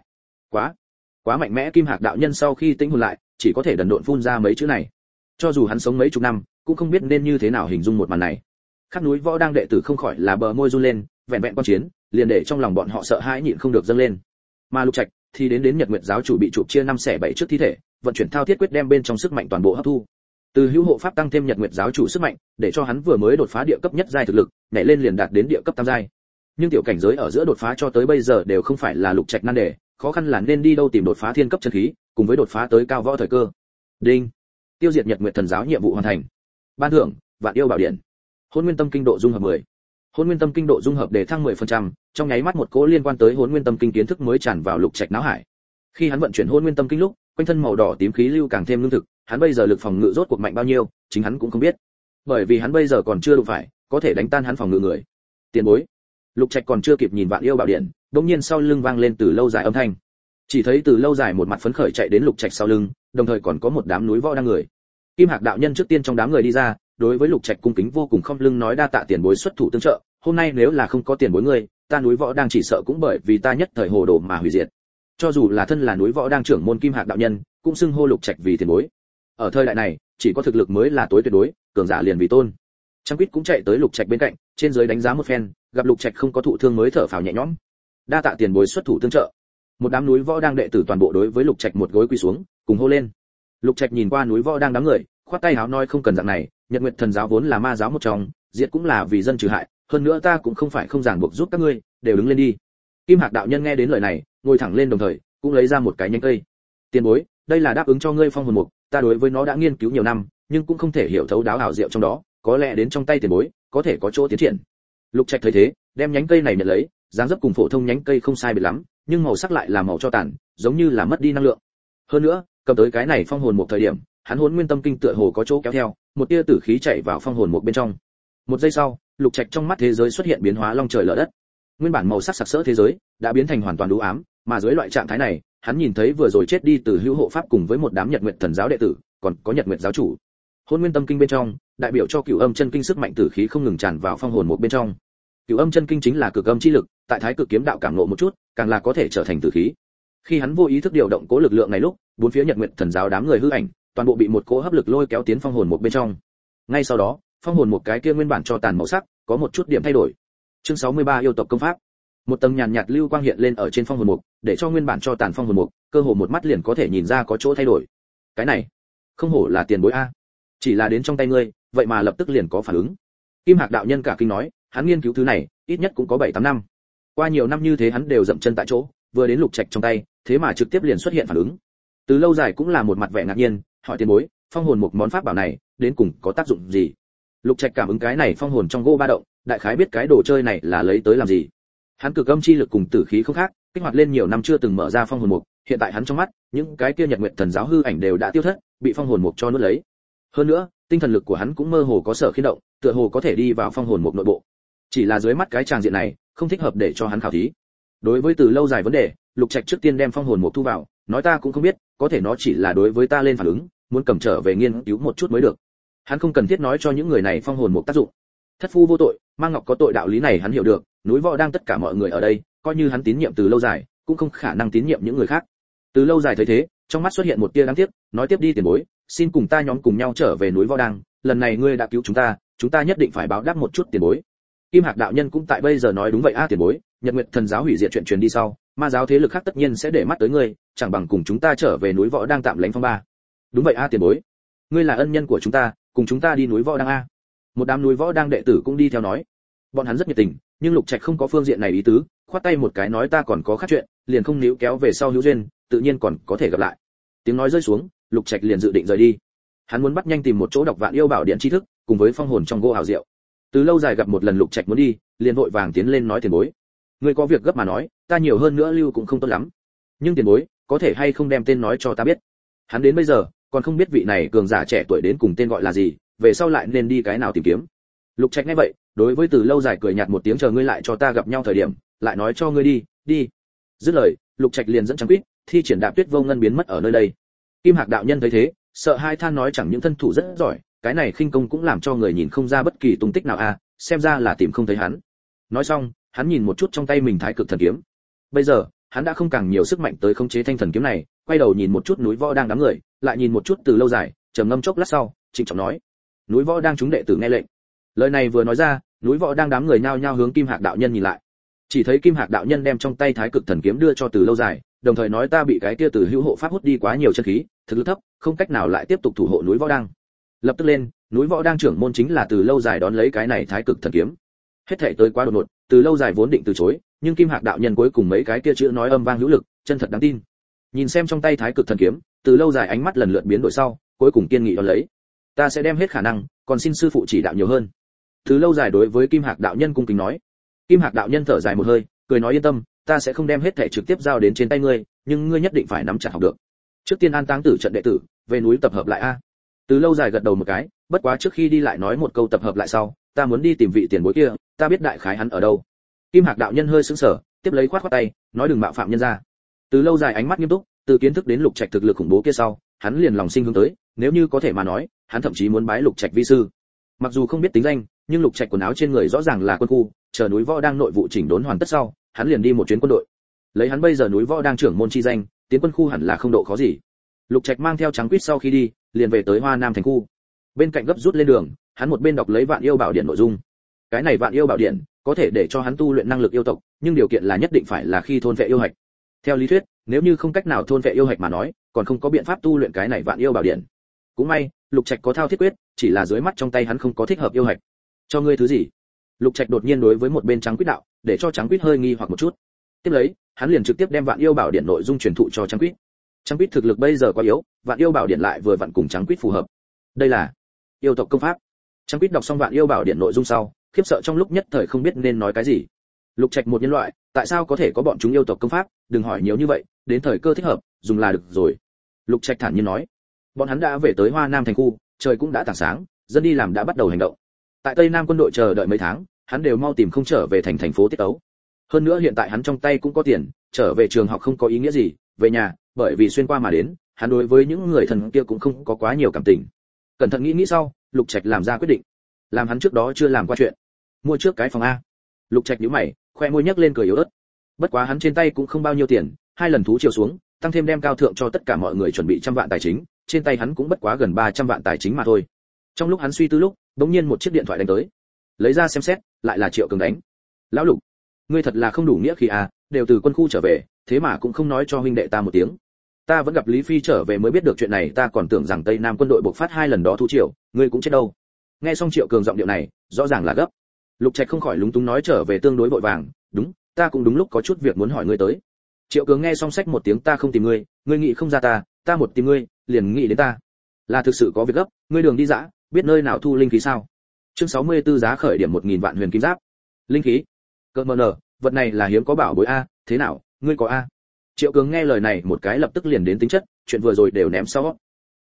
Quá mạnh mẽ. Kim Hạc đạo nhân sau khi tĩnh hồn lại, chỉ có thể đần độn phun ra mấy chữ này. Cho dù hắn sống mấy chục năm, cũng không biết nên như thế nào hình dung một màn này. Các núi võ đang đệ tử không khỏi là bờ môi run lên, vẹn quan chiến, liền để trong lòng bọn họ sợ hãi nhịn không được dâng lên. Mà Lục Trạch thì đến Nhật Nguyệt giáo chủ bị chụp chia năm xẻ bảy trước thi thể, vận chuyển thao thiết quyết đem bên trong sức mạnh toàn bộ hấp thu. Từ hữu hộ pháp tăng thêm Nhật Nguyệt giáo chủ sức mạnh, để cho hắn vừa mới đột phá địa cấp nhất giai thực lực, nhảy lên liền đạt đến địa cấp tam giai. Nhưng tiểu cảnh giới ở giữa đột phá cho tới bây giờ đều không phải là Lục Trạch nan đề, khó khăn là nên đi đâu tìm đột phá thiên cấp chân khí, cùng với đột phá tới cao võ thời cơ. Đinh. Tiêu diệt Nhật Nguyệt thần giáo nhiệm vụ hoàn thành. Ban thưởng, Vạn yêu bảo điện. Hỗn Nguyên Tâm Kinh độ dung hợp 10. Hỗn Nguyên Tâm Kinh độ dung hợp để thăng 10%, trong nháy mắt một cỗ liên quan tới Hỗn Nguyên Tâm Kinh kiến thức mới tràn vào Lục Trạch não hải. Khi hắn vận chuyển Hỗn Nguyên Tâm Kinh lúc, quanh thân màu đỏ tím khí lưu càng thêm lương thực, hắn bây giờ lực phòng ngự rốt cuộc mạnh bao nhiêu, chính hắn cũng không biết. Bởi vì hắn bây giờ còn chưa đủ phải, có thể đánh tan hắn phòng ngự người. Tiền bối. Lục Trạch còn chưa kịp nhìn Vạn yêu bảo điện, đột nhiên sau lưng vang lên từ lâu dài âm thanh. Chỉ thấy từ lâu dài một mặt phấn khởi chạy đến Lục Trạch sau lưng, đồng thời còn có một đám núi võ đang người. Kim Hạc đạo nhân trước tiên trong đám người đi ra, đối với Lục Trạch cung kính vô cùng không lưng nói đa tạ tiền bối xuất thủ tương trợ, hôm nay nếu là không có tiền bối ngươi, ta núi võ đang chỉ sợ cũng bởi vì ta nhất thời hồ đồ mà hủy diệt. Cho dù là thân là núi võ đang trưởng môn Kim Hạc đạo nhân, cũng xưng hô Lục Trạch vì tiền bối. Ở thời đại này, chỉ có thực lực mới là tối tuyệt đối, cường giả liền vì tôn. Trăm Quýt cũng chạy tới Lục Trạch bên cạnh, trên dưới đánh giá một phen, gặp Lục Trạch không có thụ thương mới thở phào nhẹ nhõm. Đa tạ tiền bối xuất thủ tương trợ. Một đám núi võ đang đệ tử toàn bộ đối với Lục Trạch một gối quỳ xuống, cùng hô lên. Lục Trạch nhìn qua núi võ đang đám người, khoát tay áo nói không cần dạng này, Nhật Nguyệt thần giáo vốn là ma giáo một trong, diệt cũng là vì dân trừ hại, hơn nữa ta cũng không phải không ràng buộc giúp các ngươi, đều đứng lên đi. Kim Hạc đạo nhân nghe đến lời này, ngồi thẳng lên đồng thời, cũng lấy ra một cái nhánh cây. Tiền bối, đây là đáp ứng cho ngươi phong hồn mục, ta đối với nó đã nghiên cứu nhiều năm, nhưng cũng không thể hiểu thấu đáo ảo diệu trong đó, có lẽ đến trong tay tiền bối, có thể có chỗ tiến triển. Lục Trạch thấy thế, đem nhánh cây này nhận lấy, dáng dấp cùng phổ thông nhánh cây không sai biệt lắm, nhưng màu sắc lại là màu cho tàn, giống như là mất đi năng lượng. Hơn nữa, cầm tới cái này phong hồn mục thời điểm, hắn Hỗn Nguyên Tâm Kinh tựa hồ có chỗ kéo theo, một tia tử khí chạy vào phong hồn mục bên trong. Một giây sau, Lục Trạch trong mắt thế giới xuất hiện biến hóa long trời lở đất. Nguyên bản màu sắc sặc sỡ thế giới đã biến thành hoàn toàn u ám, mà dưới loại trạng thái này, hắn nhìn thấy vừa rồi chết đi từ hữu hộ pháp cùng với một đám Nhật Nguyệt thần giáo đệ tử, còn có Nhật Nguyệt giáo chủ. Hỗn Nguyên Tâm Kinh bên trong, đại biểu cho Cửu Âm Chân Kinh sức mạnh tử khí không ngừng tràn vào phong hồn mục bên trong. Cửu Âm Chân Kinh chính là cực âm chi lực, tại Thái Cực kiếm đạo cảm ngộ một chút, càng là có thể trở thành tử khí. Khi hắn vô ý thức điều động cố lực lượng này lúc, bốn phía Nhật Nguyệt thần giáo đám người hư ảnh, toàn bộ bị một cỗ hấp lực lôi kéo tiến phong hồn mục bên trong. Ngay sau đó, phong hồn một cái kia nguyên bản cho tàn màu sắc, có một chút điểm thay đổi. Chương 63 yêu tộc công pháp. Một tầng nhàn nhạt lưu quang hiện lên ở trên phong hồn mục, để cho nguyên bản cho tàn phong hồn mục, cơ hồ một mắt liền có thể nhìn ra có chỗ thay đổi. Cái này, không hổ là tiền bối a. Chỉ là đến trong tay ngươi, vậy mà lập tức liền có phản ứng. Kim Hạc đạo nhân cả kinh nói, hắn nghiên cứu thứ này, ít nhất cũng có 7-8 năm. Qua nhiều năm như thế hắn đều dậm chân tại chỗ, vừa đến Lục Trạch trong tay, thế mà trực tiếp liền xuất hiện phản ứng. Từ lâu dài cũng là một mặt vẻ ngạc nhiên, hỏi tiền bối, phong hồn một món pháp bảo này, đến cùng có tác dụng gì? Lục Trạch cảm ứng cái này phong hồn trong gỗ ba động, đại khái biết cái đồ chơi này là lấy tới làm gì. Hắn cực âm chi lực cùng tử khí không khác, kích hoạt lên nhiều năm chưa từng mở ra phong hồn mục, hiện tại hắn trong mắt, những cái kia Nhật Nguyệt thần giáo hư ảnh đều đã tiêu thất, bị phong hồn mục cho nuốt lấy. Hơn nữa, tinh thần lực của hắn cũng mơ hồ có sở khiên động, tựa hồ có thể đi vào phong hồn một nội bộ. Chỉ là dưới mắt cái tràng diện này, không thích hợp để cho hắn khảo thí. Đối với từ lâu dài vấn đề, Lục Trạch trước tiên đem phong hồn một thu vào, nói ta cũng không biết, có thể nó chỉ là đối với ta lên phản ứng, muốn cầm trở về nghiên cứu một chút mới được. Hắn không cần thiết nói cho những người này phong hồn một tác dụng. Thất phu vô tội, mang ngọc có tội đạo lý này hắn hiểu được, núi võ đang tất cả mọi người ở đây, coi như hắn tín nhiệm từ lâu dài, cũng không khả năng tín nhiệm những người khác. Từ lâu dài thấy thế, trong mắt xuất hiện một tia đáng tiếc, nói tiếp đi tiền bối, xin cùng ta nhóm cùng nhau trở về núi võ đang, lần này ngươi đã cứu chúng ta nhất định phải báo đáp một chút tiền bối. Kim Hạc đạo nhân cũng tại bây giờ nói đúng vậy tiền bối, Nhật Nguyệt Thần giáo hủy diệt chuyện truyền đi sau, ma giáo thế lực khác tất nhiên sẽ để mắt tới ngươi, chẳng bằng cùng chúng ta trở về núi võ đang tạm lánh phong ba. Đúng vậy tiền bối, ngươi là ân nhân của chúng ta, cùng chúng ta đi núi võ đang a. Một đám núi võ đang đệ tử cũng đi theo nói. Bọn hắn rất nhiệt tình, nhưng Lục Trạch không có phương diện này ý tứ, khoát tay một cái nói ta còn có khác chuyện, liền không níu kéo về sau hữu duyên, tự nhiên còn có thể gặp lại. Tiếng nói rơi xuống, Lục Trạch liền dự định rời đi. Hắn muốn bắt nhanh tìm một chỗ đọc Vạn Yêu Bảo Điện tri thức, cùng với phong hồn trong gỗ hào diệu. Từ lâu dài gặp một lần Lục Trạch muốn đi, liền vội vàng tiến lên nói tiền bối, ngươi có việc gấp mà nói, ta nhiều hơn nữa lưu cũng không tốt lắm. Nhưng tiền bối, có thể hay không đem tên nói cho ta biết? Hắn đến bây giờ còn không biết vị này cường giả trẻ tuổi đến cùng tên gọi là gì, về sau lại nên đi cái nào tìm kiếm. Lục Trạch nghe vậy, đối với Từ lâu dài cười nhạt một tiếng, chờ ngươi lại cho ta gặp nhau thời điểm, lại nói cho ngươi đi. Dứt lời, Lục Trạch liền dẫn Trắng Quýt, thi triển Đạp Tuyết Vô Ngân biến mất ở nơi đây. Kim Hạc đạo nhân thấy thế, sợ hai than nói chẳng những thân thủ rất giỏi, cái này khinh công cũng làm cho người nhìn không ra bất kỳ tung tích nào xem ra là tìm không thấy hắn. Nói xong, hắn nhìn một chút trong tay mình Thái Cực Thần Kiếm. Bây giờ, hắn đã không càng nhiều sức mạnh tới khống chế thanh thần kiếm này, quay đầu nhìn một chút núi võ đang đám người, lại nhìn một chút Từ lâu dài, trầm ngâm chốc lát sau, trịnh trọng nói: núi võ đang chúng đệ tử nghe lệnh. Lời này vừa nói ra, núi võ đang đám người nhao nhao hướng Kim Hạc đạo nhân nhìn lại. Chỉ thấy Kim Hạc đạo nhân đem trong tay Thái Cực Thần Kiếm đưa cho Từ lâu dài, đồng thời nói ta bị cái kia Từ hữu hộ pháp hút đi quá nhiều chân khí, thực lực thấp, không cách nào lại tiếp tục thủ hộ núi võ đang. Lập tức lên, núi võ đang trưởng môn chính là Từ lâu dài đón lấy cái này Thái Cực Thần Kiếm. Hết thảy tới quá đột ngột, Từ lâu dài vốn định từ chối, nhưng Kim Hạc đạo nhân cuối cùng mấy cái kia chữ nói âm vang hữu lực, chân thật đáng tin. Nhìn xem trong tay Thái Cực Thần Kiếm, Từ lâu dài ánh mắt lần lượt biến đổi sau, cuối cùng kiên nghị đón lấy. Ta sẽ đem hết khả năng, còn xin sư phụ chỉ đạo nhiều hơn. Từ lâu dài đối với Kim Hạc đạo nhân cung kính nói. Kim Hạc đạo nhân thở dài một hơi, cười nói yên tâm, ta sẽ không đem hết thảy trực tiếp giao đến trên tay ngươi, nhưng ngươi nhất định phải nắm chặt học được. Trước tiên an táng tử trận đệ tử, về núi tập hợp lại a. Từ lâu dài gật đầu một cái, bất quá trước khi đi lại nói một câu tập hợp lại sau, ta muốn đi tìm vị tiền bối kia, ta biết đại khái hắn ở đâu. Kim Hạc đạo nhân hơi sững sờ, tiếp lấy khoát tay, nói đừng mạo phạm nhân ra. Từ lâu dài ánh mắt nghiêm túc, từ kiến thức đến Lục Trạch thực lực khủng bố kia sau, hắn liền lòng sinh hướng tới, nếu như có thể mà nói, hắn thậm chí muốn bái Lục Trạch vi sư. Mặc dù không biết tính danh, nhưng Lục Trạch quần áo trên người rõ ràng là quân khu, chờ núi võ đang nội vụ chỉnh đốn hoàn tất sau, hắn liền đi một chuyến quân đội. Lấy hắn bây giờ núi võ đang trưởng môn chi danh, tiến quân khu hẳn là không độ khó gì. Lục Trạch mang theo Trắng Quýt sau khi đi, liền về tới Hoa Nam thành khu. Bên cạnh gấp rút lên đường, hắn một bên đọc lấy Vạn Yêu Bảo Điện nội dung. Cái này Vạn Yêu Bảo Điện có thể để cho hắn tu luyện năng lực yêu tộc, nhưng điều kiện là nhất định phải là khi thôn vệ yêu hạch. Theo lý thuyết, nếu như không cách nào thôn vệ yêu hạch mà nói, còn không có biện pháp tu luyện cái này Vạn Yêu Bảo Điện. Cũng may, Lục Trạch có thao thiết quyết, chỉ là dưới mắt trong tay hắn không có thích hợp yêu hạch. Cho ngươi thứ gì? Lục Trạch đột nhiên đối với một bên Trắng Quýt đạo, để cho Trắng Quýt hơi nghi hoặc một chút. Tiếp lấy, hắn liền trực tiếp đem Vạn Yêu Bảo Điện nội dung truyền thụ cho Trắng Quýt. Trắng Quýt thực lực bây giờ quá yếu, Vạn Yêu Bảo Điện lại vừa vặn cùng Trắng Quýt phù hợp. Đây là yêu tộc công pháp. Trắng Quýt đọc xong Vạn Yêu Bảo Điện nội dung sau, khiếp sợ trong lúc nhất thời không biết nên nói cái gì. Lục Trạch một nhân loại, tại sao có thể có bọn chúng yêu tộc công pháp, đừng hỏi nhiều như vậy, đến thời cơ thích hợp, dùng là được rồi. Lục Trạch thản nhiên nói. Bọn hắn đã về tới Hoa Nam thành khu, trời cũng đã tảng sáng, dân đi làm đã bắt đầu hành động. Tại Tây Nam quân đội chờ đợi mấy tháng, hắn đều mau tìm không trở về thành phố tiết tấu. Hơn nữa hiện tại hắn trong tay cũng có tiền, trở về trường học không có ý nghĩa gì, về nhà, bởi vì xuyên qua mà đến, hắn đối với những người thần kia cũng không có quá nhiều cảm tình. Cẩn thận nghĩ sau, Lục Trạch làm ra quyết định, làm hắn trước đó chưa làm qua chuyện, mua trước cái phòng a. Lục Trạch nhíu mày, khoe môi nhếch lên cười yếu ớt. Bất quá hắn trên tay cũng không bao nhiêu tiền, hai lần thú chiều xuống, tăng thêm đem cao thượng cho tất cả mọi người chuẩn bị 100 vạn tài chính, trên tay hắn cũng bất quá gần 300 vạn tài chính mà thôi. Trong lúc hắn suy tư lúc, bỗng nhiên một chiếc điện thoại đánh tới. Lấy ra xem xét, lại là Triệu Cường đánh. Lão Lục, ngươi thật là không đủ nghĩa khí à, đều từ quân khu trở về, thế mà cũng không nói cho huynh đệ ta một tiếng. Ta vẫn gặp Lý Phi trở về mới biết được chuyện này, ta còn tưởng rằng Tây Nam quân đội bộc phát 2 lần đó thú triều, ngươi cũng chết đâu. Nghe xong Triệu Cường giọng điệu này, rõ ràng là gấp. Lục Trạch không khỏi lúng túng nói trở về tương đối vội vàng, đúng, ta cũng đúng lúc có chút việc muốn hỏi ngươi tới. Triệu Cường nghe xong xách một tiếng ta không tìm ngươi, ngươi nghĩ không ra ta một tìm ngươi, liền nghĩ đến ta. Là thực sự có việc gấp, ngươi đường đi dã, biết nơi nào thu linh khí sao? Chương 64 giá khởi điểm 1000 vạn huyền kim giáp. Linh khí? Cơ mờ nở, vật này là hiếm có bảo bối a, thế nào, ngươi có a? Triệu Cường nghe lời này một cái lập tức liền đến tính chất, chuyện vừa rồi đều ném sau.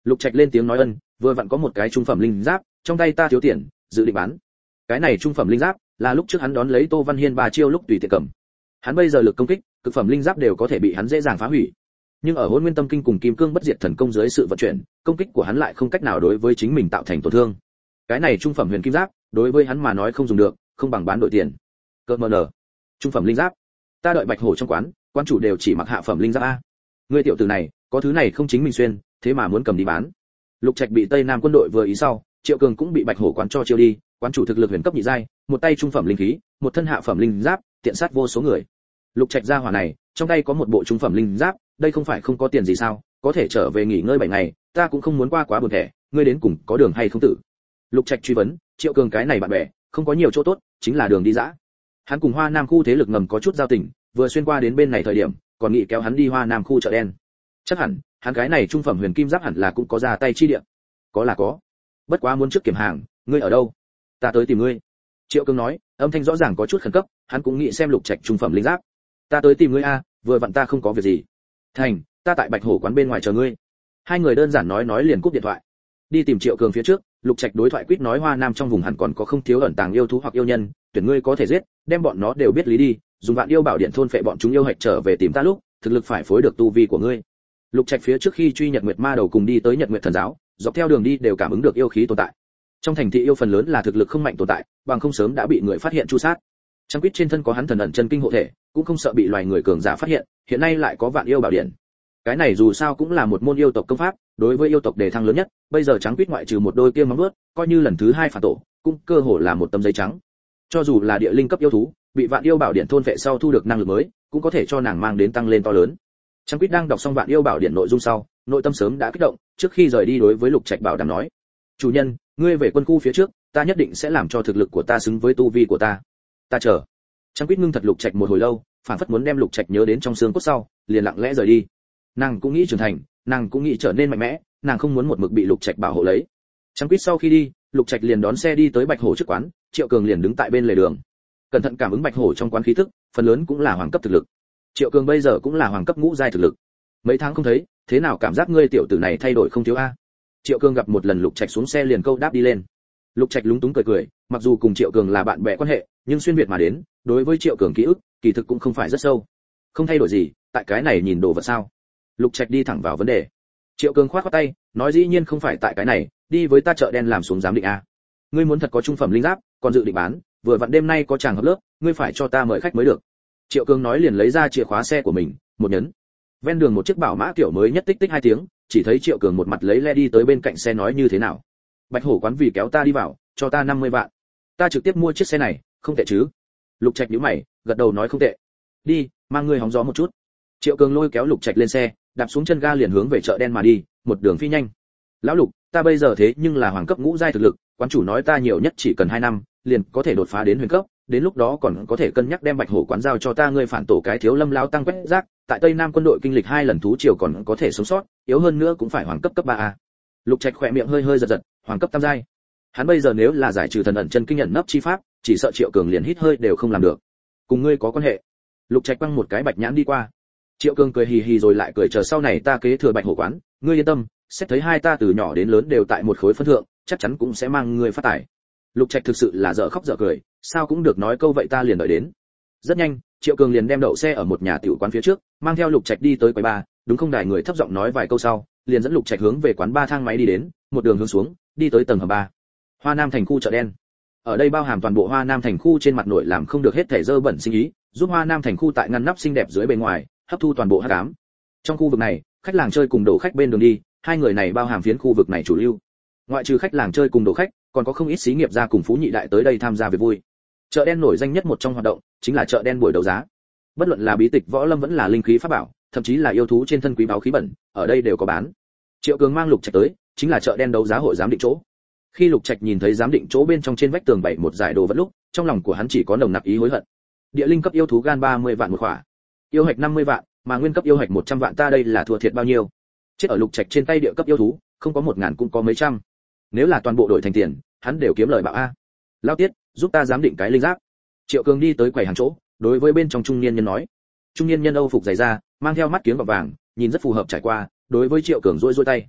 Lục Trạch lên tiếng nói ân, vừa vặn có một cái trung phẩm linh giáp, trong tay ta thiếu tiền, dự định bán. Cái này trung phẩm linh giáp là lúc trước hắn đón lấy Tô Văn Hiên 3 chiêu lúc tùy tiện cầm. Hắn bây giờ lực công kích, cực phẩm linh giáp đều có thể bị hắn dễ dàng phá hủy. Nhưng ở Hỗn Nguyên Tâm Kinh cùng Kim Cương Bất Diệt Thần Công dưới sự vận chuyển, công kích của hắn lại không cách nào đối với chính mình tạo thành tổn thương. Cái này trung phẩm huyền kim giáp, đối với hắn mà nói không dùng được, không bằng bán đổi tiền. Cơ mờ nở. Trung phẩm linh giáp. Ta đợi Bạch Hổ trong quán, quan chủ đều chỉ mặc hạ phẩm linh giáp a. Ngươi tiểu tử này, có thứ này không chính mình xuyên, thế mà muốn cầm đi bán. Lục Trạch bị Tây Nam quân đội vừa ý sau, Triệu Cường cũng bị Bạch Hổ quán cho chiêu đi, quán chủ thực lực huyền cấp nhị giai, một tay trung phẩm linh khí, một thân hạ phẩm linh giáp, tiện sát vô số người. Lục Trạch gia hỏa này, trong tay có một bộ trung phẩm linh giáp, đây không phải không có tiền gì sao, có thể trở về nghỉ ngơi 7 ngày, ta cũng không muốn qua quá buồn thẻ, ngươi đến cùng có đường hay không tử? Lục Trạch truy vấn, Triệu Cường cái này bạn bè, không có nhiều chỗ tốt, chính là đường đi dã. Hắn cùng Hoa Nam khu thế lực ngầm có chút giao tình, vừa xuyên qua đến bên này thời điểm, còn nghĩ kéo hắn đi Hoa Nam khu chợ đen. Chắc hẳn, hắn cái này trung phẩm huyền kim giáp hẳn là cũng có ra tay chi địa. Có là có. Bất quá muốn trước kiểm hàng, ngươi ở đâu? Ta tới tìm ngươi. Triệu Cường nói, âm thanh rõ ràng có chút khẩn cấp, hắn cũng nghĩ xem Lục Trạch trung phẩm linh giáp. Ta tới tìm ngươi a, vừa vặn ta không có việc gì. Thành, ta tại Bạch Hổ quán bên ngoài chờ ngươi. Hai người đơn giản nói liền cúp điện thoại. Đi tìm Triệu Cường phía trước, Lục Trạch đối thoại quýt nói Hoa Nam trong vùng hẳn còn có không thiếu ẩn tàng yêu thú hoặc yêu nhân, tuyển ngươi có thể giết, đem bọn nó đều biết lý đi, dùng vạn yêu bảo điện thôn phệ bọn chúng yêu hạch trở về tìm ta lúc, thực lực phải phối được tu vi của ngươi. Lục Trạch phía trước khi truy Nhật Nguyệt Ma đầu cùng đi tới Nhật Nguyệt Thần giáo, dọc theo đường đi đều cảm ứng được yêu khí tồn tại. Trong thành thị yêu phần lớn là thực lực không mạnh tồn tại, bằng không sớm đã bị người phát hiện tru sát. Trang quýt trên thân có hắn thần ẩn chân kinh hộ thể, cũng không sợ bị loài người cường giả phát hiện, hiện nay lại có vạn yêu bảo điện. Cái này dù sao cũng là một môn yêu tộc công pháp, đối với yêu tộc đề thăng lớn nhất, bây giờ Trắng quýt ngoại trừ một đôi kia móng vuốt, coi như lần thứ 2 phản tổ, cũng cơ hồ là một tấm giấy trắng. Cho dù là địa linh cấp yêu thú, bị vạn yêu bảo điện thôn vệ sau thu được năng lực mới, cũng có thể cho nàng mang đến tăng lên to lớn. Trắng quýt đang đọc xong vạn yêu bảo điện nội dung sau, nội tâm sớm đã kích động, trước khi rời đi đối với Lục Trạch bảo đảm nói: "Chủ nhân, ngươi về quân khu phía trước, ta nhất định sẽ làm cho thực lực của ta xứng với tu vi của ta. Ta chờ." Trắng quýt ngưng thật Lục Trạch một hồi lâu, phản phất muốn đem Lục Trạch nhớ đến trong xương cốt sau, liền lặng lẽ rời đi. Nàng cũng nghĩ trưởng thành, nàng cũng nghĩ trở nên mạnh mẽ, nàng không muốn một mực bị Lục Trạch bảo hộ lấy. Trắng quýt sau khi đi, Lục Trạch liền đón xe đi tới Bạch Hổ trước quán, Triệu Cường liền đứng tại bên lề đường. Cẩn thận cảm ứng Bạch Hổ trong quán khí tức, phần lớn cũng là hoàng cấp thực lực. Triệu Cường bây giờ cũng là hoàng cấp ngũ giai thực lực. Mấy tháng không thấy, thế nào cảm giác ngươi tiểu tử này thay đổi không thiếu a? Triệu Cường gặp một lần Lục Trạch xuống xe liền câu đáp đi lên. Lục Trạch lúng túng cười cười, mặc dù cùng Triệu Cường là bạn bè quan hệ, nhưng xuyên việt mà đến, đối với Triệu Cường ký ức, kỳ thực cũng không phải rất sâu. Không thay đổi gì, tại cái này nhìn đồ vật sao? Lục Trạch đi thẳng vào vấn đề. Triệu Cường khoát khoát tay, nói dĩ nhiên không phải tại cái này, đi với ta chợ đen làm xuống giám định a. Ngươi muốn thật có trung phẩm linh giáp, còn dự định bán, vừa vặn đêm nay có chàng hợp lớp, ngươi phải cho ta mời khách mới được. Triệu Cường nói liền lấy ra chìa khóa xe của mình, một nhấn. Ven đường một chiếc bảo mã kiểu mới nhất tích tích 2 tiếng, chỉ thấy Triệu Cường một mặt lấy le đi tới bên cạnh xe nói như thế nào. Bạch Hổ quán vì kéo ta đi vào, cho ta 50 vạn. Ta trực tiếp mua chiếc xe này, không tệ chứ? Lục Trạch nhíu mày, gật đầu nói không tệ. Đi, mang ngươi hóng gió một chút. Triệu Cường lôi kéo Lục Trạch lên xe, đạp xuống chân ga liền hướng về chợ đen mà đi, một đường phi nhanh. Lão Lục, ta bây giờ thế nhưng là hoàng cấp ngũ giai thực lực, quán chủ nói ta nhiều nhất chỉ cần 2 năm, liền có thể đột phá đến huyền cấp, đến lúc đó còn có thể cân nhắc đem Bạch Hổ quán giao cho ta, ngươi phản tổ cái thiếu Lâm lão tăng quét rác, tại Tây Nam quân đội kinh lịch 2 lần thú triều còn có thể sống sót, yếu hơn nữa cũng phải hoàng cấp cấp 3a. Lục Trạch khỏe miệng hơi hơi giật giật, hoàng cấp tam giai. Hắn bây giờ nếu là giải trừ thần ẩn chân kinh nhận nấp chi pháp, chỉ sợ Triệu Cường liền hít hơi đều không làm được. Cùng ngươi có quan hệ. Lục Trạch quăng một cái bạch nhãn đi qua. Triệu Cường cười hì hì rồi lại cười, chờ sau này ta kế thừa Bạch Hổ quán, ngươi yên tâm, xét thấy hai ta từ nhỏ đến lớn đều tại một khối phân thượng, chắc chắn cũng sẽ mang ngươi phát tài. Lục Trạch thực sự là dở khóc dở cười, sao cũng được nói câu vậy ta liền đợi đến. Rất nhanh, Triệu Cường liền đem đậu xe ở một nhà tiểu quán phía trước, mang theo Lục Trạch đi tới quầy bar, đúng không, đài người thấp giọng nói vài câu sau, liền dẫn Lục Trạch hướng về quán bar thang máy đi đến, một đường hướng xuống, đi tới tầng hầm 3. Hoa Nam thành khu chợ đen. Ở đây bao hàm toàn bộ Hoa Nam thành khu trên mặt nội làm không được hết thể dơ bẩn sinh ý, giúp Hoa Nam thành khu tại ngăn nắp xinh đẹp dưới bề ngoài, hấp thu toàn bộ hắc ám. Trong khu vực này, khách làng chơi cùng đồ khách bên đường đi, hai người này bao hàm phiến khu vực này chủ lưu. Ngoại trừ khách làng chơi cùng đồ khách, còn có không ít xí nghiệp gia cùng phú nhị đại tới đây tham gia việc vui. Chợ đen nổi danh nhất một trong hoạt động chính là chợ đen buổi đấu giá. Bất luận là bí tịch võ lâm vẫn là linh khí pháp bảo, thậm chí là yêu thú trên thân quý báu khí bẩn, ở đây đều có bán. Triệu Cường mang Lục Trạch tới, chính là chợ đen đấu giá hội giám định chỗ. Khi Lục Trạch nhìn thấy giám định chỗ bên trong trên vách tường bày một giải đồ vật lúc, trong lòng của hắn chỉ có nồng nặc ý hối hận. Địa linh cấp yêu thú gan 30 vạn một khỏa, yêu hạch 50 vạn, mà nguyên cấp yêu hạch 100 vạn, ta đây là thua thiệt bao nhiêu? Chết ở Lục Trạch trên tay địa cấp yêu thú, không có 1000 cũng có mấy trăm. Nếu là toàn bộ đổi thành tiền, hắn đều kiếm lời bạo a. Lão Tiết, giúp ta giám định cái linh giáp. Triệu Cường đi tới quầy hàng chỗ, đối với bên trong trung niên nhân nói. Trung niên nhân Âu phục dày da, mang theo mắt kiếng gọng vàng, nhìn rất phù hợp trải qua, đối với Triệu Cường duỗi tay.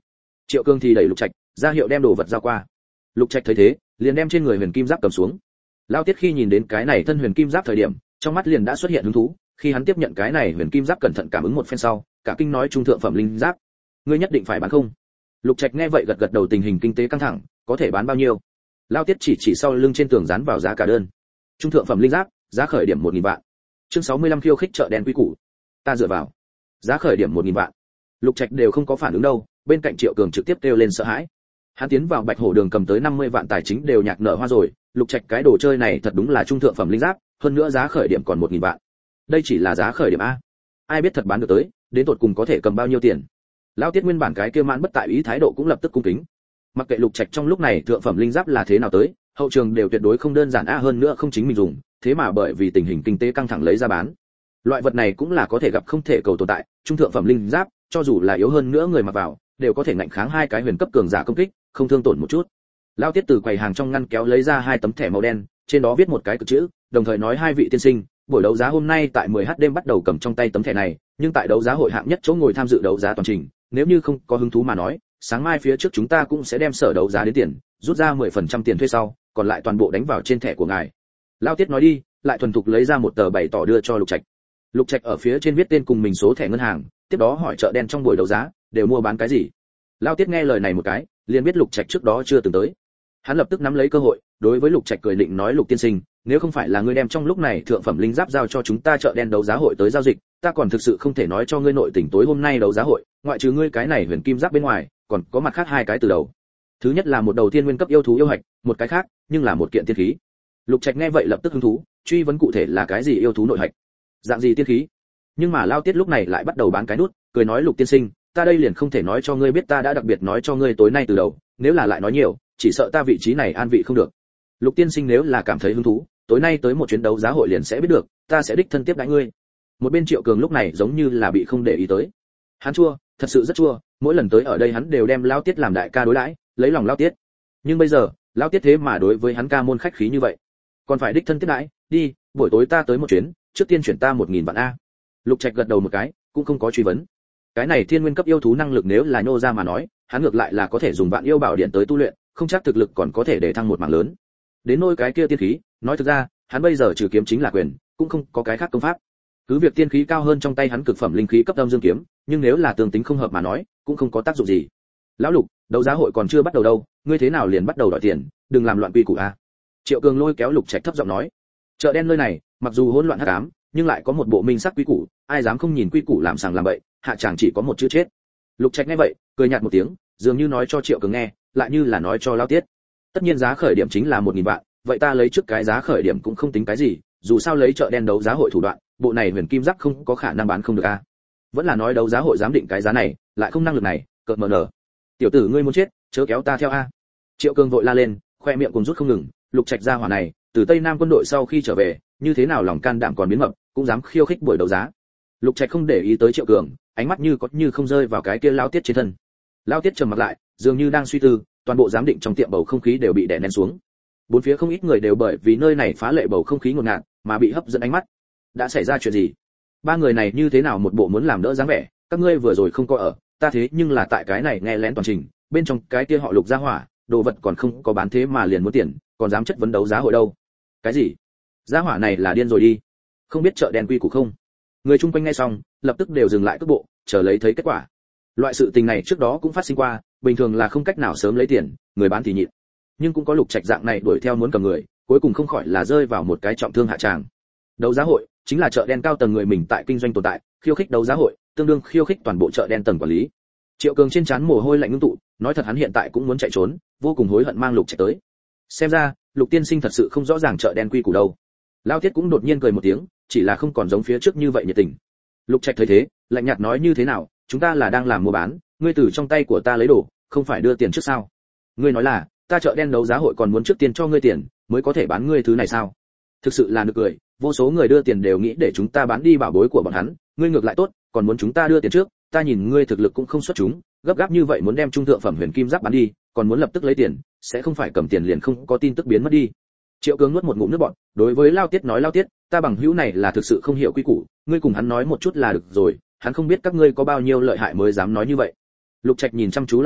Triệu Cường thì đẩy Lục Trạch ra hiệu đem đồ vật giao qua. Lục Trạch thấy thế, liền đem trên người huyền kim giáp cầm xuống. Lao Tiết khi nhìn đến cái này thân huyền kim giáp thời điểm, trong mắt liền đã xuất hiện hứng thú, khi hắn tiếp nhận cái này huyền kim giáp cẩn thận cảm ứng một phen sau, cả kinh nói trung thượng phẩm linh giáp. Ngươi nhất định phải bán không? Lục Trạch nghe vậy gật gật đầu, tình hình kinh tế căng thẳng, có thể bán bao nhiêu? Lao Tiết chỉ sau lưng trên tường dán vào giá cả đơn. Trung thượng phẩm linh giáp, giá khởi điểm 1000 vạn. Chương 65 khiêu khích chợ đen quy củ. Ta dựa vào. Giá khởi điểm 1000 vạn. Lục Trạch đều không có phản ứng đâu, bên cạnh Triệu Cường trực tiếp kêu lên sợ hãi. Hắn tiến vào Bạch Hổ Đường cầm tới 50 vạn tài chính đều nhạc nở hoa rồi, Lục Trạch cái đồ chơi này thật đúng là trung thượng phẩm linh giáp, hơn nữa giá khởi điểm còn 1000 vạn. Đây chỉ là giá khởi điểm a. Ai biết thật bán được tới, đến tột cùng có thể cầm bao nhiêu tiền. Lão Tiết nguyên bản cái kia mãn bất tại ý thái độ cũng lập tức cung kính. Mặc kệ Lục Trạch trong lúc này thượng phẩm linh giáp là thế nào tới, hậu trường đều tuyệt đối không đơn giản a, hơn nữa không chính mình dùng, thế mà bởi vì tình hình kinh tế căng thẳng lấy ra bán. Loại vật này cũng là có thể gặp không thể cầu tồn tại, trung thượng phẩm linh giáp, cho dù là yếu hơn nữa người mặc vào, đều có thể ngạnh kháng hai cái huyền cấp cường giả công kích, không thương tổn một chút. Lão Tiết từ quầy hàng trong ngăn kéo lấy ra 2 tấm thẻ màu đen, trên đó viết một cái cực chữ, đồng thời nói 2 vị tiên sinh, buổi đấu giá hôm nay tại 10h đêm bắt đầu cầm trong tay tấm thẻ này, nhưng tại đấu giá hội hạng nhất chỗ ngồi tham dự đấu giá toàn trình, nếu như không có hứng thú mà nói, sáng mai phía trước chúng ta cũng sẽ đem sở đấu giá đến tiền, rút ra 10% tiền thuê sau, còn lại toàn bộ đánh vào trên thẻ của ngài. Lão Tiết nói đi, lại thuần thục lấy ra một tờ bày tỏ đưa cho Lục Trạch. Lục Trạch ở phía trên viết tên cùng mình số thẻ ngân hàng, tiếp đó hỏi chợ đen trong buổi đấu giá đều mua bán cái gì. Lão Tiết nghe lời này một cái, liền biết Lục Trạch trước đó chưa từng tới. Hắn lập tức nắm lấy cơ hội, đối với Lục Trạch cười định nói, Lục tiên sinh, nếu không phải là ngươi đem trong lúc này thượng phẩm linh giáp giao cho chúng ta chợ đen đấu giá hội tới giao dịch, ta còn thực sự không thể nói cho ngươi nội tình tối hôm nay đấu giá hội, ngoại trừ ngươi cái này huyền kim giáp bên ngoài, còn có mặt khác 2 cái từ đầu. Thứ nhất là một đầu thiên nguyên cấp yêu thú yêu hạch, một cái khác, nhưng là một kiện tiên khí. Lục Trạch nghe vậy lập tức hứng thú, truy vấn cụ thể là cái gì yêu thú nội hạch, dạng gì tiên khí. Nhưng mà Lao Tiết lúc này lại bắt đầu bán cái nút, cười nói, Lục tiên sinh, ta đây liền không thể nói cho ngươi biết, ta đã đặc biệt nói cho ngươi tối nay từ đầu, nếu là lại nói nhiều, chỉ sợ ta vị trí này an vị không được. Lục tiên sinh nếu là cảm thấy hứng thú, tối nay tới một chuyến đấu giá hội liền sẽ biết được, ta sẽ đích thân tiếp đãi ngươi. Một bên Triệu Cường lúc này giống như là bị không để ý tới. Hắn chua, thật sự rất chua, mỗi lần tới ở đây hắn đều đem Lao Tiết làm đại ca đối đãi, lấy lòng Lao Tiết. Nhưng bây giờ, Lao Tiết thế mà đối với hắn ca môn khách khí như vậy, còn phải đích thân tiếp đãi, đi, buổi tối ta tới một chuyến, trước tiên chuyển ta 1000 vạn a. Lục Trạch gật đầu một cái, cũng không có truy vấn. Cái này thiên nguyên cấp yêu thú năng lực nếu là nhô ra mà nói, hắn ngược lại là có thể dùng vạn yêu bảo điện tới tu luyện, không chắc thực lực còn có thể để thăng một mảng lớn. Đến nôi cái kia tiên khí, nói thực ra, hắn bây giờ trừ kiếm chính là quyền, cũng không có cái khác công pháp. Cứ việc tiên khí cao hơn trong tay hắn cực phẩm linh khí cấp âm dương kiếm, nhưng nếu là tương tính không hợp mà nói, cũng không có tác dụng gì. Lão Lục, đấu giá hội còn chưa bắt đầu đâu, ngươi thế nào liền bắt đầu đòi tiền, đừng làm loạn quy củ a. Triệu Cường lôi kéo Lục Trạch thấp giọng nói. Chợ đen nơi này, mặc dù hỗn loạn hắc ám, nhưng lại có một bộ minh sắc quy củ, ai dám không nhìn quy củ làm sàng làm bậy, hạ chàng chỉ có một chữ chết. Lục Trạch nghe vậy, cười nhạt một tiếng, dường như nói cho Triệu Cường nghe, lại như là nói cho Lao Tiết. Tất nhiên giá khởi điểm chính là 1000 vạn, vậy ta lấy trước cái giá khởi điểm cũng không tính cái gì, dù sao lấy chợ đen đấu giá hội thủ đoạn, bộ này huyền kim giáp không có khả năng bán không được a. Vẫn là nói đấu giá hội dám định cái giá này, lại không năng lực này, cợt mờ nở. Tiểu tử ngươi muốn chết, chớ kéo ta theo a. Triệu Cường vội la lên, khoe miệng cùng rút không ngừng, Lục Trạch gia hỏa này, từ Tây Nam quân đội sau khi trở về, như thế nào lòng can đảm còn biến mập, cũng dám khiêu khích buổi đấu giá. Lục Trạch không để ý tới Triệu Cường, ánh mắt như có như không rơi vào cái kia Lao Tiết trên thân. Lao Tiết trầm mặt lại, dường như đang suy tư, toàn bộ giám định trong tiệm bầu không khí đều bị đè nén xuống. Bốn phía không ít người đều bởi vì nơi này phá lệ bầu không khí ngột ngạt mà bị hấp dẫn ánh mắt. Đã xảy ra chuyện gì? 3 người này như thế nào một bộ muốn làm đỡ dáng vẻ, các ngươi vừa rồi không có ở, ta thế nhưng là tại cái này nghe lén toàn trình, bên trong cái kia họ Lục gia hỏa, đồ vật còn không có bán thế mà liền muốn tiền, còn dám chất vấn đấu giá hội đâu? Cái gì? Gia hỏa này là điên rồi đi, không biết chợ đen quy củ không? Người chung quanh nghe xong, lập tức đều dừng lại cước bộ, chờ lấy thấy kết quả. Loại sự tình này trước đó cũng phát sinh qua, bình thường là không cách nào sớm lấy tiền, người bán thì nhịn. Nhưng cũng có Lục Trạch dạng này đuổi theo muốn cầm người, cuối cùng không khỏi là rơi vào một cái trọng thương hạ tràng. Đấu giá hội chính là chợ đen cao tầng người mình tại kinh doanh tồn tại, khiêu khích đấu giá hội, tương đương khiêu khích toàn bộ chợ đen tầng quản lý. Triệu Cường trên trán mồ hôi lạnh ngưng tụ, nói thật hắn hiện tại cũng muốn chạy trốn, vô cùng hối hận mang Lục Trạch tới. Xem ra, Lục tiên sinh thật sự không rõ ràng chợ đen quy củ đâu. Lao Tiết cũng đột nhiên cười một tiếng, chỉ là không còn giống phía trước như vậy nhiệt tình. Lục Trạch thấy thế, lạnh nhạt nói, như thế nào, chúng ta là đang làm mua bán, ngươi từ trong tay của ta lấy đồ, không phải đưa tiền trước sao? Ngươi nói là, ta chợ đen đấu giá hội còn muốn trước tiên cho ngươi tiền, mới có thể bán ngươi thứ này sao? Thực sự là nực cười, vô số người đưa tiền đều nghĩ để chúng ta bán đi bảo bối của bọn hắn, ngươi ngược lại tốt, còn muốn chúng ta đưa tiền trước, ta nhìn ngươi thực lực cũng không xuất chúng, gấp gáp như vậy muốn đem trung thượng phẩm huyền kim giáp bán đi, còn muốn lập tức lấy tiền, sẽ không phải cầm tiền liền không có tin tức biến mất đi. Triệu Cường nuốt một ngụm nước bọt, đối với Lao Tiết nói, Lao Tiết, ta bằng hữu này là thực sự không hiểu quy củ, ngươi cùng hắn nói một chút là được rồi, hắn không biết các ngươi có bao nhiêu lợi hại mới dám nói như vậy. Lục Trạch nhìn chăm chú Lao Tiết,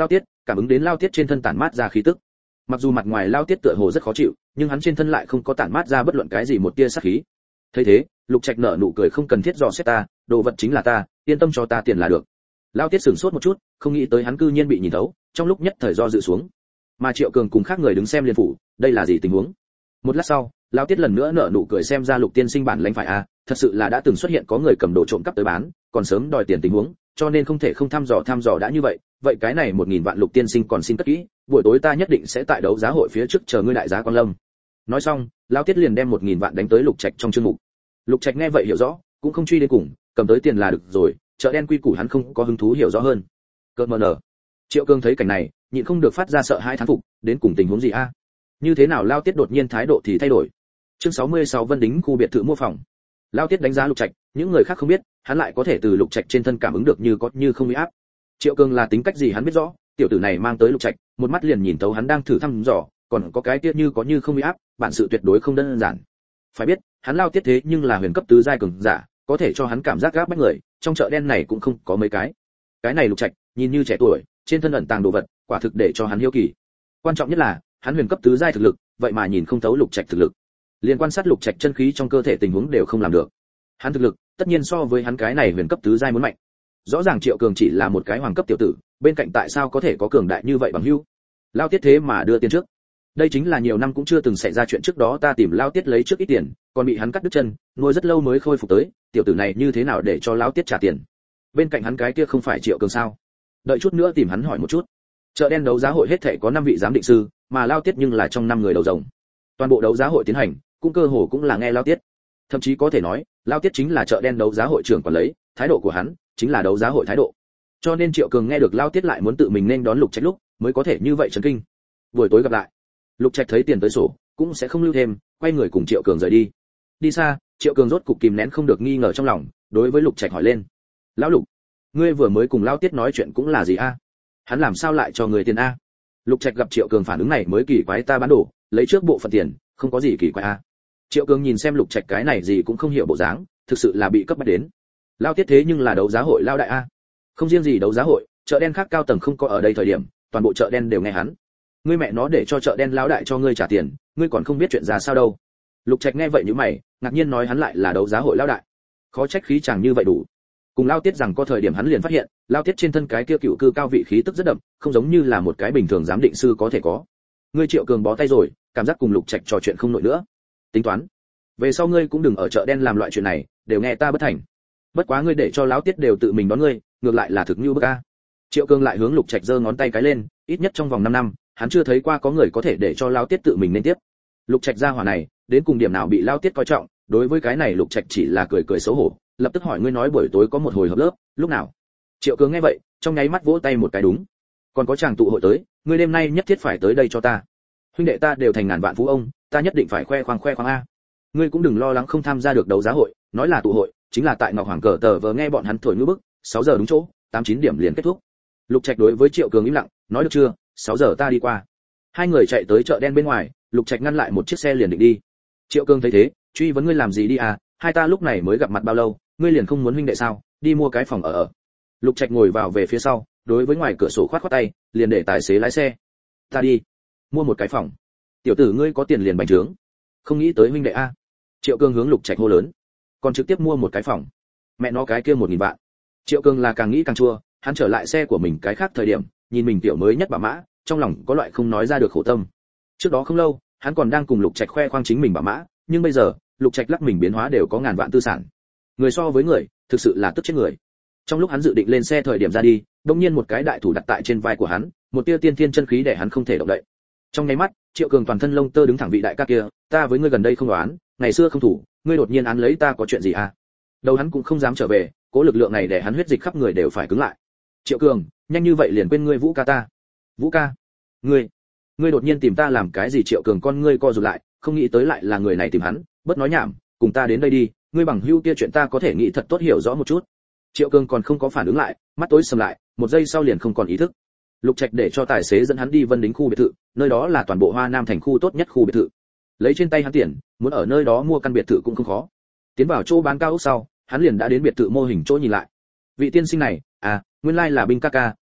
cảm ứng đến Lao Tiết trên thân tản mát ra khí tức. Mặc dù mặt ngoài Lao Tiết tựa hồ rất khó chịu, nhưng hắn trên thân lại không có tản mát ra bất luận cái gì một tia sát khí. Thấy thế, Lục Trạch nở nụ cười, không cần thiết dò xét ta, đồ vật chính là ta, yên tâm cho ta tiền là được. Lao Tiết sửng sốt một chút, không nghĩ tới hắn cư nhiên bị nhìn thấu, trong lúc nhất thời do dự xuống. Mà Triệu Cường cùng khác người đứng xem liên phủ, đây là gì tình huống? Một lát sau, Lao Tiết lần nữa nở nụ cười, xem ra Lục tiên sinh bản lãnh phải a, thật sự là đã từng xuất hiện có người cầm đồ trộm cắp tới bán, còn sớm đòi tiền tình huống, cho nên không thể không thăm dò đã như vậy, vậy cái này 1000 vạn Lục tiên sinh còn xin cất kỹ, buổi tối ta nhất định sẽ tại đấu giá hội phía trước chờ ngươi đại giá quan lâm. Nói xong, Lao Tiết liền đem 1000 vạn đánh tới Lục Trạch trong chương mục. Lục Trạch nghe vậy hiểu rõ, cũng không truy đến cùng, cầm tới tiền là được rồi, chợ đen quy củ hắn không có hứng thú hiểu rõ hơn. Cơn mờ nở. Triệu Cường thấy cảnh này, nhịn không được phát ra sợ hãi thán phục, đến cùng tình huống gì a? Như thế nào Lao Tiết đột nhiên thái độ thì thay đổi? Chương 66 Vân Đính khu biệt thự mua phòng. Lao Tiết đánh giá Lục Trạch, những người khác không biết, hắn lại có thể từ Lục Trạch trên thân cảm ứng được như có như không uy áp. Triệu Cường là tính cách gì hắn biết rõ, tiểu tử này mang tới Lục Trạch, một mắt liền nhìn thấu hắn đang thử thăm dò, còn có cái tiết như có như không uy áp, bản sự tuyệt đối không đơn giản. Phải biết, hắn Lao Tiết thế nhưng là huyền cấp tứ giai cường giả, có thể cho hắn cảm giác gáp bách người, trong chợ đen này cũng không có mấy cái. Cái này Lục Trạch, nhìn như trẻ tuổi, trên thân ẩn tàng đồ vật, quả thực để cho hắn hiếu kỳ. Quan trọng nhất là, hắn huyền cấp tứ giai thực lực, vậy mà nhìn không thấu Lục Trạch thực lực. Liên quan sát Lục Trạch chân khí trong cơ thể tình huống đều không làm được. Hắn thực lực, tất nhiên so với hắn cái này huyền cấp tứ giai muốn mạnh. Rõ ràng Triệu Cường chỉ là một cái hoàng cấp tiểu tử, bên cạnh tại sao có thể có cường đại như vậy bằng hữu? Lao Tiết thế mà đưa tiền trước. Đây chính là nhiều năm cũng chưa từng xảy ra chuyện, trước đó ta tìm Lao Tiết lấy trước ít tiền, còn bị hắn cắt đứt chân, nuôi rất lâu mới khôi phục tới, tiểu tử này như thế nào để cho Lao Tiết trả tiền? Bên cạnh hắn cái kia không phải Triệu Cường sao? Đợi chút nữa tìm hắn hỏi một chút. Chợ đen đấu giá hội hết thảy có 5 vị giám định sư, mà Lao Tiết nhưng là trong 5 người đầu rồng. Toàn bộ đấu giá hội tiến hành, cũng cơ hồ cũng là nghe Lao Tiết. Thậm chí có thể nói, Lao Tiết chính là chợ đen đấu giá hội trưởng quản lấy, thái độ của hắn chính là đấu giá hội thái độ. Cho nên Triệu Cường nghe được Lao Tiết lại muốn tự mình nên đón Lục Trạch lúc, mới có thể như vậy chấn kinh. Buổi tối gặp lại. Lục Trạch thấy tiền tới sổ, cũng sẽ không lưu thêm, quay người cùng Triệu Cường rời đi. Đi xa, Triệu Cường rốt cục kìm nén không được nghi ngờ trong lòng, đối với Lục Trạch hỏi lên: "Lão Lục, ngươi vừa mới cùng Lao Tiết nói chuyện cũng là gì a? Hắn làm sao lại cho người tiền a?" Lục Trạch gặp Triệu Cường phản ứng này mới kỳ quái, ta bán đồ, lấy trước bộ phận tiền, không có gì kỳ quái a. Triệu Cường nhìn xem Lục Trạch cái này gì cũng không hiểu bộ dáng, thực sự là bị cấp bắt đến. Lao Tiết thế nhưng là đấu giá hội lao đại a. Không riêng gì đấu giá hội, chợ đen khác cao tầng không có ở đây thời điểm, toàn bộ chợ đen đều nghe hắn. Ngươi mẹ nó để cho chợ đen lão đại cho ngươi trả tiền, ngươi còn không biết chuyện ra sao đâu. Lục Trạch nghe vậy nhíu mày, ngạc nhiên nói hắn lại là đấu giá hội lão đại. Khó trách khí chàng như vậy đủ. Cùng Lao Tiết rằng có thời điểm hắn liền phát hiện, Lao Tiết trên thân cái kia cựu cư cao vị khí tức rất đậm, không giống như là một cái bình thường giám định sư có thể có. Ngươi Triệu Cường bó tay rồi, cảm giác cùng Lục Trạch trò chuyện không nổi nữa. Tính toán, về sau ngươi cũng đừng ở chợ đen làm loại chuyện này, đều nghe ta bất thành. Bất quá ngươi để cho Lão Tiết đều tự mình đón ngươi, ngược lại là thực như bức a. Triệu Cường lại hướng Lục Trạch giơ ngón tay cái lên, ít nhất trong vòng 5 năm, hắn chưa thấy qua có người có thể để cho Lão Tiết tự mình nên tiếp. Lục Trạch gia hỏa này, đến cùng điểm nào bị Lão Tiết coi trọng, đối với cái này Lục Trạch chỉ là cười cười xấu hổ, lập tức hỏi ngươi nói buổi tối có một hồi hợp lớp, lúc nào? Triệu Cường nghe vậy, trong nháy mắt vỗ tay một cái, đúng. Còn có chàng tụ hội tới, ngươi đêm nay nhất thiết phải tới đây cho ta. Huynh đệ ta đều thành ngàn vạn phú ông, ta nhất định phải khoe khoang a. Ngươi cũng đừng lo lắng không tham gia được đấu giá hội, nói là tụ hội, chính là tại Ngọc Hoàng cờ tờ vờ nghe bọn hắn thổi ngữ bức, 6 giờ đúng chỗ, 8-9 điểm liền kết thúc. Lục Trạch đối với Triệu Cường im lặng, nói được chưa, 6 giờ ta đi qua. Hai người chạy tới chợ đen bên ngoài, Lục Trạch ngăn lại một chiếc xe liền định đi. Triệu Cường thấy thế, truy vấn ngươi làm gì đi à, hai ta lúc này mới gặp mặt bao lâu, ngươi liền không muốn huynh đệ sao, đi mua cái phòng ở. Lục Trạch ngồi vào về phía sau, đối với ngoài cửa sổ khoát khoát tay, liền để tài xế lái xe. Ta đi, mua một cái phòng. Tiểu tử ngươi có tiền liền bành trướng. Không nghĩ tới huynh đệ a. Triệu Cường hướng Lục Trạch hô lớn. Còn trực tiếp mua một cái phòng. Mẹ nó cái kia 1000 vạn. Triệu Cường là càng nghĩ càng chua, hắn trở lại xe của mình cái khác thời điểm, nhìn mình tiểu mới nhất bảo mã, trong lòng có loại không nói ra được khổ tâm. Trước đó không lâu, hắn còn đang cùng Lục Trạch khoe khoang chính mình bảo mã, nhưng bây giờ, Lục Trạch lắc mình biến hóa đều có ngàn vạn tư sản. Người so với người, thực sự là tức chết người. Trong lúc hắn dự định lên xe thời điểm ra đi, đột nhiên một cái đại thủ đặt tại trên vai của hắn, một tia tiên thiên chân khí để hắn không thể động đậy. Trong nháy mắt, Triệu Cường toàn thân lông tơ đứng thẳng, vị đại ca kia, ta với ngươi gần đây không đoán, ngày xưa không thủ, ngươi đột nhiên án lấy ta có chuyện gì à? Đầu hắn cũng không dám trở về, cố lực lượng này để hắn huyết dịch khắp người đều phải cứng lại. Triệu Cường, nhanh như vậy liền quên ngươi Vũ ca ta. Vũ ca? Ngươi đột nhiên tìm ta làm cái gì? Triệu Cường con ngươi co rụt lại, không nghĩ tới lại là người này tìm hắn, bất nói nhảm, cùng ta đến đây đi, ngươi bằng hữu kia chuyện ta có thể nghĩ thật tốt hiểu rõ một chút. Triệu Cường còn không có phản ứng lại, mắt tối sầm lại, một giây sau liền không còn ý thức. Lục Trạch để cho tài xế dẫn hắn đi Vân Đính khu biệt thự, nơi đó là toàn bộ Hoa Nam thành khu tốt nhất khu biệt thự. Lấy trên tay hắn tiền, muốn ở nơi đó mua căn biệt thự cũng không khó. Tiến vào chỗ bán cao ốc sau, hắn liền đã đến biệt thự mô hình chỗ nhìn lại. Vị tiên sinh này, à, nguyên lai là Binh ca ca,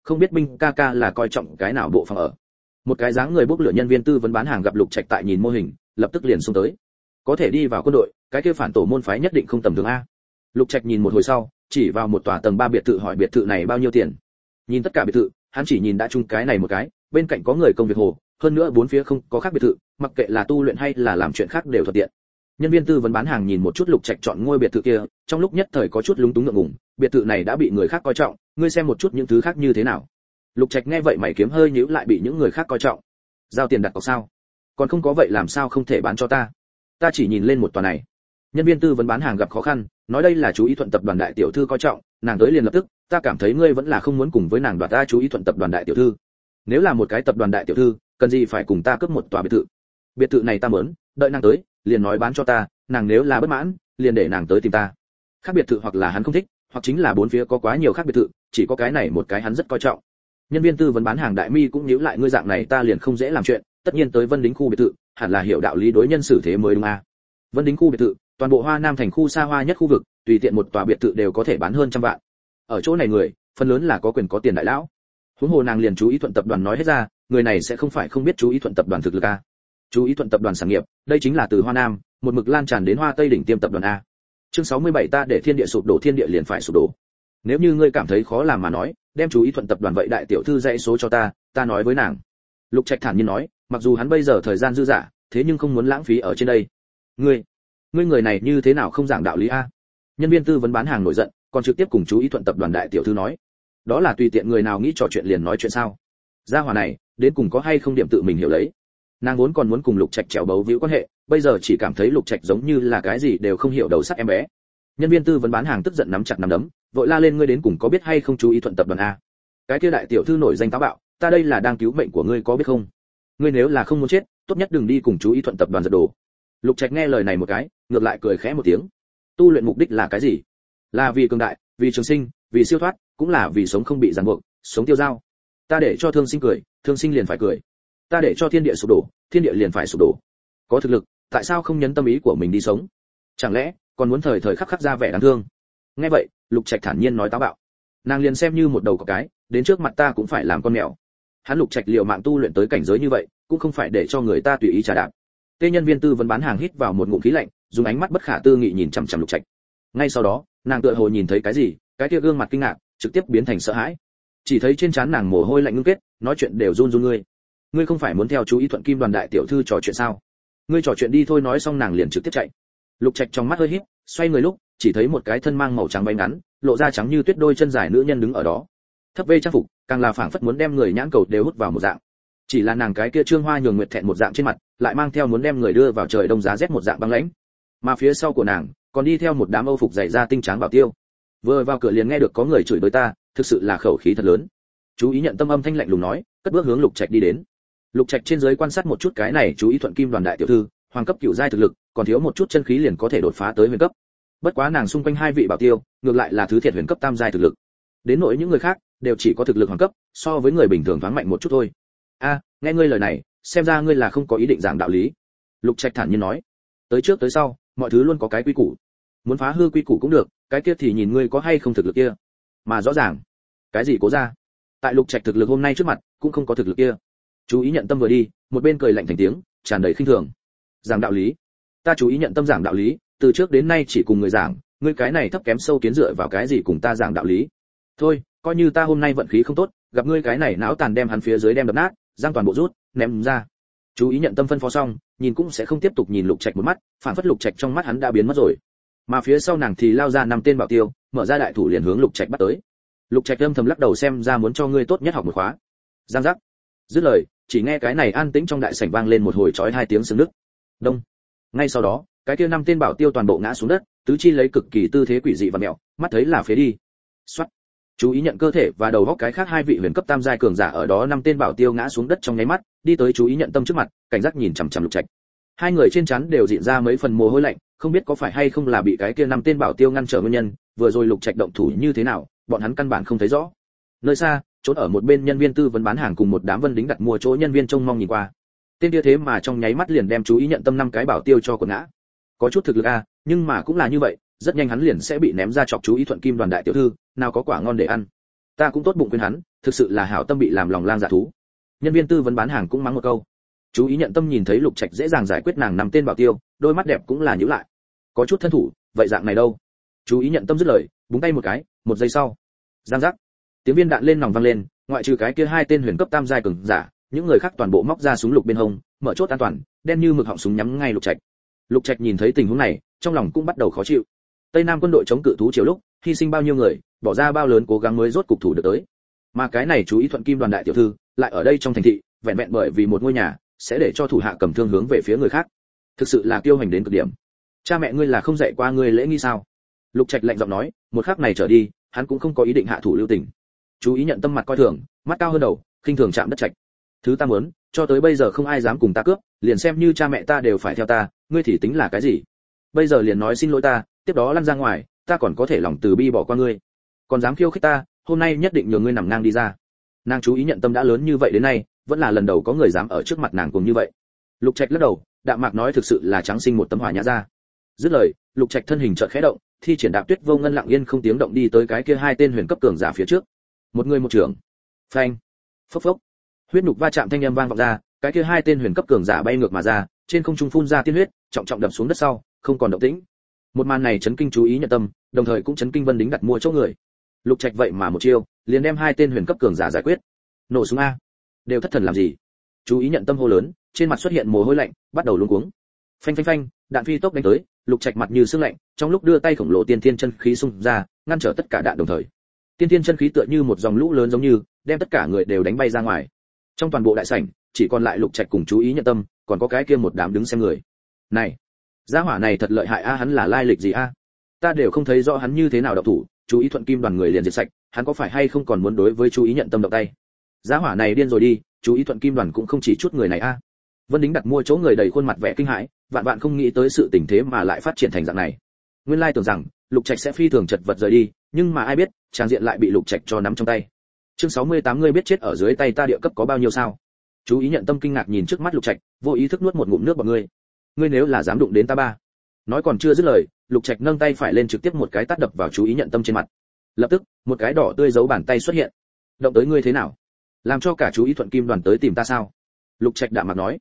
không biết Binh ca ca là coi trọng cái nào bộ phận ở. Một cái dáng người bốc lửa nhân viên tư vấn bán hàng gặp Lục Trạch tại nhìn mô hình, lập tức liền xông tới. Có thể đi vào quân đội, cái kia phản tổ môn phái nhất định không tầm thường a. Lục Trạch nhìn một hồi sau, chỉ vào một tòa tầng 3 biệt thự hỏi biệt thự này bao nhiêu tiền. Nhìn tất cả biệt thự, hắn chỉ nhìn đã chung cái này một cái, bên cạnh có người công việc hồ, hơn nữa bốn phía không có khác biệt thự, mặc kệ là tu luyện hay là làm chuyện khác đều thuận tiện. Nhân viên tư vấn bán hàng nhìn một chút Lục Trạch chọn ngôi biệt thự kia, trong lúc nhất thời có chút lúng túng ngượng ngùng, biệt thự này đã bị người khác coi trọng, ngươi xem một chút những thứ khác như thế nào. Lục Trạch nghe vậy mày kiếm hơi nhíu lại, bị những người khác coi trọng. Giao tiền đặt cọc sao? Còn không có vậy làm sao không thể bán cho ta? Ta chỉ nhìn lên một tòa này. Nhân viên tư vấn bán hàng gặp khó khăn, nói đây là chú ý thuận tập đoàn đại tiểu thư coi trọng, nàng tới liền lập tức, ta cảm thấy ngươi vẫn là không muốn cùng với nàng đoạt ta chú ý thuận tập đoàn đại tiểu thư. Nếu là một cái tập đoàn đại tiểu thư, cần gì phải cùng ta cướp một tòa biệt thự? Biệt thự này ta muốn, đợi nàng tới, liền nói bán cho ta, nàng nếu là bất mãn, liền để nàng tới tìm ta. Khác biệt thự hoặc là hắn không thích, hoặc chính là bốn phía có quá nhiều khác biệt thự, chỉ có cái này một cái hắn rất coi trọng. Nhân viên tư vấn bán hàng đại mi cũng nhíu lại, ngươi dạng này ta liền không dễ làm chuyện, tất nhiên tới Vân Đính khu biệt thự, hẳn là hiểu đạo lý đối nhân xử thế mới đúng a. Vân Đính khu biệt thự, toàn bộ Hoa Nam thành khu xa hoa nhất khu vực, tùy tiện một tòa biệt thự đều có thể bán hơn trăm vạn. Ở chỗ này người, phần lớn là có quyền có tiền đại lão. Huống hồ nàng liền chú ý thuận tập đoàn nói hết ra, người này sẽ không phải không biết chú ý thuận tập đoàn thực lực a. Chú ý thuận tập đoàn sản nghiệp, đây chính là từ Hoa Nam, một mực lan tràn đến Hoa Tây đỉnh tiêm tập đoàn a. Chương 67 ta để thiên địa sụp đổ, thiên địa liền phải sụp đổ. Nếu như ngươi cảm thấy khó làm mà nói, đem chú ý thuận tập đoàn vậy đại tiểu thư dãy số cho ta nói với nàng. Lục Trạch thản nhiên nói, mặc dù hắn bây giờ thời gian dư dả, thế nhưng không muốn lãng phí ở trên đây. Ngươi người này như thế nào không giảng đạo lý a? Nhân viên tư vấn bán hàng nổi giận, còn trực tiếp cùng chú ý thuận tập đoàn đại tiểu thư nói, đó là tùy tiện người nào nghĩ trò chuyện liền nói chuyện sao? Gia hỏa này, đến cùng có hay không điểm tự mình hiểu lấy. Nàng vốn còn muốn cùng Lục Trạch trèo bấu víu quan hệ, bây giờ chỉ cảm thấy Lục Trạch giống như là cái gì đều không hiểu đầu sắt em bé. Nhân viên tư vấn bán hàng tức giận nắm chặt nắm đấm, vội la lên, ngươi đến cùng có biết hay không chú ý thuận tập đoàn a? Cái kia đại tiểu thư nổi danh táo bạo, ta đây là đang cứu mệnh của ngươi có biết không? Ngươi nếu là không muốn chết, tốt nhất đừng đi cùng chú ý thuận tập đoàn giật đồ. Lục Trạch nghe lời này một cái, ngược lại cười khẽ một tiếng. Tu luyện mục đích là cái gì? Là vì cường đại, vì trường sinh, vì siêu thoát, cũng là vì sống không bị ràng buộc, sống tiêu dao. Ta để cho thương sinh cười, thương sinh liền phải cười. Ta để cho thiên địa sụp đổ, thiên địa liền phải sụp đổ. Có thực lực, tại sao không nhấn tâm ý của mình đi sống? Chẳng lẽ còn muốn thời thời khắc khắc ra vẻ đáng thương? Nghe vậy, Lục Trạch thản nhiên nói táo bạo. Nàng liền xem như một đầu cọp cái, đến trước mặt ta cũng phải làm con mèo. Hắn Lục Trạch liều mạng tu luyện tới cảnh giới như vậy, cũng không phải để cho người ta tùy ý trả đạp. Tê nhân viên tư vấn bán hàng hít vào một ngụm khí lạnh, dùng ánh mắt bất khả tư nghị nhìn chằm chằm Lục Trạch. Ngay sau đó, nàng tựa hồ nhìn thấy cái gì, cái kia gương mặt kinh ngạc, trực tiếp biến thành sợ hãi. Chỉ thấy trên trán nàng mồ hôi lạnh ngưng kết, nói chuyện đều run run ngươi. Ngươi không phải muốn theo chú ý thuận kim đoàn đại tiểu thư trò chuyện sao? Ngươi trò chuyện đi thôi, nói xong nàng liền trực tiếp chạy. Lục Trạch trong mắt hơi híp, xoay người lúc, chỉ thấy một cái thân mang màu trắng váy ngắn, lộ ra trắng như tuyết đôi chân dài nữ nhân đứng ở đó. Thấp vê trang phục, càng là phảng phất muốn đem người nhãn cầu đều hút vào một dạng. Chỉ là nàng cái kia trương hoa nhường nguyệt thẹn một dạng trên mặt, lại mang theo muốn đem người đưa vào trời đông giá rét một dạng băng lãnh. Mà phía sau của nàng, còn đi theo một đám âu phục dày da tinh tráng bảo tiêu. Vừa vào cửa liền nghe được có người chửi bới ta, thực sự là khẩu khí thật lớn. Chú ý nhận tâm âm thanh lạnh lùng nói, cất bước hướng Lục Trạch đi đến. Lục Trạch trên dưới quan sát một chút cái này chú ý thuận kim đoàn đại tiểu thư, hoàng cấp cửu giai thực lực, còn thiếu một chút chân khí liền có thể đột phá tới huyền cấp. Bất quá nàng xung quanh hai vị bảo tiêu, ngược lại là thứ thiệt huyền cấp tam giai thực lực. Đến nỗi những người khác, đều chỉ có thực lực hoàng cấp, so với người bình thường thoáng mạnh một chút thôi. A, nghe ngươi lời này, xem ra ngươi là không có ý định giảng đạo lý. Lục Trạch thản nhiên nói, tới trước tới sau, mọi thứ luôn có cái quy củ. Muốn phá hư quy củ cũng được, cái kia thì nhìn ngươi có hay không thực lực kia. Mà rõ ràng, cái gì Cố gia? Tại Lục Trạch thực lực hôm nay trước mặt, cũng không có thực lực kia. Chú ý nhận tâm vừa đi, một bên cười lạnh thành tiếng, tràn đầy khinh thường. Giảng đạo lý? Ta chú ý nhận tâm giảng đạo lý, từ trước đến nay chỉ cùng người giảng, ngươi cái này thấp kém sâu kiến dựa vào cái gì cùng ta giảng đạo lý? Thôi, coi như ta hôm nay vận khí không tốt, gặp ngươi cái này não tàn đem hắn phía dưới đem đập nát, giang toàn bộ rút, ném ra. Chú ý nhận tâm phân phó xong, nhìn cũng sẽ không tiếp tục nhìn Lục Trạch một mắt, phản phất Lục Trạch trong mắt hắn đã biến mất rồi. Mà phía sau nàng thì lao ra năm tên bảo tiêu, mở ra đại thủ liền hướng Lục Trạch bắt tới. Lục Trạch âm thầm lắc đầu, xem ra muốn cho ngươi tốt nhất học một khóa. Giang giác. Dứt lời, chỉ nghe cái này an tĩnh trong đại sảnh vang lên một hồi chói hai tiếng xương nứt. Đông. Ngay sau đó, cái kia năm tên bảo tiêu toàn bộ ngã xuống đất, tứ chi lấy cực kỳ tư thế quỷ dị và mèo, mắt thấy là phế đi. Soát. Chú ý nhận cơ thể và đầu góc cái khác hai vị huyền cấp tam giai cường giả ở đó, năm tên bảo tiêu ngã xuống đất trong nháy mắt, đi tới chú ý nhận tâm trước mặt, cảnh giác nhìn chằm chằm Lục Trạch. Hai người trên trán đều dịn ra mấy phần mồ hôi lạnh, không biết có phải hay không là bị cái kia năm tên bảo tiêu ngăn trở nguyên nhân, vừa rồi Lục Trạch động thủ như thế nào, bọn hắn căn bản không thấy rõ. Nơi xa, trốn ở một bên nhân viên tư vấn bán hàng cùng một đám vân đính đặt mua chỗ nhân viên trông mong nhìn qua. Tên kia thế mà trong nháy mắt liền đem chú ý nhận tâm năm cái bảo tiêu cho quần ngã. Có chút thực lực a, nhưng mà cũng là như vậy, rất nhanh hắn liền sẽ bị ném ra chọc chú ý thuận kim đoàn đại tiểu thư, nào có quả ngon để ăn. Ta cũng tốt bụng khuyên hắn, thực sự là hảo tâm bị làm lòng lang dạ thú. Nhân viên tư vấn bán hàng cũng mắng một câu. Chú ý nhận tâm nhìn thấy Lục Trạch dễ dàng giải quyết nàng nằm tên bảo tiêu, đôi mắt đẹp cũng là nhíu lại. Có chút thân thủ, vậy dạng này đâu? Chú ý nhận tâm dứt lời, búng tay một cái, một giây sau, giang giác, tiếng viên đạn lên nòng vang lên, ngoại trừ cái kia hai tên huyền cấp tam giai cường giả, những người khác toàn bộ móc ra súng lục bên hông, mở chốt an toàn, đen như mực họng súng nhắm ngay Lục Trạch. Lục Trạch nhìn thấy tình huống này, trong lòng cũng bắt đầu khó chịu. Tây Nam quân đội chống cự thú triều lúc, hy sinh bao nhiêu người, bỏ ra bao lớn cố gắng mới rốt cục thủ được tới. Mà cái này chú ý Thuận Kim đoàn đại tiểu thư, lại ở đây trong thành thị, vẹn vẹn bởi vì một ngôi nhà, sẽ để cho thủ hạ cầm thương hướng về phía người khác. Thực sự là kiêu hành đến cực điểm. Cha mẹ ngươi là không dạy qua ngươi lễ nghi sao? Lục Trạch lạnh giọng nói, một khắc này trở đi, hắn cũng không có ý định hạ thủ lưu tình. Chú ý nhận tâm mặt coi thường, mắt cao hơn đầu, khinh thường chạm đất Trạch. Thứ ta muốn, cho tới bây giờ không ai dám cùng ta cướp, liền xem như cha mẹ ta đều phải theo ta, ngươi thì tính là cái gì? Bây giờ liền nói xin lỗi ta, tiếp đó lăn ra ngoài, ta còn có thể lòng từ bi bỏ qua ngươi. Còn dám khiêu khích ta, hôm nay nhất định nhường ngươi nằm ngang đi ra. Nàng chú ý nhận tâm đã lớn như vậy đến nay, vẫn là lần đầu có người dám ở trước mặt nàng cùng như vậy. Lục Trạch lắc đầu, đạm mạc nói thực sự là trắng sinh một tấm hỏa nhã ra. Dứt lời, Lục Trạch thân hình chợt khẽ động, thi triển đạp tuyết vô ngân lặng yên không tiếng động đi tới cái kia hai tên huyền cấp cường giả phía trước. Một người một trưởng. Phanh. Phốc phốc. Huyết nhục va chạm thanh âm vang vọng ra, cái kia hai tên huyền cấp cường giả bay ngược mà ra, trên không trung phun ra tiên huyết, trọng trọng đập xuống đất sau, không còn động tĩnh. Một màn này chấn kinh chú ý nhận tâm, đồng thời cũng chấn kinh Vân Đính đặt mua chỗ người. Lục Trạch vậy mà một chiêu, liền đem hai tên huyền cấp cường giả giải quyết. Nổ súng a, đều thất thần làm gì? Chú ý nhận tâm hô lớn, trên mặt xuất hiện mồ hôi lạnh, bắt đầu luống cuống. Phanh phanh phanh, đạn phi tốc đánh tới, Lục Trạch mặt như sương lạnh, trong lúc đưa tay khổng lồ tiên thiên chân khí xung ra, ngăn trở tất cả đạn đồng thời. Tiên thiên chân khí tựa như một dòng lũ lớn giống như, đem tất cả người đều đánh bay ra ngoài. Trong toàn bộ đại sảnh, chỉ còn lại Lục Trạch cùng chú ý nhận tâm, còn có cái kia một đám đứng xem người. Này, gia hỏa này thật lợi hại a, hắn là lai lịch gì a? Ta đều không thấy rõ hắn như thế nào động thủ, chú ý Thuận Kim đoàn người liền diệt sạch, hắn có phải hay không còn muốn đối với chú ý nhận tâm động tay? Gia hỏa này điên rồi đi, chú ý Thuận Kim đoàn cũng không chỉ chút người này a. Vân Đính đặt mua chỗ người đầy khuôn mặt vẻ kinh hãi, vạn vạn không nghĩ tới sự tình thế mà lại phát triển thành dạng này. Nguyên lai tưởng rằng Lục Trạch sẽ phi thường chật vật rời đi, nhưng mà ai biết, trang diện lại bị Lục Trạch cho nắm trong tay. Chương 68 ngươi biết chết ở dưới tay ta địa cấp có bao nhiêu sao? Chú ý nhận tâm kinh ngạc nhìn trước mắt Lục Trạch, vô ý thức nuốt một ngụm nước bọt ngươi. Ngươi nếu là dám đụng đến ta ba. Nói còn chưa dứt lời, Lục Trạch nâng tay phải lên trực tiếp một cái tát đập vào chú ý nhận tâm trên mặt. Lập tức, một cái đỏ tươi dấu bàn tay xuất hiện. Động tới ngươi thế nào? Làm cho cả chú ý Thuận Kim đoàn tới tìm ta sao? Lục Trạch đạm mặt nói.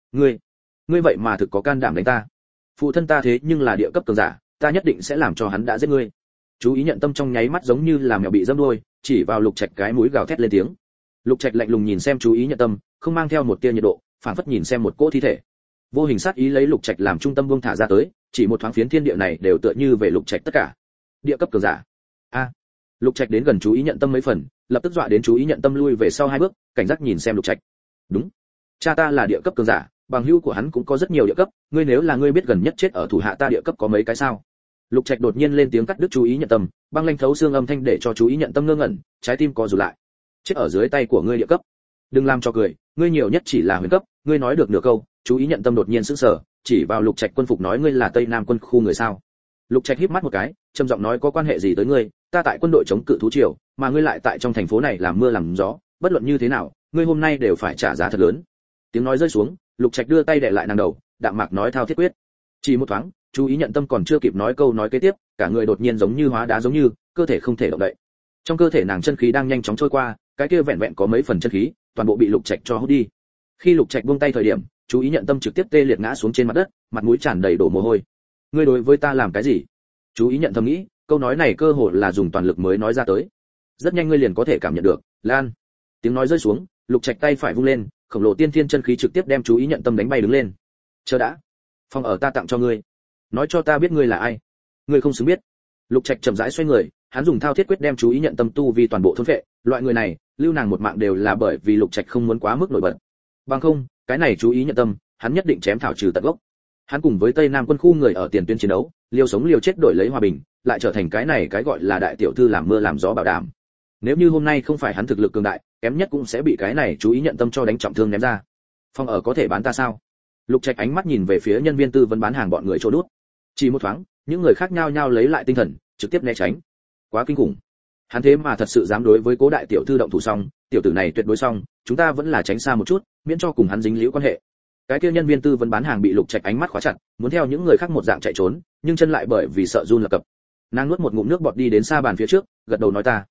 Ngươi vậy mà thực có can đảm đánh ta. Phụ thân ta thế nhưng là địa cấp cường giả, ta nhất định sẽ làm cho hắn đã giết ngươi. Chú ý nhận tâm trong nháy mắt giống như là mèo bị dẫm đuôi, chỉ vào Lục Trạch cái mũi gào thét lên tiếng. Lục Trạch lạnh lùng nhìn xem chú ý nhận tâm, không mang theo một tia nhiệt độ, phảng phất nhìn xem một cỗ thi thể. Vô hình sát ý lấy Lục Trạch làm trung tâm buông thả ra tới, chỉ một thoáng phiến thiên địa này đều tựa như về Lục Trạch tất cả. Địa cấp cường giả. A. Lục Trạch đến gần chú ý nhận tâm mấy phần, lập tức dọa đến chú ý nhận tâm lui về sau hai bước, cảnh giác nhìn xem Lục Trạch. Đúng, cha ta là địa cấp cường giả, bằng hữu của hắn cũng có rất nhiều địa cấp, ngươi nếu là ngươi biết gần nhất chết ở thủ hạ ta địa cấp có mấy cái sao? Lục Trạch đột nhiên lên tiếng cắt đứt chú ý nhận tâm, băng lanh thấu xương âm thanh để cho chú ý nhận tâm ngơ ngẩn, trái tim co rụt lại. Chết ở dưới tay của ngươi địa cấp. Đừng làm cho cười, ngươi nhiều nhất chỉ là huyền cấp, ngươi nói được nửa câu, chú ý nhận tâm đột nhiên sững sờ, chỉ vào Lục Trạch quân phục nói ngươi là Tây Nam quân khu người sao? Lục Trạch híp mắt một cái, trầm giọng nói có quan hệ gì tới ngươi, ta tại quân đội chống cự thú triều, mà ngươi lại tại trong thành phố này làm mưa làm gió, bất luận như thế nào, ngươi hôm nay đều phải trả giá thật lớn. Tiếng nói rơi xuống, Lục Trạch đưa tay đè lại nàng đầu, đạm mạc nói thao thiết quyết. Chỉ một thoáng, chú ý nhận tâm còn chưa kịp nói câu nói kế tiếp, cả người đột nhiên giống như hóa đá giống như, cơ thể không thể động đậy. Trong cơ thể nàng chân khí đang nhanh chóng trôi qua, cái kia vẹn vẹn có mấy phần chân khí, toàn bộ bị Lục Trạch cho hút đi. Khi Lục Trạch buông tay thời điểm, chú ý nhận tâm trực tiếp tê liệt ngã xuống trên mặt đất, mặt mũi tràn đầy đổ mồ hôi. Ngươi đối với ta làm cái gì? Chú ý nhận thầm nghĩ, câu nói này cơ hồ là dùng toàn lực mới nói ra tới. Rất nhanh ngươi liền có thể cảm nhận được, Lan. Tiếng nói rơi xuống, Lục Trạch tay phải vung lên, khổng lồ tiên thiên chân khí trực tiếp đem chú ý nhận tâm đánh bay đứng lên. Chờ đã, phòng ở ta tặng cho ngươi, nói cho ta biết ngươi là ai. Ngươi không xứng biết. Lục Trạch chậm rãi xoay người, hắn dùng thao thiết quyết đem chú ý nhận tâm tu vì toàn bộ thôn phệ, loại người này, lưu nàng một mạng đều là bởi vì Lục Trạch không muốn quá mức nổi bật. Bằng không, cái này chú ý nhận tâm, hắn nhất định chém thảo trừ tận gốc. Hắn cùng với Tây Nam quân khu người ở tiền tuyến chiến đấu, liều sống liều chết đổi lấy hòa bình, lại trở thành cái này cái gọi là đại tiểu thư làm mưa làm gió bảo đảm. Nếu như hôm nay không phải hắn thực lực cường đại, kém nhất cũng sẽ bị cái này chú ý nhận tâm cho đánh trọng thương ném ra. Phòng ở có thể bán ta sao? Lục Trạch ánh mắt nhìn về phía nhân viên tư vấn bán hàng bọn người chỗ đút. Chỉ một thoáng, những người khác nhao nhao lấy lại tinh thần, trực tiếp né tránh. Quá kinh khủng. Hắn thế mà thật sự dám đối với Cố đại tiểu thư động thủ xong, tiểu tử này tuyệt đối xong, chúng ta vẫn là tránh xa một chút, miễn cho cùng hắn dính líu quan hệ. Cái kia nhân viên tư vấn bán hàng bị Lục Trạch ánh mắt khóa chặt, muốn theo những người khác một dạng chạy trốn, nhưng chân lại bởi vì sợ run lập cập. Nàng nuốt một ngụm nước bọt đi đến xa bàn phía trước, gật đầu nói ta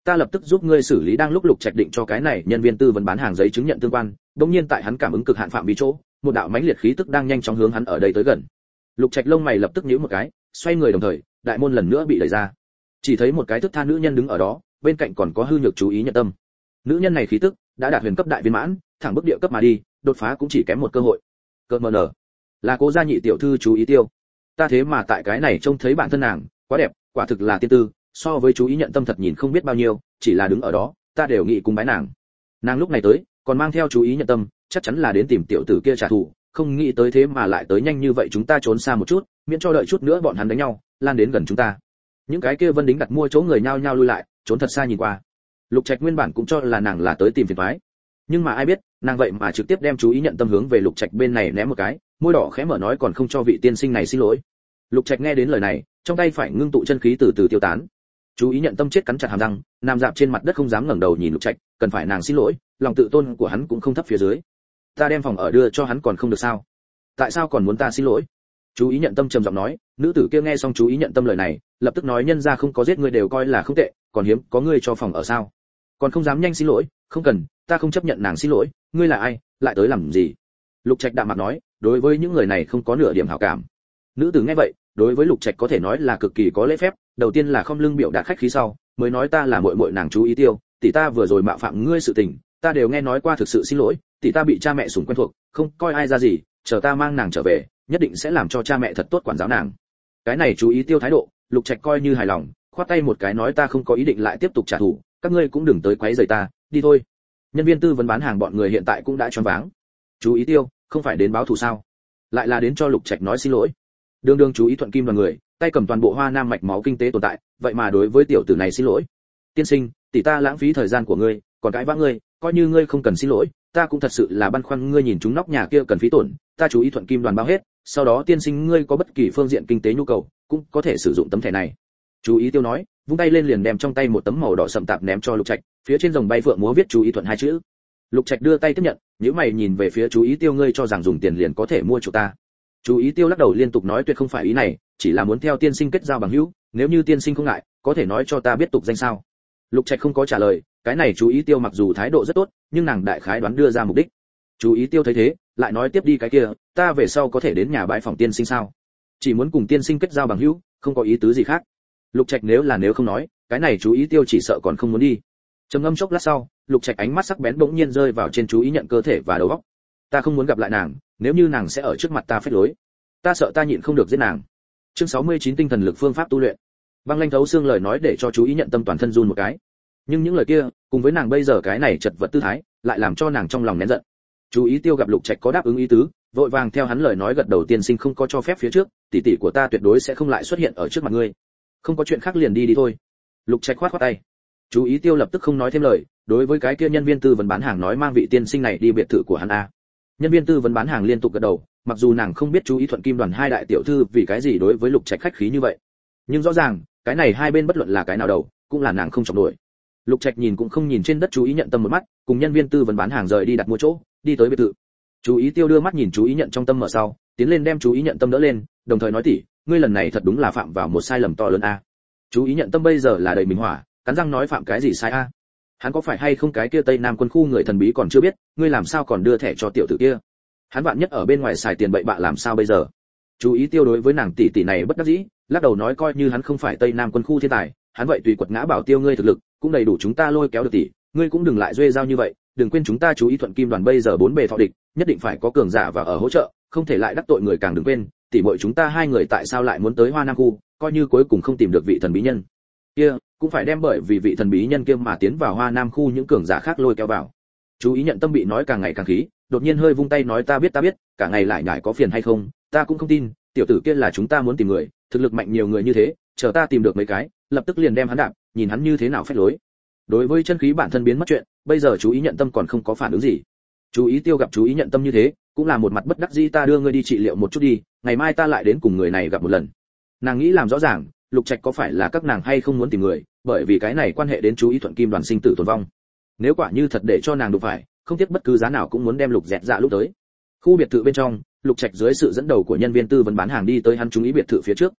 ta lập tức giúp ngươi xử lý. Đang lúc Lục Trạch định cho cái này nhân viên tư vấn bán hàng giấy chứng nhận tương quan, đột nhiên tại hắn cảm ứng cực hạn phạm vi chỗ, một đạo mãnh liệt khí tức đang nhanh chóng hướng hắn ở đây tới gần. Lục Trạch lông mày lập tức nhíu một cái, xoay người đồng thời, đại môn lần nữa bị đẩy ra. Chỉ thấy một cái thức tha nữ nhân đứng ở đó, bên cạnh còn có hư nhược chú ý nhận tâm. Nữ nhân này khí tức đã đạt huyền cấp đại viên mãn, thẳng bước địa cấp mà đi, đột phá cũng chỉ kém một cơ hội. Cơn mờ nở, là Cố gia nhị tiểu thư chú ý tiêu. Ta thế mà tại cái này trông thấy bản thân nàng, quá đẹp, quả thực là tiên tư, so với chú ý nhận tâm thật nhìn không biết bao nhiêu, chỉ là đứng ở đó, ta đều nghĩ cùng bái nàng. Nàng lúc này tới, còn mang theo chú ý nhận tâm, chắc chắn là đến tìm tiểu tử kia trả thù, không nghĩ tới thế mà lại tới nhanh như vậy. Chúng ta trốn xa một chút, miễn cho đợi chút nữa bọn hắn đánh nhau, lan đến gần chúng ta. Những cái kia Vân Đính đặt mua chỗ người nhao nhao lui lại, trốn thật xa nhìn qua. Lục Trạch nguyên bản cũng cho là nàng là tới tìm phiền toái, nhưng mà ai biết, nàng vậy mà trực tiếp đem chú ý nhận tâm hướng về Lục Trạch bên này ném một cái, môi đỏ khẽ mở nói còn không cho vị tiên sinh này xin lỗi. Lục Trạch nghe đến lời này, trong tay phải ngưng tụ chân khí từ từ tiêu tán. Chú ý nhận tâm chết cắn chặt hàm răng, nằm dạp trên mặt đất không dám ngẩng đầu nhìn Lục Trạch, cần phải nàng xin lỗi, lòng tự tôn của hắn cũng không thấp phía dưới. Ta đem phòng ở đưa cho hắn còn không được sao? Tại sao còn muốn ta xin lỗi? Chú ý nhận tâm trầm giọng nói. Nữ tử kia nghe xong chú ý nhận tâm lời này, lập tức nói nhân gia không có giết ngươi đều coi là không tệ, còn hiếm có ngươi cho phòng ở sao? Còn không dám nhanh xin lỗi, không cần, ta không chấp nhận nàng xin lỗi, ngươi là ai, lại tới làm gì? Lục Trạch đạm mạc nói, đối với những người này không có nửa điểm hảo cảm. Nữ tử nghe vậy, đối với Lục Trạch có thể nói là cực kỳ có lễ phép, đầu tiên là không lưng biểu đạt khách khí sau, mới nói ta là muội muội nàng chú ý tiêu, tỷ ta vừa rồi mạo phạm ngươi sự tình, ta đều nghe nói qua thực sự xin lỗi, tỷ ta bị cha mẹ sủng quen thuộc, không coi ai ra gì, chờ ta mang nàng trở về, nhất định sẽ làm cho cha mẹ thật tốt quản giáo nàng. Cái này chú ý tiêu thái độ, Lục Trạch coi như hài lòng, khoát tay một cái nói ta không có ý định lại tiếp tục trả thù, các ngươi cũng đừng tới quấy rầy ta, đi thôi. Nhân viên tư vấn bán hàng bọn người hiện tại cũng đã choáng váng. Chú ý tiêu, không phải đến báo thù sao? Lại là đến cho Lục Trạch nói xin lỗi. Đường đường chú ý thuận kim đoàn người, tay cầm toàn bộ Hoa Nam mạch máu kinh tế tồn tại, vậy mà đối với tiểu tử này xin lỗi. Tiên sinh, tỷ ta lãng phí thời gian của ngươi, còn cãi vã ngươi, coi như ngươi không cần xin lỗi, ta cũng thật sự là băn khoăn ngươi nhìn chúng nóc nhà kia cần phí tổn, ta chú ý thuận kim đoàn bao hết, sau đó tiên sinh ngươi có bất kỳ phương diện kinh tế nhu cầu, cũng có thể sử dụng tấm thẻ này. Chú ý tiêu nói, vung tay lên liền đem trong tay một tấm màu đỏ sậm tạp ném cho Lục Trạch, phía trên rồng bay phượng múa viết chú ý thuận hai chữ. Lục Trạch đưa tay tiếp nhận, nhíu mày nhìn về phía chú ý tiêu, ngươi cho rằng dùng tiền liền có thể mua chủ ta? Chú ý tiêu lắc đầu liên tục nói tuyệt không phải ý này, chỉ là muốn theo tiên sinh kết giao bằng hữu, nếu như tiên sinh không ngại, có thể nói cho ta biết tục danh sao? Lục Trạch không có trả lời, cái này chú ý tiêu mặc dù thái độ rất tốt, nhưng nàng đại khái đoán đưa ra mục đích. Chú ý tiêu thấy thế, lại nói tiếp đi cái kia, ta về sau có thể đến nhà bãi phòng tiên sinh sao? Chỉ muốn cùng tiên sinh kết giao bằng hữu, không có ý tứ gì khác. Lục Trạch nếu không nói, cái này chú ý tiêu chỉ sợ còn không muốn đi. Trầm ngâm chốc lát sau, Lục Trạch ánh mắt sắc bén bỗng nhiên rơi vào trên chú ý nhận cơ thể và đầu óc. Ta không muốn gặp lại nàng, nếu như nàng sẽ ở trước mặt ta phách lối, ta sợ ta nhịn không được giết nàng. Chương 69 tinh thần lực phương pháp tu luyện. Băng lanh thấu xương lời nói để cho chú ý nhận tâm toàn thân run một cái. Nhưng những lời kia, cùng với nàng bây giờ cái này chật vật tư thái, lại làm cho nàng trong lòng nén giận. Chú ý tiêu gặp Lục Trạch có đáp ứng ý tứ, vội vàng theo hắn lời nói gật đầu, tiên sinh không có cho phép phía trước, tỷ tỷ của ta tuyệt đối sẽ không lại xuất hiện ở trước mặt ngươi. Không có chuyện khác liền đi thôi. Lục Trạch khoát khoát tay. Chú ý tiêu lập tức không nói thêm lời, đối với cái kia nhân viên tư vấn bán hàng nói mang vị tiên sinh này đi biệt thự của hắn a. Nhân viên tư vấn bán hàng liên tục gật đầu, mặc dù nàng không biết chú ý thuận kim đoàn hai đại tiểu thư vì cái gì đối với Lục Trạch khách khí như vậy, nhưng rõ ràng cái này hai bên bất luận là cái nào đầu, cũng là nàng không chọc nổi. Lục Trạch nhìn cũng không nhìn trên đất chú ý nhận tâm một mắt, cùng nhân viên tư vấn bán hàng rời đi đặt mua chỗ, đi tới biệt thự. Chú ý tiêu đưa mắt nhìn chú ý nhận trong tâm mở sau, tiến lên đem chú ý nhận tâm đỡ lên, đồng thời nói tỷ, ngươi lần này thật đúng là phạm vào một sai lầm to lớn a. Chú ý nhận tâm bây giờ là đầy mình hỏa, cắn răng nói phạm cái gì sai a? Hắn có phải hay không cái kia Tây Nam quân khu người thần bí còn chưa biết, ngươi làm sao còn đưa thẻ cho tiểu tử kia? Hắn vạn nhất ở bên ngoài xài tiền bậy bạ làm sao bây giờ? Chú ý tiêu đối với nàng tỷ tỷ này bất đắc dĩ, lắc đầu nói coi như hắn không phải Tây Nam quân khu thiên tài, hắn vậy tùy quật ngã bảo tiêu ngươi thực lực, cũng đầy đủ chúng ta lôi kéo được tỷ, ngươi cũng đừng lại duê giao như vậy, đừng quên chúng ta chú ý thuận kim đoàn bây giờ bốn bề thọ địch, nhất định phải có cường giả và ở hỗ trợ, không thể lại đắc tội người càng đừng quên, tỷ muội chúng ta hai người tại sao lại muốn tới Hoa Nam khu, coi như cuối cùng không tìm được vị thần bí nhân kia, cũng phải đem bởi vì vị thần bí nhân kia mà tiến vào Hoa Nam khu những cường giả khác lôi kéo vào. Chú ý nhận tâm bị nói càng ngày càng khí, đột nhiên hơi vung tay nói ta biết, cả ngày lại nhải có phiền hay không, ta cũng không tin, tiểu tử kia là chúng ta muốn tìm người, thực lực mạnh nhiều người như thế, chờ ta tìm được mấy cái, lập tức liền đem hắn đạp, nhìn hắn như thế nào phách lối. Đối với chân khí bản thân biến mất chuyện, bây giờ chú ý nhận tâm còn không có phản ứng gì. Chú ý tiêu gặp chú ý nhận tâm như thế, cũng là một mặt bất đắc dĩ, ta đưa ngươi đi trị liệu một chút đi, ngày mai ta lại đến cùng người này gặp một lần. Nàng nghĩ làm rõ ràng, Lục Trạch có phải là các nàng hay không muốn tìm người, bởi vì cái này quan hệ đến chú ý thuận kim đoàn sinh tử tồn vong. Nếu quả như thật để cho nàng đụng phải, không tiếc bất cứ giá nào cũng muốn đem Lục Dẹt dạ lúc tới. Khu biệt thự bên trong, Lục Trạch dưới sự dẫn đầu của nhân viên tư vấn bán hàng đi tới hắn chú ý biệt thự phía trước.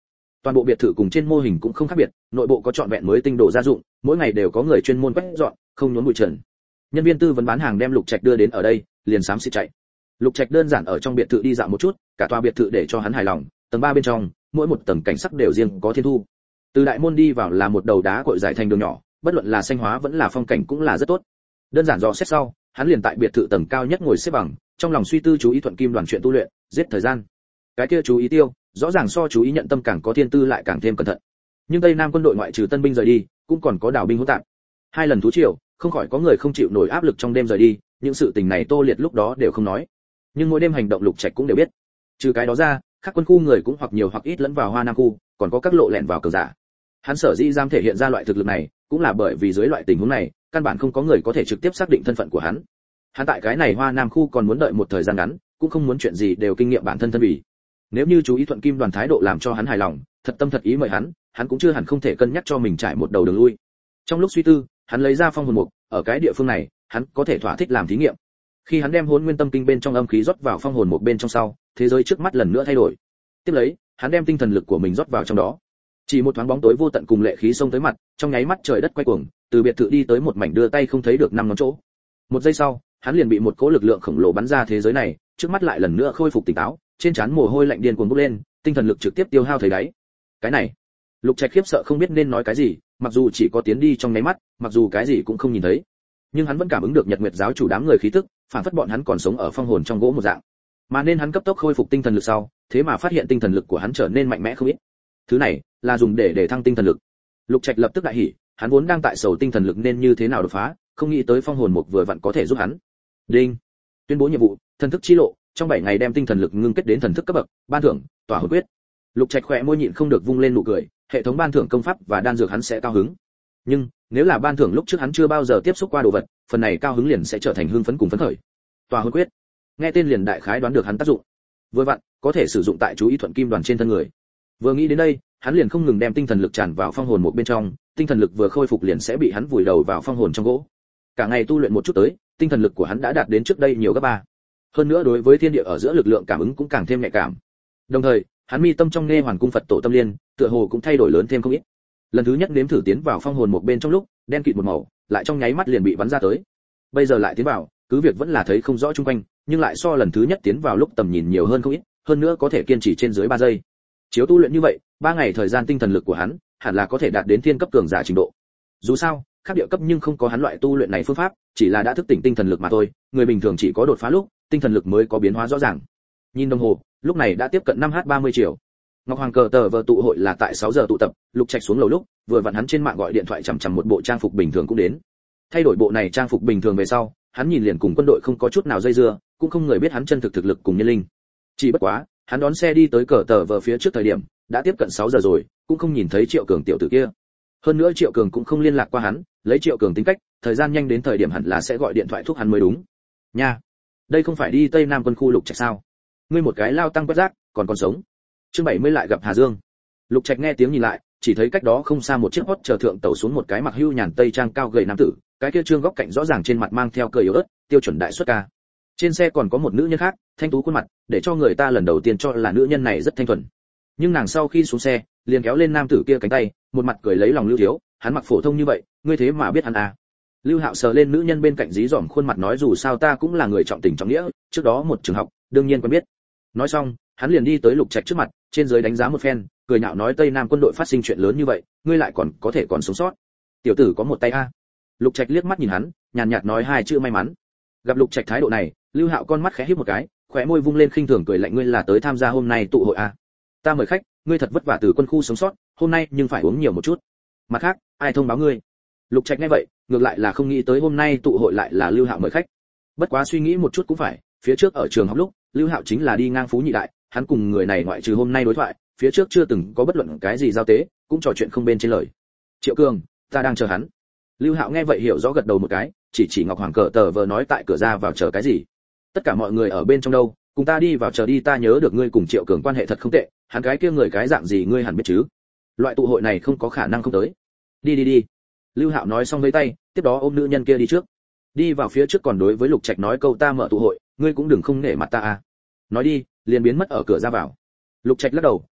Toàn bộ biệt thự cùng trên mô hình cũng không khác biệt, nội bộ có trọn vẹn mới tinh đồ gia dụng, mỗi ngày đều có người chuyên môn quét dọn, không nhốn bụi trần. Nhân viên tư vấn bán hàng đem Lục Trạch đưa đến ở đây, liền xám xịt chạy. Lục Trạch đơn giản ở trong biệt thự đi dạo một chút, cả tòa biệt thự để cho hắn hài lòng, tầng 3 bên trong, mỗi một tầng cảnh sắc đều riêng có thiên thu. Từ đại môn đi vào là một đầu đá cội dài thành đường nhỏ, bất luận là xanh hóa vẫn là phong cảnh cũng là rất tốt. Đơn giản dò xét sau, hắn liền tại biệt thự tầng cao nhất ngồi xếp bằng, trong lòng suy tư chú ý thuận kim đoàn chuyện tu luyện, giết thời gian. Cái kia chú ý tiêu, rõ ràng so chú ý nhận tâm càng có thiên tư lại càng thêm cẩn thận. Nhưng Tây Nam quân đội ngoại trừ tân binh rời đi, cũng còn có đảo binh hỗn tạp. 2 lần thú triều, không khỏi có người không chịu nổi áp lực trong đêm rời đi, những sự tình này Tô Liệt lúc đó đều không nói. Nhưng mỗi đêm hành động Lục Trạch cũng đều biết. Trừ cái đó ra, các quân khu người cũng hoặc nhiều hoặc ít lẫn vào Hoa Nam khu, còn có các lộ lẻn vào cường giả. Hắn sở dĩ dám thể hiện ra loại thực lực này, cũng là bởi vì dưới loại tình huống này, căn bản không có người có thể trực tiếp xác định thân phận của hắn. Hắn tại cái này Hoa Nam khu còn muốn đợi một thời gian ngắn, cũng không muốn chuyện gì đều kinh nghiệm bản thân thân vì. Nếu như chú ý thuận kim đoàn thái độ làm cho hắn hài lòng, thật tâm thật ý mời hắn cũng chưa hẳn không thể cân nhắc cho mình trải một đầu đường lui. Trong lúc suy tư, hắn lấy ra phong hồn mục, ở cái địa phương này, hắn có thể thỏa thích làm thí nghiệm. Khi hắn đem Hỗn Nguyên Tâm Kinh bên trong âm khí rót vào phong hồn mục bên trong sau, thế giới trước mắt lần nữa thay đổi. Tiếp lấy, hắn đem tinh thần lực của mình rót vào trong đó. Chỉ một thoáng bóng tối vô tận cùng lệ khí xông tới mặt, trong nháy mắt trời đất quay cuồng, từ biệt thự đi tới một mảnh đưa tay không thấy được 5 ngón chỗ. Một giây sau, hắn liền bị một cỗ lực lượng khổng lồ bắn ra thế giới này, trước mắt lại lần nữa khôi phục tỉnh táo, trên trán mồ hôi lạnh điên cuồng bốc lên, tinh thần lực trực tiếp tiêu hao thấy đáy. Cái này, Lục Trạch khiếp sợ không biết nên nói cái gì, mặc dù chỉ có tiến đi trong nháy mắt, mặc dù cái gì cũng không nhìn thấy, nhưng hắn vẫn cảm ứng được Nhật Nguyệt giáo chủ đám người khí tức, phản phất bọn hắn còn sống ở phong hồn trong gỗ một dạng. Mà nên hắn cấp tốc khôi phục tinh thần lực sau, thế mà phát hiện tinh thần lực của hắn trở nên mạnh mẽ không ít. Thứ này là dùng để thăng tinh thần lực. Lục Trạch lập tức đại hỉ, hắn vốn đang tại sầu tinh thần lực nên như thế nào đột phá, không nghĩ tới phong hồn mục vừa vặn có thể giúp hắn. Đinh, tuyên bố nhiệm vụ, thần thức chi lộ, trong 7 ngày đem tinh thần lực ngưng kết đến thần thức cấp bậc, ban thưởng, tỏa hồn quyết. Lục Trạch khẽ môi nhịn không được vung lên nụ cười, hệ thống ban thưởng công pháp và đan dược hắn sẽ cao hứng. Nhưng, nếu là ban thưởng lúc trước hắn chưa bao giờ tiếp xúc qua đồ vật, phần này cao hứng liền sẽ trở thành hưng phấn cùng phấn khởi. Tỏa hồn quyết. Nghe tên liền đại khái đoán được hắn tác dụng. Vừa vặn, có thể sử dụng tại chú ý thuận kim đoàn trên thân người. Vừa nghĩ đến đây, hắn liền không ngừng đem tinh thần lực tràn vào phong hồn một bên trong, tinh thần lực vừa khôi phục liền sẽ bị hắn vùi đầu vào phong hồn trong gỗ. Cả ngày tu luyện một chút tới, tinh thần lực của hắn đã đạt đến trước đây nhiều gấp 3. Hơn nữa đối với thiên địa ở giữa lực lượng cảm ứng cũng càng thêm nhạy cảm. Đồng thời, hắn mi tâm trong nghe hoàn cung Phật tổ tâm liên, tựa hồ cũng thay đổi lớn thêm không ít. Lần thứ nhất nếm thử tiến vào phong hồn một bên trong lúc, đen kịt một màu, lại trong nháy mắt liền bị bắn ra tới. Bây giờ lại tiến vào, cứ việc vẫn là thấy không rõ xung quanh, nhưng lại so lần thứ nhất tiến vào lúc tầm nhìn nhiều hơn không ít, hơn nữa có thể kiên trì trên dưới 3 giây. Chiếu tu luyện như vậy, 3 ngày thời gian tinh thần lực của hắn, hẳn là có thể đạt đến thiên cấp cường giả trình độ. Dù sao, khác địa cấp nhưng không có hắn loại tu luyện này phương pháp, chỉ là đã thức tỉnh tinh thần lực mà thôi, người bình thường chỉ có đột phá lúc, tinh thần lực mới có biến hóa rõ ràng. Nhìn đồng hồ, lúc này đã tiếp cận 5h30 chiều. Ngọc Hoàng cờ tờ vờ tụ hội là tại 6 giờ tụ tập, Lục Trạch xuống lầu lúc, vừa vặn hắn trên mạng gọi điện thoại chằm chằm một bộ trang phục bình thường cũng đến. Thay đổi bộ này trang phục bình thường về sau, hắn nhìn liền cùng quân đội không có chút nào dây dưa, cũng không người biết hắn chân thực lực cùng nhân linh. Chỉ bất quá, hắn đón xe đi tới cờ tờ vờ phía trước thời điểm, đã tiếp cận 6 giờ rồi, cũng không nhìn thấy Triệu Cường tiểu tử kia. Hơn nữa Triệu Cường cũng không liên lạc qua hắn, lấy Triệu Cường tính cách, thời gian nhanh đến thời điểm hẳn là sẽ gọi điện thoại thúc hắn mới đúng. Nha, đây không phải đi Tây Nam quân khu Lục Trạch sao? Ngươi một cái lao tăng quét rác, còn sống. Chương 70 lại gặp Hà Dương. Lục Trạch nghe tiếng nhìn lại, chỉ thấy cách đó không xa một chiếc hot chờ thượng tàu xuống một cái mặc hưu nhàn tây trang cao gầy nam tử, cái kia trương góc cạnh rõ ràng trên mặt mang theo cười yếu ớt, tiêu chuẩn đại xuất ca. Trên xe còn có một nữ nhân khác, thanh tú khuôn mặt, để cho người ta lần đầu tiên cho là nữ nhân này rất thanh thuần. Nhưng nàng sau khi xuống xe, liền kéo lên nam tử kia cánh tay, một mặt cười lấy lòng Lưu Thiếu, hắn mặc phổ thông như vậy, ngươi thế mà biết hắn à? Lưu Hạo sờ lên nữ nhân bên cạnh dí dỏm khuôn mặt nói dù sao ta cũng là người trọng tình trọng nghĩa, trước đó một trường học, đương nhiên quen biết. Nói xong, hắn liền đi tới Lục Trạch trước mặt, trên dưới đánh giá một phen, cười nhạo nói Tây Nam quân đội phát sinh chuyện lớn như vậy, ngươi lại còn có thể còn sống sót. Tiểu tử có một tay a. Lục Trạch liếc mắt nhìn hắn, nhàn nhạt nói 2 chữ may mắn. Gặp Lục Trạch thái độ này, Lưu Hạo con mắt khẽ híp một cái, khóe môi vung lên khinh thường cười lạnh ngươi là tới tham gia hôm nay tụ hội a. Ta mời khách, ngươi thật vất vả từ quân khu sống sót, hôm nay nhưng phải uống nhiều một chút. Mặt khác, ai thông báo ngươi? Lục Trạch nghe vậy, ngược lại là không nghĩ tới hôm nay tụ hội lại là Lưu Hạo mời khách. Bất quá suy nghĩ một chút cũng phải, phía trước ở trường học lúc, Lưu Hạo chính là đi ngang Phú Nhị Đại, hắn cùng người này ngoại trừ hôm nay đối thoại, phía trước chưa từng có bất luận cái gì giao tế, cũng trò chuyện không bên trên lời. Triệu Cường, ta đang chờ hắn. Lưu Hạo nghe vậy hiểu rõ gật đầu một cái, chỉ Ngọc Hoàng cờ tờ vờ nói tại cửa ra vào chờ cái gì. Tất cả mọi người ở bên trong đâu, cùng ta đi vào chờ đi, ta nhớ được ngươi cùng Triệu Cường quan hệ thật không tệ, hắn cái kia người cái dạng gì ngươi hẳn biết chứ. Loại tụ hội này không có khả năng không tới. Đi. Lưu Hạo nói xong với tay, tiếp đó ôm nữ nhân kia đi trước. Đi vào phía trước còn đối với Lục Trạch nói câu ta mở tụ hội, ngươi cũng đừng không nể mặt ta à. Nói đi, liền biến mất ở cửa ra vào. Lục Trạch lắc đầu,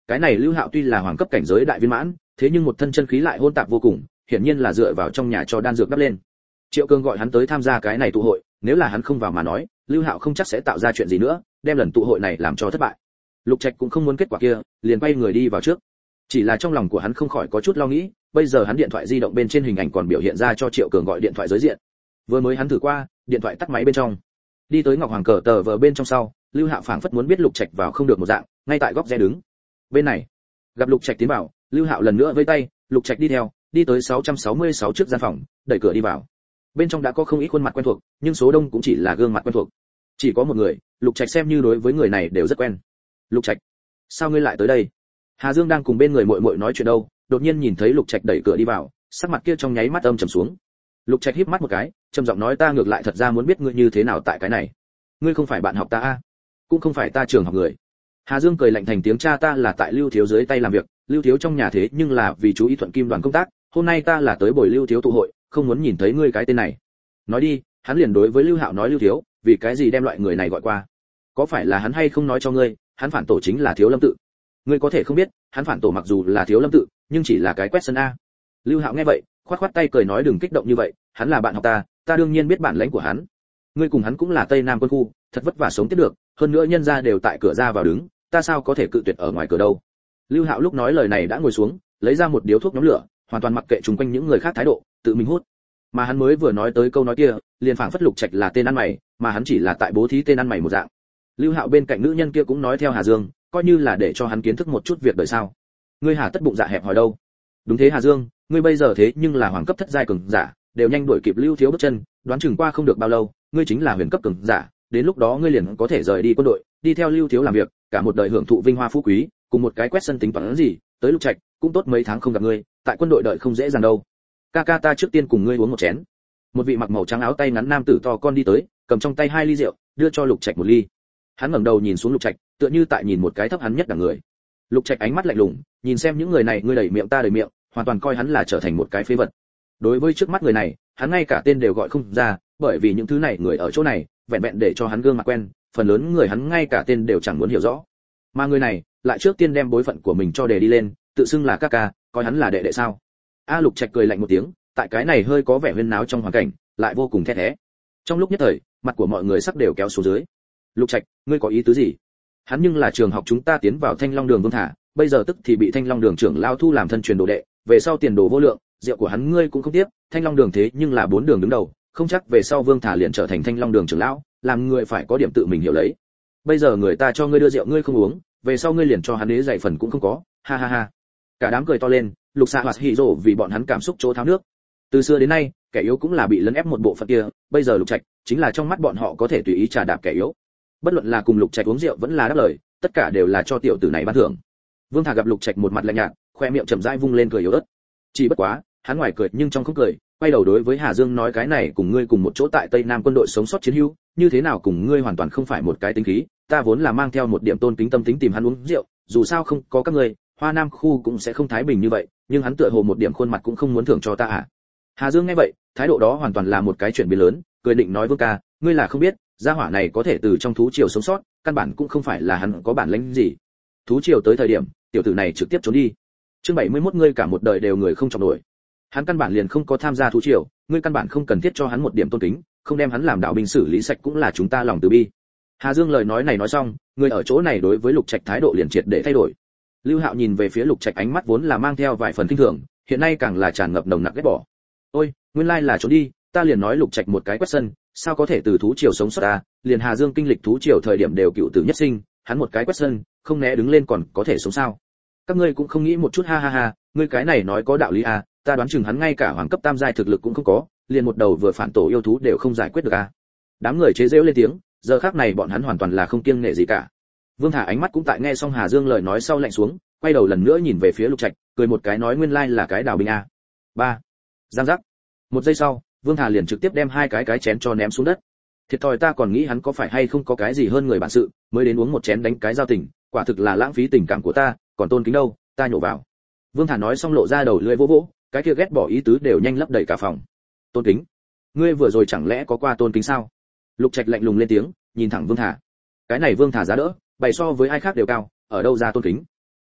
cái này Lưu Hạo tuy là hoàng cấp cảnh giới đại viên mãn, thế nhưng một thân chân khí lại hỗn tạp vô cùng, hiển nhiên là dựa vào trong nhà cho đan dược đắp lên. Triệu Cương gọi hắn tới tham gia cái này tụ hội, nếu là hắn không vào mà nói, Lưu Hạo không chắc sẽ tạo ra chuyện gì nữa, đem lần tụ hội này làm cho thất bại. Lục Trạch cũng không muốn kết quả kia, liền quay người đi vào trước. Chỉ là trong lòng của hắn không khỏi có chút lo nghĩ, bây giờ hắn điện thoại di động bên trên hình ảnh còn biểu hiện ra cho Triệu Cường gọi điện thoại giới diện. Vừa mới hắn thử qua, điện thoại tắt máy bên trong. Đi tới Ngọc Hoàng cờ tờ vờ bên trong sau, Lưu Hạo phảng phất muốn biết Lục Trạch vào không được một dạng, ngay tại góc rẽ đứng. Bên này, gặp Lục Trạch tiến vào, Lưu Hạo lần nữa vẫy tay, Lục Trạch đi theo, đi tới 666 trước gian phòng, đẩy cửa đi vào. Bên trong đã có không ít khuôn mặt quen thuộc, nhưng số đông cũng chỉ là gương mặt quen thuộc. Chỉ có một người, Lục Trạch xem như đối với người này đều rất quen. Lục Trạch, sao ngươi lại tới đây? Hà Dương đang cùng bên người muội muội nói chuyện đâu, đột nhiên nhìn thấy Lục Trạch đẩy cửa đi vào, sắc mặt kia trong nháy mắt âm trầm xuống. Lục Trạch híp mắt một cái, trầm giọng nói ta ngược lại thật ra muốn biết ngươi như thế nào tại cái này. Ngươi không phải bạn học ta a, cũng không phải ta trường học người. Hà Dương cười lạnh thành tiếng cha ta là tại Lưu Thiếu dưới tay làm việc, Lưu Thiếu trong nhà thế nhưng là vì chú ý Thuận Kim đoàn công tác, hôm nay ta là tới buổi Lưu Thiếu tụ hội, không muốn nhìn thấy ngươi cái tên này. Nói đi, hắn liền đối với Lưu Hạo nói Lưu Thiếu, vì cái gì đem loại người này gọi qua? Có phải là hắn hay không nói cho ngươi, hắn phản tổ chính là Thiếu Lâm tự? Ngươi có thể không biết, hắn phản tổ mặc dù là Thiếu Lâm tự, nhưng chỉ là cái quét sân a. Lưu Hạo nghe vậy, khoát khoát tay cười nói đừng kích động như vậy, hắn là bạn học ta đương nhiên biết bản lĩnh của hắn. Ngươi cùng hắn cũng là Tây Nam quân khu, thật vất vả sống tiếp được, hơn nữa nhân gia đều tại cửa ra vào đứng, ta sao có thể cự tuyệt ở ngoài cửa đâu. Lưu Hạo lúc nói lời này đã ngồi xuống, lấy ra một điếu thuốc nhóm lửa, hoàn toàn mặc kệ chúng quanh những người khác thái độ, tự mình hút. Mà hắn mới vừa nói tới câu nói kia, liền phảng phất Lục Trạch là tên ăn mày, mà hắn chỉ là tại bố thí tên ăn mày một dạng. Lưu Hạo bên cạnh nữ nhân kia cũng nói theo Hà Dương, coi như là để cho hắn kiến thức một chút việc đời sao. Ngươi hà tất bụng dạ hẹp hòi đâu? Đúng thế Hà Dương, ngươi bây giờ thế nhưng là hoàng cấp thất giai cường giả, đều nhanh đuổi kịp Lưu Thiếu bước chân, đoán chừng qua không được bao lâu, ngươi chính là huyền cấp cường giả, đến lúc đó ngươi liền có thể rời đi quân đội, đi theo Lưu Thiếu làm việc, cả một đời hưởng thụ vinh hoa phú quý, cùng một cái quét sân tính toán gì, tới Lục Trạch, cũng tốt mấy tháng không gặp ngươi, tại quân đội đợi không dễ dàng đâu. Ca ta trước tiên cùng ngươi uống một chén. Một vị mặc màu trắng áo tay ngắn nam tử to con đi tới, cầm trong tay 2 ly rượu, đưa cho Lục Trạch một ly. Hắn ngẩng đầu nhìn xuống Lục Trạch, tựa như tại nhìn một cái thấp hắn nhất đẳng người. Lục Trạch ánh mắt lạnh lùng, nhìn xem những người này ngươi đẩy miệng ta đẩy miệng, hoàn toàn coi hắn là trở thành một cái phế vật. Đối với trước mắt người này, hắn ngay cả tên đều gọi không ra, bởi vì những thứ này người ở chỗ này, vẹn vẹn để cho hắn gương mặt quen, phần lớn người hắn ngay cả tên đều chẳng muốn hiểu rõ. Mà người này, lại trước tiên đem bối phận của mình cho đề đi lên, tự xưng là ca, coi hắn là đệ đệ sao? Lục Trạch cười lạnh một tiếng, tại cái này hơi có vẻ huyên náo trong hoàn cảnh, lại vô cùng the thé. Trong lúc nhất thời, mặt của mọi người sắc đều kéo xuống dưới. Lục Trạch, ngươi có ý tứ gì? Hắn nhưng là trường học chúng ta tiến vào Thanh Long Đường Vương Thả, bây giờ tức thì bị Thanh Long Đường trưởng lao thu làm thân truyền đồ đệ, về sau tiền đồ vô lượng, rượu của hắn ngươi cũng không tiếp, Thanh Long Đường thế nhưng là 4 đường đứng đầu, không chắc về sau Vương Thả liền trở thành Thanh Long Đường trưởng lão, làm người phải có điểm tự mình hiểu lấy. Bây giờ người ta cho ngươi đưa rượu ngươi không uống, về sau ngươi liền cho hắn đế dạy phần cũng không có, ha ha ha. Cả đám cười to lên, Lục Xạ Hoạt hỉ rồ vì bọn hắn cảm xúc chỗ tháo nước. Từ xưa đến nay, kẻ yếu cũng là bị lấn ép một bộ phận kia, bây giờ Lục Trạch chính là trong mắt bọn họ có thể tùy ý trà đạp kẻ yếu. Bất luận là cùng Lục Trạch uống rượu vẫn là đáp lời, tất cả đều là cho tiểu tử này ban thưởng. Vương Thả gặp Lục Trạch một mặt lạnh nhạt, khoe miệng chậm rãi vung lên cười yếu ớt. Chỉ bất quá, hắn ngoài cười nhưng trong không cười, quay đầu đối với Hà Dương nói cái này cùng ngươi cùng một chỗ tại Tây Nam quân đội sống sót chiến hữu, như thế nào cùng ngươi hoàn toàn không phải một cái tính khí, ta vốn là mang theo một điểm tôn kính tâm tính tìm hắn uống rượu, dù sao không có các ngươi, Hoa Nam khu cũng sẽ không thái bình như vậy, nhưng hắn tựa hồ một điểm khuôn mặt cũng không muốn thưởng cho ta à? Hà Dương nghe vậy, thái độ đó hoàn toàn là một cái chuyển biến lớn, cười định nói Vương ca, ngươi là không biết, gia hỏa này có thể từ trong thú triều sống sót, căn bản cũng không phải là hắn có bản lĩnh gì. Thú triều tới thời điểm, tiểu tử này trực tiếp trốn đi. Chương 71 ngươi cả một đời đều người không trọng nổi. Hắn căn bản liền không có tham gia thú triều, ngươi căn bản không cần thiết cho hắn một điểm tôn kính, không đem hắn làm đạo binh xử lý sạch cũng là chúng ta lòng từ bi. Hà Dương lời nói này nói xong, người ở chỗ này đối với Lục Trạch thái độ liền triệt để thay đổi. Lưu Hạo nhìn về phía Lục Trạch ánh mắt vốn là mang theo vài phần kinh thường, hiện nay càng là tràn ngập nồng nặc ghét bỏ. Ôi, nguyên lai là trốn đi, ta liền nói Lục Trạch một cái quét sân, sao có thể từ thú triều sống sót ta, liền Hà Dương kinh lịch thú triều thời điểm đều cựu tử nhất sinh, hắn một cái quét sân, không né đứng lên còn có thể sống sao? Các ngươi cũng không nghĩ một chút ha ha ha, ngươi cái này nói có đạo lý à, ta đoán chừng hắn ngay cả hoàng cấp tam giai thực lực cũng không có, liền một đầu vừa phản tổ yêu thú đều không giải quyết được à. Đám người chế giễu lên tiếng, giờ khắc này bọn hắn hoàn toàn là không kiêng nể gì cả. Vương Thả ánh mắt cũng tại nghe xong Hà Dương lời nói sau lạnh xuống, quay đầu lần nữa nhìn về phía Lục Trạch, cười một cái nói nguyên lai là cái đào binh à. 3. Giang giác. Một giây sau, Vương Thả liền trực tiếp đem hai cái chén cho ném xuống đất. Thiệt thòi ta còn nghĩ hắn có phải hay không có cái gì hơn người bản sự, mới đến uống một chén đánh cái giao tình, quả thực là lãng phí tình cảm của ta, còn tôn kính đâu, ta nhổ vào. Vương Thả nói xong lộ ra đầu lưỡi vỗ vỗ, cái kia ghét bỏ ý tứ đều nhanh lấp đầy cả phòng. Tôn kính? Ngươi vừa rồi chẳng lẽ có qua tôn kính sao? Lục Trạch lạnh lùng lên tiếng, nhìn thẳng Vương Thả. Cái này Vương Thả giá đỡ, bày so với ai khác đều cao, ở đâu ra tôn kính?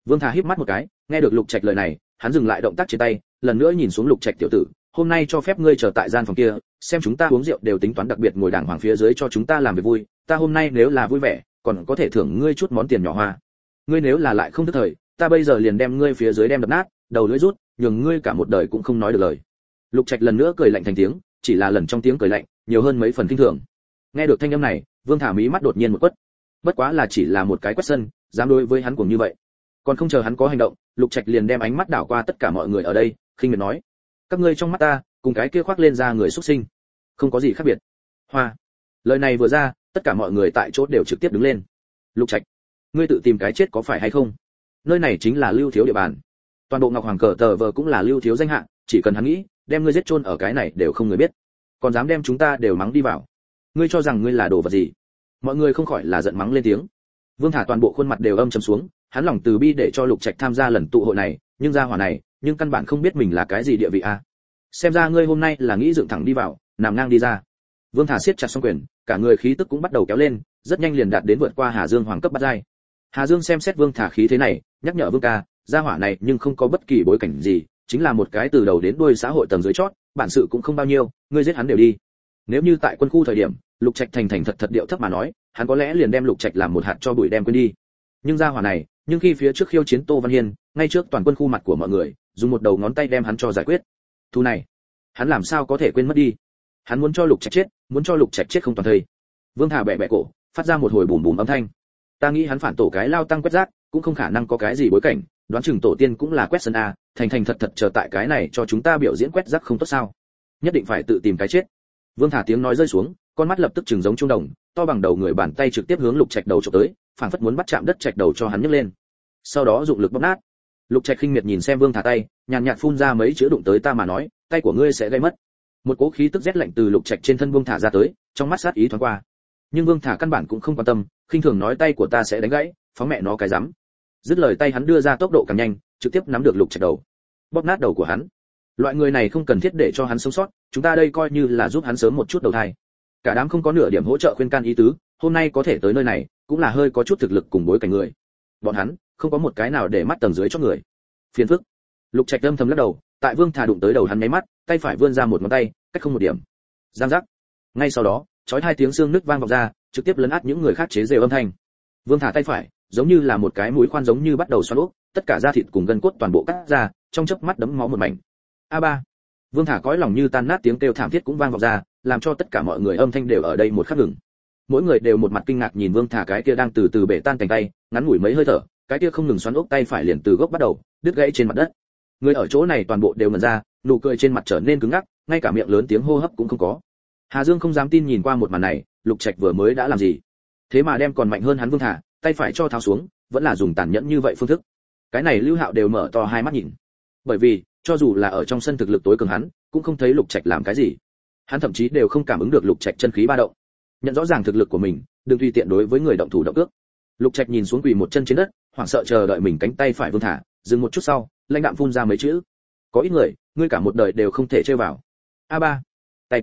Vương Thả híp mắt một cái, nghe được Lục Trạch lời này, hắn dừng lại động tác trên tay, lần nữa nhìn xuống Lục Trạch tiểu tử, hôm nay cho phép ngươi chờ tại gian phòng kia, xem chúng ta uống rượu đều tính toán đặc biệt ngồi đàng hoàng phía dưới cho chúng ta làm việc vui, ta hôm nay nếu là vui vẻ, còn có thể thưởng ngươi chút món tiền nhỏ hoa. Ngươi nếu là lại không thức thời, ta bây giờ liền đem ngươi phía dưới đem đập nát, đầu lưỡi rút, nhường ngươi cả một đời cũng không nói được lời. Lục Trạch lần nữa cười lạnh thành tiếng, chỉ là lần trong tiếng cười lạnh, nhiều hơn mấy phần kinh thường. Nghe được thanh âm này, Vương Thả mí mắt đột nhiên một quất. Bất quá là chỉ là một cái quét sân, dám đối với hắn cuồng như vậy. Còn không chờ hắn có hành động, Lục Trạch liền đem ánh mắt đảo qua tất cả mọi người ở đây, khinh miệt nói: các ngươi trong mắt ta, cùng cái kia khoác lên ra người xuất sinh, không có gì khác biệt. Hoa. Lời này vừa ra, tất cả mọi người tại chỗ đều trực tiếp đứng lên. Lục Trạch, ngươi tự tìm cái chết có phải hay không? Nơi này chính là Lưu Thiếu địa bàn. Toàn bộ Ngọc Hoàng cờ tờ vờ cũng là Lưu Thiếu danh hạ, chỉ cần hắn nghĩ, đem ngươi giết chôn ở cái này đều không người biết. Còn dám đem chúng ta đều mắng đi vào. Ngươi cho rằng ngươi là đồ vật gì? Mọi người không khỏi là giận mắng lên tiếng. Vương Thả toàn bộ khuôn mặt đều âm trầm xuống, hắn lòng từ bi để cho Lục Trạch tham gia lần tụ hội này, nhưng gia hỏa này, nhưng căn bản không biết mình là cái gì địa vị a. Xem ra ngươi hôm nay là nghĩ dựng thẳng đi vào, nằm ngang đi ra. Vương Thả siết chặt song quyền, cả người khí tức cũng bắt đầu kéo lên, rất nhanh liền đạt đến vượt qua Hà Dương hoàng cấp bát giai. Hà Dương xem xét Vương Thả khí thế này, nhắc nhở Vương ca, gia hỏa này nhưng không có bất kỳ bối cảnh gì, chính là một cái từ đầu đến đuôi xã hội tầng dưới chót, bản sự cũng không bao nhiêu, ngươi giết hắn đều đi. Nếu như tại quân khu thời điểm, Lục Trạch thành thành thật thật điệu thấp mà nói, hắn có lẽ liền đem Lục Trạch làm một hạt cho bụi đem quên đi. Nhưng gia hỏa này, nhưng khi phía trước khiêu chiến Tô Văn Hiên, ngay trước toàn quân khu mặt của mọi người, dùng một đầu ngón tay đem hắn cho giải quyết. Thu này, hắn làm sao có thể quên mất đi? Hắn muốn cho Lục Trạch chết, muốn cho Lục Trạch chết không toàn thây. Vương Thả bẻ bẻ cổ, phát ra một hồi bùm bùm âm thanh. Ta nghĩ hắn phản tổ cái lao tăng quét rác, cũng không khả năng có cái gì bối cảnh, đoán chừng tổ tiên cũng là quét sân a, thành thành thật thật chờ tại cái này cho chúng ta biểu diễn quét rác không tốt sao? Nhất định phải tự tìm cái chết. Vương Thả tiếng nói rơi xuống, con mắt lập tức trừng giống trung đồng, to bằng đầu người bàn tay trực tiếp hướng Lục Trạch đầu chụp tới, phảng phất muốn bắt chạm đất Trạch đầu cho hắn nhấc lên. Sau đó dụng lực bóp nát. Lục Trạch khinh miệt nhìn xem Vương Thả tay, nhàn nhạt phun ra mấy chữ đụng tới ta mà nói, tay của ngươi sẽ gây mất. Một cỗ khí tức rét lạnh từ Lục Trạch trên thân Vương Thả ra tới, trong mắt sát ý thoáng qua. Nhưng Vương Thả căn bản cũng không quan tâm, khinh thường nói tay của ta sẽ đánh gãy, phóng mẹ nó cái rắm. Dứt lời tay hắn đưa ra tốc độ càng nhanh, trực tiếp nắm được Lục Trạch đầu, bóp nát đầu của hắn. Loại người này không cần thiết để cho hắn sống sót, chúng ta đây coi như là giúp hắn sớm một chút đầu thai. Cả đám không có nửa điểm hỗ trợ khuyên can ý tứ, hôm nay có thể tới nơi này, cũng là hơi có chút thực lực cùng bối cảnh người. Bọn hắn không có một cái nào để mắt tầng dưới cho người. Phiền phức. Lục Trạch âm thầm lắc đầu, tại Vương Thả đụng tới đầu hắn nháy mắt, tay phải vươn ra một ngón tay, cách không một điểm. Giang giác. Ngay sau đó, chói hai tiếng xương nứt vang vọng ra, trực tiếp lấn át những người khác chế giễu âm thanh. Vương Thả tay phải, giống như là một cái mũi khoan giống như bắt đầu xoắn ốc, tất cả da thịt cùng gân cốt toàn bộ cắt ra, trong chớp mắt đấm máu một mảnh. A3. Vương Thả cõi lòng như tan nát tiếng kêu thảm thiết cũng vang vọng ra, làm cho tất cả mọi người âm thanh đều ở đây một khắc ngừng. Mỗi người đều một mặt kinh ngạc nhìn Vương Thả cái kia đang từ từ bể tan cánh tay, ngắn ngủi mấy hơi thở, cái kia không ngừng xoắn ốc tay phải liền từ gốc bắt đầu đứt gãy trên mặt đất. Người ở chỗ này toàn bộ đều ngẩn ra, nụ cười trên mặt trở nên cứng ngắc, ngay cả miệng lớn tiếng hô hấp cũng không có. Hà Dương không dám tin nhìn qua một màn này, Lục Trạch vừa mới đã làm gì? Thế mà đem còn mạnh hơn hắn Vương Thả, tay phải cho tháo xuống, vẫn là dùng tàn nhẫn như vậy phương thức. Cái này Lưu Hạo đều mở to hai mắt nhìn. Bởi vì, cho dù là ở trong sân thực lực tối cường hắn, cũng không thấy Lục Trạch làm cái gì. Hắn thậm chí đều không cảm ứng được Lục Trạch chân khí ba động. Nhận rõ ràng thực lực của mình, đừng tùy tiện đối với người động thủ động cước. Lục Trạch nhìn xuống quỳ một chân trên đất, hoảng sợ chờ đợi mình cánh tay phải Vương Thả, dừng một chút sau, lãnh đạm phun ra mấy chữ. Có ít người, ngươi cả một đời đều không thể chơi vào. A3, tay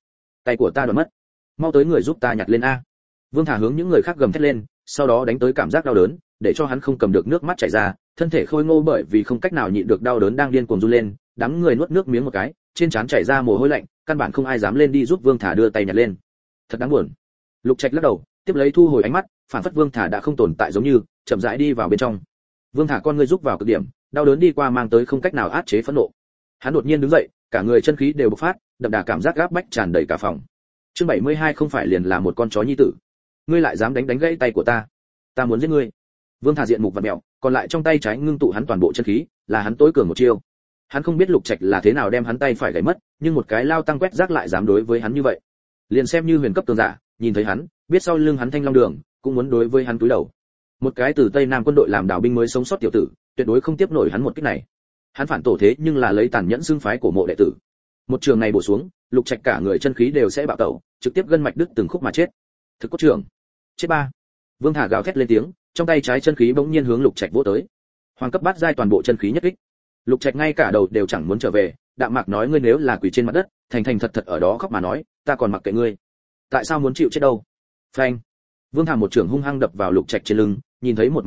của ta đoạt mất. Mau tới người giúp ta nhặt lên a. Vương Thả hướng những người khác gầm thét lên, sau đó đánh tới cảm giác đau đớn, để cho hắn không cầm được nước mắt chảy ra, thân thể khôi ngô bởi vì không cách nào nhịn được đau đớn đang điên cuồng run lên, đám người nuốt nước miếng một cái, trên trán chảy ra mồ hôi lạnh, căn bản không ai dám lên đi giúp Vương Thả đưa tay nhặt lên. Thật đáng buồn. Lục Trạch lắc đầu, tiếp lấy thu hồi ánh mắt, phản phất Vương Thả đã không tồn tại giống như, chậm rãi đi vào bên trong. Vương Thả con ngươi rúc vào cực điểm, đau đớn đi qua mang tới không cách nào áp chế phẫn nộ. Hắn đột nhiên đứng dậy, cả người chân khí đều bộc phát, đậm đà cảm giác gáp bách tràn đầy cả phòng. Chương 72 không phải liền là một con chó nhi tử. Ngươi lại dám đánh gãy tay của ta, ta muốn giết ngươi. Vương Thả diện mục vặn mèo, còn lại trong tay trái ngưng tụ hắn toàn bộ chân khí, là hắn tối cường một chiêu. Hắn không biết Lục Trạch là thế nào đem hắn tay phải gãy mất, nhưng một cái lao tăng quét rác lại dám đối với hắn như vậy. Liền xem như huyền cấp tường giả, nhìn thấy hắn, biết sau lưng hắn Thanh Long Đường, cũng muốn đối với hắn cúi đầu. Một cái từ Tây Nam quân đội làm đảo binh mới sống sót tiểu tử, tuyệt đối không tiếp nổi hắn một kích này. Hắn phản tổ thế nhưng là lấy tàn nhẫn xưng phái của mộ đệ tử. Một trường này bổ xuống, Lục Trạch cả người chân khí đều sẽ bạo tẩu, trực tiếp gân mạch đứt từng khúc mà chết. Thực cốt trưởng. Chết ba. Vương Thả gào thét lên tiếng, trong tay trái chân khí bỗng nhiên hướng Lục Trạch vỗ tới. Hoàng cấp bát giai toàn bộ chân khí nhất kích. Lục Trạch ngay cả đầu đều chẳng muốn trở về, đạm mạc nói ngươi nếu là quỳ trên mặt đất, thành thành thật thật ở đó khóc mà nói, ta còn mặc kệ ngươi. Tại sao muốn chịu chết đâu? Phanh. Vương Thả một trường hung hăng đập vào Lục Trạch trên lưng, nhìn thấy một màn này,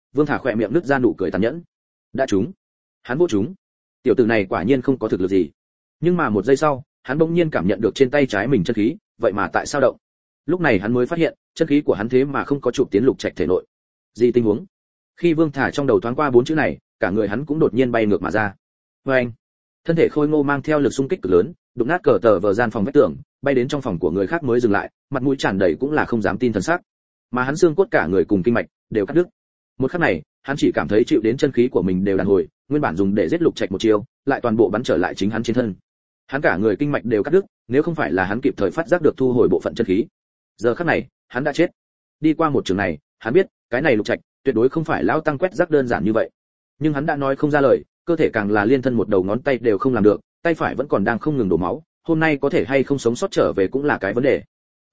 Vương Thả khỏe miệng nứt ra nụ cười tàn nhẫn. Đã trúng. Hắn vô trúng. Tiểu tử này quả nhiên không có thực lực gì. Nhưng mà một giây sau, hắn bỗng nhiên cảm nhận được trên tay trái mình chân khí, vậy mà tại sao động? Lúc này hắn mới phát hiện, chân khí của hắn thế mà không có chụp tiến Lục Trạch thể nội. Gì tình huống? Khi Vương Thả trong đầu thoáng qua 4 chữ này, cả người hắn cũng đột nhiên bay ngược mà ra. Oeng! Thân thể khôi ngô mang theo lực xung kích cực lớn, đụng nát cờ tờ vờ gian phòng vách tường, bay đến trong phòng của người khác mới dừng lại, mặt mũi tràn đầy cũng là không dám tin thần sắc. Mà hắn xương cốt cả người cùng kinh mạch đều cắt đứt. Một khắc này, hắn chỉ cảm thấy chịu đến chân khí của mình đều đàn hồi, nguyên bản dùng để giết Lục Trạch một chiêu, lại toàn bộ bắn trở lại chính hắn trên thân. Hắn cả người kinh mạch đều cắt đứt, nếu không phải là hắn kịp thời phát giác được thu hồi bộ phận chân khí, giờ khắc này, hắn đã chết. Đi qua một trường này, hắn biết, cái này Lục Trạch tuyệt đối không phải lão tăng quét rác đơn giản như vậy. Nhưng hắn đã nói không ra lời, cơ thể càng là liên thân một đầu ngón tay đều không làm được, tay phải vẫn còn đang không ngừng đổ máu, hôm nay có thể hay không sống sót trở về cũng là cái vấn đề.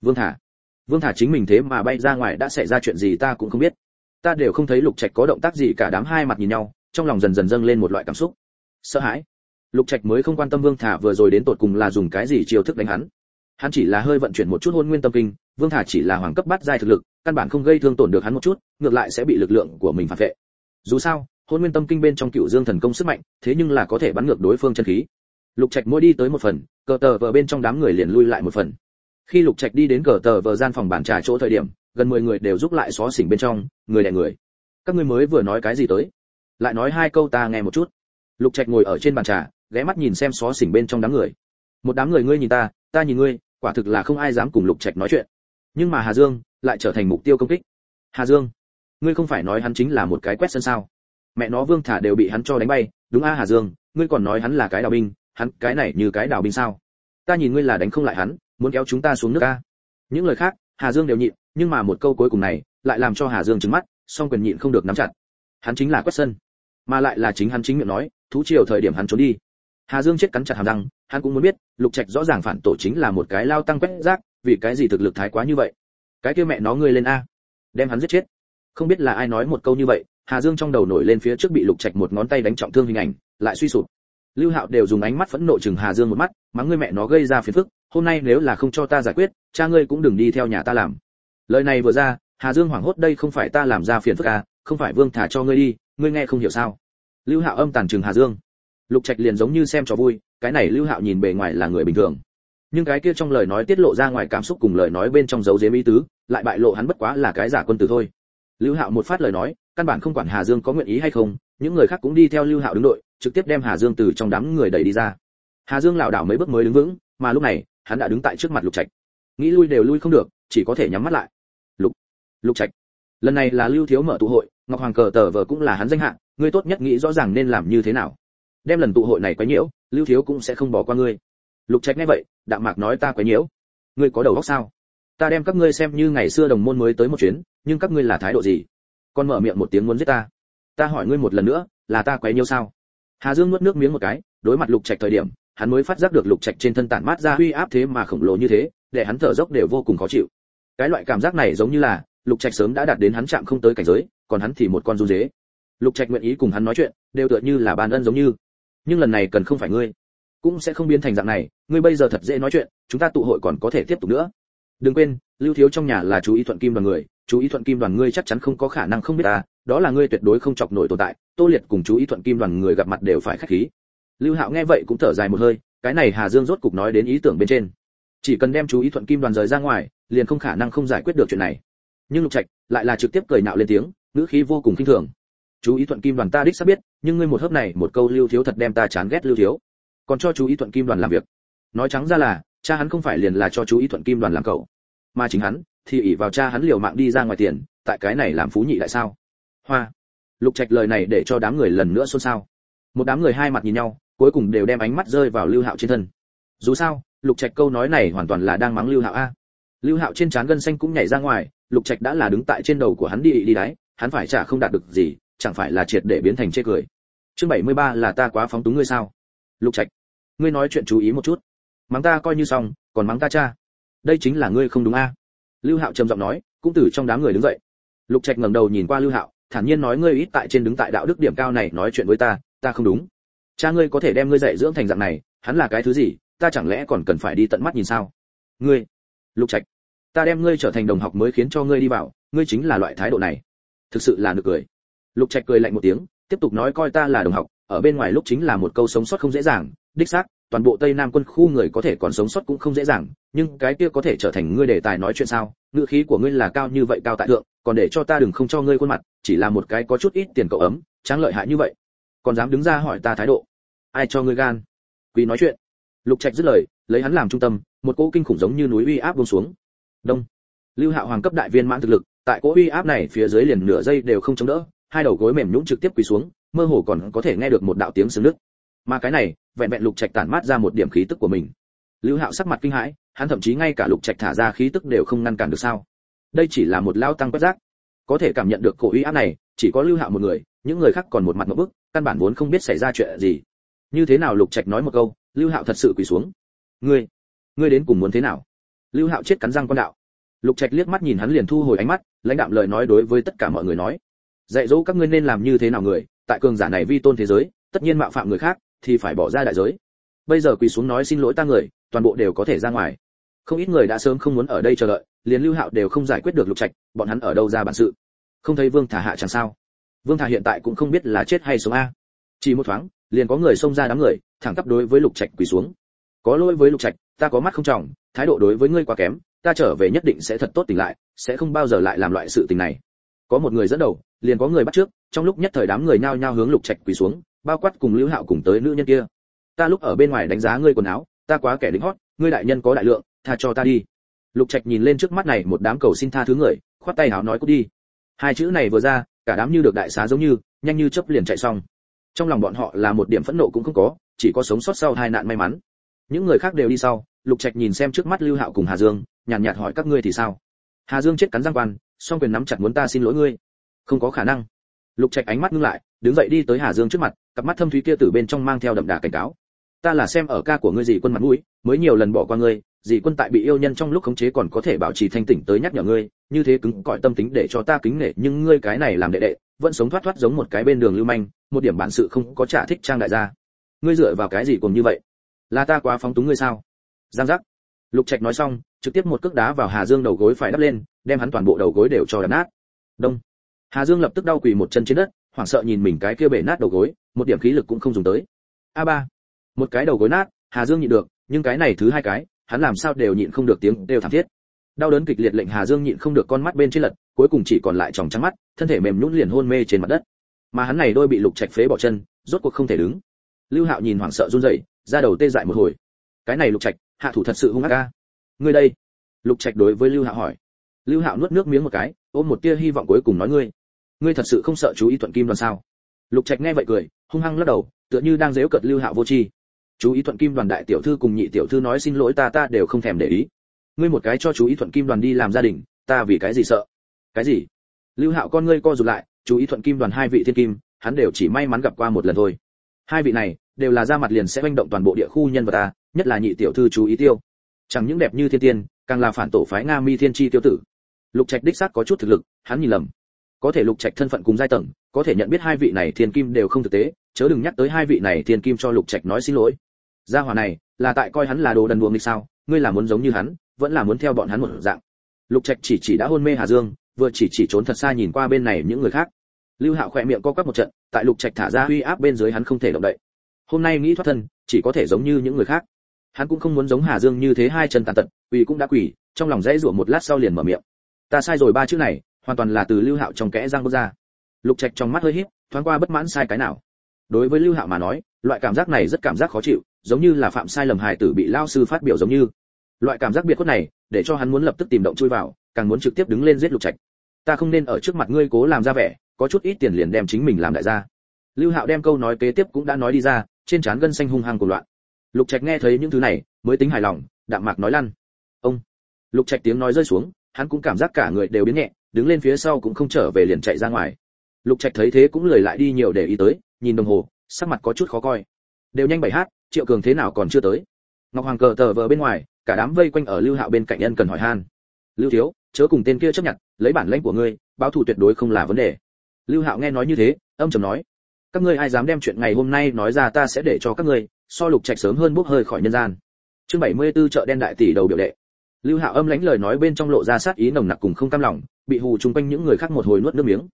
Vương Thả chính mình thế mà bay ra ngoài đã xảy ra chuyện gì ta cũng không biết. Ta đều không thấy Lục Trạch có động tác gì cả, đám hai mặt nhìn nhau, trong lòng dần dần dâng lên một loại cảm xúc sợ hãi. Lục Trạch mới không quan tâm Vương Thả vừa rồi đến tột cùng là dùng cái gì chiêu thức đánh hắn. Hắn chỉ là hơi vận chuyển một chút Hôn Nguyên Tâm Kinh, Vương Thả chỉ là hoàng cấp bát giai thực lực, căn bản không gây thương tổn được hắn một chút, ngược lại sẽ bị lực lượng của mình phản vệ. Dù sao, Hôn Nguyên Tâm Kinh bên trong Cửu Dương thần công sức mạnh, thế nhưng là có thể bắn ngược đối phương chân khí. Lục Trạch mỗi đi tới một phần, cờ tờ vờ bên trong đám người liền lui lại một phần. Khi Lục Trạch đi đến cờ tờ vờ gian phòng bàn trà chỗ thời điểm, gần 10 người đều giúp lại xó xỉnh bên trong, người đè người. Các ngươi mới vừa nói cái gì tới? Lại nói 2 câu ta nghe một chút. Lục Trạch ngồi ở trên bàn trà, ghé mắt nhìn xem xó xỉnh bên trong đám người. Một đám người ngươi nhìn ta, ta nhìn ngươi, quả thực là không ai dám cùng Lục Trạch nói chuyện. Nhưng mà Hà Dương lại trở thành mục tiêu công kích. Hà Dương, ngươi không phải nói hắn chính là một cái quét sân sao? Mẹ nó Vương Thả đều bị hắn cho đánh bay, đúng a Hà Dương, ngươi còn nói hắn là cái đào binh, hắn cái này như cái đào binh sao? Ta nhìn ngươi là đánh không lại hắn, muốn kéo chúng ta xuống nước a. Những lời khác, Hà Dương đều nhịn, nhưng mà một câu cuối cùng này, lại làm cho Hà Dương trừng mắt, song quyền nhịn không được nắm chặt. Hắn chính là quét sân, mà lại là chính hắn chính miệng nói, thú triều thời điểm hắn trốn đi. Hà Dương chết cắn chặt hàm răng, hắn cũng muốn biết, Lục Trạch rõ ràng phản tổ chính là một cái lao tăng quét rác, vì cái gì thực lực thái quá như vậy? Cái kia mẹ nó ngươi lên a, đem hắn giết chết. Không biết là ai nói một câu như vậy, Hà Dương trong đầu nổi lên phía trước bị Lục Trạch một ngón tay đánh trọng thương hình ảnh, lại suy sụp. Lưu Hạo đều dùng ánh mắt phẫn nộ chừng Hà Dương một mắt, mắng ngươi mẹ nó gây ra phiền phức, hôm nay nếu là không cho ta giải quyết, cha ngươi cũng đừng đi theo nhà ta làm. Lời này vừa ra, Hà Dương hoảng hốt, đây không phải ta làm ra phiền phức à, không phải Vương Thả cho ngươi đi, ngươi nghe không hiểu sao? Lưu Hạo âm tàn chừng Hà Dương. Lục Trạch liền giống như xem trò vui, cái này Lưu Hạo nhìn bề ngoài là người bình thường, nhưng cái kia trong lời nói tiết lộ ra ngoài cảm xúc cùng lời nói bên trong giấu giếm ý tứ, lại bại lộ hắn bất quá là cái giả quân tử thôi. Lưu Hạo một phát lời nói, căn bản không quản Hà Dương có nguyện ý hay không, những người khác cũng đi theo Lưu Hạo đứng đội, trực tiếp đem Hà Dương từ trong đám người đẩy đi ra. Hà Dương lảo đảo mấy bước mới đứng vững, mà lúc này, hắn đã đứng tại trước mặt Lục Trạch. Nghĩ lui đều lui không được, chỉ có thể nhắm mắt lại. Lục Trạch, lần này là Lưu thiếu mở tụ hội, Ngọc Hoàng cờ tờ vờ cũng là hắn danh hạng, ngươi tốt nhất nghĩ rõ ràng nên làm như thế nào. Đem lần tụ hội này quấy nhiễu, Lưu thiếu cũng sẽ không bỏ qua ngươi. Lục Trạch nghe vậy, đạm mạc nói ta quấy nhiễu, ngươi có đầu óc sao? Ta đem các ngươi xem như ngày xưa đồng môn mới tới một chuyến, nhưng các ngươi là thái độ gì? Còn mở miệng một tiếng muốn giết ta. Ta hỏi ngươi một lần nữa, là ta quấy nhiễu sao? Hà Dương nuốt nước miếng một cái, đối mặt Lục Trạch thời điểm, hắn mới phát giác được Lục Trạch trên thân tản mát ra uy áp thế mà khổng lồ như thế, để hắn thở dốc đều vô cùng khó chịu. Cái loại cảm giác này giống như là Lục Trạch sớm đã đạt đến hắn chạm không tới cảnh giới, còn hắn thì một con run dế. Lục Trạch nguyện ý cùng hắn nói chuyện, đều tựa như là ban ân giống như. Nhưng lần này cần không phải ngươi, cũng sẽ không biến thành dạng này, ngươi bây giờ thật dễ nói chuyện, chúng ta tụ hội còn có thể tiếp tục nữa. Đừng quên, Lưu thiếu trong nhà là chú ý Thuận Kim đoàn người, chú ý Thuận Kim đoàn ngươi chắc chắn không có khả năng không biết ta, đó là ngươi tuyệt đối không chọc nổi tồn tại, Tô Liệt cùng chú ý Thuận Kim đoàn người gặp mặt đều phải khách khí. Lưu Hạo nghe vậy cũng thở dài một hơi, cái này Hà Dương rốt cục nói đến ý tưởng bên trên. Chỉ cần đem chú ý Thuận Kim đoàn rời ra ngoài, liền không khả năng không giải quyết được chuyện này. Nhưng Lục Trạch lại là trực tiếp cười nhạo lên tiếng, ngữ khí vô cùng khinh thường. Chú ý Thuận Kim đoàn ta đích xác biết, nhưng ngươi một hớp này một câu Lưu thiếu thật đem ta chán ghét Lưu thiếu. Còn cho chú ý Thuận Kim đoàn làm việc. Nói trắng ra là, cha hắn không phải liền là cho chú ý Thuận Kim đoàn làm cậu, mà chính hắn thì ỷ vào cha hắn liều mạng đi ra ngoài tiền, tại cái này làm phú nhị đại sao? Hoa. Lục Trạch lời này để cho đám người lần nữa xôn xao. Một đám người hai mặt nhìn nhau, cuối cùng đều đem ánh mắt rơi vào Lưu Hạo trên thân. Dù sao, Lục Trạch câu nói này hoàn toàn là đang mắng Lưu Hạo a. Lưu Hạo trên trán gân xanh cũng nhảy ra ngoài, Lục Trạch đã là đứng tại trên đầu của hắn đi đáy, hắn phải chả không đạt được gì, chẳng phải là triệt để biến thành chê cười. Chương 73 là ta quá phóng túng ngươi sao? Lục Trạch, ngươi nói chuyện chú ý một chút. Mắng ta coi như xong, còn mắng ta cha. Đây chính là ngươi không đúng a. Lưu Hạo trầm giọng nói, cũng từ trong đám người đứng dậy. Lục Trạch ngẩng đầu nhìn qua Lưu Hạo, thản nhiên nói ngươi ít tại trên đứng tại đạo đức điểm cao này nói chuyện với ta, ta không đúng. Cha ngươi có thể đem ngươi dạy dưỡng thành dạng này, hắn là cái thứ gì, ta chẳng lẽ còn cần phải đi tận mắt nhìn sao? Ngươi, Lục Trạch, ta đem ngươi trở thành đồng học mới khiến cho ngươi đi vào, ngươi chính là loại thái độ này, thực sự là nực cười. Lục Trạch cười lạnh một tiếng, tiếp tục nói coi ta là đồng học, ở bên ngoài lúc chính là một câu sống sót không dễ dàng, đích xác, toàn bộ Tây Nam quân khu người có thể còn sống sót cũng không dễ dàng, nhưng cái kia có thể trở thành ngươi đề tài nói chuyện sao? Ngữ khí của ngươi là cao như vậy cao tại thượng, còn để cho ta đừng không cho ngươi khuôn mặt, chỉ là một cái có chút ít tiền cậu ấm, tráng lợi hại như vậy, còn dám đứng ra hỏi ta thái độ, ai cho ngươi gan? Quý nói chuyện. Lục Trạch dứt lời, lấy hắn làm trung tâm, một cỗ kinh khủng giống như núi uy áp buông xuống. Đông. Lưu Hạo hoàng cấp đại viên mãn thực lực, tại cỗ uy áp này phía dưới liền nửa giây đều không chống đỡ, hai đầu gối mềm nhũn trực tiếp quỳ xuống, mơ hồ còn có thể nghe được một đạo tiếng xương nứt. Mà cái này, vẹn vẹn Lục Trạch tản mát ra một điểm khí tức của mình. Lưu Hạo sắc mặt kinh hãi, hắn thậm chí ngay cả Lục Trạch thả ra khí tức đều không ngăn cản được sao? Đây chỉ là một lao tăng quét rác, có thể cảm nhận được cổ uy áp này, chỉ có Lưu Hạo một người, những người khác còn một mặt ngộp bức, căn bản vốn không biết xảy ra chuyện gì. Như thế nào Lục Trạch nói một câu, Lưu Hạo thật sự quỳ xuống. Ngươi đến cùng muốn thế nào? Lưu Hạo chết cắn răng con đạo. Lục Trạch liếc mắt nhìn hắn liền thu hồi ánh mắt, lãnh đạm lời nói đối với tất cả mọi người nói: dạy dỗ các ngươi nên làm như thế nào người, tại cường giả này vi tôn thế giới, tất nhiên mạo phạm người khác thì phải bỏ ra đại giới. Bây giờ quỳ xuống nói xin lỗi ta người, toàn bộ đều có thể ra ngoài. Không ít người đã sớm không muốn ở đây chờ đợi, liền Lưu Hạo đều không giải quyết được Lục Trạch, bọn hắn ở đâu ra bản sự? Không thấy Vương Thả hạ chẳng sao? Vương Thả hiện tại cũng không biết là chết hay sống a. Chỉ một thoáng, liền có người xông ra đám người, thẳng tắp đối với Lục Trạch quỳ xuống. Có lỗi với Lục Trạch, ta có mắt không tròng, thái độ đối với ngươi quá kém, ta trở về nhất định sẽ thật tốt tỉnh lại, sẽ không bao giờ lại làm loại sự tình này. Có một người dẫn đầu, liền có người bắt trước, trong lúc nhất thời đám người nhao nhao hướng Lục Trạch quỳ xuống, bao quát cùng Lưu Hạo cùng tới nữ nhân kia. Ta lúc ở bên ngoài đánh giá ngươi quần áo, ta quá kẻ lính hót, ngươi đại nhân có đại lượng, tha cho ta đi. Lục Trạch nhìn lên trước mắt này một đám cầu xin tha thứ người, khoát tay áo nói cút đi. Hai chữ này vừa ra, cả đám như được đại xá giống như, nhanh như chớp liền chạy xong. Trong lòng bọn họ là một điểm phẫn nộ cũng không có, chỉ có sống sót sau hai nạn may mắn. Những người khác đều đi sau, Lục Trạch nhìn xem trước mắt Lưu Hạo cùng Hà Dương, nhàn nhạt hỏi các ngươi thì sao? Hà Dương chết cắn răng quan, song quyền nắm chặt muốn ta xin lỗi ngươi. Không có khả năng. Lục Trạch ánh mắt ngưng lại, đứng dậy đi tới Hà Dương trước mặt, cặp mắt thâm thúy kia từ bên trong mang theo đậm đà cảnh cáo. Ta là xem ở ca của ngươi Dì Quân mặt mũi, mới nhiều lần bỏ qua ngươi, Dì Quân tại bị yêu nhân trong lúc khống chế còn có thể bảo trì thanh tỉnh tới nhắc nhở ngươi, như thế cứng cỏi tâm tính để cho ta kính nể, nhưng ngươi cái này làm đệ đệ, vẫn sống thoát thoát giống một cái bên đường lưu manh, một điểm bản sự không có trả thích trang đại gia. Ngươi dựa vào cái gì cùng như vậy? Là ta quá phóng túng ngươi sao? Giang giác. Lục Trạch nói xong, trực tiếp một cước đá vào Hà Dương đầu gối phải đắp lên, đem hắn toàn bộ đầu gối đều cho đập nát. Đông. Hà Dương lập tức đau quỳ một chân trên đất, hoảng sợ nhìn mình cái kia bể nát đầu gối, một điểm khí lực cũng không dùng tới. A3. Một cái đầu gối nát, Hà Dương nhịn được, nhưng cái này thứ hai cái, hắn làm sao đều nhịn không được tiếng đều thảm thiết. Đau đớn kịch liệt lệnh Hà Dương nhịn không được con mắt bên trên lật, cuối cùng chỉ còn lại tròng trắng mắt, thân thể mềm nhũn liền hôn mê trên mặt đất. Mà hắn này đôi bị Lục Trạch phế bỏ chân, rốt cuộc không thể đứng. Lưu Hạo nhìn hoảng sợ run rẩy, da đầu tê dại một hồi. Cái này Lục Trạch, hạ thủ thật sự hung ác a. Ngươi đây? Lục Trạch đối với Lưu Hạo hỏi. Lưu Hạo nuốt nước miếng một cái, ôm một tia hy vọng cuối cùng nói ngươi thật sự không sợ chú ý Thuận Kim Đoàn sao? Lục Trạch nghe vậy cười, hung hăng lắc đầu, tựa như đang giễu cợt Lưu Hạo vô tri. Chú ý Thuận Kim Đoàn đại tiểu thư cùng nhị tiểu thư nói xin lỗi ta đều không thèm để ý. Ngươi một cái cho chú ý Thuận Kim Đoàn đi làm gia đình, ta vì cái gì sợ? Cái gì? Lưu Hạo con ngươi co rụt lại, chú ý Thuận Kim Đoàn hai vị thiên kim, hắn đều chỉ may mắn gặp qua một lần thôi. Hai vị này đều là ra mặt liền sẽ hoành động toàn bộ địa khu nhân vật ta, nhất là nhị tiểu thư chú ý Tiêu. Chẳng những đẹp như thiên tiên, càng là phản tổ phái Nga Mi Thiên Chi tiêu tử. Lục Trạch đích xác có chút thực lực, hắn nhìn lầm. Có thể Lục Trạch thân phận cùng giai tầng, có thể nhận biết hai vị này thiên kim đều không thực tế, chớ đừng nhắc tới hai vị này thiên kim cho Lục Trạch nói xin lỗi. Gia hỏa này, là tại coi hắn là đồ đần đuông nghịch sao? Ngươi là muốn giống như hắn, vẫn là muốn theo bọn hắn một dạng. Lục Trạch chỉ đã hôn mê Hà Dương, vừa chỉ trốn thật xa nhìn qua bên này những người khác. Lưu Hạo khẽ miệng co quắp một trận, tại Lục Trạch thả ra uy áp bên dưới hắn không thể động đậy. Hôm nay nghĩ thoát thân, chỉ có thể giống như những người khác. Hắn cũng không muốn giống Hà Dương như thế hai chân tàn tật, quỳ cũng đã quỳ, trong lòng dãy rủa một lát sau liền mở miệng. Ta sai rồi ba chữ này, hoàn toàn là từ Lưu Hạo trong kẽ răng bước ra. Lục Trạch trong mắt hơi híp, thoáng qua bất mãn sai cái nào. Đối với Lưu Hạo mà nói, loại cảm giác này rất cảm giác khó chịu, giống như là phạm sai lầm hài tử bị lao sư phát biểu giống như. Loại cảm giác biệt khuất này, để cho hắn muốn lập tức tìm động chui vào, càng muốn trực tiếp đứng lên giết Lục Trạch. Ta không nên ở trước mặt ngươi cố làm ra vẻ, có chút ít tiền liền đem chính mình làm đại gia. Lưu Hạo đem câu nói kế tiếp cũng đã nói đi ra, trên trán gân xanh hung hăng cuồng loạn. Lục Trạch nghe thấy những thứ này, mới tính hài lòng, đạm mạc nói lăn. Ông. Lục Trạch tiếng nói rơi xuống, hắn cũng cảm giác cả người đều biến nhẹ, đứng lên phía sau cũng không trở về liền chạy ra ngoài. Lục Trạch thấy thế cũng lười lại đi nhiều để ý tới, nhìn đồng hồ, sắc mặt có chút khó coi. Đều nhanh 7h, Triệu Cường thế nào còn chưa tới? Ngọc Hoàng cờ tờ vờ bên ngoài, cả đám vây quanh ở Lưu Hạo bên cạnh ân cần hỏi han. Lưu thiếu, chớ cùng tên kia chấp nhận, lấy bản lĩnh của ngươi, báo thù tuyệt đối không là vấn đề. Lưu Hạo nghe nói như thế, âm trầm nói: các ngươi ai dám đem chuyện ngày hôm nay nói ra ta sẽ để cho các ngươi so Lục Trạch sớm hơn bốc hơi khỏi nhân gian. Chương 74 chợ đen đại tỷ đầu biểu đệ. Lưu Hạo âm lãnh lời nói bên trong lộ ra sát ý nồng nặc cùng không cam lòng, bị hù chung quanh những người khác một hồi nuốt nước miếng.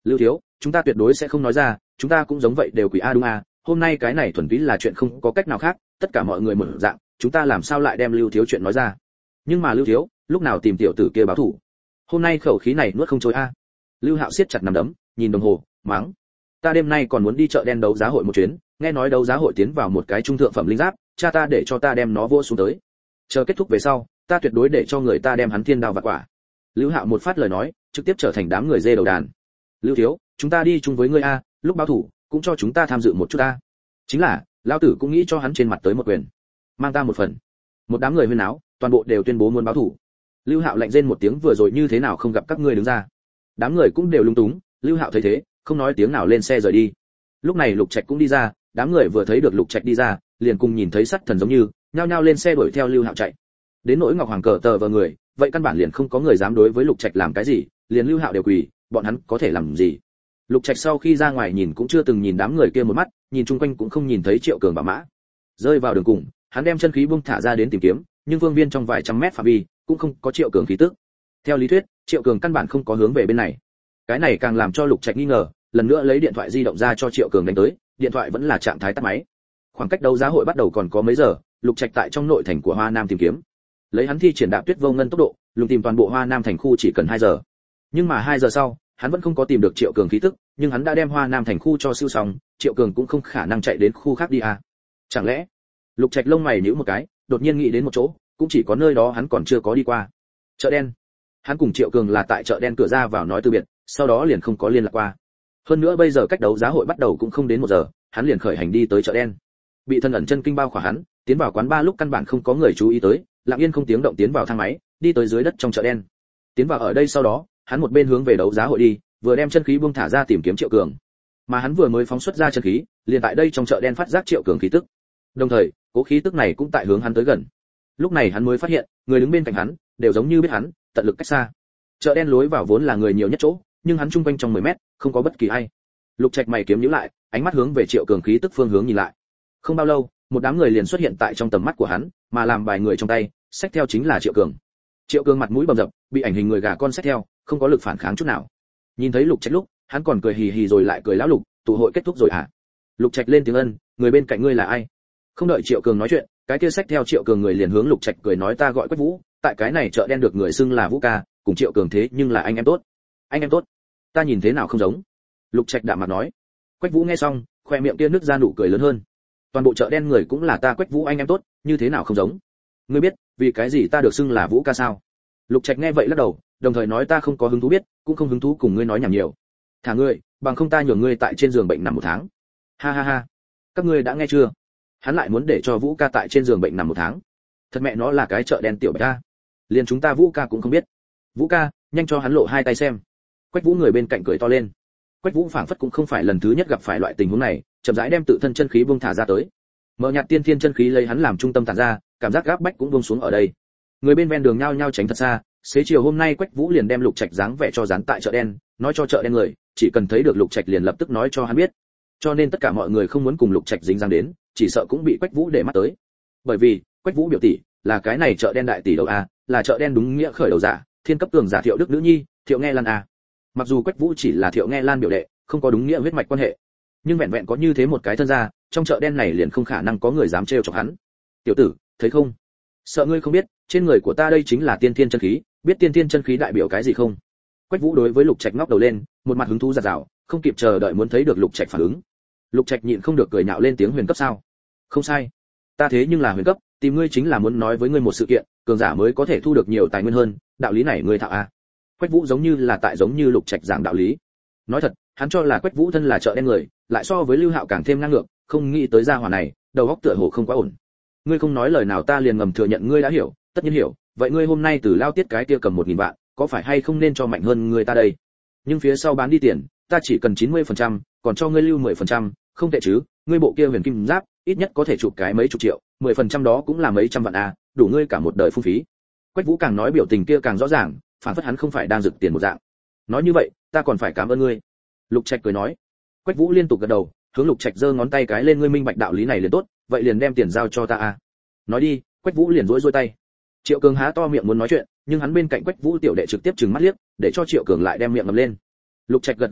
Lưu thiếu, chúng ta tuyệt đối sẽ không nói ra, chúng ta cũng giống vậy đều quỷ a đúng a, hôm nay cái này thuần túy là chuyện không có cách nào khác, tất cả mọi người mở dạng, chúng ta làm sao lại đem Lưu thiếu chuyện nói ra. Nhưng mà Lưu thiếu, lúc nào tìm tiểu tử kia báo thủ? Hôm nay khẩu khí này nuốt không trôi a. Lưu Hạo siết chặt nắm đấm, nhìn đồng hồ, mắng. Ta đêm nay còn muốn đi chợ đen đấu giá hội một chuyến, nghe nói đấu giá hội tiến vào một cái trung thượng phẩm linh giáp, cha ta để cho ta đem nó vô xuống tới. Chờ kết thúc về sau, ta tuyệt đối để cho người ta đem hắn thiên đao vặt quả. Lưu Hạo một phát lời nói, trực tiếp trở thành đám người dê đầu đàn. Lưu thiếu, chúng ta đi chung với ngươi a, lúc báo thủ, cũng cho chúng ta tham dự một chút a. Chính là, lão tử cũng nghĩ cho hắn trên mặt tới một quyền. Mang ta một phần. Một đám người huyên náo, toàn bộ đều tuyên bố muốn báo thủ. Lưu Hạo lạnh rên một tiếng, vừa rồi như thế nào không gặp các ngươi đứng ra. Đám người cũng đều lung túng, Lưu Hạo thấy thế, không nói tiếng nào lên xe rời đi. Lúc này Lục Trạch cũng đi ra, đám người vừa thấy được Lục Trạch đi ra, liền cùng nhìn thấy sắt thần giống như, nhao nhao lên xe đuổi theo Lưu Hạo chạy. Đến nỗi Ngọc Hoàng cờ tờ vờ người, vậy căn bản liền không có người dám đối với Lục Trạch làm cái gì, liền Lưu Hạo đều quỳ, bọn hắn có thể làm gì? Lục Trạch sau khi ra ngoài nhìn cũng chưa từng nhìn đám người kia một mắt, nhìn chung quanh cũng không nhìn thấy Triệu Cường và mã. Rơi vào đường cùng, hắn đem chân khí buông thả ra đến tìm kiếm, nhưng phương viên trong vài trăm mét phạm vi cũng không có Triệu Cường khí tức. Theo lý thuyết, Triệu Cường căn bản không có hướng về bên này. Cái này càng làm cho Lục Trạch nghi ngờ, lần nữa lấy điện thoại di động ra cho Triệu Cường đánh tới, điện thoại vẫn là trạng thái tắt máy. Khoảng cách đấu giá hội bắt đầu còn có mấy giờ, Lục Trạch tại trong nội thành của Hoa Nam tìm kiếm. Lấy hắn thi triển Đạp Tuyết Vô Ngân tốc độ, lùng tìm toàn bộ Hoa Nam thành khu chỉ cần 2 giờ. Nhưng mà 2 giờ sau, hắn vẫn không có tìm được Triệu Cường khí tức, nhưng hắn đã đem Hoa Nam thành khu cho siêu xong, Triệu Cường cũng không khả năng chạy đến khu khác đi à. Chẳng lẽ? Lục Trạch lông mày nhíu một cái, đột nhiên nghĩ đến một chỗ, cũng chỉ có nơi đó hắn còn chưa có đi qua. Chợ đen. Hắn cùng Triệu Cường là tại chợ đen cửa ra vào nói từ biệt, sau đó liền không có liên lạc qua. Hơn nữa bây giờ cách đấu giá hội bắt đầu cũng không đến 1 giờ, hắn liền khởi hành đi tới chợ đen. Bị thân ẩn chân kinh bao khỏa hắn, tiến vào quán bar lúc căn bản không có người chú ý tới, lặng yên không tiếng động tiến vào thang máy, đi tới dưới đất trong chợ đen. Tiến vào ở đây sau đó, hắn một bên hướng về đấu giá hội đi, vừa đem chân khí buông thả ra tìm kiếm Triệu Cường. Mà hắn vừa mới phóng xuất ra chân khí, liền tại đây trong chợ đen phát giác Triệu Cường khí tức. Đồng thời, cố khí tức này cũng tại hướng hắn tới gần. Lúc này hắn mới phát hiện, người đứng bên cạnh hắn đều giống như biết hắn, tận lực cách xa. Chợ đen lối vào vốn là người nhiều nhất chỗ, nhưng hắn chung quanh trong 10 mét, không có bất kỳ ai. Lục Trạch mày kiếm nhíu lại, ánh mắt hướng về Triệu Cường khí tức phương hướng nhìn lại. Không bao lâu, một đám người liền xuất hiện tại trong tầm mắt của hắn, mà làm bài người trong tay, xách theo chính là Triệu Cường. Triệu Cường mặt mũi bầm dập, bị ảnh hình người gà con xách theo, không có lực phản kháng chút nào. Nhìn thấy Lục Trạch lúc, hắn còn cười hì hì rồi lại cười lão Lục, tụ hội kết thúc rồi à? Lục Trạch lên tiếng ân, người bên cạnh ngươi là ai? Không đợi Triệu Cường nói chuyện, cái kia xách theo Triệu Cường người liền hướng Lục Trạch cười nói ta gọi Quách Vũ, tại cái này chợ đen được người xưng là Vũ ca, cùng Triệu Cường thế nhưng là anh em tốt. Anh em tốt? Ta nhìn thế nào không giống? Lục Trạch đạm mặt nói. Quách Vũ nghe xong, khoe miệng kia nứt ra nụ cười lớn hơn. Toàn bộ chợ đen người cũng là ta Quách Vũ anh em tốt, như thế nào không giống? Ngươi biết, vì cái gì ta được xưng là Vũ ca sao? Lục Trạch nghe vậy lắc đầu, đồng thời nói ta không có hứng thú biết, cũng không hứng thú cùng ngươi nói nhảm nhiều. Thả ngươi, bằng không ta nhường ngươi tại trên giường bệnh nằm 1 tháng. Ha ha ha. Các ngươi đã nghe chưa? Hắn lại muốn để cho Vũ ca tại trên giường bệnh nằm 1 tháng. Thật mẹ nó là cái chợ đen tiểu bạch ta. Liền chúng ta Vũ ca cũng không biết. Vũ ca, nhanh cho hắn lộ 2 tay xem. Quách Vũ người bên cạnh cười to lên. Quách Vũ phảng phất cũng không phải lần thứ nhất gặp phải loại tình huống này, chậm rãi đem tự thân chân khí buông thả ra tới. Mở nhạt tiên thiên chân khí lấy hắn làm trung tâm tản ra, cảm giác gáp bách cũng buông xuống ở đây. Người bên ven đường nhao nhao tránh thật xa, xế chiều hôm nay Quách Vũ liền đem Lục Trạch dáng vẻ cho dán tại chợ đen, nói cho chợ đen người, chỉ cần thấy được Lục Trạch liền lập tức nói cho hắn biết. Cho nên tất cả mọi người không muốn cùng Lục Trạch dính dáng đến, chỉ sợ cũng bị Quách Vũ để mắt tới. Bởi vì, Quách Vũ biểu tỷ là cái này chợ đen đại tỷ đầu a, là chợ đen đúng nghĩa khởi đầu giả, thiên cấp cường giả Thiệu Đức nữ nhi, Thiệu Nghe Lan a. Mặc dù Quách Vũ chỉ là Thiệu Nghe Lan biểu đệ, không có đúng nghĩa huyết mạch quan hệ, nhưng vẹn vẹn có như thế một cái thân gia, trong chợ đen này liền không khả năng có người dám trêu chọc hắn. Tiểu tử, thấy không? Sợ ngươi không biết, trên người của ta đây chính là tiên thiên chân khí, biết tiên thiên chân khí đại biểu cái gì không? Quách Vũ đối với Lục Trạch ngóc đầu lên, một mặt hứng thú rạt rào, không kịp chờ đợi muốn thấy được Lục Trạch phản ứng. Lục Trạch nhịn không được cười nhạo lên tiếng huyền cấp sao? Không sai, ta thế nhưng là huyền cấp, tìm ngươi chính là muốn nói với ngươi một sự kiện, cường giả mới có thể thu được nhiều tài nguyên hơn, đạo lý này ngươi thạo a. Quách Vũ giống như là tại giống như Lục Trạch giảng đạo lý. Nói thật, hắn cho là Quách Vũ thân là chợ đen người, lại so với Lưu Hạo càng thêm ngang ngược, không nghĩ tới gia hỏa này, đầu óc tựa hồ không quá ổn. Ngươi không nói lời nào ta liền ngầm thừa nhận ngươi đã hiểu, tất nhiên hiểu, vậy ngươi hôm nay từ lao tiết cái kia cầm 1000 vạn, có phải hay không nên cho mạnh hơn người ta đây? Nhưng phía sau bán đi tiền, ta chỉ cần 90%, còn cho ngươi lưu 10%, không tệ chứ? Ngươi bộ kia huyền kim giáp, ít nhất có thể chụp cái mấy chục triệu, 10% đó cũng là mấy trăm vạn a, đủ ngươi cả một đời phung phí. Quách Vũ càng nói biểu tình kia càng rõ ràng, phản phất hắn không phải đang rực tiền một dạng. Nói như vậy, ta còn phải cảm ơn ngươi. Lục Trạch cười nói. Quách Vũ liên tục gật đầu, hướng Lục Trạch giơ ngón tay cái lên, ngươi minh bạch đạo lý này liền tốt, vậy liền đem tiền giao cho ta a. Nói đi, Quách Vũ liền rũi tay. Triệu Cường há to miệng muốn nói chuyện, nhưng hắn bên cạnh Quách Vũ tiểu đệ trực tiếp trừng mắt liếc, để cho Triệu Cường lại đem miệng ngậm lên. Lục Trạch gật gật đầu,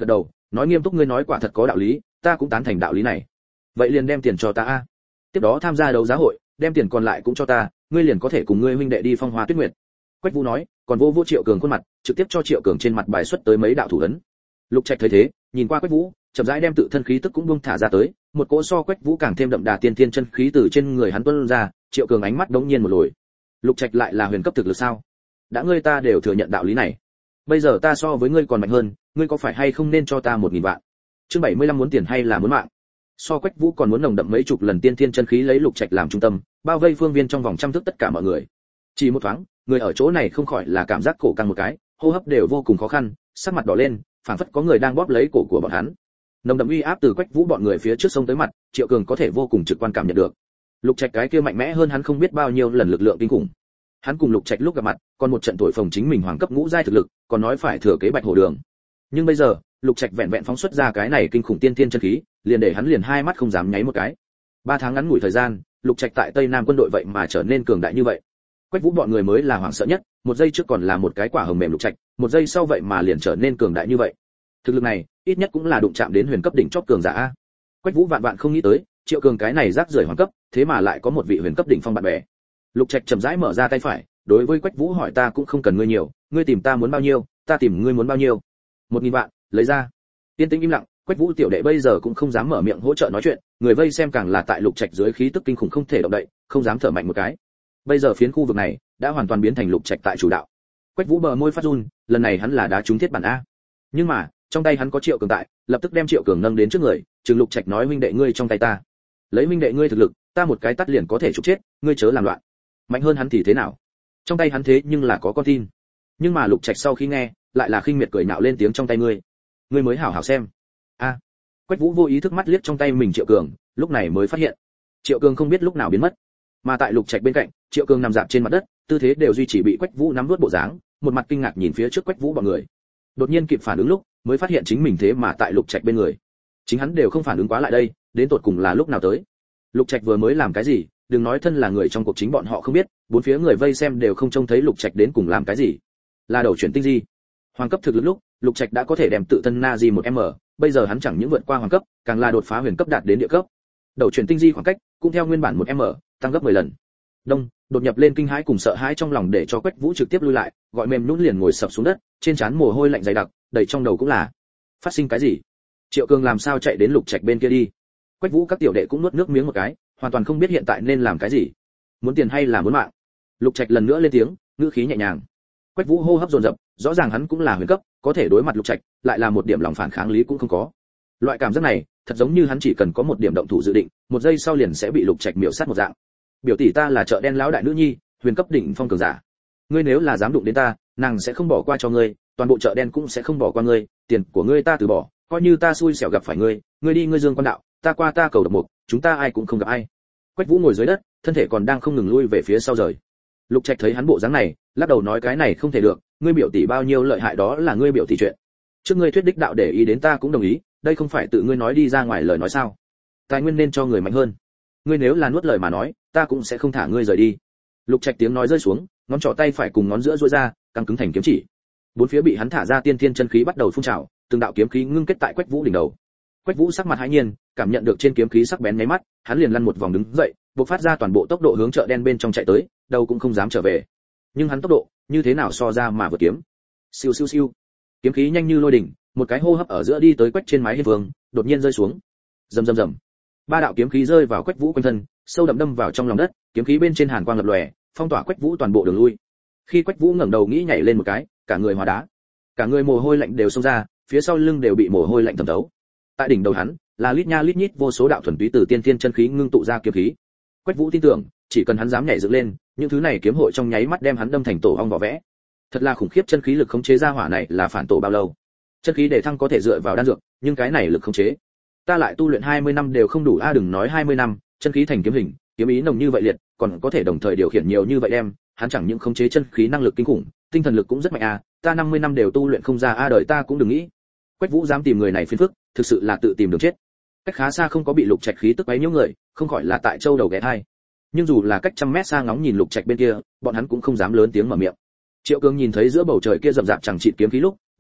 Nói nghiêm túc ngươi nói quả thật có đạo lý, ta cũng tán thành đạo lý này. Vậy liền đem tiền cho ta a. Tiếp đó tham gia đấu giá hội, đem tiền còn lại cũng cho ta, ngươi liền có thể cùng ngươi huynh đệ đi Phong Hoa Tuyết Nguyệt. Quách Vũ nói, còn vô Triệu Cường khuôn mặt, trực tiếp cho Triệu Cường trên mặt bài xuất tới mấy đạo thủ ấn. Lục Trạch thấy thế, nhìn qua Quách Vũ, chậm rãi đem tự thân khí tức cũng buông thả ra tới, một cỗ so Quách Vũ càng thêm đậm đà tiên thiên chân khí từ trên người hắn tuôn ra, Triệu Cường ánh mắt đống nhiên một lồi. Lục Trạch lại là huyền cấp thực lực sao? Đã ngươi ta đều thừa nhận đạo lý này. Bây giờ ta so với ngươi còn mạnh hơn, ngươi có phải hay không nên cho ta 1000 vạn? Chương 75 muốn tiền hay là muốn mạng? So Quách Vũ còn muốn nồng đậm mấy chục lần tiên thiên chân khí lấy Lục Trạch làm trung tâm, bao vây phương viên trong vòng trăm thước tất cả mọi người. Chỉ một thoáng, người ở chỗ này không khỏi là cảm giác cổ căng một cái, hô hấp đều vô cùng khó khăn, sắc mặt đỏ lên, phảng phất có người đang bóp lấy cổ của bọn hắn. Nồng đậm uy áp từ Quách Vũ bọn người phía trước sông tới mặt, Triệu Cường có thể vô cùng trực quan cảm nhận được. Lục Trạch cái kia mạnh mẽ hơn hắn không biết bao nhiêu lần lực lượng kinh khủng. Hắn cùng Lục Trạch lúc gặp mặt, còn một trận thổi phồng chính mình hoàng cấp ngũ giai thực lực, còn nói phải thừa kế Bạch Hổ Đường. Nhưng bây giờ, Lục Trạch vẹn vẹn phóng xuất ra cái này kinh khủng tiên thiên chân khí, liền để hắn liền hai mắt không dám nháy một cái. 3 tháng ngắn ngủi thời gian, Lục Trạch tại Tây Nam quân đội vậy mà trở nên cường đại như vậy. Quách Vũ bọn người mới là hoảng sợ nhất, một giây trước còn là một cái quả hồng mềm Lục Trạch, một giây sau vậy mà liền trở nên cường đại như vậy. Thực lực này, ít nhất cũng là đụng chạm đến huyền cấp đỉnh chóp cường giả a. Quách Vũ vạn vạn không nghĩ tới, Triệu Cường cái này rác rưởi hoàng cấp, thế mà lại có một vị huyền cấp đỉnh phong bạn bè. Lục Trạch chậm rãi mở ra tay phải, đối với Quách Vũ hỏi ta cũng không cần ngươi nhiều, ngươi tìm ta muốn bao nhiêu, ta tìm ngươi muốn bao nhiêu. 1000 vạn, lấy ra. Tiên tĩnh im lặng, Quách Vũ tiểu đệ bây giờ cũng không dám mở miệng hỗ trợ nói chuyện, người vây xem càng là tại Lục Trạch dưới khí tức kinh khủng không thể động đậy, không dám thở mạnh một cái. Bây giờ phiến khu vực này đã hoàn toàn biến thành Lục Trạch tại chủ đạo. Quách Vũ bờ môi phát run, lần này hắn là đá trúng thiết bản a. Nhưng mà, trong tay hắn có Triệu Cường tại, lập tức đem Triệu Cường nâng đến trước người, Trừng Lục Trạch nói huynh đệ ngươi trong tay ta. Lấy huynh đệ ngươi thực lực, ta một cái tát liền có thể trục chết, ngươi chớ làm loạn. Mạnh hơn hắn thì thế nào? Trong tay hắn thế nhưng là có con tin. Nhưng mà Lục Trạch sau khi nghe, lại là khinh miệt cười nhạo lên tiếng trong tay ngươi mới hảo hảo xem. A. Quách Vũ vô ý thức mắt liếc trong tay mình Triệu Cường, lúc này mới phát hiện, Triệu Cường không biết lúc nào biến mất. Mà tại Lục Trạch bên cạnh, Triệu Cường nằm dạp trên mặt đất, tư thế đều duy trì bị Quách Vũ nắm nuốt bộ dáng, một mặt kinh ngạc nhìn phía trước Quách Vũ bọn người. Đột nhiên kịp phản ứng lúc, mới phát hiện chính mình thế mà tại Lục Trạch bên người. Chính hắn đều không phản ứng quá lại đây, đến tột cùng là lúc nào tới. Lục Trạch vừa mới làm cái gì, đừng nói thân là người trong cuộc chính bọn họ không biết, bốn phía người vây xem đều không trông thấy Lục Trạch đến cùng làm cái gì. Là đầu chuyển tinh di. Hoàng cấp thực lực lúc, Lục Trạch đã có thể đem tự thân na di 1m, bây giờ hắn chẳng những vượt qua hoàng cấp, càng là đột phá huyền cấp đạt đến địa cấp. Đầu chuyển tinh di khoảng cách cũng theo nguyên bản 1m, tăng gấp 10 lần. Đông, đột nhập lên kinh hãi cùng sợ hãi trong lòng để cho Quách Vũ trực tiếp lui lại, gọi mềm nhũn liền ngồi sập xuống đất, trên trán mồ hôi lạnh dày đặc, đầy trong đầu cũng là phát sinh cái gì? Triệu Cường làm sao chạy đến Lục Trạch bên kia đi? Quách Vũ các tiểu đệ cũng nuốt nước miếng một cái, hoàn toàn không biết hiện tại nên làm cái gì, muốn tiền hay là muốn mạng. Lục Trạch lần nữa lên tiếng, ngữ khí nhẹ nhàng. Quách Vũ hô hấp dồn dập, rõ ràng hắn cũng là huyền cấp, có thể đối mặt Lục Trạch, lại là một điểm lòng phản kháng lý cũng không có. Loại cảm giác này, thật giống như hắn chỉ cần có một điểm động thủ dự định, một giây sau liền sẽ bị Lục Trạch miểu sát một dạng. Biểu tỷ ta là chợ đen lão đại nữ nhi, huyền cấp đỉnh phong cường giả. Ngươi nếu là dám đụng đến ta, nàng sẽ không bỏ qua cho ngươi, toàn bộ chợ đen cũng sẽ không bỏ qua ngươi, tiền của ngươi ta từ bỏ, coi như ta xui xẻo gặp phải ngươi, ngươi đi ngươi dương quan đạo, ta qua ta cầu độc mục, chúng ta ai cũng không gặp ai. Quách Vũ ngồi dưới đất, thân thể còn đang không ngừng lui về phía sau rời. Lục Trạch thấy hắn bộ dáng này, lắc đầu nói cái này không thể được, ngươi biểu tỷ bao nhiêu lợi hại đó là ngươi biểu tỷ chuyện. Trước ngươi thuyết đích đạo để ý đến ta cũng đồng ý, đây không phải tự ngươi nói đi ra ngoài lời nói sao? Tài nguyên nên cho người mạnh hơn. Ngươi nếu là nuốt lời mà nói, ta cũng sẽ không thả ngươi rời đi. Lục Trạch tiếng nói rơi xuống, ngón trỏ tay phải cùng ngón giữa duỗi ra, căng cứng thành kiếm chỉ. Bốn phía bị hắn thả ra tiên thiên chân khí bắt đầu phun trào, từng đạo kiếm khí ngưng kết tại Quách Vũ đỉnh đầu. Quách Vũ sắc mặt hãi nhiên, cảm nhận được trên kiếm khí sắc bén nháy mắt, hắn liền lăn một vòng đứng dậy, bộc phát ra toàn bộ tốc độ hướng chợ đen bên trong chạy tới, đầu cũng không dám trở về. Nhưng hắn tốc độ, như thế nào so ra mà vượt kiếm. Siêu siêu siêu. Kiếm khí nhanh như lôi đỉnh, một cái hô hấp ở giữa đi tới Quách trên mái hiên vương, đột nhiên rơi xuống. Rầm rầm rầm. 3 đạo kiếm khí rơi vào Quách Vũ quanh thân, sâu đậm đâm vào trong lòng đất, kiếm khí bên trên hàn quang lập lòe, phong tỏa Quách Vũ toàn bộ đường lui. Khi Quách Vũ ngẩng đầu nghĩ nhảy lên một cái, cả người hóa đá, cả người mồ hôi lạnh đều xông ra, phía sau lưng đều bị mồ hôi lạnh thấm thấu. Tại đỉnh đầu hắn, là lít nha lít nhít vô số đạo thuần túy từ tiên thiên chân khí ngưng tụ ra kiếm khí. Quách Vũ tin tưởng, chỉ cần hắn dám nhảy dựng lên, những thứ này kiếm hội trong nháy mắt đem hắn đâm thành tổ ong vỏ vẽ. Thật là khủng khiếp, chân khí lực khống chế ra hỏa này là phản tổ bao lâu? Chân khí để thăng có thể dựa vào đan dược, nhưng cái này lực khống chế, ta lại tu luyện 20 năm đều không đủ a, đừng nói 20 năm, chân khí thành kiếm hình, kiếm ý nồng như vậy liệt, còn có thể đồng thời điều khiển nhiều như vậy đem, hắn chẳng những khống chế chân khí năng lực kinh khủng, tinh thần lực cũng rất mạnh a, ta 50 năm đều tu luyện không ra a, đời ta cũng đừng nghĩ. Quách Vũ dám tìm người này phiền phức, thực sự là tự tìm đường chết. Cách khá xa không có bị Lục Trạch khí tức quấy nhiễu người, không khỏi là tại châu đầu ghé thai. Nhưng dù là cách trăm mét xa ngóng nhìn Lục Trạch bên kia, bọn hắn cũng không dám lớn tiếng mở miệng. Triệu Cường nhìn thấy giữa bầu trời kia rậm rạp chẳng chịt kiếm khí lúc,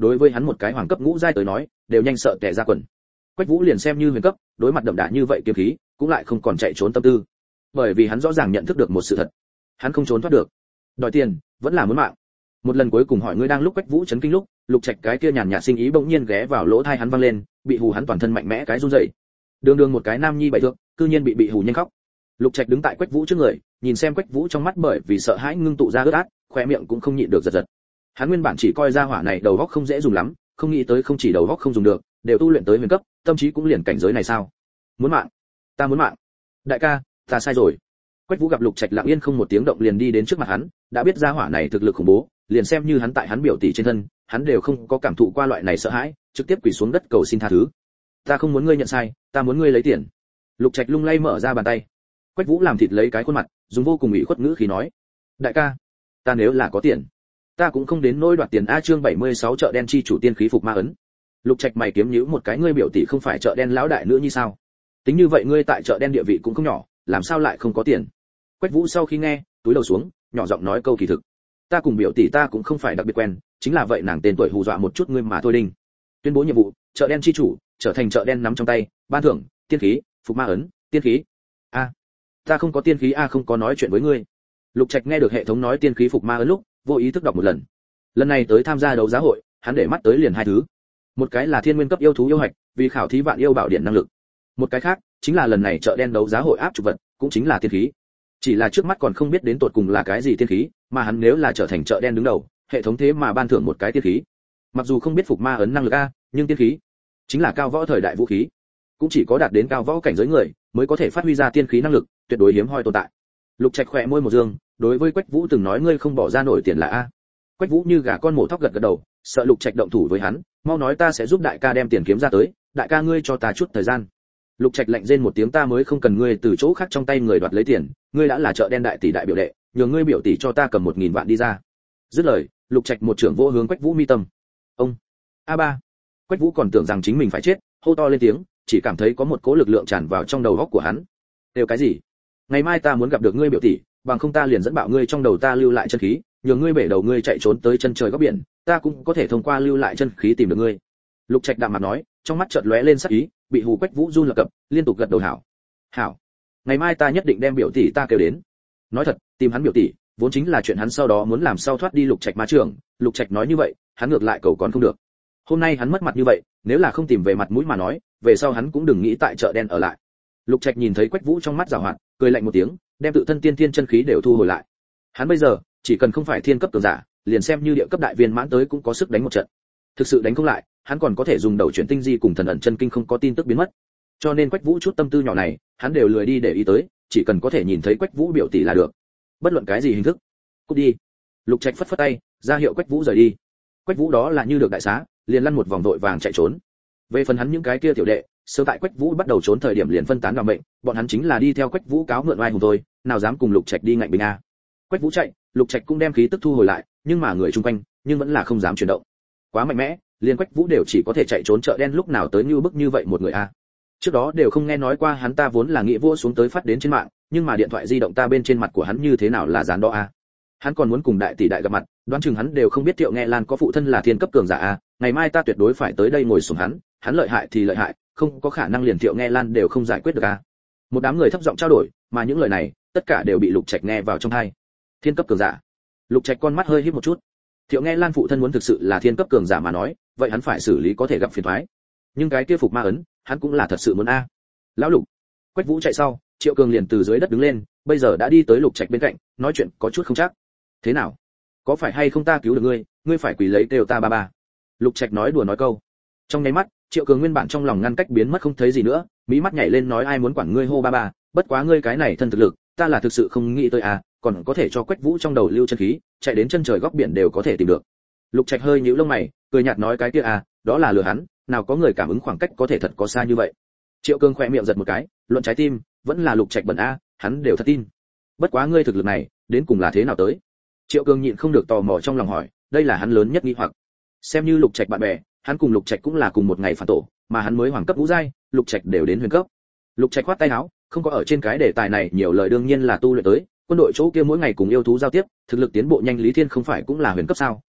đối với hắn một cái hoàng cấp ngũ giai tới nói đều nhanh sợ tè ra quần. Quách Vũ liền xem như huyền cấp, đối mặt đậm đà như vậy kiếm khí cũng lại không còn chạy trốn tâm tư, bởi vì hắn rõ ràng nhận thức được một sự thật, hắn không trốn thoát được. Đòi tiền vẫn là muốn mạng. Một lần cuối cùng hỏi ngươi đang lúc Quách Vũ chấn kinh lúc, Lục Trạch cái kia nhàn nhạt sinh ý bỗng nhiên ghé vào lỗ tai hắn vang lên, bị hù hắn toàn thân mạnh mẽ cái run rẩy. Đường đường một cái nam nhi bảy thước, cư nhiên bị hù nhanh khóc. Lục Trạch đứng tại Quách Vũ trước người, nhìn xem Quách Vũ trong mắt bởi vì sợ hãi ngưng tụ ra ướt át, khóe miệng cũng không nhịn được giật giật. Hắn nguyên bản chỉ coi ra hỏa này đầu óc không dễ dùng lắm, không nghĩ tới không chỉ đầu óc không dùng được, đều tu luyện tới huyền cấp, tâm trí cũng liền cảnh giới này sao? Muốn mạng, ta muốn mạng. Đại ca, ta sai rồi. Quách Vũ gặp Lục Trạch lặng yên không một tiếng động liền đi đến trước mặt hắn, đã biết ra hỏa này thực lực khủng bố, liền xem như hắn tại hắn biểu tỷ trên thân, hắn đều không có cảm thụ qua loại này sợ hãi, trực tiếp quỳ xuống đất cầu xin tha thứ. Ta không muốn ngươi nhận sai, ta muốn ngươi lấy tiền. Lục Trạch lung lay mở ra bàn tay. Quách Vũ làm thịt lấy cái khuôn mặt, dùng vô cùng ủy khuất ngữ khí nói: đại ca, ta nếu là có tiền, ta cũng không đến nỗi đoạt tiền. A chương 76 chợ đen chi chủ tiên khí phục ma ấn. Lục Trạch mày kiếm nhíu một cái, ngươi biểu tỷ không phải chợ đen lão đại nữa như sao? Tính như vậy ngươi tại chợ đen địa vị cũng không nhỏ, làm sao lại không có tiền? Quách Vũ sau khi nghe, túi đầu xuống, nhỏ giọng nói câu kỳ thực. Ta cùng biểu tỷ ta cũng không phải đặc biệt quen, chính là vậy nàng tên tuổi hù dọa một chút ngươi mà thôi đinh. Tuyên bố nhiệm vụ, chợ đen chi chủ, trở thành chợ đen nắm trong tay, ban thưởng, tiên khí, phục ma ấn, tiên khí. A, ta không có tiên khí a, không có nói chuyện với ngươi. Lục Trạch nghe được hệ thống nói tiên khí phục ma ấn lúc, vô ý thức đọc một lần. Lần này tới tham gia đấu giá hội, hắn để mắt tới liền hai thứ. Một cái là thiên nguyên cấp yêu thú yêu hạch, vì khảo thí vạn yêu bảo điện năng lực. Một cái khác chính là lần này chợ đen đấu giá hội áp trục vật, cũng chính là tiên khí. Chỉ là trước mắt còn không biết đến tột cùng là cái gì tiên khí, mà hắn nếu là trở thành chợ đen đứng đầu, hệ thống thế mà ban thưởng một cái tiên khí. Mặc dù không biết phục ma ấn năng lực a, nhưng tiên khí chính là cao võ thời đại vũ khí, cũng chỉ có đạt đến cao võ cảnh giới người mới có thể phát huy ra tiên khí năng lực, tuyệt đối hiếm hoi tồn tại. Lục Trạch khẽ môi một dương, đối với Quách Vũ từng nói ngươi không bỏ ra nổi tiền là a. Quách Vũ như gà con mổ thóc gật gật đầu, sợ Lục Trạch động thủ với hắn, mau nói ta sẽ giúp đại ca đem tiền kiếm ra tới, đại ca ngươi cho ta chút thời gian. Lục Trạch lạnh rên một tiếng, ta mới không cần ngươi từ chỗ khác trong tay người đoạt lấy tiền, ngươi đã là chợ đen đại tỷ đại biểu đệ, nhường ngươi biểu tỷ cho ta cầm 1000 vạn đi ra. Dứt lời, Lục Trạch một trưởng vỗ hướng Quách Vũ mi tâm. Ông A3. Quách Vũ còn tưởng rằng chính mình phải chết, hô to lên tiếng, chỉ cảm thấy có một cỗ lực lượng tràn vào trong đầu óc của hắn. Đều cái gì? Ngày mai ta muốn gặp được ngươi biểu tỷ, bằng không ta liền dẫn bạo ngươi trong đầu ta lưu lại chân khí, nhường ngươi bể đầu ngươi chạy trốn tới chân trời góc biển, ta cũng có thể thông qua lưu lại chân khí tìm được ngươi. Lục Trạch đạm mặt nói, trong mắt chợt lóe lên sắc ý, bị hù Quách Vũ run lập cập, liên tục gật đầu hảo. Hảo. Ngày mai ta nhất định đem biểu tỷ ta kêu đến. Nói thật, tìm hắn biểu tỷ, vốn chính là chuyện hắn sau đó muốn làm sao thoát đi Lục Trạch ma trưởng, Lục Trạch nói như vậy, hắn ngược lại cầu còn không được. Hôm nay hắn mất mặt như vậy, nếu là không tìm về mặt mũi mà nói, về sau hắn cũng đừng nghĩ tại chợ đen ở lại. Lục Trạch nhìn thấy Quách Vũ trong mắt giảo hoạt, cười lạnh một tiếng, đem tự thân tiên thiên chân khí đều thu hồi lại. Hắn bây giờ, chỉ cần không phải thiên cấp cường giả, liền xem như địa cấp đại viên mãn tới cũng có sức đánh một trận. Thực sự đánh không lại, hắn còn có thể dùng đầu chuyển tinh di cùng thần ẩn chân kinh không có tin tức biến mất. Cho nên Quách Vũ chút tâm tư nhỏ này, hắn đều lười đi để ý tới, chỉ cần có thể nhìn thấy Quách Vũ biểu tỷ là được. Bất luận cái gì hình thức. Cút đi. Lục Trạch phất phất tay, ra hiệu Quách Vũ rời đi. Quách Vũ đó là như được đại xá, liền lăn một vòng vội vàng chạy trốn. Về phần hắn những cái kia tiểu đệ, sớm tại Quách Vũ bắt đầu trốn thời điểm liền phân tán đảm mệnh, bọn hắn chính là đi theo Quách Vũ cáo mượn oai hùng thôi, nào dám cùng Lục Trạch đi ngạnh bình a. Quách Vũ chạy, Lục Trạch cũng đem khí tức thu hồi lại, nhưng mà người chung quanh, nhưng vẫn là không dám chuyển động. Quá mạnh mẽ, liền Quách Vũ đều chỉ có thể chạy trốn chợ đen lúc nào tới như bức như vậy một người a. Trước đó đều không nghe nói qua hắn, ta vốn là nghĩ vua xuống tới phát đến trên mạng, nhưng mà điện thoại di động ta bên trên mặt của hắn như thế nào là dán đó a. Hắn còn muốn cùng đại tỷ đại gặp mặt, đoán chừng hắn đều không biết Thiệu Nghe Lan có phụ thân là thiên cấp cường giả a, ngày mai ta tuyệt đối phải tới đây ngồi xuống hắn lợi hại thì lợi hại, không có khả năng liền Thiệu Nghe Lan đều không giải quyết được a. Một đám người thấp giọng trao đổi, mà những lời này, tất cả đều bị Lục Trạch nghe vào trong tai. Thiên cấp cường giả. Lục Trạch con mắt hơi híp một chút. Thiệu Nghe Lan phụ thân muốn thực sự là thiên cấp cường giả mà nói, vậy hắn phải xử lý có thể gặp phiền toái. Nhưng cái kia phục ma ấn, hắn cũng là thật sự muốn a. Lão Lục. Quách Vũ chạy sau, Triệu Cường liền từ dưới đất đứng lên, bây giờ đã đi tới Lục Trạch bên cạnh, nói chuyện có chút không chắc. Thế nào? Có phải hay không ta cứu được ngươi, ngươi phải quỳ lấy kêu ta ba ba. Lục Trạch nói đùa nói câu. Trong nháy mắt, Triệu Cường nguyên bản trong lòng ngăn cách biến mất không thấy gì nữa, mí mắt nhảy lên nói ai muốn quản ngươi hô ba ba, bất quá ngươi cái này thân thực lực, ta là thực sự không nghĩ tới à, còn có thể cho Quách Vũ trong đầu lưu chân khí, chạy đến chân trời góc biển đều có thể tìm được. Lục Trạch hơi nhíu lông mày, cười nhạt nói cái kia à, đó là lừa hắn, nào có người cảm ứng khoảng cách có thể thật có xa như vậy. Triệu Cường khẽ miệng giật một cái, luận trái tim, vẫn là Lục Trạch bẩn a, hắn đều thật tin. Bất quá ngươi thực lực này, đến cùng là thế nào tới? Triệu Cường nhịn không được tò mò trong lòng hỏi, đây là hắn lớn nhất nghi hoặc. Xem như Lục Trạch bạn bè, hắn cùng Lục Trạch cũng là cùng một ngày phản tổ, mà hắn mới hoàng cấp ngũ giai, Lục Trạch đều đến huyền cấp. Lục Trạch khoát tay áo, không có ở trên cái đề tài này nhiều lời, đương nhiên là tu luyện tới, quân đội chỗ kia mỗi ngày cùng yêu thú giao tiếp, thực lực tiến bộ nhanh, Lý Thiên không phải cũng là huyền cấp sao,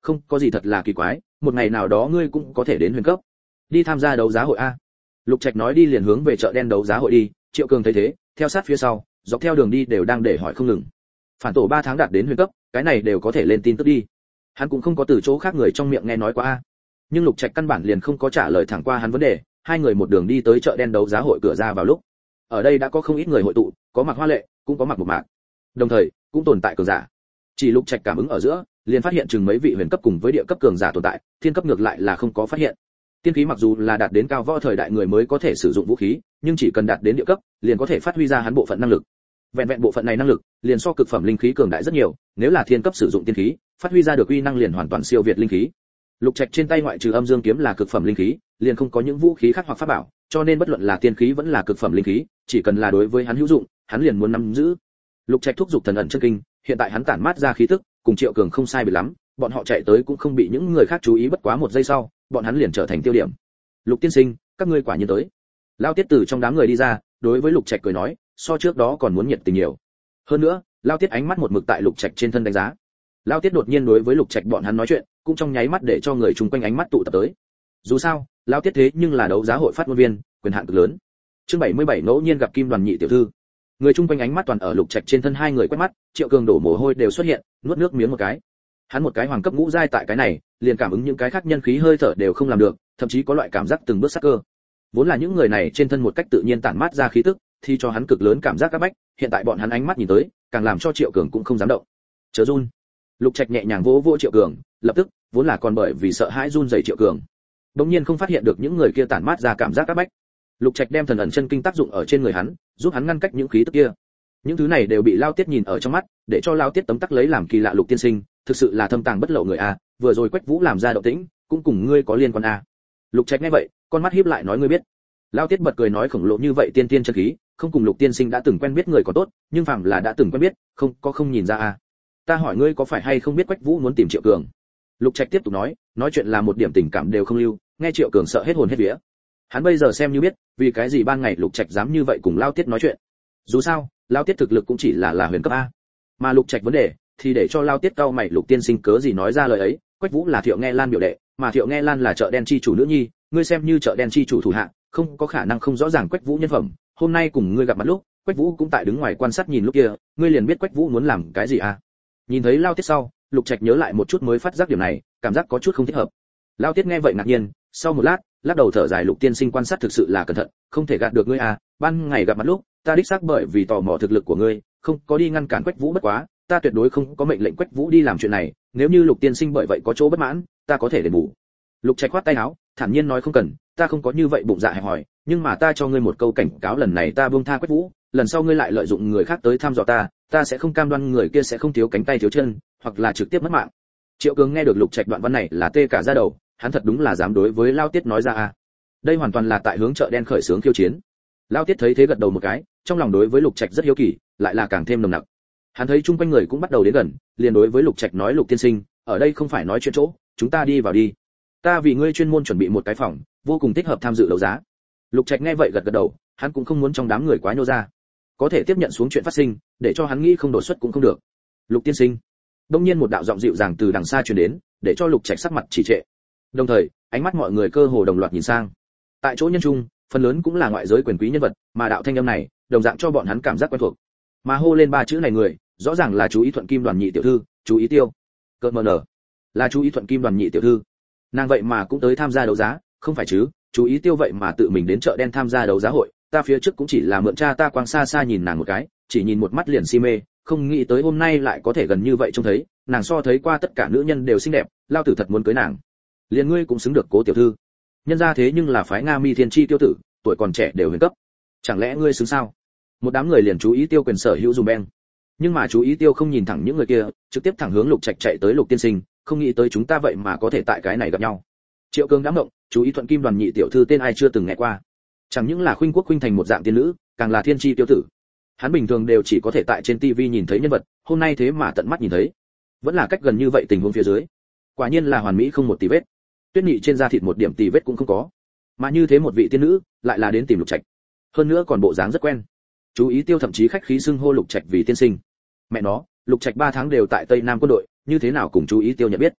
không có gì thật là kỳ quái, một ngày nào đó ngươi cũng có thể đến huyền cấp, đi tham gia đấu giá hội a. Lục Trạch nói đi liền hướng về chợ đen đấu giá hội đi, Triệu Cường thấy thế, theo sát phía sau, dọc theo đường đi đều đang để hỏi không ngừng. Phản tổ 3 tháng đạt đến huyền cấp, cái này đều có thể lên tin tức đi. Hắn cũng không có từ chỗ khác người trong miệng nghe nói qua a. Nhưng Lục Trạch căn bản liền không có trả lời thẳng qua hắn vấn đề, hai người một đường đi tới chợ đen đấu giá hội cửa ra vào lúc. Ở đây đã có không ít người hội tụ, có mặc hoa lệ, cũng có mặc một mạc. Đồng thời, cũng tồn tại cường giả. Chỉ Lục Trạch cảm ứng ở giữa, liền phát hiện chừng mấy vị huyền cấp cùng với địa cấp cường giả tồn tại, thiên cấp ngược lại là không có phát hiện. Tiên khí mặc dù là đạt đến cao võ thời đại người mới có thể sử dụng vũ khí, nhưng chỉ cần đạt đến địa cấp, liền có thể phát huy ra hắn bộ phận năng lực. Vẹn vẹn bộ phận này năng lực, liền so cực phẩm linh khí cường đại rất nhiều, nếu là thiên cấp sử dụng tiên khí, phát huy ra được uy năng liền hoàn toàn siêu việt linh khí. Lục Trạch trên tay ngoại trừ âm dương kiếm là cực phẩm linh khí, liền không có những vũ khí khác hoặc pháp bảo, cho nên bất luận là tiên khí vẫn là cực phẩm linh khí, chỉ cần là đối với hắn hữu dụng, hắn liền muốn nắm giữ. Lục Trạch thúc giục thần ẩn chân kinh, hiện tại hắn tản mát ra khí tức, cùng Triệu Cường không sai biệt lắm, bọn họ chạy tới cũng không bị những người khác chú ý, bất quá một giây sau, bọn hắn liền trở thành tiêu điểm. Lục tiên sinh, các ngươi quả nhiên tới. Lao Tiết từ trong đám người đi ra, đối với Lục Trạch cười nói, so trước đó còn muốn nhiệt tình nhiều. Hơn nữa, Lao Tiết ánh mắt một mực tại Lục Trạch trên thân đánh giá. Lao Tiết đột nhiên đối với Lục Trạch bọn hắn nói chuyện, cũng trong nháy mắt để cho người chung quanh ánh mắt tụ tập tới. Dù sao, Lao Tiết thế nhưng là đấu giá hội phát ngôn viên, quyền hạn cực lớn. Chương 77 ngẫu nhiên gặp Kim Đoàn Nhị tiểu thư. Người chung quanh ánh mắt toàn ở Lục Trạch trên thân hai người quét mắt, Triệu Cường đổ mồ hôi đều xuất hiện, nuốt nước miếng một cái. Hắn một cái hoàng cấp ngũ giai tại cái này, liền cảm ứng những cái khác nhân khí hơi thở đều không làm được, thậm chí có loại cảm giác từng bước sát cơ. Vốn là những người này trên thân một cách tự nhiên tản mát ra khí tức, thì cho hắn cực lớn cảm giác các bách, hiện tại bọn hắn ánh mắt nhìn tới, càng làm cho Triệu Cường cũng không dám động. Chớ run. Lục Trạch nhẹ nhàng vỗ vỗ Triệu Cường, lập tức, vốn là còn bởi vì sợ hãi run rẩy Triệu Cường, đột nhiên không phát hiện được những người kia tản mát ra cảm giác các bách. Lục Trạch đem thần ẩn chân kinh tác dụng ở trên người hắn, giúp hắn ngăn cách những khí tức kia. Những thứ này đều bị Lao Tiết nhìn ở trong mắt, để cho Lao Tiết tấm tắc lấy làm kỳ lạ. Lục tiên sinh, thực sự là thâm tàng bất lộ người a, vừa rồi Quách Vũ làm ra động tĩnh, cũng cùng ngươi có liên quan a. Lục Trạch nghe vậy, con mắt híp lại nói ngươi biết. Lao Tiết bật cười nói khổng lồ như vậy tiên tiên chân khí, không cùng Lục tiên sinh đã từng quen biết người có tốt, nhưng phàm là đã từng quen biết, không nhìn ra a. Ta hỏi ngươi có phải hay không biết Quách Vũ muốn tìm Triệu Cường? Lục Trạch tiếp tục nói chuyện là một điểm tình cảm đều không lưu, nghe Triệu Cường sợ hết hồn hết vía. Hắn bây giờ xem như biết, vì cái gì ban ngày Lục Trạch dám như vậy cùng Lao Tiết nói chuyện. Dù sao, Lao Tiết thực lực cũng chỉ là huyền cấp a. Mà Lục Trạch vấn đề thì để cho Lao Tiết cau mày, Lục tiên sinh cớ gì nói ra lời ấy, Quách Vũ là Thiệu Nghe Lan biểu đệ, mà Thiệu Nghe Lan là chợ đen chi chủ nữ nhi, ngươi xem như chợ đen chi chủ thủ hạ, không có khả năng không rõ ràng Quách Vũ nhân phẩm, hôm nay cùng ngươi gặp mặt lúc, Quách Vũ cũng tại đứng ngoài quan sát nhìn lúc kia, ngươi liền biết Quách Vũ muốn làm cái gì a. Nhìn thấy Lao Tiết sau, Lục Trạch nhớ lại một chút mới phát giác điểm này, cảm giác có chút không thích hợp. Lao Tiết nghe vậy ngạc nhiên, sau một lát, lắc đầu thở dài, Lục tiên sinh quan sát thực sự là cẩn thận, không thể gạt được ngươi à, ban ngày gặp mặt lúc, ta đích xác bởi vì tò mò thực lực của ngươi, không có đi ngăn cản Quách Vũ, bất quá, ta tuyệt đối không có mệnh lệnh Quách Vũ đi làm chuyện này, nếu như Lục tiên sinh bởi vậy có chỗ bất mãn, ta có thể đền bù. Lục Trạch khoát tay áo, thản nhiên nói không cần, ta không có như vậy bụng dạ hẹp hòi, nhưng mà ta cho ngươi một câu cảnh cáo, lần này ta buông tha Quách Vũ, lần sau ngươi lại lợi dụng người khác tới thăm dò ta sẽ không cam đoan người kia sẽ không thiếu cánh tay thiếu chân, hoặc là trực tiếp mất mạng. Triệu Cường nghe được Lục Trạch đoạn văn này là tê cả da đầu, hắn thật đúng là dám đối với Lao Tiết nói ra a. Đây hoàn toàn là tại hướng chợ đen khởi xướng khiêu chiến. Lao Tiết thấy thế gật đầu một cái, trong lòng đối với Lục Trạch rất hiếu kỳ, lại là càng thêm nồng nặc. Hắn thấy chung quanh người cũng bắt đầu đến gần, liền đối với Lục Trạch nói, Lục tiên sinh, ở đây không phải nói chuyện chỗ, chúng ta đi vào đi. Ta vì ngươi chuyên môn chuẩn bị một cái phòng, vô cùng thích hợp tham dự đấu giá. Lục Trạch nghe vậy gật gật đầu, hắn cũng không muốn trong đám người quá nhô ra, có thể tiếp nhận xuống chuyện phát sinh, để cho hắn nghĩ không đột xuất cũng không được. Lục tiên sinh. Đông nhiên một đạo giọng dịu dàng từ đằng xa truyền đến, để cho Lục Trạch sắc mặt chỉ trệ. Đồng thời, ánh mắt mọi người cơ hồ đồng loạt nhìn sang. Tại chỗ nhân trung, phần lớn cũng là ngoại giới quyền quý nhân vật, mà đạo thanh âm này, đồng dạng cho bọn hắn cảm giác quen thuộc. Mà hô lên ba chữ này người, rõ ràng là chú Ý Thuận Kim Đoàn Nhị tiểu thư, chú Ý Tiêu. Cợt mờ nở, là chú Ý Thuận Kim Đoàn Nhị tiểu thư. Nàng vậy mà cũng tới tham gia đấu giá, không phải chứ? Chú Ý Tiêu vậy mà tự mình đến chợ đen tham gia đấu giá hội, ta phía trước cũng chỉ là mượn cha ta quang xa xa nhìn nàng một cái, chỉ nhìn một mắt liền si mê, không nghĩ tới hôm nay lại có thể gần như vậy trông thấy, nàng so thấy qua tất cả nữ nhân đều xinh đẹp, lao tử thật muốn cưới nàng. Liền ngươi cũng xứng được Cố tiểu thư. Nhân ra thế nhưng là phái Nga Mi Thiên Chi tiêu tử, tuổi còn trẻ đều huyền cấp. Chẳng lẽ ngươi xứng sao? Một đám người liền chú ý Tiêu quyền sở hữu dùm beng. Nhưng mà chú ý Tiêu không nhìn thẳng những người kia, trực tiếp thẳng hướng Lục Trạch chạy tới, Lục tiên sinh, không nghĩ tới chúng ta vậy mà có thể tại cái này gặp nhau. Triệu Cường đã ngộng, chú Ý Thuận Kim Đoàn Nhị tiểu thư tên ai chưa từng nghe qua. Chẳng những là khuynh quốc khuynh thành một dạng tiên nữ, càng là thiên chi tiêu tử. Hắn bình thường đều chỉ có thể tại trên TV nhìn thấy nhân vật, hôm nay thế mà tận mắt nhìn thấy. Vẫn là cách gần như vậy tình huống phía dưới. Quả nhiên là hoàn mỹ không một tì vết. Tuyết Nhị trên da thịt một điểm tì vết cũng không có. Mà như thế một vị tiên nữ, lại là đến tìm Lục Trạch. Hơn nữa còn bộ dáng rất quen. Chú Ý Tiêu thậm chí khách khí xưng hô Lục Trạch vì tiên sinh. Mẹ nó, Lục Trạch 3 tháng đều tại Tây Nam quân đội, như thế nào cùng chú Ý Tiêu nhận biết.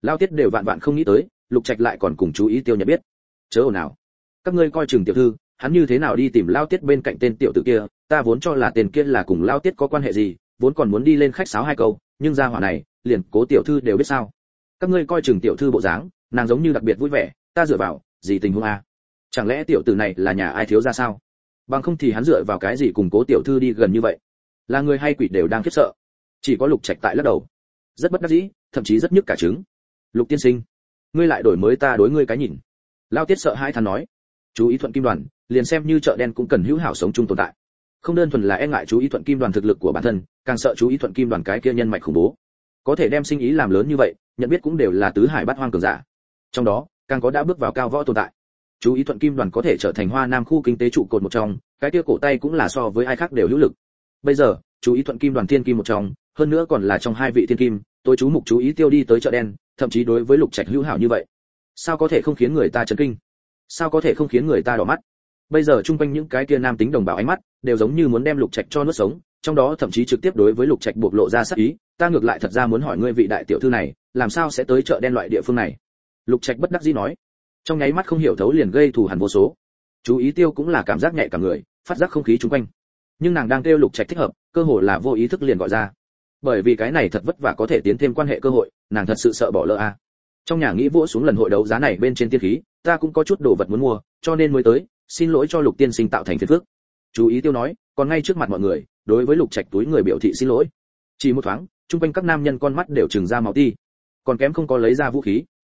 Lao Tiết đều vạn vạn không nghĩ tới, Lục Trạch lại còn cùng chú ý Tiêu nhận biết. Chớ ồn nào, các ngươi coi chừng tiểu thư, hắn như thế nào đi tìm Lao Tiết bên cạnh tên tiểu tử kia, ta vốn cho là tên kia là cùng Lao Tiết có quan hệ gì, vốn còn muốn đi lên khách sáo hai câu, nhưng gia hỏa này, liền Cố tiểu thư đều biết sao. Các ngươi coi chừng tiểu thư bộ dáng, nàng giống như đặc biệt vui vẻ, ta dựa vào, gì tình huống a? Chẳng lẽ tiểu tử này là nhà ai thiếu gia sao? Bằng không thì hắn dựa vào cái gì cùng Cố tiểu thư đi gần như vậy? Là người hay quỷ đều đang khiếp sợ. Chỉ có Lục Trạch tại lắc đầu, rất bất đắc dĩ, thậm chí rất nhức cả trứng. Lục tiên sinh, ngươi lại đổi mới ta đối ngươi cái nhìn. Lao Tiết sợ hãi thán nói, chú ý Thuận Kim Đoàn, liền xem như chợ đen cũng cần hữu hảo sống chung tồn tại. Không đơn thuần là e ngại chú ý Thuận Kim Đoàn thực lực của bản thân, càng sợ chú ý Thuận Kim Đoàn cái kia nhân mạch khủng bố. Có thể đem sinh ý làm lớn như vậy, nhận biết cũng đều là tứ hải bát hoang cường giả. Trong đó, càng có đã bước vào cao võ tồn tại. Chú ý Thuận Kim Đoàn có thể trở thành Hoa Nam khu kinh tế trụ cột một trong, cái kia cổ tay cũng là so với ai khác đều hữu lực. Bây giờ, chú ý Thuận Kim Đoàn thiên kim một trong, hơn nữa còn là trong hai vị thiên kim, tôi chú mục chú ý Tiêu đi tới chợ đen, thậm chí đối với Lục Trạch hữu hảo như vậy. Sao có thể không khiến người ta chấn kinh? Sao có thể không khiến người ta đỏ mắt? Bây giờ chung quanh những cái kia nam tính đồng bào ánh mắt đều giống như muốn đem Lục Trạch cho nuốt sống, trong đó thậm chí trực tiếp đối với Lục Trạch bộc lộ ra sát ý, ta ngược lại thật ra muốn hỏi ngươi vị đại tiểu thư này, làm sao sẽ tới chợ đen loại địa phương này? Lục Trạch bất đắc dĩ nói, trong nháy mắt không hiểu thấu liền gây thù hằn vô số. Chú ý Tiêu cũng là cảm giác nhạy cả người, phát giác không khí chung quanh. Nhưng nàng đang kêu Lục Trạch thích hợp, cơ hồ là vô ý thức liền gọi ra. Bởi vì cái này thật vất vả có thể tiến thêm quan hệ cơ hội, nàng thật sự sợ bỏ lỡ a. Trong nhà nghĩ vỗ xuống lần hội đấu giá này bên trên tiên khí, ta cũng có chút đồ vật muốn mua, cho nên mới tới, xin lỗi cho Lục tiên sinh tạo thành phiền phức. Chú ý Tiêu nói, còn ngay trước mặt mọi người, đối với Lục Trạch túi người biểu thị xin lỗi. Chỉ một thoáng, chung quanh các nam nhân con mắt đều trừng ra máu ti, còn kém không có lấy ra vũ khí.